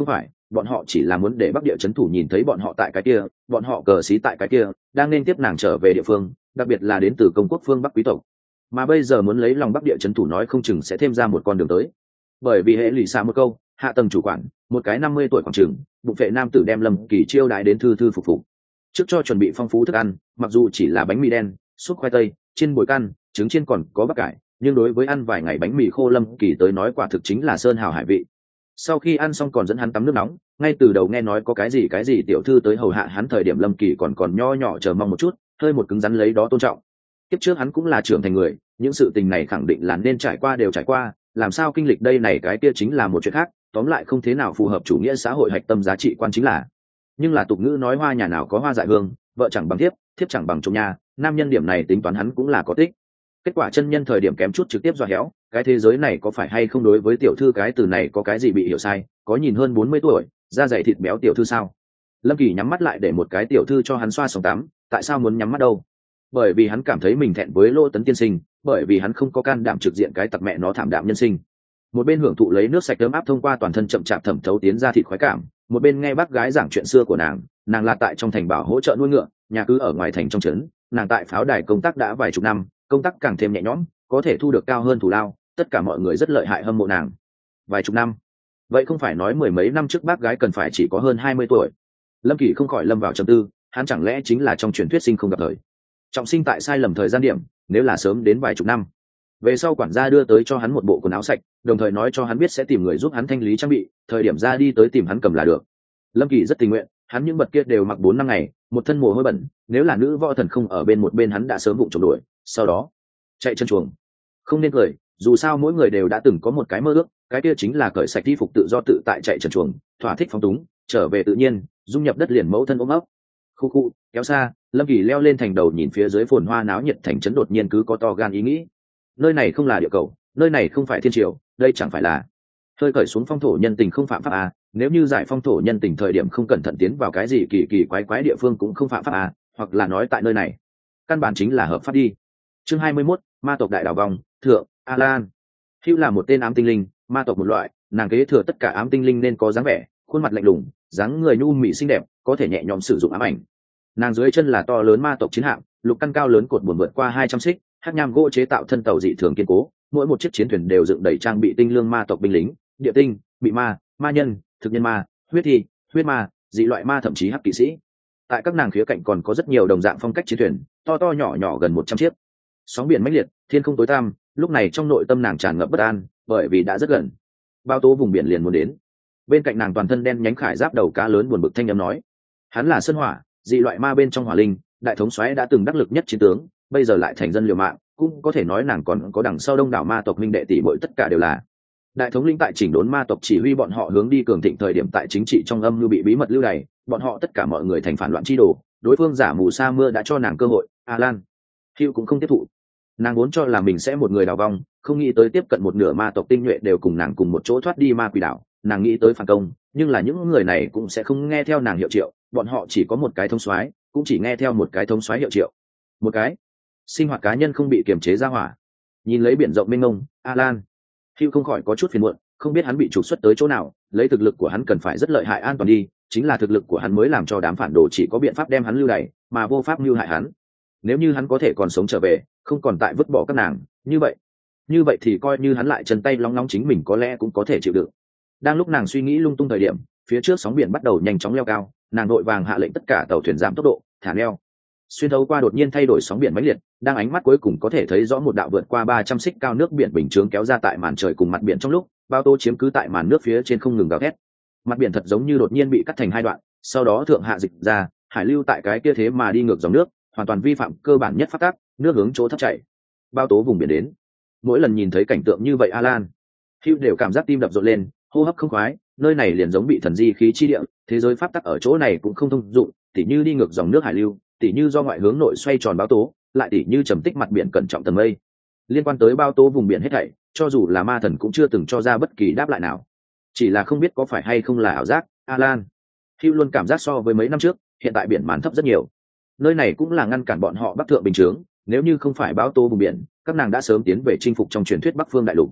bọn họ chỉ là muốn để bắc địa trấn thủ nhìn thấy bọn họ tại cái kia, bọn họ cờ xí tại cái kia đang nên tiếp nàng trở về địa phương, đặc biệt là đến từ công quốc phương bắc quý tộc. Mà bây giờ muốn lấy lòng bắc địa trấn thủ nói không chừng sẽ thêm ra một con đường tới. Bởi vì hệ lụy xa một câu, hạ tầng chủ quản một cái năm mươi tuổi khoảng trường bụng vệ nam tử đem Lâm Kỳ chiêu đãi đến thư thư phục phục, trước cho chuẩn bị phong phú thức ăn, mặc dù chỉ là bánh mì đen, súp khoai tây, chiên bồi căn, trứng chiên còn có bắp cải, nhưng đối với ăn vài ngày bánh mì khô Lâm Kỳ tới nói quả thực chính là sơn hào hải vị. Sau khi ăn xong còn dẫn hắn tắm nước nóng, ngay từ đầu nghe nói có cái gì cái gì tiểu thư tới hầu hạ hắn thời điểm Lâm Kỳ còn còn nho nhỏ chờ mong một chút, hơi một cứng rắn lấy đó tôn trọng. Kiếp trước hắn cũng là trưởng thành người, những sự tình này khẳng định là nên trải qua đều trải qua, làm sao kinh lịch đây này cái kia chính là một chuyện khác, tóm lại không thế nào phù hợp chủ nghĩa xã hội hạch tâm giá trị quan chính là. Nhưng là tục ngữ nói hoa nhà nào có hoa dại hương, vợ chẳng bằng thiếp, thiếp chẳng bằng chồng nhà, nam nhân điểm này tính toán hắn cũng là có tích. Kết quả chân nhân thời điểm kém chút trực tiếp dọa héo, cái thế giới này có phải hay không đối với tiểu thư cái từ này có cái gì bị hiểu sai, có nhìn hơn bốn mươi tuổi, da dày thịt béo tiểu thư sao? Lâm Kỳ nhắm mắt lại để một cái tiểu thư cho hắn xoa sống tắm, tại sao muốn nhắm mắt đâu? Bởi vì hắn cảm thấy mình thẹn với Lô Tấn tiên sinh, bởi vì hắn không có can đảm trực diện cái tặc mẹ nó thảm đạm nhân sinh. Một bên hưởng thụ lấy nước sạch ấm áp thông qua toàn thân chậm chạp thẩm thấu tiến ra thịt khoái cảm, một bên nghe bác gái giảng chuyện xưa của nàng. Nàng là tại trong thành bảo hỗ trợ nuôi ngựa, nhà cứ ở ngoài thành trong trấn. Nàng tại pháo đài công tác đã vài chục năm, công tác càng thêm nhẹ nhõm, có thể thu được cao hơn thù lao, tất cả mọi người rất lợi hại hâm mộ nàng. Vài chục năm, vậy không phải nói mười mấy năm trước bác gái cần phải chỉ có hơn hai mươi tuổi. Lâm Kỳ không khỏi lâm vào trầm tư, hắn chẳng lẽ chính là trong truyền thuyết sinh không gặp thời, trọng sinh tại sai lầm thời gian điểm. Nếu là sớm đến vài chục năm về sau, quản gia đưa tới cho hắn một bộ quần áo sạch, đồng thời nói cho hắn biết sẽ tìm người giúp hắn thanh lý trang bị, thời điểm ra đi tới tìm hắn cầm là được. Lâm Kỳ rất tình nguyện, hắn những bật kia đều mặc bốn năm ngày, một thân mồ hôi bẩn, nếu là nữ võ thần không ở bên một bên hắn đã sớm vụng trộm đuổi, sau đó chạy chân chuồng. Không nên cười, dù sao mỗi người đều đã từng có một cái mơ ước, cái kia chính là cởi sạch y phục tự do tự tại chạy chân chuồng, thỏa thích phóng túng, trở về tự nhiên, dung nhập đất liền mẫu thân ôm ấp. Khu khu, kéo xa, Lâm Kỳ leo lên thành đầu nhìn phía dưới phồn hoa náo nhiệt thành trấn, đột nhiên cứ có to gan ý nghĩ. Nơi này không là địa cầu, nơi này không phải thiên triều, đây chẳng phải là hơi cởi xuống phong thổ nhân tình không phạm pháp à? Nếu như giải phong thổ nhân tình thời điểm không cẩn thận tiến vào cái gì kỳ kỳ quái quái địa phương cũng không phạm pháp à? Hoặc là nói tại nơi này căn bản chính là hợp pháp đi. Chương hai mươi mốt, ma tộc đại đảo vòng thượng. Alan Hugh là một tên ám tinh linh, ma tộc một loại, nàng kế thừa tất cả ám tinh linh nên có dáng vẻ, khuôn mặt lạnh lùng, dáng người nhu mị xinh đẹp, có thể nhẹ nhõm sử dụng ám ảnh. Nàng dưới chân là to lớn ma tộc chiến hạm, lục căn cao lớn cột buồm vượt qua hai trăm xích, hắc nham gỗ chế tạo thân tàu dị thường kiên cố, mỗi một chiếc chiến thuyền đều dựng đầy trang bị tinh lương ma tộc binh lính, địa tinh, bị ma, ma nhân, thực nhân ma, huyết thi, huyết ma, dị loại ma, thậm chí hắc kỵ sĩ. Tại các nàng khía cạnh còn có rất nhiều đồng dạng phong cách chiến thuyền, to to nhỏ nhỏ gần một trăm chiếc. Sóng biển mãnh liệt, thiên không tối tăm, lúc này trong nội tâm nàng tràn ngập bất an, bởi vì đã rất gần. Bao tố vùng biển liền muốn đến. Bên cạnh nàng toàn thân đen nhánh khải giáp đầu cá lớn buồn bực thanh âm nói, hắn là sơn hỏa, dị loại ma bên trong hỏa linh, đại thống soái đã từng đắc lực nhất chiến tướng, bây giờ lại thành dân liều mạng, cũng có thể nói nàng còn có đằng sau đông đảo ma tộc minh đệ tỷ muội tất cả đều là đại thống lĩnh tại chỉnh đốn ma tộc, chỉ huy bọn họ hướng đi cường thịnh thời điểm tại chính trị trong âm mưu bị bí mật lưu đày, bọn họ tất cả mọi người thành phản loạn chi đồ, đối phương giả mù sa mưa đã cho nàng cơ hội. Alan Hugh cũng không tiếp thụ, nàng muốn cho là mình sẽ một người đào vong, không nghĩ tới tiếp cận một nửa ma tộc tinh nhuệ đều cùng nàng cùng một chỗ thoát đi ma quỷ đảo. Nàng nghĩ tới phản công, nhưng là những người này cũng sẽ không nghe theo nàng hiệu triệu, bọn họ chỉ có một cái thống soái, cũng chỉ nghe theo một cái thống soái hiệu triệu, một cái sinh hoạt cá nhân không bị kiềm chế ra hỏa. Nhìn lấy biển rộng mênh mông, Alan Hugh không khỏi có chút phiền muộn, không biết hắn bị trục xuất tới chỗ nào, lấy thực lực của hắn cần phải rất lợi hại an toàn đi, chính là thực lực của hắn mới làm cho đám phản đồ chỉ có biện pháp đem hắn lưu đày, mà vô pháp lưu hại hắn. Nếu như hắn có thể còn sống trở về, không còn tại vứt bỏ các nàng, như vậy, như vậy thì coi như hắn lại chân tay long long chính mình có lẽ cũng có thể chịu đựng. Đang lúc nàng suy nghĩ lung tung thời điểm, phía trước sóng biển bắt đầu nhanh chóng leo cao, nàng đội vàng hạ lệnh tất cả tàu thuyền giảm tốc độ, thả neo. Xuyên thấu qua đột nhiên thay đổi sóng biển mãnh liệt, đang ánh mắt cuối cùng có thể thấy rõ một đạo vượt qua ba trăm xích cao nước biển bình chướng kéo ra tại màn trời cùng mặt biển trong lúc, bao tô chiếm cứ tại màn nước phía trên không ngừng gào thét. Mặt biển thật giống như đột nhiên bị cắt thành hai đoạn, sau đó thượng hạ dịch ra, hải lưu tại cái kia thế mà đi ngược dòng nước, hoàn toàn vi phạm cơ bản nhất pháp tắc, nước hướng chỗ thấp chảy. Bao tố vùng biển đến. Mỗi lần nhìn thấy cảnh tượng như vậy, Alan Hugh đều cảm giác tim đập rộn lên, hô hấp không khoái, nơi này liền giống bị thần di khí chi địa, thế giới pháp tắc ở chỗ này cũng không thông dụng, tỉ như đi ngược dòng nước hải lưu, tỉ như do ngoại hướng nội xoay tròn báo tố, lại tỉ như trầm tích mặt biển cẩn trọng tầng mây. Liên quan tới bao tố vùng biển hết thảy, cho dù là ma thần cũng chưa từng cho ra bất kỳ đáp lại nào. Chỉ là không biết có phải hay không là ảo giác, Alan Hugh luôn cảm giác so với mấy năm trước, hiện tại biển màn thấp rất nhiều. Nơi này cũng là ngăn cản bọn họ bắc thượng bình chướng, nếu như không phải báo tố vùng biển, các nàng đã sớm tiến về chinh phục trong truyền thuyết Bắc Phương đại lục.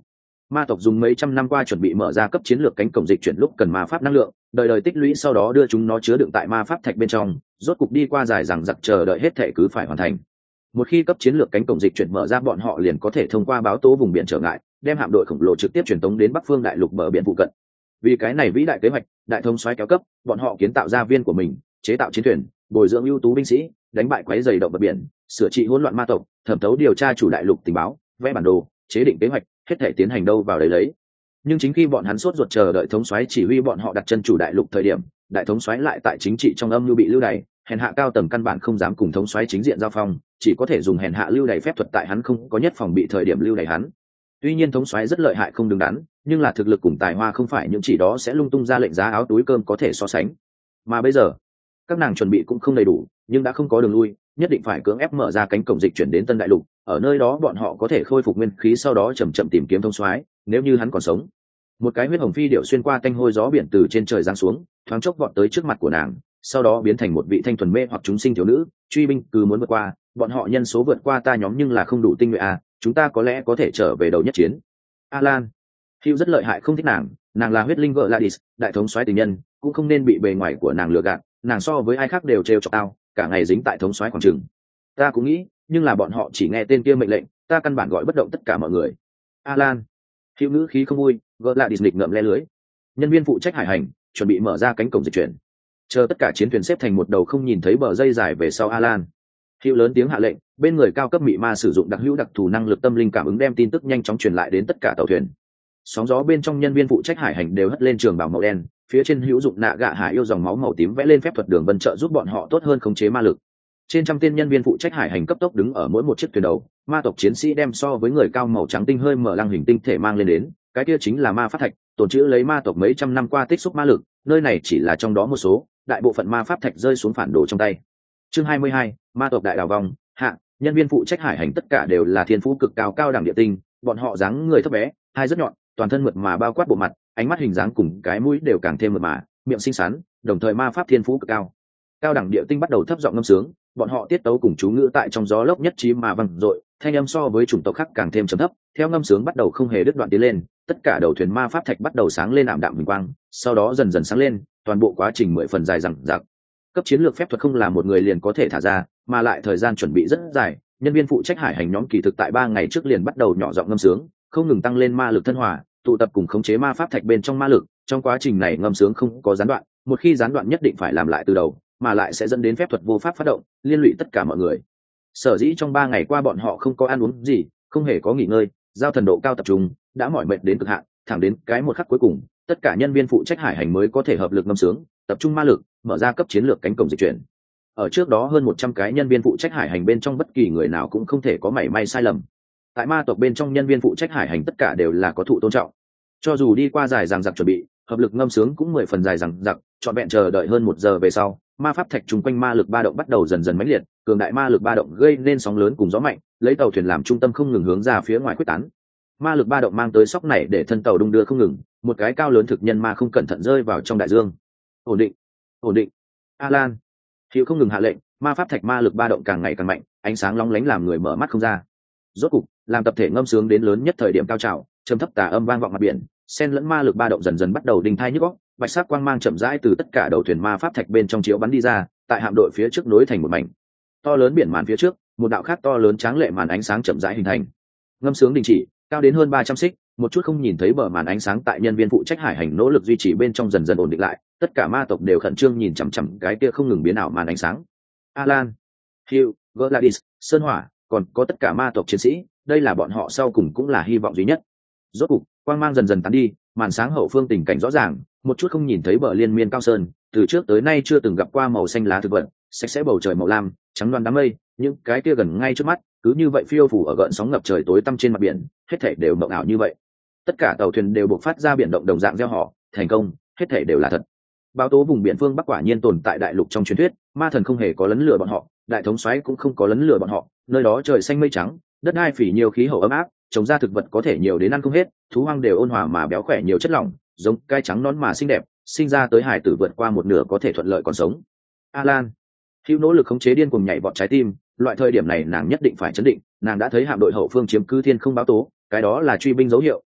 Ma tộc dùng mấy trăm năm qua chuẩn bị mở ra cấp chiến lược cánh cổng dịch chuyển lúc cần ma pháp năng lượng, đời đời tích lũy sau đó đưa chúng nó chứa đựng tại ma pháp thạch bên trong, rốt cục đi qua dài rằng giặc chờ đợi hết thể cứ phải hoàn thành. Một khi cấp chiến lược cánh cổng dịch chuyển mở ra, bọn họ liền có thể thông qua báo tố vùng biển trở ngại, đem hạm đội khổng lồ trực tiếp truyền tống đến Bắc Phương đại lục bờ biển phụ cận. Vì cái này vĩ đại kế hoạch, đại thống soái kéo cấp, bọn họ kiến tạo gia viên của mình, chế tạo chiến thuyền, bồi dưỡng ưu tú binh sĩ, đánh bại quái dày động vật biển, sửa trị hỗn loạn ma tộc, thẩm thấu điều tra chủ đại lục tình báo, vẽ bản đồ, chế định kế hoạch, hết thể tiến hành đâu vào đấy lấy. Nhưng chính khi bọn hắn sốt ruột chờ đợi thống soái chỉ huy bọn họ đặt chân chủ đại lục thời điểm, đại thống soái lại tại chính trị trong âm mưu bị lưu đày, hèn hạ cao tầng căn bản không dám cùng thống soái chính diện giao phong, chỉ có thể dùng hèn hạ lưu đày phép thuật tại hắn không có nhất phòng bị thời điểm lưu đày hắn. Tuy nhiên thống soái rất lợi hại không đứng đắn, nhưng là thực lực cùng tài hoa không phải những chỉ đó sẽ lung tung ra lệnh giá áo túi cơm có thể so sánh. Mà bây giờ, các nàng chuẩn bị cũng không đầy đủ, nhưng đã không có đường lui, nhất định phải cưỡng ép mở ra cánh cổng dịch chuyển đến Tân Đại Lục, ở nơi đó bọn họ có thể khôi phục nguyên khí, sau đó chậm chậm tìm kiếm thống soái, nếu như hắn còn sống. Một cái huyết hồng phi điệu xuyên qua tanh hôi gió biển từ trên trời giáng xuống, thoáng chốc vọt tới trước mặt của nàng, sau đó biến thành một vị thanh thuần mê hoặc chúng sinh thiếu nữ, truy binh cứ muốn vượt qua, bọn họ nhân số vượt qua ta nhóm nhưng là không đủ tinh nhuệ à, chúng ta có lẽ có thể trở về đầu nhất chiến. Alan, Hugh rất lợi hại không thích nàng, nàng là huyết linh vợ Gladys, đại thống soái tình nhân, cũng không nên bị bề ngoài của nàng lừa gạt, nàng so với ai khác đều trêu chọc tao, cả ngày dính tại thống soái khoảng trường. Ta cũng nghĩ, nhưng là bọn họ chỉ nghe tên kia mệnh lệnh, ta căn bản gọi bất động tất cả mọi người. Alan, Hugh ngữ khí không vui, vợ Gladys nghịch ngợm le lưới. Nhân viên phụ trách hải hành, chuẩn bị mở ra cánh cổng dịch chuyển. Chờ tất cả chiến thuyền xếp thành một đầu không nhìn thấy bờ dây dài về sau Alan. Hugh lớn tiếng hạ lệnh, bên người cao cấp mị ma sử dụng đặc hữu đặc thù năng lực tâm linh cảm ứng đem tin tức nhanh chóng truyền lại đến tất cả tàu thuyền. Sóng gió bên trong nhân viên phụ trách hải hành đều hất lên trường bào màu đen, phía trên hữu dụng nạ gạ hải yêu dòng máu màu tím vẽ lên phép thuật đường vân trợ giúp bọn họ tốt hơn khống chế ma lực. Trên trăm tên nhân viên phụ trách hải hành cấp tốc đứng ở mỗi một chiếc thuyền đầu, ma tộc chiến sĩ đem so với người cao màu trắng tinh hơi mở lăng hình tinh thể mang lên đến, cái kia chính là ma pháp thạch, tồn trữ lấy ma tộc mấy trăm năm qua tích xúc ma lực, nơi này chỉ là trong đó một số, đại bộ phận ma pháp thạch rơi xuống phản đồ trong tay. Chương hai mươi hai, ma tộc đại đào vong, hạ, nhân viên phụ trách hải hành tất cả đều là thiên phú cực cao cao đẳng địa tinh, bọn họ dáng người thấp bé, hai rất nhọn, toàn thân mượt mà bao quát bộ mặt, ánh mắt hình dáng cùng cái mũi đều càng thêm mượt mà, miệng xinh xắn, đồng thời ma pháp thiên phú cực cao. Cao đẳng địa tinh bắt đầu thấp giọng ngâm sướng, bọn họ tiết tấu cùng chú ngữ tại trong gió lốc nhất trí mà vang dội, thanh âm so với chủng tộc khác càng thêm trầm thấp, theo ngâm sướng bắt đầu không hề đứt đoạn tiến lên, tất cả đầu thuyền ma pháp thạch bắt đầu sáng lên ảm đạm huỳnh quang, sau đó dần dần sáng lên, toàn bộ quá trình mười phần dài dằng dặc. Cấp chiến lược phép thuật không là một người liền có thể thả ra, mà lại thời gian chuẩn bị rất dài, nhân viên phụ trách hải hành nhóm kỳ thực tại ba ngày trước liền bắt đầu nhỏ giọng ngâm sướng, không ngừng tăng lên ma lực thân hòa, tụ tập cùng khống chế ma pháp thạch bên trong ma lực, trong quá trình này ngâm sướng không có gián đoạn, một khi gián đoạn nhất định phải làm lại từ đầu, mà lại sẽ dẫn đến phép thuật vô pháp phát động, liên lụy tất cả mọi người. Sở dĩ trong ba ngày qua bọn họ không có ăn uống gì, không hề có nghỉ ngơi, giao thần độ cao tập trung, đã mỏi mệt đến cực hạn, thẳng đến cái một khắc cuối cùng, tất cả nhân viên phụ trách hải hành mới có thể hợp lực ngâm sướng, tập trung ma lực, mở ra cấp chiến lược cánh cổng dịch chuyển. Ở trước đó hơn một trăm cái nhân viên phụ trách hải hành bên trong bất kỳ người nào cũng không thể có mảy may sai lầm. Tại ma tộc bên trong nhân viên phụ trách hải hành tất cả đều là có thụ tôn trọng. Cho dù đi qua dài dằng dặc chuẩn bị, hợp lực ngâm sướng cũng mười phần dài dằng dặc, trọn vẹn chờ đợi hơn một giờ về sau, ma pháp thạch chung quanh ma lực ba động bắt đầu dần dần mãnh liệt, cường đại ma lực ba động gây nên sóng lớn cùng gió mạnh, lấy tàu thuyền làm trung tâm không ngừng hướng ra phía ngoài khuếch tán. Ma lực ba động mang tới sóc này để thân tàu đung đưa không ngừng, một cái cao lớn thực nhân ma không cẩn thận rơi vào trong đại dương. Ổn định, ổn định. Alan, Hiệu không ngừng hạ lệnh, ma pháp thạch ma lực ba động càng ngày càng mạnh, ánh sáng lóng lánh làm người mở mắt không ra. Rốt cục, làm tập thể ngâm sướng đến lớn nhất thời điểm cao trào, trầm thấp tà âm vang vọng mặt biển, xen lẫn ma lực ba động dần dần bắt đầu đinh thai nhức óc, bạch sắc quang mang chậm rãi từ tất cả đầu thuyền ma pháp thạch bên trong chiếu bắn đi ra, tại hạm đội phía trước nối thành một mảnh. To lớn biển màn phía trước, một đạo khác to lớn tráng lệ màn ánh sáng chậm rãi hình thành. Ngâm sướng đình chỉ, cao đến hơn ba trăm xích, một chút không nhìn thấy bờ màn ánh sáng tại nhân viên phụ trách hải hành nỗ lực duy trì bên trong dần dần ổn định lại, tất cả ma tộc đều khẩn trương nhìn chằm chằm cái kia không ngừng biến ảo màn ánh sáng. Alan, Hugh, Gladys, Sơn Hỏa, còn có tất cả ma tộc chiến sĩ, đây là bọn họ sau cùng cũng là hy vọng duy nhất. Rốt cục, quang mang dần dần tán đi, màn sáng hậu phương tình cảnh rõ ràng, một chút không nhìn thấy bờ liên miên cao sơn, từ trước tới nay chưa từng gặp qua màu xanh lá thực vật, sạch sẽ bầu trời màu lam, trắng loan đám mây, những cái kia gần ngay trước mắt, cứ như vậy phiêu phủ ở gợn sóng ngập trời tối tăm trên mặt biển, hết thảy đều mộng ảo như vậy. Tất cả tàu thuyền đều bộc phát ra biển động đồng dạng gieo họ, thành công, hết thảy đều là thật. Báo tố vùng biển phương Bắc quả nhiên tồn tại đại lục trong truyền thuyết, ma thần không hề có lấn lừa bọn họ, đại thống soái cũng không có lấn lừa bọn họ, nơi đó trời xanh mây trắng, đất đai phỉ nhiều khí hậu ấm áp, trồng ra thực vật có thể nhiều đến ăn không hết, thú hoang đều ôn hòa mà béo khỏe nhiều chất lỏng, giống cai trắng nón mà xinh đẹp, sinh ra tới hải tử vượt qua một nửa có thể thuận lợi còn sống. Alan, Hữu nỗ lực khống chế điên cuồng nhảy vọt trái tim, loại thời điểm này nàng nhất định phải chấn định, nàng đã thấy hạm đội hậu phương chiếm cứ thiên không báo tố, cái đó là truy binh dấu hiệu,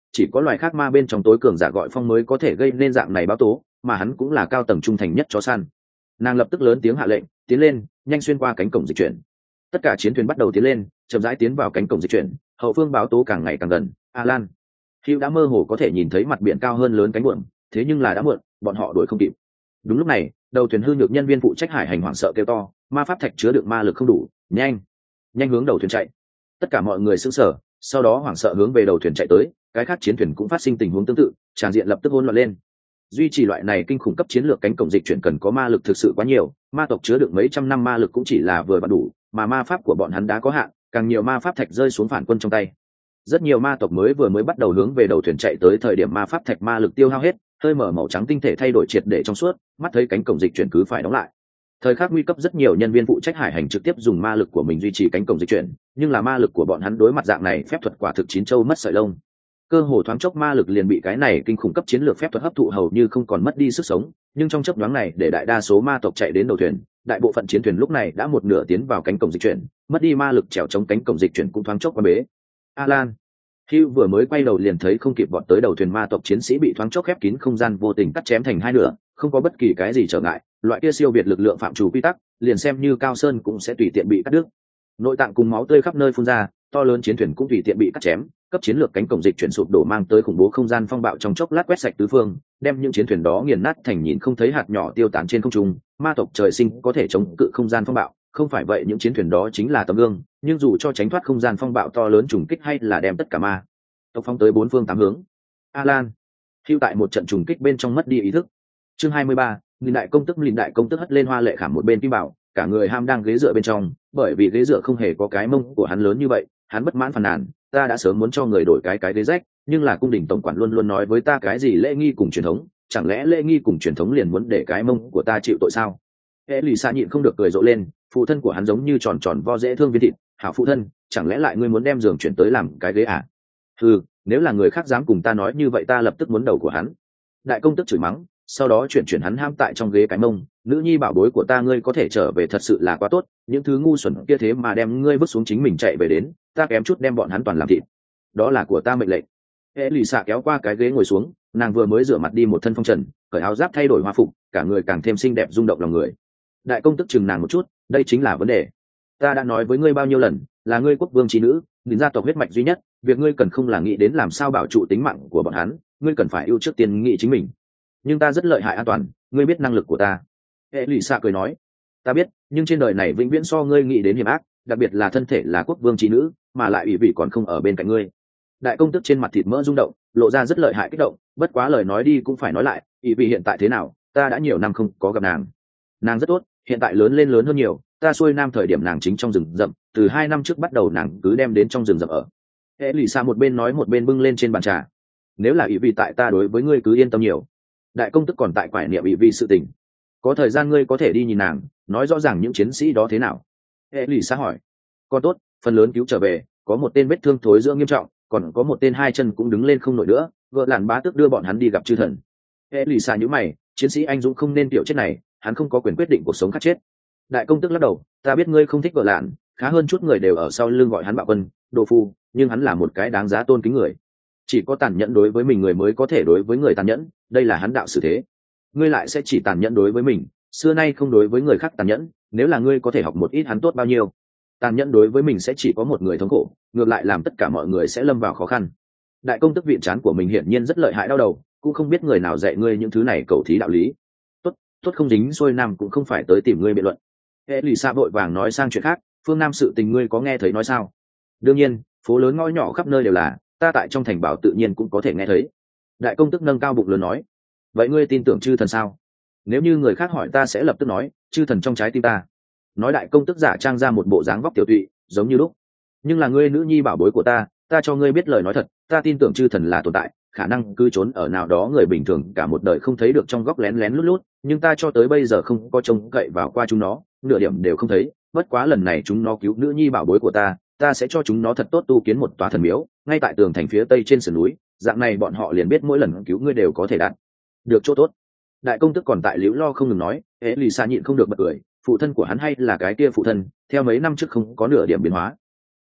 chỉ có loài khác ma bên trong tối cường giả gọi phong mới có thể gây nên dạng này báo tố, mà hắn cũng là cao tầng trung thành nhất chó săn. Nàng lập tức lớn tiếng hạ lệnh, tiến lên, nhanh xuyên qua cánh cổng dịch chuyển. Tất cả chiến thuyền bắt đầu tiến lên, chậm rãi tiến vào cánh cổng dịch chuyển, hậu phương báo tố càng ngày càng gần. Alan, Hugh đã mơ hồ có thể nhìn thấy mặt biển cao hơn lớn cánh buồm, thế nhưng là đã muộn, bọn họ đuổi không kịp. Đúng lúc này, đầu thuyền hư nhược nhân viên phụ trách hải hành hoảng sợ kêu to, ma pháp thạch chứa đựng ma lực không đủ, nhanh, nhanh hướng đầu thuyền chạy. Tất cả mọi người sững sờ, sau đó hoảng sợ hướng về đầu thuyền chạy tới, cái khác chiến thuyền cũng phát sinh tình huống tương tự, tràn diện lập tức hỗn loạn lên. Duy trì loại này kinh khủng cấp chiến lược cánh cổng dịch chuyển cần có ma lực thực sự quá nhiều, ma tộc chứa đựng mấy trăm năm ma lực cũng chỉ là vừa vặn đủ, mà ma pháp của bọn hắn đã có hạn, càng nhiều ma pháp thạch rơi xuống phản quân trong tay. Rất nhiều ma tộc mới vừa mới bắt đầu hướng về đầu thuyền chạy tới, thời điểm ma pháp thạch ma lực tiêu hao hết, hơi mở màu trắng tinh thể thay đổi triệt để trong suốt, mắt thấy cánh cổng dịch chuyển cứ phải đóng lại. Thời khắc nguy cấp, rất nhiều nhân viên phụ trách hải hành trực tiếp dùng ma lực của mình duy trì cánh cổng dịch chuyển, nhưng là ma lực của bọn hắn đối mặt dạng này phép thuật quả thực chín châu mất sợi lông. Cơ hồ thoáng chốc ma lực liền bị cái này kinh khủng cấp chiến lược phép thuật hấp thụ, hầu như không còn mất đi sức sống. Nhưng trong chớp nhoáng này, để đại đa số ma tộc chạy đến đầu thuyền, đại bộ phận chiến thuyền lúc này đã một nửa tiến vào cánh cổng dịch chuyển, mất đi ma lực trèo chống cánh cổng dịch chuyển cũng thoáng chốc qua bế. Alan, Hugh vừa mới quay đầu liền thấy không kịp vọt tới đầu thuyền ma tộc chiến sĩ bị thoáng chốc khép kín không gian vô tình cắt chém thành hai nửa, không có bất kỳ cái gì trở ngại, loại kia siêu việt lực lượng phạm chủ quy tắc, liền xem như cao sơn cũng sẽ tùy tiện bị cắt đứt. Nội tạng cùng máu tươi khắp nơi phun ra, to lớn chiến thuyền cũng tùy tiện bị cắt chém, cấp chiến lược cánh cổng dịch chuyển sụp đổ mang tới khủng bố không gian phong bạo trong chốc lát quét sạch tứ phương, đem những chiến thuyền đó nghiền nát thành nhìn không thấy hạt nhỏ tiêu tán trên không trung. Ma tộc trời sinh có thể chống cự không gian phong bạo, không phải vậy những chiến thuyền đó chính là tấm gương, nhưng dù cho tránh thoát không gian phong bạo to lớn trùng kích hay là đem tất cả ma tộc phóng tới bốn phương tám hướng. Alan, Hugh tại một trận trùng kích bên trong mất đi ý thức. Chương hai mươi ba, Linh đại công tức Linh đại công tức hất lên hoa lệ khảm một bên kim bảo, cả người ham đang ghế dựa bên trong, bởi vì ghế dựa không hề có cái mông của hắn lớn như vậy, hắn bất mãn phàn nàn, ta đã sớm muốn cho người đổi cái cái ghế rách, nhưng là cung đình tổng quản luôn luôn nói với ta cái gì lễ nghi cùng truyền thống, chẳng lẽ lễ nghi cùng truyền thống liền muốn để cái mông của ta chịu tội sao? Elisa nhịn không được cười rộ lên, phụ thân của hắn giống như tròn tròn vo dễ thương viên thịt, hảo phụ thân, chẳng lẽ lại ngươi muốn đem giường chuyển tới làm cái ghế à? Ừ, nếu là người khác dám cùng ta nói như vậy ta lập tức muốn đầu của hắn. Đại công tức chửi mắng, sau đó chuyển chuyển hắn ham tại trong ghế cái mông, nữ nhi bảo bối của ta, ngươi có thể trở về thật sự là quá tốt, những thứ ngu xuẩn kia thế mà đem ngươi vứt xuống chính mình chạy về đến, ta kém chút đem bọn hắn toàn làm thịt. Đó là của ta mệnh lệnh. Elisa kéo qua cái ghế ngồi xuống, nàng vừa mới rửa mặt đi một thân phong trần, cởi áo giáp thay đổi hoa phục, cả người càng thêm xinh đẹp rung động lòng người. Đại công tức chừng nàng một chút, đây chính là vấn đề. Ta đã nói với ngươi bao nhiêu lần, là ngươi quốc vương trí nữ, đến gia tộc huyết mạch duy nhất, việc ngươi cần không là nghĩ đến làm sao bảo trụ tính mạng của bọn hắn, ngươi cần phải ưu trước tiên nghĩ chính mình. Nhưng ta rất lợi hại an toàn, ngươi biết năng lực của ta. Elisa cười nói, ta biết, nhưng trên đời này vĩnh viễn so ngươi nghĩ đến hiểm ác, đặc biệt là thân thể là quốc vương trí nữ, mà lại ủy vị còn không ở bên cạnh ngươi. Đại công tức trên mặt thịt mỡ rung động, lộ ra rất lợi hại kích động, bất quá lời nói đi cũng phải nói lại, ủy vị hiện tại thế nào, ta đã nhiều năm không có gặp nàng. Nàng rất tốt, hiện tại lớn lên lớn hơn nhiều, ta xuôi nam thời điểm nàng chính trong rừng rậm, từ hai năm trước bắt đầu nàng cứ đem đến trong rừng rậm ở. Elisa một bên nói một bên bưng lên trên bàn trà. Nếu là ủy vị tại ta đối với ngươi cứ yên tâm nhiều. Đại công tức còn tại quải niệm ủy vị sự tình, có thời gian ngươi có thể đi nhìn nàng, nói rõ ràng những chiến sĩ đó thế nào. Elisa hỏi. Con tốt, phần lớn cứu trở về, có một tên vết thương thối giữa nghiêm trọng, còn có một tên hai chân cũng đứng lên không nổi nữa, vợ làn bá tước đưa bọn hắn đi gặp chư thần. Elisa nhíu mày, chiến sĩ anh dũng không nên tiểu chết này, hắn không có quyền quyết định cuộc sống khác chết. Đại công tức lắc đầu, ta biết ngươi không thích vợ làn, khá hơn chút người đều ở sau lưng gọi hắn bạo quân, đồ phu, nhưng hắn là một cái đáng giá tôn kính người. Chỉ có tàn nhẫn đối với mình người mới có thể đối với người tàn nhẫn, đây là hắn đạo xử thế. Ngươi lại sẽ chỉ tàn nhẫn đối với mình, xưa nay không đối với người khác tàn nhẫn, nếu là ngươi có thể học một ít hắn tốt bao nhiêu. Tàn nhẫn đối với mình sẽ chỉ có một người thống khổ, ngược lại làm tất cả mọi người sẽ lâm vào khó khăn. Đại công tức viện trán của mình hiển nhiên rất lợi hại đau đầu, cũng không biết người nào dạy ngươi những thứ này cầu thí đạo lý. Tốt, tốt không dính xuôi nam cũng không phải tới tìm ngươi biện luận. Elisa vội vàng nói sang chuyện khác, phương nam sự tình ngươi có nghe thấy nói sao? Đương nhiên, phố lớn ngõ nhỏ khắp nơi đều là, ta tại trong thành bảo tự nhiên cũng có thể nghe thấy. Đại công tức nâng cao bụng lớn nói, vậy ngươi tin tưởng chư thần sao? Nếu như người khác hỏi ta sẽ lập tức nói, chư thần trong trái tim ta. Nói đại công tức giả trang ra một bộ dáng vóc tiểu tụy, giống như lúc. Nhưng là ngươi nữ nhi bảo bối của ta, ta cho ngươi biết lời nói thật, ta tin tưởng chư thần là tồn tại, khả năng cư trốn ở nào đó người bình thường cả một đời không thấy được trong góc lén lén lút lút, nhưng ta cho tới bây giờ không có trông cậy vào qua chúng nó, nửa điểm đều không thấy. Bất quá lần này chúng nó cứu nữ nhi bảo bối của ta, ta sẽ cho chúng nó thật tốt tu kiến một tòa thần miếu, ngay tại tường thành phía tây trên sườn núi, dạng này bọn họ liền biết mỗi lần cứu ngươi đều có thể đạt được chỗ tốt. Đại công tức còn tại liễu lo không ngừng nói, Elisa nhịn không được bật cười, phụ thân của hắn hay là cái kia phụ thân, theo mấy năm trước không có nửa điểm biến hóa.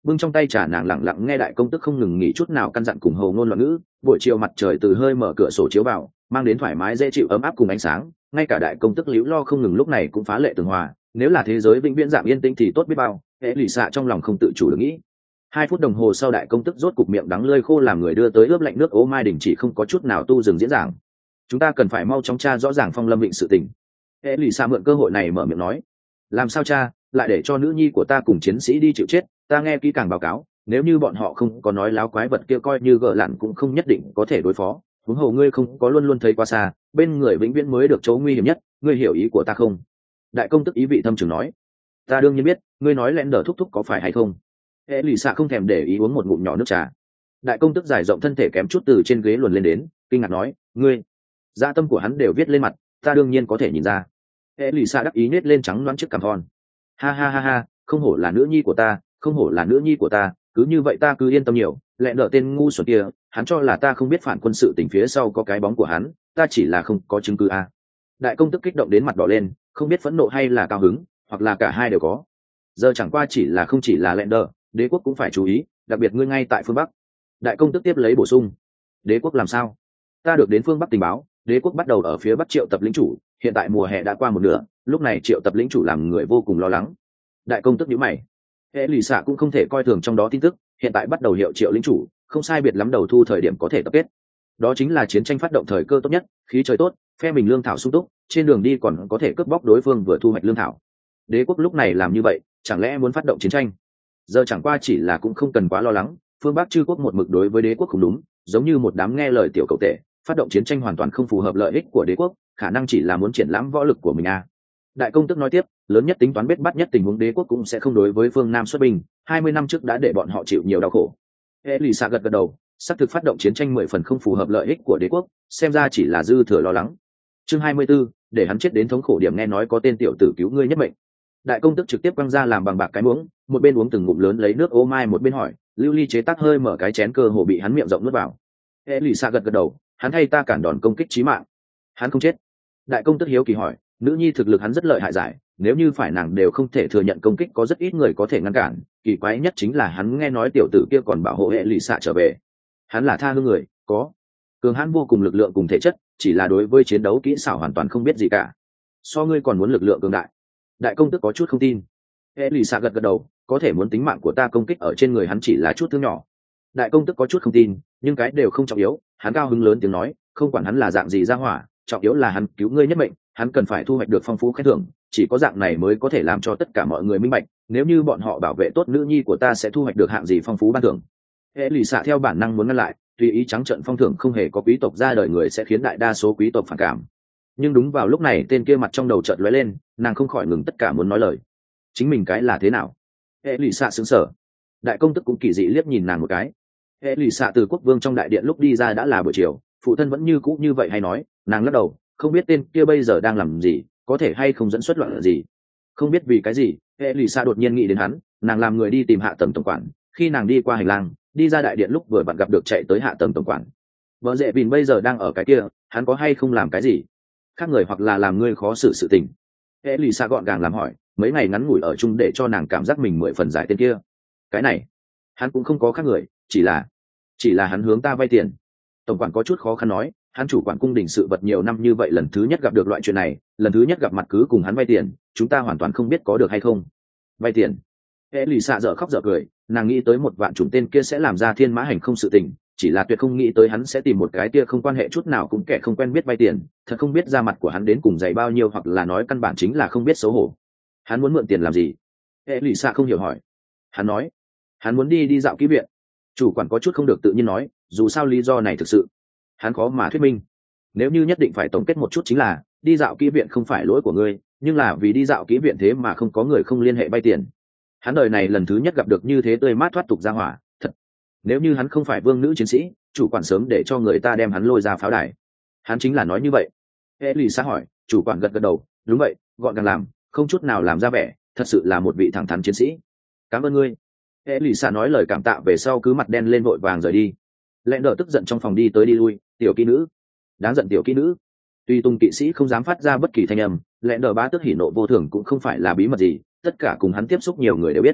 bưng trong tay trà, nàng lặng lặng nghe đại công tức không ngừng nghỉ chút nào căn dặn cùng hầu ngôn loạn ngữ. Buổi chiều mặt trời từ hơi mở cửa sổ chiếu vào, mang đến thoải mái dễ chịu ấm áp cùng ánh sáng, ngay cả đại công tức liễu lo không ngừng lúc này cũng phá lệ tường hòa. Nếu là thế giới vĩnh viễn dạng yên tĩnh thì tốt biết bao. Hệ lụy xạ trong lòng không tự chủ được nghĩ. Hai phút đồng hồ sau, đại công tức rốt cục miệng đắng lơi khô làm người đưa tới ướp lạnh nước ô mai đình chỉ không có chút nào tu dừng diễn giảng. Chúng ta cần phải mau chóng tra rõ ràng Phong Lâm Vịnh sự tình. Hệ lụy xạ mượn cơ hội này mở miệng nói. Làm sao cha, lại để cho nữ nhi của ta cùng chiến sĩ đi chịu chết? Ta nghe kỹ càng báo cáo, nếu như bọn họ không có nói láo quái vật kia coi như gợ lặn cũng không nhất định có thể đối phó. Huống hồ ngươi không có luôn luôn thấy qua xa, bên người vĩnh viễn mới được chỗ nguy hiểm nhất, ngươi hiểu ý của ta không? Đại công tức ý vị thâm trường nói. Ta đương nhiên biết, ngươi nói lẽn đờ thúc thúc có phải hay không? Hệ lụy xạ không thèm để ý uống một ngụm nhỏ nước trà. Đại công tức giải rộng thân thể kém chút từ trên ghế luồn lên đến, kinh ngạc nói, ngươi, dạ tâm của hắn đều viết lên mặt, ta đương nhiên có thể nhìn ra. Hệ lụy xạ đắc ý nết lên trắng loáng trước cằm thon. Ha ha ha ha, không hổ là nữ nhi của ta, không hổ là nữ nhi của ta, cứ như vậy ta cứ yên tâm nhiều. Lẹn đỡ tên ngu xuẩn kia, hắn cho là ta không biết phản quân sự tình phía sau có cái bóng của hắn, ta chỉ là không có chứng cứ a. Đại công tức kích động đến mặt đỏ lên, không biết phẫn nộ hay là cao hứng, hoặc là cả hai đều có. Giờ chẳng qua chỉ là không chỉ là lẹn đỡ, đế quốc cũng phải chú ý, đặc biệt ngươi ngay tại phương bắc. Đại công tức tiếp lấy bổ sung. Đế quốc làm sao? Ta được đến phương bắc tình báo, đế quốc bắt đầu ở phía bắc triệu tập lĩnh chủ, hiện tại mùa hè đã qua một nửa, lúc này triệu tập lĩnh chủ làm người vô cùng lo lắng. Đại công tức nhíu mày. Hệ lụy xạ cũng không thể coi thường trong đó tin tức, hiện tại bắt đầu hiệu triệu lĩnh chủ, không sai biệt lắm đầu thu thời điểm có thể tập kết. Đó chính là chiến tranh phát động thời cơ tốt nhất, khí trời tốt, phe mình lương thảo sung túc, trên đường đi còn có thể cướp bóc đối phương vừa thu hoạch lương thảo. Đế quốc lúc này làm như vậy, chẳng lẽ muốn phát động chiến tranh? Giờ chẳng qua chỉ là cũng không cần quá lo lắng, phương Bắc chư quốc một mực đối với đế quốc không đúng, giống như một đám nghe lời tiểu cậu tể, phát động chiến tranh hoàn toàn không phù hợp lợi ích của đế quốc, khả năng chỉ là muốn triển lãm võ lực của mình à. Đại công tức nói tiếp, lớn nhất tính toán bết bắt nhất tình huống đế quốc cũng sẽ không đối với phương Nam xuất binh, hai mươi năm trước đã để bọn họ chịu nhiều đau khổ. Elisa gật gật đầu, xác thực phát động chiến tranh mười phần không phù hợp lợi ích của đế quốc, xem ra chỉ là dư thừa lo lắng. Chương hai mươi 24, để hắn chết đến thống khổ điểm nghe nói có tên tiểu tử cứu ngươi nhất mệnh. Đại công tức trực tiếp quăng ra làm bằng bạc cái muỗng, một bên uống từng ngụm lớn lấy nước ô mai một bên hỏi, lưu ly chế tác hơi mở cái chén cơ hồ bị hắn miệng rộng nuốt vào. Elisa gật gật đầu, hắn thay ta cản đòn công kích chí mạng. Hắn không chết. Đại công tức hiếu kỳ hỏi, nữ nhi thực lực hắn rất lợi hại giải, nếu như phải nàng đều không thể thừa nhận công kích có rất ít người có thể ngăn cản, kỳ quái nhất chính là hắn nghe nói tiểu tử kia còn bảo hộ hệ lụy xạ trở về. Hắn là tha hương người, có cường hãn vô cùng lực lượng cùng thể chất, chỉ là đối với chiến đấu kỹ xảo hoàn toàn không biết gì cả. So ngươi còn muốn lực lượng cường đại. Đại công tức có chút không tin. Hệ lụy xạ gật gật đầu, có thể muốn tính mạng của ta công kích ở trên người hắn chỉ là chút thương nhỏ. Đại công tức có chút không tin, nhưng cái đều không trọng yếu, hắn cao hứng lớn tiếng nói, không quản hắn là dạng gì ra hỏa, trọng yếu là hắn cứu ngươi nhất mệnh, hắn cần phải thu hoạch được phong phú khen thưởng, chỉ có dạng này mới có thể làm cho tất cả mọi người minh bạch, nếu như bọn họ bảo vệ tốt nữ nhi của ta sẽ thu hoạch được hạng gì phong phú ban thưởng. Hệ lụy xạ theo bản năng muốn ngăn lại, tùy ý trắng trợn phong thưởng không hề có quý tộc ra đời người sẽ khiến đại đa số quý tộc phản cảm. Nhưng đúng vào lúc này tên kia mặt trong đầu chợt lóe lên, nàng không khỏi ngừng tất cả muốn nói lời. Chính mình cái là thế nào? Hệ lụy xạ sững sờ. Đại công tức cũng kỳ dị liếc nhìn nàng một cái. Hệ lụy xạ từ quốc vương trong đại điện lúc đi ra đã là buổi chiều, phụ thân vẫn như cũ như vậy hay nói, nàng lắc đầu, không biết tên kia bây giờ đang làm gì, có thể hay không dẫn xuất loạn gì. Không biết vì cái gì, hệ lụy xạ đột nhiên nghĩ đến hắn, nàng làm người đi tìm hạ tầng tổng quản, khi nàng đi qua hành lang, đi ra đại điện lúc vừa vặn gặp được chạy tới hạ tầng tổng quản. Vợ dễ Vin bây giờ đang ở cái kia, hắn có hay không làm cái gì khác người hoặc là làm ngươi khó xử sự tình. Hệ lụy xạ gọn gàng làm hỏi, mấy ngày ngắn ngủi ở chung để cho nàng cảm giác mình mười phần giải tên kia. Cái này hắn cũng không có khác người, chỉ là chỉ là hắn hướng ta vay tiền. Tổng quản có chút khó khăn nói, hắn chủ quản cung đình sự vật nhiều năm như vậy lần thứ nhất gặp được loại chuyện này, lần thứ nhất gặp mặt cứ cùng hắn vay tiền, chúng ta hoàn toàn không biết có được hay không. Vay tiền? Hệ lụy xạ dở khóc dở cười, nàng nghĩ tới một vạn chủng tên kia sẽ làm ra thiên mã hành không sự tình, chỉ là tuyệt không nghĩ tới hắn sẽ tìm một cái kia không quan hệ chút nào cũng kẻ không quen biết vay tiền, thật không biết ra mặt của hắn đến cùng dày bao nhiêu, hoặc là nói căn bản chính là không biết xấu hổ. Hắn muốn mượn tiền làm gì? Hệ lụy xạ không hiểu hỏi. Hắn nói hắn muốn đi đi dạo kỹ viện. Chủ quản có chút không được tự nhiên nói, dù sao lý do này thực sự hắn khó mà thuyết minh. Nếu như nhất định phải tổng kết một chút chính là, đi dạo kỹ viện không phải lỗi của ngươi, nhưng là vì đi dạo kỹ viện thế mà không có người không liên hệ vay tiền. Hắn đời này lần thứ nhất gặp được như thế tươi mát thoát tục ra hỏa, thật. Nếu như hắn không phải vương nữ chiến sĩ, chủ quản sớm để cho người ta đem hắn lôi ra pháo đài. Hắn chính là nói như vậy. Elisa hỏi, chủ quản gật gật đầu, đúng vậy, gọn gàng làm, không chút nào làm ra vẻ, thật sự là một vị thẳng thắn chiến sĩ. Cảm ơn ngươi. Elisa nói lời cảm tạ về sau cứ mặt đen lên vội vàng rời đi. Lẹn đỡ tức giận trong phòng đi tới đi lui, tiểu kỹ nữ, đáng giận tiểu kỹ nữ. Tuy tung kỵ sĩ không dám phát ra bất kỳ thanh âm, lẹn đỡ bá tức hỉ nộ vô thường cũng không phải là bí mật gì, tất cả cùng hắn tiếp xúc nhiều người đều biết.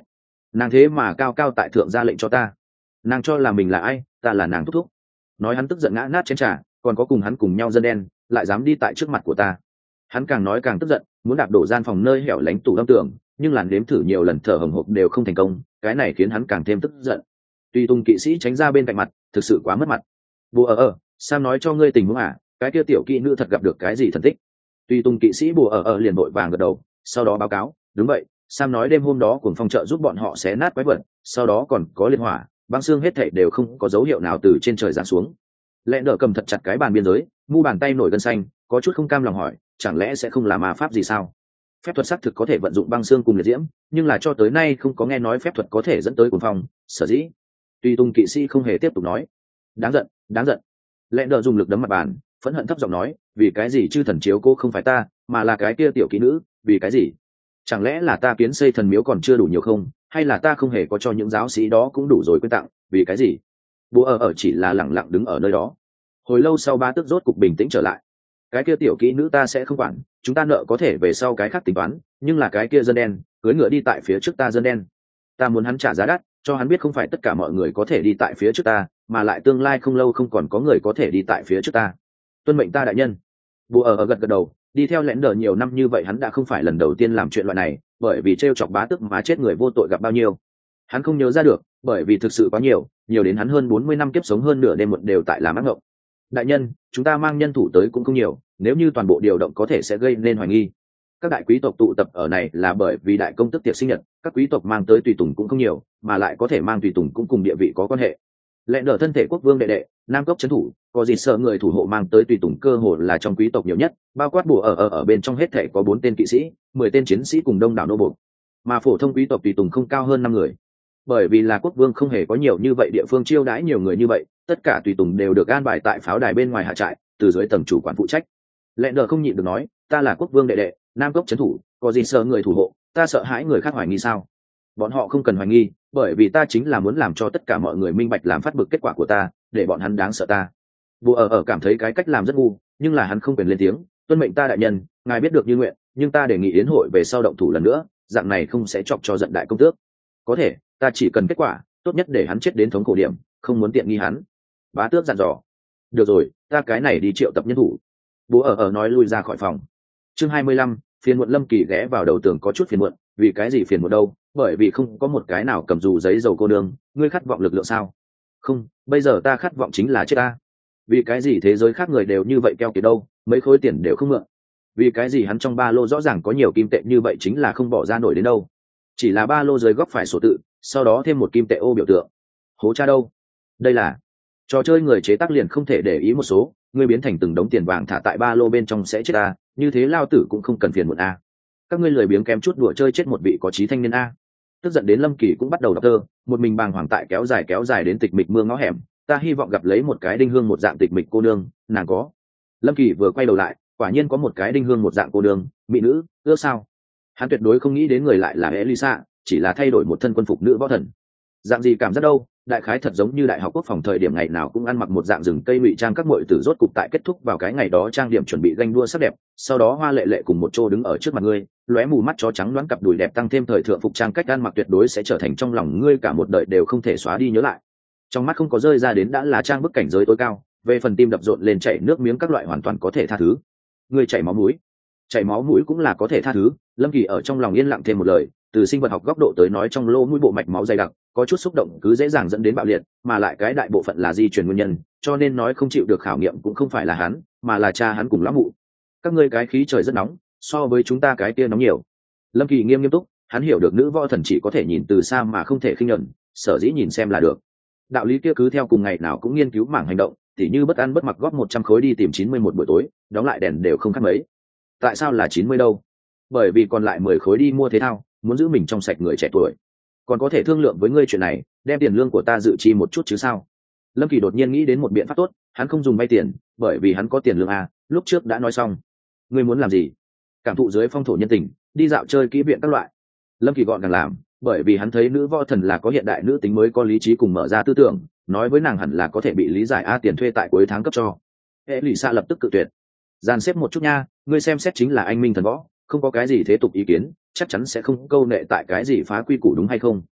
nàng thế mà cao cao tại thượng ra lệnh cho ta. Nàng cho là mình là ai? Ta là nàng thúc thúc. Nói hắn tức giận ngã nát chén trà, còn có cùng hắn cùng nhau dân đen lại dám đi tại trước mặt của ta. Hắn càng nói càng tức giận, muốn đạp đổ gian phòng nơi hẻo lánh tủ lâm tường, nhưng làn đếm thử nhiều lần thở hồng hộc đều không thành công, cái này khiến hắn càng thêm tức giận. Tùy Tùng kỵ sĩ tránh ra bên cạnh mặt, thực sự quá mất mặt. Bùa ở ở, Sam nói cho ngươi tình huống à, cái kia tiểu kỵ nữ thật gặp được cái gì thần tích. Tùy Tùng kỵ sĩ bùa ở ở liền vội vàng gật đầu, sau đó báo cáo, đúng vậy, Sam nói đêm hôm đó cuồng phong trợ giúp bọn họ xé nát quái vật, sau đó còn có liên hỏa, băng xương hết thảy đều không có dấu hiệu nào từ trên trời giáng xuống. Lẽ đỡ cầm thật chặt cái bàn biên giới, mu bàn tay nổi gân xanh, có chút không cam lòng hỏi, chẳng lẽ sẽ không là ma pháp gì sao? Phép thuật xác thực có thể vận dụng băng xương cùng liệt diễm, nhưng là cho tới nay không có nghe nói phép thuật có thể dẫn tới cuồng phong, sở dĩ. Tùy Tùng kỵ sĩ không hề tiếp tục nói. Đáng giận, đáng giận. Lẽ đỡ dùng lực đấm mặt bàn, phẫn hận thấp giọng nói, vì cái gì chư thần chiếu cô không phải ta, mà là cái kia tiểu kỹ nữ, vì cái gì? Chẳng lẽ là ta kiến xây thần miếu còn chưa đủ nhiều không, hay là ta không hề có cho những giáo sĩ đó cũng đủ rồi quyên tặng, vì cái gì? Bố ở ở chỉ là lẳng lặng đứng ở nơi đó. Hồi lâu sau ba tức rốt cục bình tĩnh trở lại. Cái kia tiểu kỹ nữ ta sẽ không quản, chúng ta nợ có thể về sau cái khác tính toán, nhưng là cái kia dân đen cưỡi ngựa đi tại phía trước ta, dân đen ta muốn hắn trả giá đắt, cho hắn biết không phải tất cả mọi người có thể đi tại phía trước ta, mà lại tương lai không lâu không còn có người có thể đi tại phía trước ta. Tuân mệnh ta đại nhân. Bố ở ở gật gật đầu, đi theo lẽn đờ nhiều năm như vậy hắn đã không phải lần đầu tiên làm chuyện loại này, bởi vì t chọc bá tước mà chết người vô tội gặp bao nhiêu hắn không nhớ ra được, bởi vì thực sự quá nhiều, nhiều đến hắn hơn bốn mươi năm kiếp sống hơn nửa đêm một đều tại làm ác mộng. Đại nhân, chúng ta mang nhân thủ tới cũng không nhiều, nếu như toàn bộ điều động có thể sẽ gây nên hoài nghi. Các đại quý tộc tụ tập ở này là bởi vì đại công tức tiệc sinh nhật, các quý tộc mang tới tùy tùng cũng không nhiều, mà lại có thể mang tùy tùng cũng cùng địa vị có quan hệ. Lẽ đỡ thân thể quốc vương đệ đệ, nam cốc trấn thủ, có gì sợ người thủ hộ mang tới tùy tùng cơ hồ là trong quý tộc nhiều nhất, bao quát bùa ở ở ở bên trong hết thể có bốn tên kỵ sĩ, mười tên chiến sĩ cùng đông đảo nô buộc, mà phổ thông quý tộc tùy tùng không cao hơn năm người. Bởi vì là quốc vương không hề có nhiều như vậy địa phương chiêu đãi nhiều người như vậy, tất cả tùy tùng đều được an bài tại pháo đài bên ngoài hạ trại, từ dưới tầng chủ quản phụ trách. Lẽ đỡ không nhịn được nói, ta là quốc vương đệ đệ, nam cốc trấn thủ, có gì sợ người thủ hộ, ta sợ hãi người khác hoài nghi sao? Bọn họ không cần hoài nghi, bởi vì ta chính là muốn làm cho tất cả mọi người minh bạch làm phát bực kết quả của ta, để bọn hắn đáng sợ ta. Bùa ở ở cảm thấy cái cách làm rất ngu, nhưng là hắn không quyền lên tiếng. Tuân mệnh ta đại nhân, ngài biết được như nguyện, nhưng ta đề nghị yến hội về sau động thủ lần nữa, dạng này không sẽ chọc cho giận đại công tước. Có thể, ta chỉ cần kết quả tốt nhất để hắn chết đến thống khổ điểm, không muốn tiện nghi hắn. Bá tước dặn dò. Được rồi, ta cái này đi triệu tập nhân thủ. Bùa ở ở nói lui ra khỏi phòng. Chương hai mươi lăm, phiền muộn. Lâm Kỳ ghé vào đầu tường có chút phiền muộn, vì cái gì phiền muộn đâu? Bởi vì không có một cái nào cầm dù giấy dầu cô nương. Ngươi khát vọng lực lượng sao? Không, bây giờ ta khát vọng chính là chết ta. Vì cái gì thế giới khác người đều như vậy keo kiệt đâu, mấy khối tiền đều không mượn. Vì cái gì hắn trong ba lô rõ ràng có nhiều kim tệ như vậy chính là không bỏ ra nổi đến đâu. Chỉ là ba lô dưới góc phải sổ tự, sau đó thêm một kim tệ ô biểu tượng. Hố cha đâu? Đây là trò chơi người chế tác liền không thể để ý một số, ngươi biến thành từng đống tiền vàng thả tại ba lô bên trong sẽ chết ta, như thế lao tử cũng không cần phiền muộn a. Các ngươi lười biếng kém chút đùa chơi chết một vị có trí thanh niên a. Tức giận đến Lâm Kỳ cũng bắt đầu đọc thơ, một mình bàng hoàng tại kéo dài kéo dài đến tịch mịch mương ngõ hẻm, ta hy vọng gặp lấy một cái đinh hương một dạng tịch mịch cô nương, nàng có. Lâm Kỳ vừa quay đầu lại, quả nhiên có một cái đinh hương một dạng cô nương, mỹ nữ, ưa sao? Hắn tuyệt đối không nghĩ đến người lại là Elisa, chỉ là thay đổi một thân quân phục nữ võ thần. Dạng gì cảm giác đâu, đại khái thật giống như đại học quốc phòng thời điểm ngày nào cũng ăn mặc một dạng rừng cây ngụy trang, các muội tử rốt cục tại kết thúc vào cái ngày đó trang điểm chuẩn bị ganh đua sắc đẹp, sau đó hoa lệ lệ cùng một chỗ đứng ở trước mặt ngươi, lóe mù mắt chó trắng đoán cặp đùi đẹp tăng thêm thời thượng phục trang cách ăn mặc tuyệt đối sẽ trở thành trong lòng ngươi cả một đời đều không thể xóa đi nhớ lại. Trong mắt không có rơi ra đến đã là trang bức cảnh giới tối cao, về phần tim đập rộn lên chảy nước miếng các loại hoàn toàn có thể tha thứ. Ngươi chảy máu mũi, chảy máu mũi cũng là có thể tha thứ. Lâm Kỳ ở trong lòng yên lặng thêm một lời, từ sinh vật học góc độ tới nói trong lỗ mũi bộ mạch máu dày đặc, có chút xúc động cứ dễ dàng dẫn đến bạo liệt, mà lại cái đại bộ phận là di truyền nguyên nhân, cho nên nói không chịu được khảo nghiệm cũng không phải là hắn, mà là cha hắn cùng lão mụ. Các ngươi cái khí trời rất nóng, so với chúng ta cái kia nóng nhiều. Lâm Kỳ nghiêm nghiêm túc, hắn hiểu được nữ võ thần chỉ có thể nhìn từ xa mà không thể khinh nhẫn, sở dĩ nhìn xem là được. Đạo lý kia cứ theo cùng ngày nào cũng nghiên cứu mảng hành động, tỉ như bất ăn bất mặc góp một trăm khối đi tìm chín mươi một buổi tối, đóng lại đèn đều không khác mấy. Tại sao là chín mươi đâu? Bởi vì còn lại mười khối đi mua thế thao, muốn giữ mình trong sạch người trẻ tuổi. Còn có thể thương lượng với ngươi chuyện này, đem tiền lương của ta dự chi một chút chứ sao? Lâm Kỳ đột nhiên nghĩ đến một biện pháp tốt, hắn không dùng vay tiền, bởi vì hắn có tiền lương a, lúc trước đã nói xong. Ngươi muốn làm gì? Cảm thụ dưới phong thổ nhân tình, đi dạo chơi kỹ viện các loại. Lâm Kỳ gọn gàng làm, bởi vì hắn thấy nữ võ thần là có hiện đại nữ tính mới có lý trí cùng mở ra tư tưởng, nói với nàng hẳn là có thể bị lý giải a, tiền thuê tại cuối tháng cấp cho. Hệ lụy xạ lập tức cự tuyệt. Dàn xếp một chút nha, ngươi xem xét chính là anh minh thần võ, không có cái gì thế tục ý kiến, chắc chắn sẽ không câu nệ tại cái gì phá quy củ đúng hay không.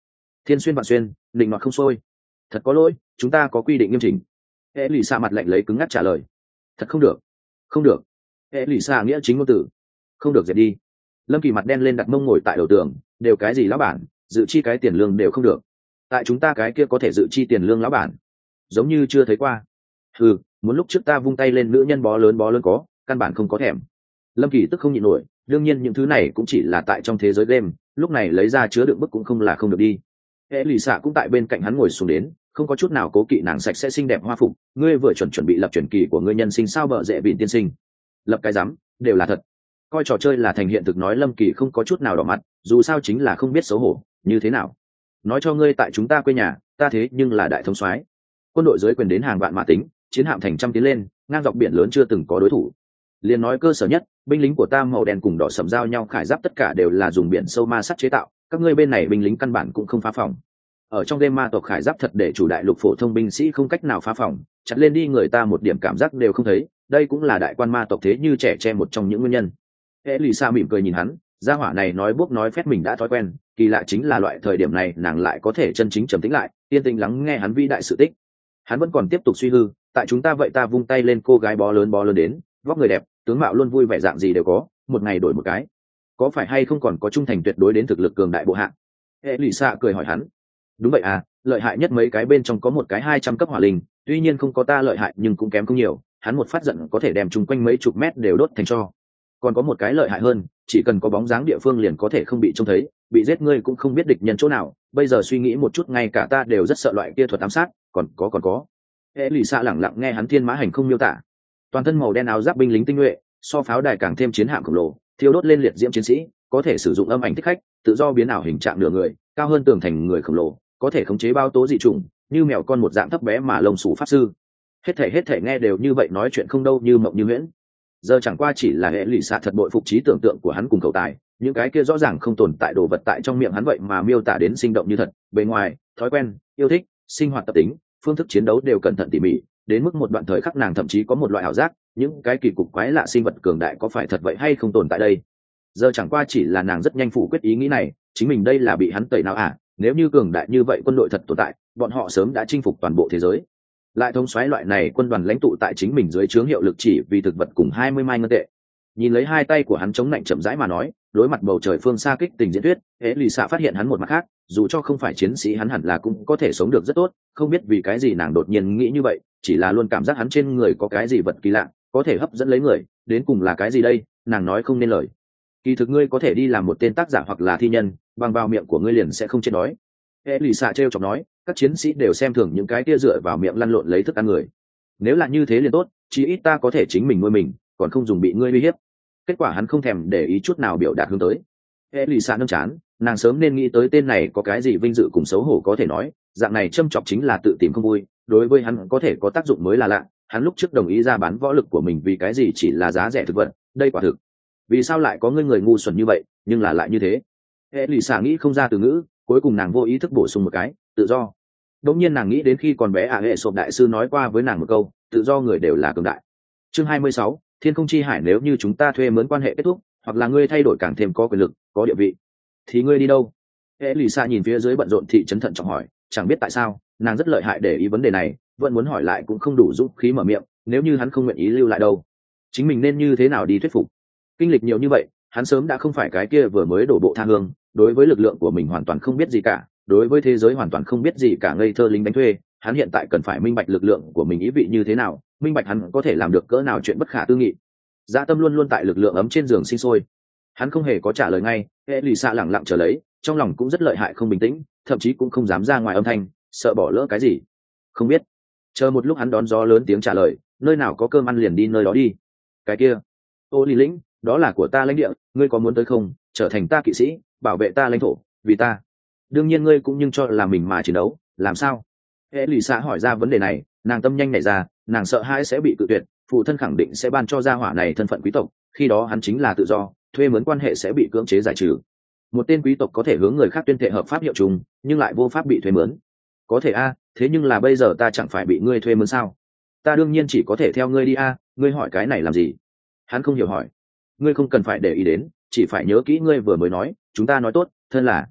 thiên xuyên vạn xuyên, định mặc không xuôi. Thật có lỗi, chúng ta có quy định nghiêm chỉnh. Hệ lì xạ mặt lạnh lấy cứng ngắc trả lời. Thật không được, không được. Hệ lì xạ nghĩa chính ngôn từ. Không được dẹp đi. Lâm Kỳ mặt đen lên đặt mông ngồi tại đầu tường, đều cái gì lão bản, dự chi cái tiền lương đều không được. Tại chúng ta cái kia có thể dự chi tiền lương lão bản, giống như chưa thấy qua. Ừ, muốn lúc trước ta vung tay lên nữ nhân bó lớn bó lớn có, căn bản không có thèm. Lâm Kỳ tức không nhịn nổi, đương nhiên những thứ này cũng chỉ là tại trong thế giới game, lúc này lấy ra chứa đựng bức cũng không là không được đi. Hệ lì xạ cũng tại bên cạnh hắn ngồi xuống đến, không có chút nào cố kỵ nàng sạch sẽ xinh đẹp hoa phục, ngươi vừa chuẩn chuẩn bị lập truyền kỳ của ngươi nhân sinh sao bợ dễ bị tiên sinh. Lập cái rắm, đều là thật. Coi trò chơi là thành hiện thực nói Lâm Kỳ không có chút nào đỏ mặt, dù sao chính là không biết xấu hổ, như thế nào. Nói cho ngươi tại chúng ta quê nhà, ta thế nhưng là đại thống soái. Quân đội dưới quyền đến hàng vạn mã tính, chiến hạm thành trăm tiến lên, ngang dọc biển lớn chưa từng có đối thủ. Liên nói cơ sở nhất, binh lính của ta màu đen cùng đỏ sẫm giao nhau khải giáp tất cả đều là dùng biển sâu ma sắt chế tạo, các ngươi bên này binh lính căn bản cũng không phá phòng. Ở trong game ma tộc khải giáp thật để chủ đại lục phổ thông binh sĩ không cách nào phá phòng, chặt lên đi người ta một điểm cảm giác đều không thấy, đây cũng là đại quan ma tộc thế như trẻ tre một trong những nguyên nhân. Elisa mỉm cười nhìn hắn, gia hỏa này nói bốc nói phét mình đã thói quen, kỳ lạ chính là loại thời điểm này nàng lại có thể chân chính trầm tĩnh lại, yên tĩnh lắng nghe hắn vĩ đại sự tích. Hắn vẫn còn tiếp tục suy hư, tại chúng ta vậy ta vung tay lên cô gái bó lớn bó lớn đến, vóc người đẹp, tướng mạo luôn vui vẻ dạng gì đều có, một ngày đổi một cái. Có phải hay không còn có trung thành tuyệt đối đến thực lực cường đại bộ hạng? Elisa cười hỏi hắn. Đúng vậy à, lợi hại nhất mấy cái bên trong có một cái hai trăm cấp hỏa linh, tuy nhiên không có ta lợi hại nhưng cũng kém không nhiều, hắn một phát giận có thể đem chung quanh mấy chục mét đều đốt thành tro. Còn có một cái lợi hại hơn, chỉ cần có bóng dáng địa phương liền có thể không bị trông thấy, bị giết ngươi cũng không biết địch nhân chỗ nào, bây giờ suy nghĩ một chút ngay cả ta đều rất sợ loại kia thuật ám sát, còn có còn có. Elisa lẳng lặng nghe hắn thiên mã hành không miêu tả. Toàn thân màu đen áo giáp binh lính tinh nhuệ, so pháo đài càng thêm chiến hạm khổng lồ, thiêu đốt lên liệt diễm chiến sĩ, có thể sử dụng âm ảnh thích khách, tự do biến ảo hình trạng nửa người, cao hơn tường thành người khổng lồ, có thể khống chế bao tố dị chủng, như mèo con một dạng thấp bé mà lông sủ pháp sư. Hết thể hết thể nghe đều như vậy nói chuyện không đâu như mộng như huyễn. Giờ chẳng qua chỉ là hệ lụy xạ thật bội phục trí tưởng tượng của hắn cùng cầu tài, những cái kia rõ ràng không tồn tại đồ vật tại trong miệng hắn vậy mà miêu tả đến sinh động như thật, bề ngoài, thói quen, yêu thích, sinh hoạt tập tính, phương thức chiến đấu đều cẩn thận tỉ mỉ, đến mức một đoạn thời khắc nàng thậm chí có một loại ảo giác, những cái kỳ cục quái lạ sinh vật cường đại có phải thật vậy hay không tồn tại đây. Giờ chẳng qua chỉ là nàng rất nhanh phủ quyết ý nghĩ này, chính mình đây là bị hắn tẩy não à, nếu như cường đại như vậy quân đội thật tồn tại, bọn họ sớm đã chinh phục toàn bộ thế giới. Lại thống soái loại này quân đoàn lãnh tụ tại chính mình dưới trướng hiệu lực chỉ vì thực vật cùng hai mươi mai ngân tệ. Nhìn lấy hai tay của hắn chống lạnh chậm rãi mà nói, đối mặt bầu trời phương xa kích tình diễn thuyết, hễ lì xạ phát hiện hắn một mặt khác, dù cho không phải chiến sĩ hắn hẳn là cũng có thể sống được rất tốt, không biết vì cái gì nàng đột nhiên nghĩ như vậy, chỉ là luôn cảm giác hắn trên người có cái gì vật kỳ lạ, có thể hấp dẫn lấy người, đến cùng là cái gì đây, nàng nói không nên lời. Kỳ thực ngươi có thể đi làm một tên tác giả hoặc là thi nhân, bằng vào miệng của ngươi liền sẽ không chết đói. Hễ lì xạ trêu chọc nói, các chiến sĩ đều xem thường những cái kia dựa vào miệng lăn lộn lấy thức ăn người. Nếu là như thế liền tốt, chí ít ta có thể chính mình nuôi mình, còn không dùng bị ngươi uy hiếp. Kết quả hắn không thèm để ý chút nào biểu đạt hướng tới. Elisa nâng chán, nàng sớm nên nghĩ tới tên này có cái gì vinh dự cùng xấu hổ có thể nói, dạng này châm chọc chính là tự tìm không vui, đối với hắn có thể có tác dụng mới là lạ, hắn lúc trước đồng ý ra bán võ lực của mình vì cái gì chỉ là giá rẻ thực vật, đây quả thực. Vì sao lại có người người ngu xuẩn như vậy, nhưng là lại như thế. Elisa nghĩ không ra từ ngữ, cuối cùng nàng vô ý thức bổ sung một cái, tự do. Đống nhiên nàng nghĩ đến khi còn bé ả hệ sộp đại sư nói qua với nàng một câu, tự do người đều là cường đại. Chương hai mươi sáu, Thiên Không Chi Hải, nếu như chúng ta thuê mướn quan hệ kết thúc, hoặc là ngươi thay đổi càng thêm có quyền lực, có địa vị, thì ngươi đi đâu? Elisa nhìn phía dưới bận rộn thị trấn thận trọng hỏi, chẳng biết tại sao, nàng rất lợi hại để ý vấn đề này, vẫn muốn hỏi lại cũng không đủ dũng khí mở miệng, nếu như hắn không nguyện ý lưu lại đâu, chính mình nên như thế nào đi thuyết phục? Kinh lịch nhiều như vậy, hắn sớm đã không phải cái kia vừa mới đổ bộ tha hương, đối với lực lượng của mình hoàn toàn không biết gì cả, đối với thế giới hoàn toàn không biết gì cả ngây thơ lính đánh thuê, hắn hiện tại cần phải minh bạch lực lượng của mình ý vị như thế nào, minh bạch hắn có thể làm được cỡ nào chuyện bất khả tư nghị. Dạ tâm luôn luôn tại lực lượng ấm trên giường sinh sôi. Hắn không hề có trả lời ngay, Elisa lẳng lặng chờ lấy, trong lòng cũng rất lợi hại không bình tĩnh, thậm chí cũng không dám ra ngoài âm thanh, sợ bỏ lỡ cái gì. Không biết. Chờ một lúc hắn đón gió lớn tiếng trả lời, nơi nào có cơm ăn liền đi nơi đó đi. Cái kia, Ô Lý Lĩnh, đó là của ta lãnh địa, ngươi có muốn tới không, trở thành ta kỵ sĩ, bảo vệ ta lãnh thổ, vì ta. Đương nhiên ngươi cũng nhưng cho là mình mà chiến đấu, làm sao? Elisa hỏi ra vấn đề này, nàng tâm nhanh nảy ra, nàng sợ hãi sẽ bị cự tuyệt, phụ thân khẳng định sẽ ban cho gia hỏa này thân phận quý tộc, khi đó hắn chính là tự do, thuê mướn quan hệ sẽ bị cưỡng chế giải trừ. Một tên quý tộc có thể hướng người khác tuyên thệ hợp pháp hiệu trùng, nhưng lại vô pháp bị thuê mướn. Có thể a, thế nhưng là bây giờ ta chẳng phải bị ngươi thuê mướn sao? Ta đương nhiên chỉ có thể theo ngươi đi a, ngươi hỏi cái này làm gì? Hắn không hiểu hỏi. Ngươi không cần phải để ý đến, chỉ phải nhớ kỹ ngươi vừa mới nói, chúng ta nói tốt, thân là.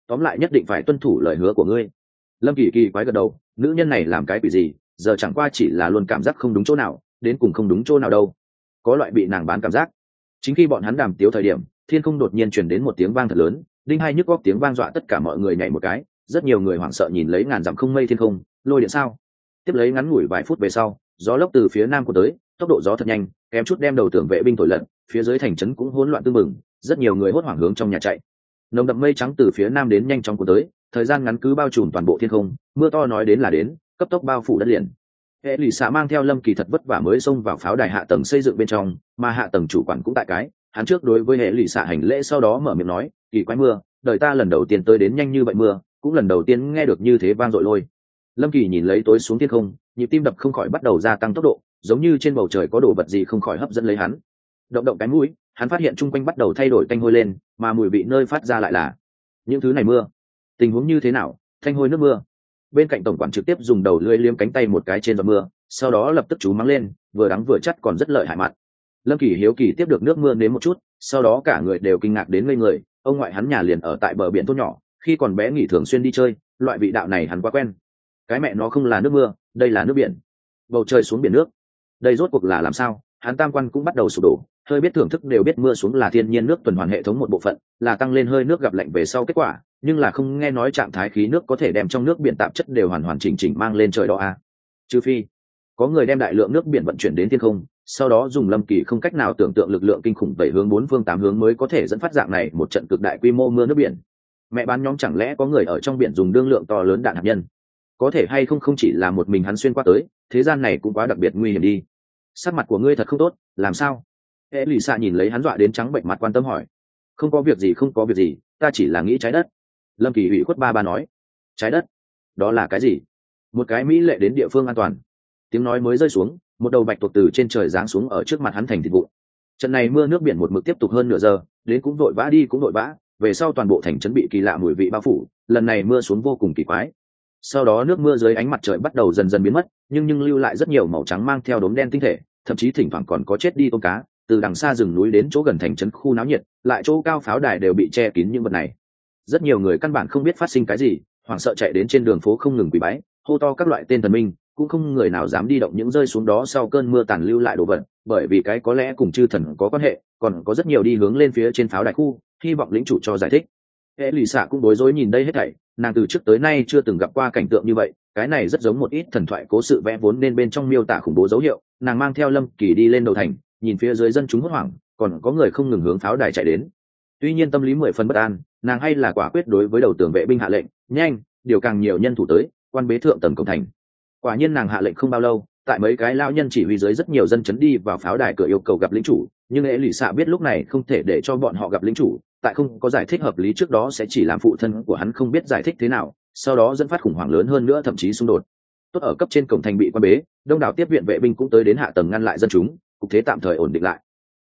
tóm lại nhất định phải tuân thủ lời hứa của ngươi. Lâm Kỳ kỳ quái gật đầu, nữ nhân này làm cái quỷ gì, giờ chẳng qua chỉ là luôn cảm giác không đúng chỗ nào, đến cùng không đúng chỗ nào đâu, có loại bị nàng bán cảm giác. Chính khi bọn hắn đàm tiếu thời điểm, thiên không đột nhiên truyền đến một tiếng vang thật lớn, đinh hai nhức góc tiếng vang dọa tất cả mọi người nhảy một cái, rất nhiều người hoảng sợ nhìn lấy ngàn dặm không mây thiên không, lôi điện sao? Tiếp lấy ngắn ngủi vài phút về sau, gió lốc từ phía nam của tới, tốc độ gió thật nhanh, kém chút đem đầu tường vệ binh thổi lật, phía dưới thành trấn cũng hỗn loạn tương mừng, rất nhiều người hốt hoảng hướng trong nhà chạy. Nồng đậm mây trắng từ phía nam đến nhanh chóng của tới, thời gian ngắn cứ bao trùm toàn bộ thiên không, mưa to nói đến là đến, cấp tốc bao phủ đất liền. Hệ lụy xạ mang theo Lâm Kỳ thật vất vả mới xông vào pháo đài hạ tầng xây dựng bên trong, mà hạ tầng chủ quản cũng tại cái, hắn trước đối với hệ lụy xạ hành lễ sau đó mở miệng nói, kỳ quái mưa, đời ta lần đầu tiên tới đến nhanh như vậy mưa, cũng lần đầu tiên nghe được như thế vang dội lôi. Lâm Kỳ nhìn lấy tối xuống thiên không, nhịp tim đập không khỏi bắt đầu gia tăng tốc độ, giống như trên bầu trời có đồ vật gì không khỏi hấp dẫn lấy hắn. Động động cái mũi, hắn phát hiện chung quanh bắt đầu thay đổi tanh hôi lên, mà mùi vị nơi phát ra lại là những thứ này mưa. Tình huống như thế nào? Thanh hôi nước mưa. Bên cạnh tổng quản trực tiếp dùng đầu lưỡi liếm cánh tay một cái trên giọt mưa, sau đó lập tức chú mắng lên, vừa đắng vừa chắt còn rất lợi hại mặt. Lâm Kỳ hiếu kỳ tiếp được nước mưa nếm một chút, sau đó cả người đều kinh ngạc đến ngây người, ông ngoại hắn nhà liền ở tại bờ biển thôn nhỏ, khi còn bé nghỉ thường xuyên đi chơi, loại vị đạo này hắn quá quen. Cái mẹ nó không là nước mưa, đây là nước biển. Bầu trời xuống biển nước. Đây rốt cuộc là làm sao? Hắn tam quan cũng bắt đầu sụp đổ, hơi biết thưởng thức đều biết mưa xuống là thiên nhiên nước tuần hoàn hệ thống một bộ phận, là tăng lên hơi nước gặp lạnh về sau kết quả, nhưng là không nghe nói trạng thái khí nước có thể đem trong nước biển tạp chất đều hoàn hoàn chỉnh chỉnh mang lên trời đó à. Trừ phi có người đem đại lượng nước biển vận chuyển đến thiên không, sau đó dùng Lâm Kỳ không cách nào tưởng tượng lực lượng kinh khủng đẩy hướng bốn phương tám hướng mới có thể dẫn phát dạng này một trận cực đại quy mô mưa nước biển. Mẹ bán nhóm chẳng lẽ có người ở trong biển dùng đương lượng to lớn đạn hạt nhân? Có thể hay không không chỉ là một mình hắn xuyên qua tới, thế gian này cũng quá đặc biệt nguy hiểm đi. Sắc mặt của ngươi thật không tốt, làm sao? Hệ lụy xạ nhìn lấy hắn dọa đến trắng bệnh mặt quan tâm hỏi. Không có việc gì, không có việc gì, ta chỉ là nghĩ trái đất. Lâm Kỳ ủy khuất ba ba nói. Trái đất? Đó là cái gì? Một cái mỹ lệ đến địa phương an toàn. Tiếng nói mới rơi xuống, một đầu bạch tuộc từ trên trời giáng xuống ở trước mặt hắn thành thịt vụn. Trận này mưa nước biển một mực tiếp tục hơn nửa giờ, đến cũng vội vã đi cũng vội vã, về sau toàn bộ thành trấn bị kỳ lạ mùi vị bao phủ, lần này mưa xuống vô cùng kỳ quái. Sau đó nước mưa dưới ánh mặt trời bắt đầu dần dần biến mất, nhưng nhưng lưu lại rất nhiều màu trắng mang theo đốm đen tinh thể, thậm chí thỉnh thoảng còn có chết đi tôm cá. Từ đằng xa rừng núi đến chỗ gần thành trấn khu náo nhiệt, lại chỗ cao pháo đài đều bị che kín những vật này. Rất nhiều người căn bản không biết phát sinh cái gì, hoảng sợ chạy đến trên đường phố không ngừng quỳ bái, hô to các loại tên thần minh, cũng không người nào dám đi động những rơi xuống đó sau cơn mưa tàn lưu lại đồ vật, bởi vì cái có lẽ cùng chư thần có quan hệ, còn có rất nhiều đi hướng lên phía trên pháo đài khu, hy vọng lĩnh chủ cho giải thích. Hệ lụy xạ cũng bối rối nhìn đây hết thảy, nàng từ trước tới nay chưa từng gặp qua cảnh tượng như vậy, cái này rất giống một ít thần thoại cố sự vẽ vốn nên bên trong miêu tả khủng bố dấu hiệu. Nàng mang theo Lâm Kỳ đi lên đầu thành, nhìn phía dưới dân chúng hốt hoảng, còn có người không ngừng hướng pháo đài chạy đến. Tuy nhiên tâm lý mười phần bất an, nàng hay là quả quyết đối với đầu tường vệ binh hạ lệnh, nhanh, điều càng nhiều nhân thủ tới, quan bế thượng tầng cổng thành. Quả nhiên nàng hạ lệnh không bao lâu, tại mấy cái lão nhân chỉ huy dưới rất nhiều dân chấn đi vào pháo đài cửa yêu cầu gặp lĩnh chủ, nhưng hệ lụy xạ biết lúc này không thể để cho bọn họ gặp lĩnh chủ, tại không có giải thích hợp lý trước đó sẽ chỉ làm phụ thân của hắn không biết giải thích thế nào, sau đó dẫn phát khủng hoảng lớn hơn nữa thậm chí xung đột. Tốt ở cấp trên cổng thành bị quan bế, đông đảo tiếp viện vệ binh cũng tới đến hạ tầng ngăn lại dân chúng, cục thế tạm thời ổn định lại.